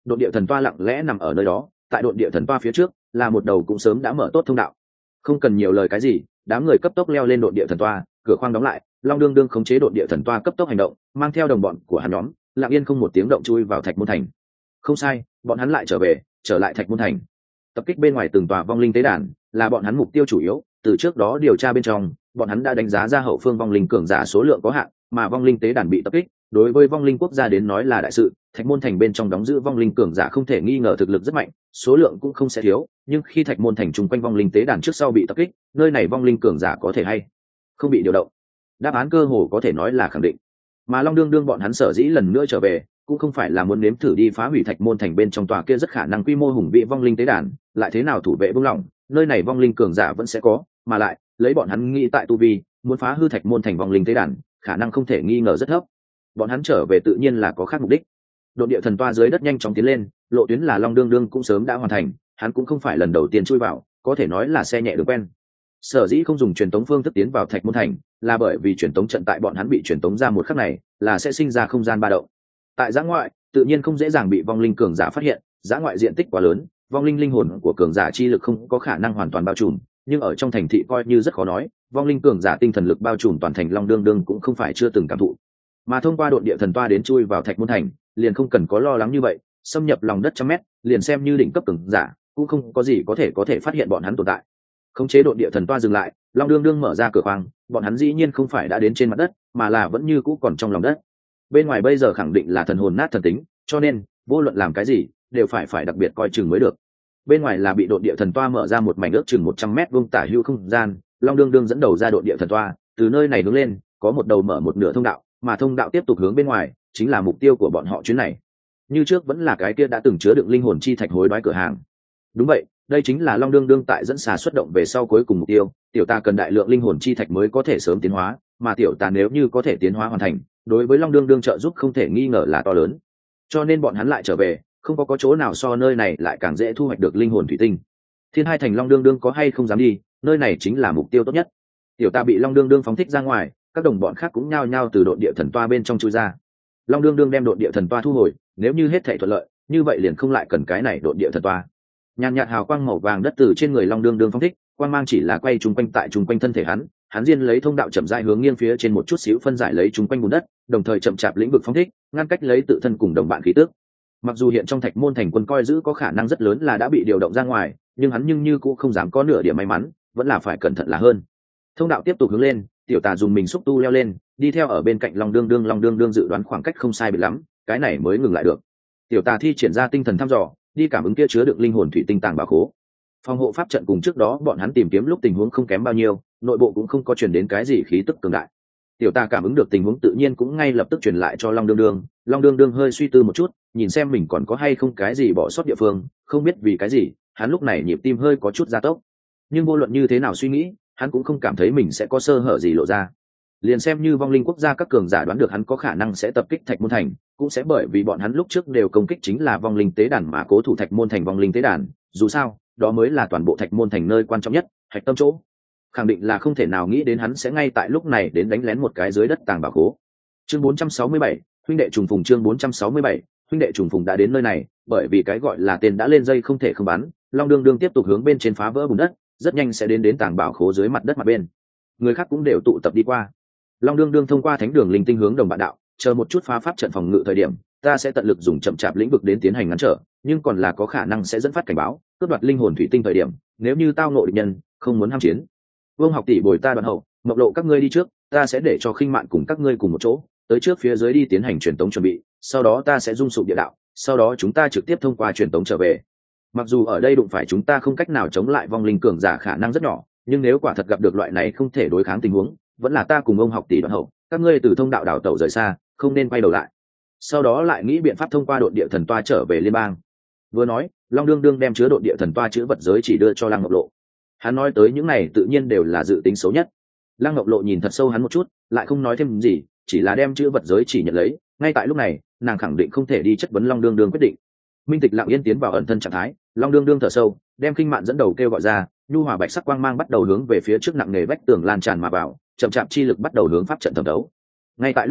độn địa thần toa lặng lẽ nằm ở nơi đó. Tại độn địa thần toa phía trước là một đầu cũng sớm đã mở tốt thông đạo. Không cần nhiều lời cái gì, đám người cấp tốc leo lên độn địa thần toa, cửa khoang đóng lại, Long Đương Đương khống chế độn địa thần toa cấp tốc hành động, mang theo đồng bọn của hắn nhóm, lặng yên không một tiếng động chui vào Thạch Môn Thành. Không sai, bọn hắn lại trở về, trở lại Thạch Môn Thành. Tập kích bên ngoài từng tòa vong linh tế đàn là bọn hắn mục tiêu chủ yếu. Từ trước đó điều tra bên trong, bọn hắn đã đánh giá ra hậu phương vong linh cường giả số lượng có hạn, mà vong linh tế đàn bị tập kích, đối với vong linh quốc gia đến nói là đại sự. Thạch Môn Thành bên trong đóng giữ vong linh cường giả không thể nghi ngờ thực lực rất mạnh, số lượng cũng không sẽ thiếu, nhưng khi Thạch Môn Thành chung quanh vong linh tế đàn trước sau bị tập kích, nơi này vong linh cường giả có thể hay không bị điều động? Đáp án cơ hồ có thể nói là khẳng định. Mà Long Đương Đương bọn hắn sở dĩ lần nữa trở về, cũng không phải là muốn nếm thử đi phá hủy Thạch Môn Thành bên trong tòa kia rất khả năng quy mô hùng vĩ vong linh tế đàn, lại thế nào thủ vệ buông lỏng, nơi này vong linh cường giả vẫn sẽ có, mà lại, lấy bọn hắn nghĩ tại tu vi, muốn phá hư Thạch Môn Thành vong linh tế đàn, khả năng không thể nghi ngờ rất thấp. Bọn hắn trở về tự nhiên là có khác mục đích. Độn địa thần toa dưới đất nhanh chóng tiến lên, lộ tuyến là Long Đương Đương cũng sớm đã hoàn thành, hắn cũng không phải lần đầu tiên chui vào, có thể nói là xe nhẹ đường quen. Sở dĩ không dùng truyền tống phương thức tiến vào Thạch Môn Thành, là bởi vì truyền tống trận tại bọn hắn bị truyền tống ra một khắc này, là sẽ sinh ra không gian ba động. Tại giã ngoại, tự nhiên không dễ dàng bị vong linh cường giả phát hiện, giã ngoại diện tích quá lớn, vong linh linh hồn của cường giả chi lực không có khả năng hoàn toàn bao trùm, nhưng ở trong thành thị coi như rất khó nói, vong linh cường giả tinh thần lực bao trùm toàn thành Long Đương Đương cũng không phải chưa từng cảm thụ. Mà thông qua độn địa thần toa đến chui vào Thạch Môn Thành, liền không cần có lo lắng như vậy, xâm nhập lòng đất trăm mét, liền xem như đỉnh cấp cường giả, cũng không có gì có thể có thể phát hiện bọn hắn tồn tại. Khống chế độn địa thần toa dừng lại, Long Đương Đương mở ra cửa khoang, bọn hắn dĩ nhiên không phải đã đến trên mặt đất, mà là vẫn như cũ còn trong lòng đất. Bên ngoài bây giờ khẳng định là thần hồn nát thần tính, cho nên vô luận làm cái gì đều phải phải đặc biệt coi chừng mới được. Bên ngoài là bị độn địa thần toa mở ra một mảnh ước chừng một trăm mét vuông tả hữu không gian, Long Đương Đương dẫn đầu ra độn địa thần toa, từ nơi này hướng lên, có một đầu mở một nửa thông đạo, mà thông đạo tiếp tục hướng bên ngoài, chính là mục tiêu của bọn họ chuyến này. Như trước vẫn là cái kia đã từng chứa đựng linh hồn chi thạch hối đoái cửa hàng. Đúng vậy, đây chính là Long Đương Đương tại dẫn xà xuất động về sau cuối cùng mục tiêu. Tiểu ta cần đại lượng linh hồn chi thạch mới có thể sớm tiến hóa, mà tiểu ta nếu như có thể tiến hóa hoàn thành, đối với Long Đương Đương trợ giúp không thể nghi ngờ là to lớn. Cho nên bọn hắn lại trở về, không có có chỗ nào so nơi này lại càng dễ thu hoạch được linh hồn thủy tinh. Thiên Hai Thành Long Đương Đương có hay không dám đi, nơi này chính là mục tiêu tốt nhất. Tiểu ta bị Long Đương Đương phóng thích ra ngoài, các đồng bọn khác cũng nhao nhao từ độn địa thần toa bên trong chui ra. Long Đương Đương đem độn địa thần toa thu hồi, nếu như hết thảy thuận lợi, như vậy liền không lại cần cái này độn địa thần toa. Nhàn nhạt hào quang màu vàng đất từ trên người Long Đương Đương phóng thích, quang mang chỉ là quay trung quanh tại trung quanh thân thể hắn, hắn diên lấy thông đạo chậm rãi hướng nghiêng phía trên một chút xíu phân giải lấy trung quanh bùn đất, đồng thời chậm chạp lĩnh vực phóng thích, ngăn cách lấy tự thân cùng đồng bạn khí tức. Mặc dù hiện trong Thạch Môn Thành quân coi giữ có khả năng rất lớn là đã bị điều động ra ngoài, nhưng hắn nhưng như cũng không dám có nửa điểm may mắn, vẫn là phải cẩn thận là hơn. Thông đạo tiếp tục hướng lên, tiểu tà dùng mình xúc tu leo lên, đi theo ở bên cạnh Long Đương Đương. Long Đương Đương dự đoán khoảng cách không sai biệt lắm, cái này mới ngừng lại được. Tiểu tà thi triển ra tinh thần thăm dò, đi cảm ứng kia chứa được linh hồn thủy tinh tàng bảo khố. Phòng hộ pháp trận cùng trước đó bọn hắn tìm kiếm lúc tình huống không kém bao nhiêu, nội bộ cũng không có truyền đến cái gì khí tức cường đại. Tiểu tà cảm ứng được tình huống tự nhiên cũng ngay lập tức truyền lại cho Long Đương Đương. Long Đương Đương hơi suy tư một chút, nhìn xem mình còn có hay không cái gì bỏ sót địa phương, không biết vì cái gì, hắn lúc này nhịp tim hơi có chút gia tốc. Nhưng vô luận như thế nào suy nghĩ, hắn cũng không cảm thấy mình sẽ có sơ hở gì lộ ra. Liền xem như vong linh quốc gia các cường giả đoán được hắn có khả năng sẽ tập kích Thạch Môn Thành, cũng sẽ bởi vì bọn hắn lúc trước đều công kích chính là vong linh tế đàn mà cố thủ Thạch Môn Thành vong linh tế đàn, dù sao, đó mới là toàn bộ Thạch Môn Thành nơi quan trọng nhất, hạch tâm chỗ. Khẳng định là không thể nào nghĩ đến hắn sẽ ngay tại lúc này đến đánh lén một cái dưới đất tàng bảo khố. Chương bốn trăm sáu mươi bảy, huynh đệ trùng phùng. Chương bốn trăm sáu mươi bảy, huynh đệ trùng phùng đã đến nơi này, bởi vì cái gọi là tên đã lên dây không thể không bắn, Long Đương Đương tiếp tục hướng bên trên phá vỡ bùn đất, rất nhanh sẽ đến đến tàng bảo khố dưới mặt đất mặt bên. Người khác cũng đều tụ tập đi qua. Long Đương Đương thông qua thánh đường linh tinh hướng đồng bạn đạo, chờ một chút phá pháp trận phòng ngự thời điểm, ta sẽ tận lực dùng chậm chạp lĩnh vực đến tiến hành ngăn trở, nhưng còn là có khả năng sẽ dẫn phát cảnh báo, cướp đoạt linh hồn thủy tinh thời điểm, nếu như tao ngộ địch nhân, không muốn ham chiến. Vương Học tỷ bồi ta đoạn hậu, Mộc Lộ các ngươi đi trước, ta sẽ để cho Khinh Mạn cùng các ngươi cùng một chỗ, tới trước phía dưới đi tiến hành truyền tống chuẩn bị, sau đó ta sẽ dung sụp địa đạo, sau đó chúng ta trực tiếp thông qua truyền tống trở về. Mặc dù ở đây đụng phải chúng ta không cách nào chống lại vong linh cường giả khả năng rất nhỏ, nhưng nếu quả thật gặp được loại này không thể đối kháng tình huống, vẫn là ta cùng ông Học tỷ đoạn hậu, các ngươi từ thông đạo đảo tẩu rời xa, không nên quay đầu lại. Sau đó lại nghĩ biện pháp thông qua độn địa thần toa trở về liên bang. Vừa nói, Long Đương Đương đem chứa độn địa thần toa chữ vật giới chỉ đưa cho Lăng Ngọc Lộ. Hắn nói tới những này tự nhiên đều là dự tính xấu nhất. Lăng Ngọc Lộ nhìn thật sâu hắn một chút, lại không nói thêm gì, chỉ là đem chữ vật giới chỉ nhận lấy. Ngay tại lúc này, nàng khẳng định không thể đi chất vấn Long Đương Đương quyết định. Minh Tịch lặng yên tiến vào ẩn thân trạng thái, Long Đương Đương thở sâu, đem Khinh Mạn dẫn đầu kêu gọi ra, nhu hòa bạch sắc quang mang bắt đầu hướng về phía trước nặng nề vách tường lan tràn mà vào, chậm chạp chi lực bắt đầu hướng pháp trận thẩm thấu. Ngay tại lúc này,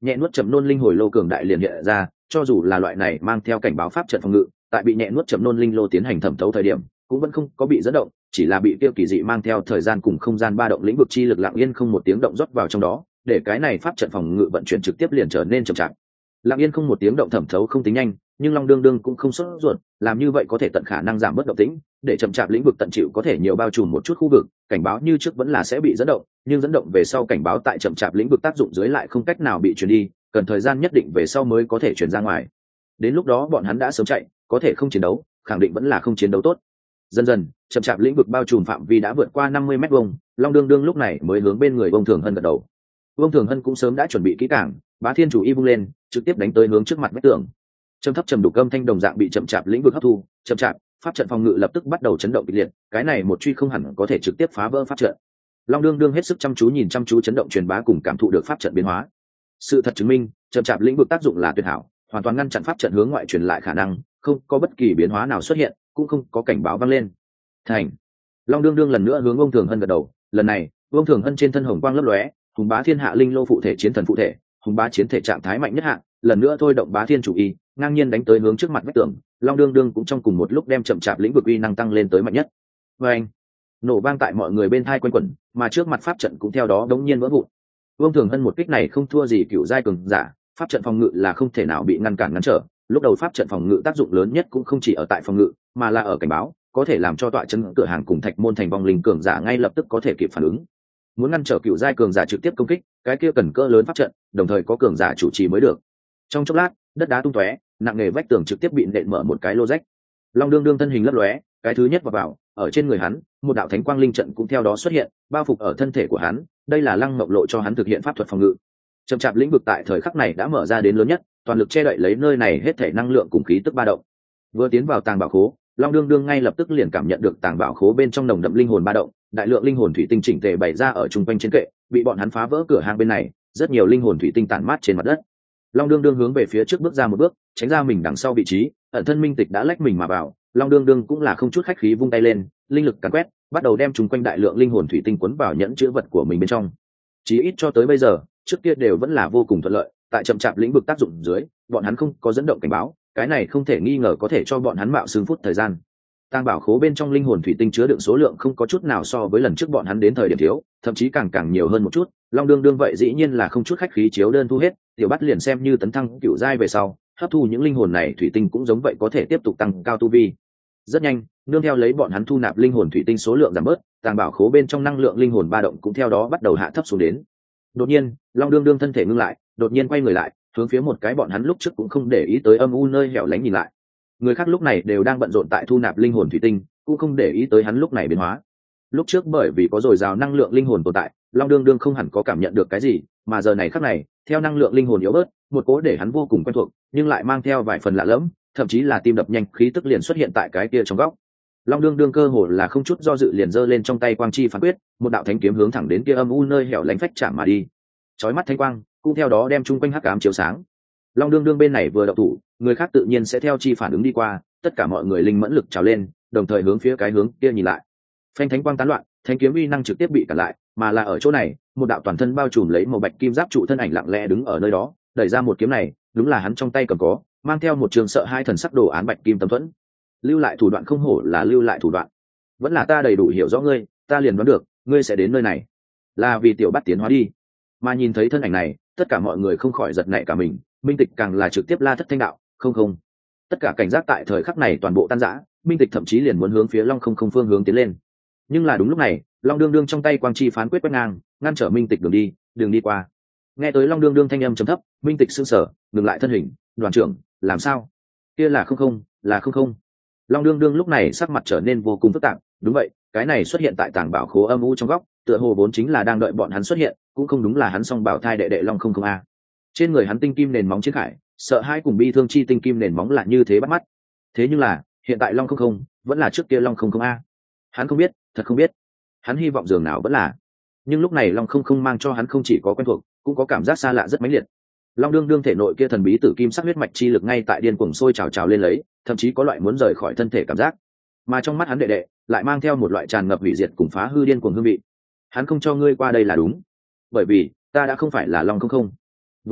nhẹ nuốt chậm nôn linh hồi lô cường đại liền hiện ra, cho dù là loại này mang theo cảnh báo pháp trận phòng ngự, tại bị nhẹ nuốt chậm nôn linh lô tiến hành thẩm thấu thời điểm cũng vẫn không có bị dẫn động, chỉ là bị tiêu kỳ dị mang theo thời gian cùng không gian ba động lĩnh vực chi lực lặng yên không một tiếng động rót vào trong đó, để cái này pháp trận phòng ngự vận chuyển trực tiếp liền trở nên chậm chạp. Lặng yên không một tiếng động thẩm thấu không tính nhanh, nhưng Long Đương Đương cũng không sốt ruột, làm như vậy có thể tận khả năng giảm bớt động tĩnh, để chậm chạp lĩnh vực tận chịu có thể nhiều bao trùm một chút khu vực, cảnh báo như trước vẫn là sẽ bị dẫn động, nhưng dẫn động về sau cảnh báo tại chậm chạp lĩnh vực tác dụng dưới lại không cách nào bị truyền đi, cần thời gian nhất định về sau mới có thể truyền ra ngoài. Đến lúc đó bọn hắn đã sớm chạy, có thể không chiến đấu, khẳng định vẫn là không chiến đấu tốt. Dần dần, chậm chạp lĩnh vực bao trùm phạm vi đã vượt qua năm mươi mét vuông, Long Đương Đương lúc này mới hướng bên người Vương Thường Hân gật đầu. Vương Thường Hân cũng sớm đã chuẩn bị kỹ càng, Bá Thiên Chủ Y vung lên, trực tiếp đánh tới hướng trước mặt vách tường. Trầm thấp trầm đục âm thanh đồng dạng bị chậm chạp lĩnh vực hấp thu, chậm chạp, pháp trận phòng ngự lập tức bắt đầu chấn động kịch liệt, cái này một truy không hẳn có thể trực tiếp phá vỡ pháp trận. Long Đương Đương hết sức chăm chú nhìn chăm chú chấn động truyền bá cùng cảm thụ được pháp trận biến hóa. Sự thật chứng minh, chậm chạp lĩnh vực tác dụng là tuyệt hảo, hoàn toàn ngăn chặn pháp trận hướng ngoại truyền lại khả năng, không có bất kỳ biến hóa nào xuất hiện, cũng không có cảnh báo vang lên. Thành. Long Đương Đương lần nữa hướng ông Thường Hân gật đầu, lần này, ông Thường Hân trên thân hồng quang lấp lóe, hùng bá thiên hạ linh lô phụ thể chiến thần phụ thể, hùng bá chiến thể trạng thái mạnh nhất hạng, lần nữa thôi động Bá Thiên Chủ Y, ngang nhiên đánh tới hướng trước mặt vách tường. Long Đương Đương cũng trong cùng một lúc đem chậm chạp lĩnh vực uy năng tăng lên tới mạnh nhất. Oeng! Nổ vang tại mọi người bên thai quanh quẩn, mà trước mặt pháp trận cũng theo đó đống nhiên vỡ vụn. Vương Thường Hân một kích này không thua gì cựu giai cường giả, pháp trận phòng ngự là không thể nào bị ngăn cản ngăn trở. Lúc đầu pháp trận phòng ngự tác dụng lớn nhất cũng không chỉ ở tại phòng ngự, mà là ở cảnh báo, có thể làm cho tọa chân cửa hàng cùng thạch môn thành vong linh cường giả ngay lập tức có thể kịp phản ứng. Muốn ngăn trở cựu giai cường giả trực tiếp công kích, cái kia cần cỡ lớn pháp trận, đồng thời có cường giả chủ trì mới được. Trong chốc lát, đất đá tung tóe, nặng nề vách tường trực tiếp bị nện mở một cái lô rách. Long Đương Đương thân hình lấp lóe, cái thứ nhất vào vào, ở trên người hắn, một đạo thánh quang linh trận cũng theo đó xuất hiện, bao phục ở thân thể của hắn, đây là Lăng Mộng Lộ cho hắn thực hiện pháp thuật phòng ngự. Chậm chạp lĩnh vực tại thời khắc này đã mở ra đến lớn nhất, toàn lực che đậy lấy nơi này hết thể năng lượng cùng khí tức ba động. Vừa tiến vào tàng bảo khố, Long Đương Đương ngay lập tức liền cảm nhận được tàng bảo khố bên trong nồng đậm linh hồn ba động, đại lượng linh hồn thủy tinh chỉnh tề bày ra ở trung quanh trên kệ, bị bọn hắn phá vỡ cửa hàng bên này, rất nhiều linh hồn thủy tinh tản mát trên mặt đất. Long Đương Đương hướng về phía trước bước ra một bước, tránh ra mình đằng sau vị trí, ẩn thân minh tịch đã lách mình mà vào. Long Đương Đương cũng là không chút khách khí vung tay lên, linh lực càn quét, bắt đầu đem chúng quanh đại lượng linh hồn thủy tinh cuốn vào nhẫn chứa vật của mình bên trong. Chí ít cho tới bây giờ, trước kia đều vẫn là vô cùng thuận lợi, tại chậm chạp lĩnh vực tác dụng dưới, bọn hắn không có dẫn động cảnh báo, cái này không thể nghi ngờ có thể cho bọn hắn mạo xương phút thời gian. Tàng bảo khố bên trong linh hồn thủy tinh chứa đựng số lượng không có chút nào so với lần trước bọn hắn đến thời điểm thiếu, thậm chí càng càng nhiều hơn một chút. Long Đương Đương vậy dĩ nhiên là không chút khách khí chiếu đơn thu hết, tiểu bắt liền xem như tấn thăng cựu giai về sau, hấp thu những linh hồn này thủy tinh cũng giống vậy có thể tiếp tục tăng cao tu vi. Rất nhanh, nương theo lấy bọn hắn thu nạp linh hồn thủy tinh số lượng giảm bớt, tàng bảo khố bên trong năng lượng linh hồn ba động cũng theo đó bắt đầu hạ thấp xuống đến. Đột nhiên, Long Đương Đương thân thể ngưng lại, đột nhiên quay người lại, hướng phía một cái bọn hắn lúc trước cũng không để ý tới âm u nơi hẻo lánh nhìn lại. Người khác lúc này đều đang bận rộn tại thu nạp linh hồn thủy tinh, cũng không để ý tới hắn lúc này biến hóa. Lúc trước bởi vì có dồi dào năng lượng linh hồn tồn tại, Long Đương Đương không hẳn có cảm nhận được cái gì, mà giờ này khắc này, theo năng lượng linh hồn yếu bớt, một cố để hắn vô cùng quen thuộc, nhưng lại mang theo vài phần lạ lẫm, thậm chí là tim đập nhanh khí tức liền xuất hiện tại cái kia trong góc. Long Đương Đương cơ hồ là không chút do dự liền giơ lên trong tay quang chi phán quyết, một đạo thánh kiếm hướng thẳng đến kia âm u nơi hẻo lánh phách chạm mà đi. Chói mắt thánh quang, cũng theo đó đem chung quanh hắc ám chiếu sáng. Long Đương Đương bên này vừa động thủ, người khác tự nhiên sẽ theo chi phản ứng đi qua, tất cả mọi người linh mẫn lực trào lên, đồng thời hướng phía cái hướng kia nhìn lại. Phanh thánh quang tán loạn, thánh kiếm uy năng trực tiếp bị cản lại, mà là ở chỗ này, một đạo toàn thân bao trùm lấy màu bạch kim giáp trụ thân ảnh lặng lẽ đứng ở nơi đó, đẩy ra một kiếm này, đúng là hắn trong tay cầm có, mang theo một trường sợ hai thần sắc đồ án bạch kim tấm thuẫn. Lưu lại thủ đoạn không hổ là lưu lại thủ đoạn, vẫn là ta đầy đủ hiểu rõ ngươi, ta liền đoán được, ngươi sẽ đến nơi này, là vì tiểu bắt tiến hóa đi. Mà nhìn thấy thân ảnh này, tất cả mọi người không khỏi giật nảy cả mình, minh tịch càng là trực tiếp la thất thanh đạo, không không. Tất cả cảnh giác tại thời khắc này toàn bộ tan rã, minh tịch thậm chí liền muốn hướng phía Long không không phương hướng tiến lên. Nhưng là đúng lúc này, Long Đương Đương trong tay quang chi phán quyết quét ngang, ngăn trở minh tịch đường đi, đường đi qua. Nghe tới Long Đương Đương thanh âm trầm thấp, minh tịch sững sờ, ngừng lại thân hình, đoàn trưởng, làm sao? Kia là không không, là không không. Long Đương Đương lúc này sắc mặt trở nên vô cùng phức tạp, đúng vậy, cái này xuất hiện tại tàng bảo khố âm u trong góc, tựa hồ vốn chính là đang đợi bọn hắn xuất hiện, cũng không đúng là hắn song bảo thai đệ đệ Long không không a. Trên người hắn tinh kim nền móng chiến khải, sợ hai cùng bi thương chi tinh kim nền móng lại như thế bắt mắt. Thế nhưng là, hiện tại Long không không vẫn là trước kia Long không không a. Hắn không biết, thật không biết. Hắn hy vọng dường nào vẫn là. Nhưng lúc này Long không không mang cho hắn không chỉ có quen thuộc, cũng có cảm giác xa lạ rất mãnh liệt. Long Đương Đương thể nội kia thần bí tử kim sắc huyết mạch chi lực ngay tại điên cuồng sôi trào trào lên lấy, thậm chí có loại muốn rời khỏi thân thể cảm giác. Mà trong mắt hắn đệ đệ lại mang theo một loại tràn ngập hủy diệt cùng phá hư điên cuồng hương vị. Hắn không cho ngươi qua đây là đúng, bởi vì ta đã không phải là Long không không. Vừa nói,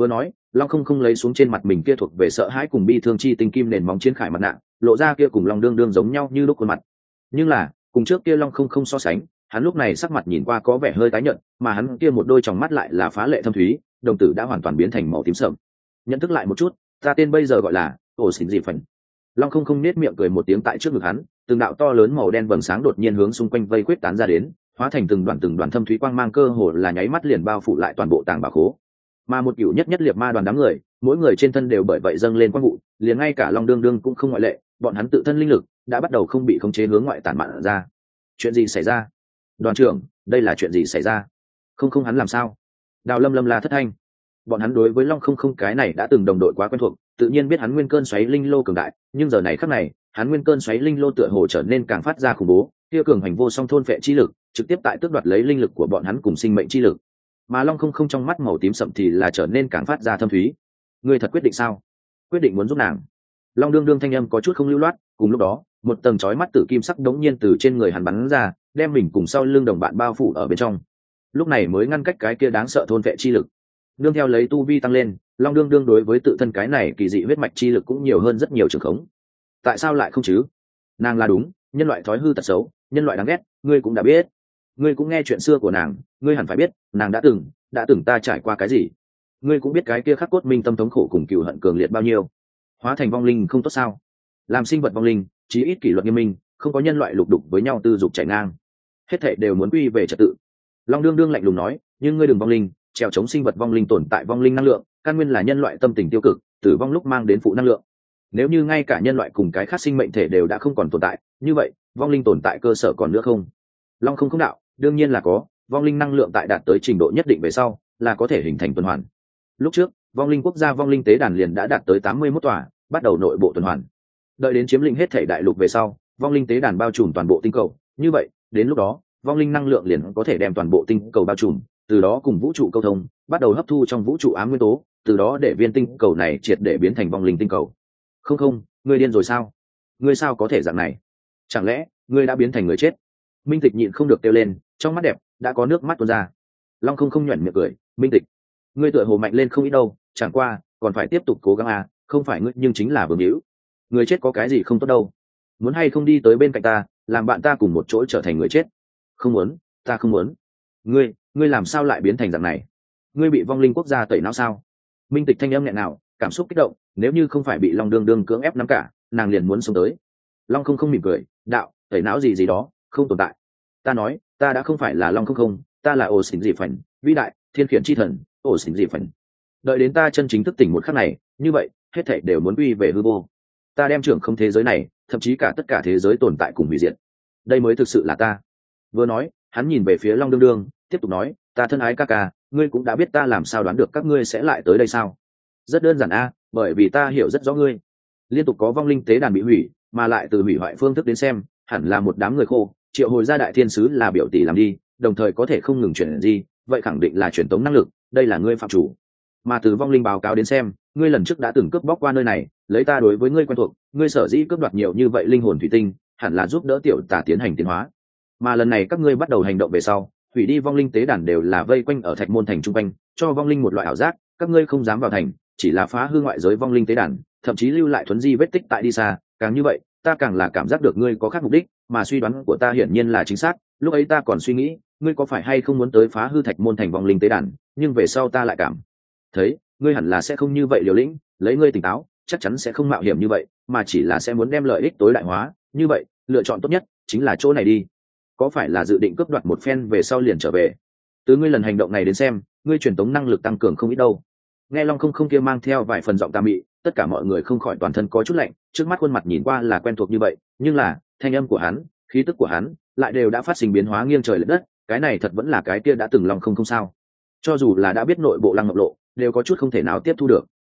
Long không không lấy xuống trên mặt mình kia thuộc về sợ hãi cùng bi thương chi tinh kim nền móng chiến khải mặt nạ, lộ ra kia cùng Long đương đương giống nhau như lúc khuôn mặt. Nhưng là cùng trước kia Long không không so sánh, hắn lúc này sắc mặt nhìn qua có vẻ hơi tái nhợt, mà hắn kia một đôi tròng mắt lại là phá lệ thâm thúy, đồng tử đã hoàn toàn biến thành màu tím sẫm. Nhận thức lại một chút, ta tên bây giờ gọi là ổ xỉn gì phần. Long không không nết miệng cười một tiếng tại trước ngực hắn, từng đạo to lớn màu đen vầng sáng đột nhiên hướng xung quanh vây quét tán ra đến, hóa thành từng đoàn từng đoàn thâm thúy quang mang cơ hồ là nháy mắt liền bao phủ lại toàn bộ tàng bảo khố. Mà một cựu nhất nhất liệt ma đoàn đám người, mỗi người trên thân đều bởi vậy dâng lên quang vụ, liền ngay cả Long đương đương cũng không ngoại lệ, bọn hắn tự thân linh lực đã bắt đầu không bị khống chế hướng ngoại tản mạn ra. Chuyện gì xảy ra? Đoàn trưởng, đây là chuyện gì xảy ra? Không không hắn làm sao? Đào Lâm Lâm là thất thanh. Bọn hắn đối với Long không không cái này đã từng đồng đội quá quen thuộc, tự nhiên biết hắn nguyên cơn xoáy linh lô cường đại, nhưng giờ này khắc này, hắn nguyên cơn xoáy linh lô tựa hồ trở nên càng phát ra khủng bố, kia cường hành vô song thôn phệ chi lực, trực tiếp tại tước đoạt lấy linh lực của bọn hắn cùng sinh mệnh chi lực. Mà Long không không trong mắt màu tím sậm thì là trở nên càng phát ra thâm thúy. Ngươi thật quyết định sao? Quyết định muốn giúp nàng? Long đương đương thanh âm có chút không lưu loát, cùng lúc đó, một tầng chói mắt tử kim sắc đống nhiên từ trên người hắn bắn ra, đem mình cùng sau lưng đồng bạn bao phủ ở bên trong. Lúc này mới ngăn cách cái kia đáng sợ thôn phệ chi lực. Nương theo lấy tu vi tăng lên, Long đương đương đối với tự thân cái này kỳ dị huyết mạch chi lực cũng nhiều hơn rất nhiều trường khống. Tại sao lại không chứ? Nàng là đúng, nhân loại thói hư tật xấu, nhân loại đáng ghét, ngươi cũng đã biết. Ngươi cũng nghe chuyện xưa của nàng, ngươi hẳn phải biết, nàng đã từng, đã từng ta trải qua cái gì. Ngươi cũng biết cái kia khắc cốt minh tâm thống khổ cùng cừu hận cường liệt bao nhiêu. Hóa thành vong linh không tốt sao? Làm sinh vật vong linh, chí ít kỷ luật nghiêm minh, không có nhân loại lục đục với nhau tư dục chảy ngang. Hết thảy đều muốn quy về trật tự. Long đương đương lạnh lùng nói, nhưng ngươi đừng vong linh, trèo chống sinh vật vong linh tồn tại vong linh năng lượng, căn nguyên là nhân loại tâm tình tiêu cực, tử vong lúc mang đến phụ năng lượng. Nếu như ngay cả nhân loại cùng cái khác sinh mệnh thể đều đã không còn tồn tại, như vậy vong linh tồn tại cơ sở còn nữa không? Long không không đạo, đương nhiên là có, vong linh năng lượng tại đạt tới trình độ nhất định về sau là có thể hình thành tuần hoàn. Lúc trước vong linh quốc gia vong linh tế đàn liền đã đạt tới tám mươi mốt tòa, bắt đầu nội bộ tuần hoàn. Đợi đến chiếm lĩnh hết thể đại lục về sau, vong linh tế đàn bao trùm toàn bộ tinh cầu, như vậy đến lúc đó vong linh năng lượng liền có thể đem toàn bộ tinh cầu bao trùm, từ đó cùng vũ trụ câu thông, bắt đầu hấp thu trong vũ trụ ám nguyên tố, từ đó để viên tinh cầu này triệt để biến thành vong linh tinh cầu. Không không, ngươi điên rồi sao? Ngươi sao có thể dạng này? Chẳng lẽ ngươi đã biến thành người chết? Minh Tịch nhịn không được kêu lên, trong mắt đẹp đã có nước mắt tuôn ra. Long không không nhoẻn miệng cười, Minh Tịch, ngươi tựa hồ mạnh lên không ít đâu, chẳng qua còn phải tiếp tục cố gắng à, không phải ngươi nhưng chính là vương hữu. Người chết có cái gì không tốt đâu, muốn hay không đi tới bên cạnh ta, làm bạn ta cùng một chỗ trở thành người chết? Không muốn, ta không muốn. Ngươi, ngươi làm sao lại biến thành dạng này? Ngươi bị vong linh quốc gia tẩy não sao? Minh Tịch thanh âm nghẹn nào, cảm xúc kích động, nếu như không phải bị Long đương đương cưỡng ép nắm cả, nàng liền muốn sống tới. Long không không mỉm cười, đạo, tẩy não gì gì đó, không tồn tại. Ta nói, ta đã không phải là Long không không, ta là ổ xỉn dị phần, vĩ đại thiên khiển chi thần, ổ xỉn dị phần. Đợi đến ta chân chính thức tỉnh một khắc này, như vậy hết thảy đều muốn quy về hư vô. Ta đem trưởng không thế giới này, thậm chí cả tất cả thế giới tồn tại cùng hủy diệt. Đây mới thực sự là ta. Vừa nói, hắn nhìn về phía Long đương đương, tiếp tục nói, ta thân ái ca ca, ngươi cũng đã biết ta làm sao đoán được các ngươi sẽ lại tới đây sao? Rất đơn giản a, bởi vì ta hiểu rất rõ ngươi. Liên tục có vong linh tế đàn bị hủy, mà lại từ hủy hoại phương thức đến xem, hẳn là một đám người khô, triệu hồi ra đại thiên sứ là biểu tỷ làm đi, đồng thời có thể không ngừng chuyển gì, vậy khẳng định là truyền tống năng lực, đây là ngươi phạm chủ. Mà từ vong linh báo cáo đến xem, ngươi lần trước đã từng cướp bóc qua nơi này, lấy ta đối với ngươi quen thuộc, ngươi sở dĩ cướp đoạt nhiều như vậy linh hồn thủy tinh, hẳn là giúp đỡ tiểu tà tiến hành tiến hóa. Mà lần này các ngươi bắt đầu hành động về sau, hủy đi vong linh tế đàn đều là vây quanh ở thạch môn thành trung quanh, cho vong linh một loại ảo giác, các ngươi không dám vào thành, chỉ là phá hư ngoại giới vong linh tế đàn, thậm chí lưu lại thuấn di vết tích tại đi xa, càng như vậy, ta càng là cảm giác được ngươi có khác mục đích, mà suy đoán của ta hiển nhiên là chính xác. Lúc ấy ta còn suy nghĩ, ngươi có phải hay không muốn tới phá hư thạch môn thành vong linh tế đàn, nhưng về sau ta lại cảm thấy, ngươi hẳn là sẽ không như vậy liều lĩnh, lấy ngươi tỉnh táo, chắc chắn sẽ không mạo hiểm như vậy, mà chỉ là sẽ muốn đem lợi ích tối đại hóa, như vậy, lựa chọn tốt nhất chính là chỗ này đi. Có phải là dự định cướp đoạt một phen về sau liền trở về? Từ ngươi lần hành động này đến xem, ngươi truyền tống năng lực tăng cường không ít đâu. Nghe Long không không kia mang theo vài phần giọng tà mị, tất cả mọi người không khỏi toàn thân có chút lạnh, trước mắt khuôn mặt nhìn qua là quen thuộc như vậy, nhưng là thanh âm của hắn, khí tức của hắn lại đều đã phát sinh biến hóa nghiêng trời lệch đất, cái này thật vẫn là cái kia đã từng Long không không sao? Cho dù là đã biết nội bộ Lăng Ngọc Lộ, đều có chút không thể nào tiếp thu được.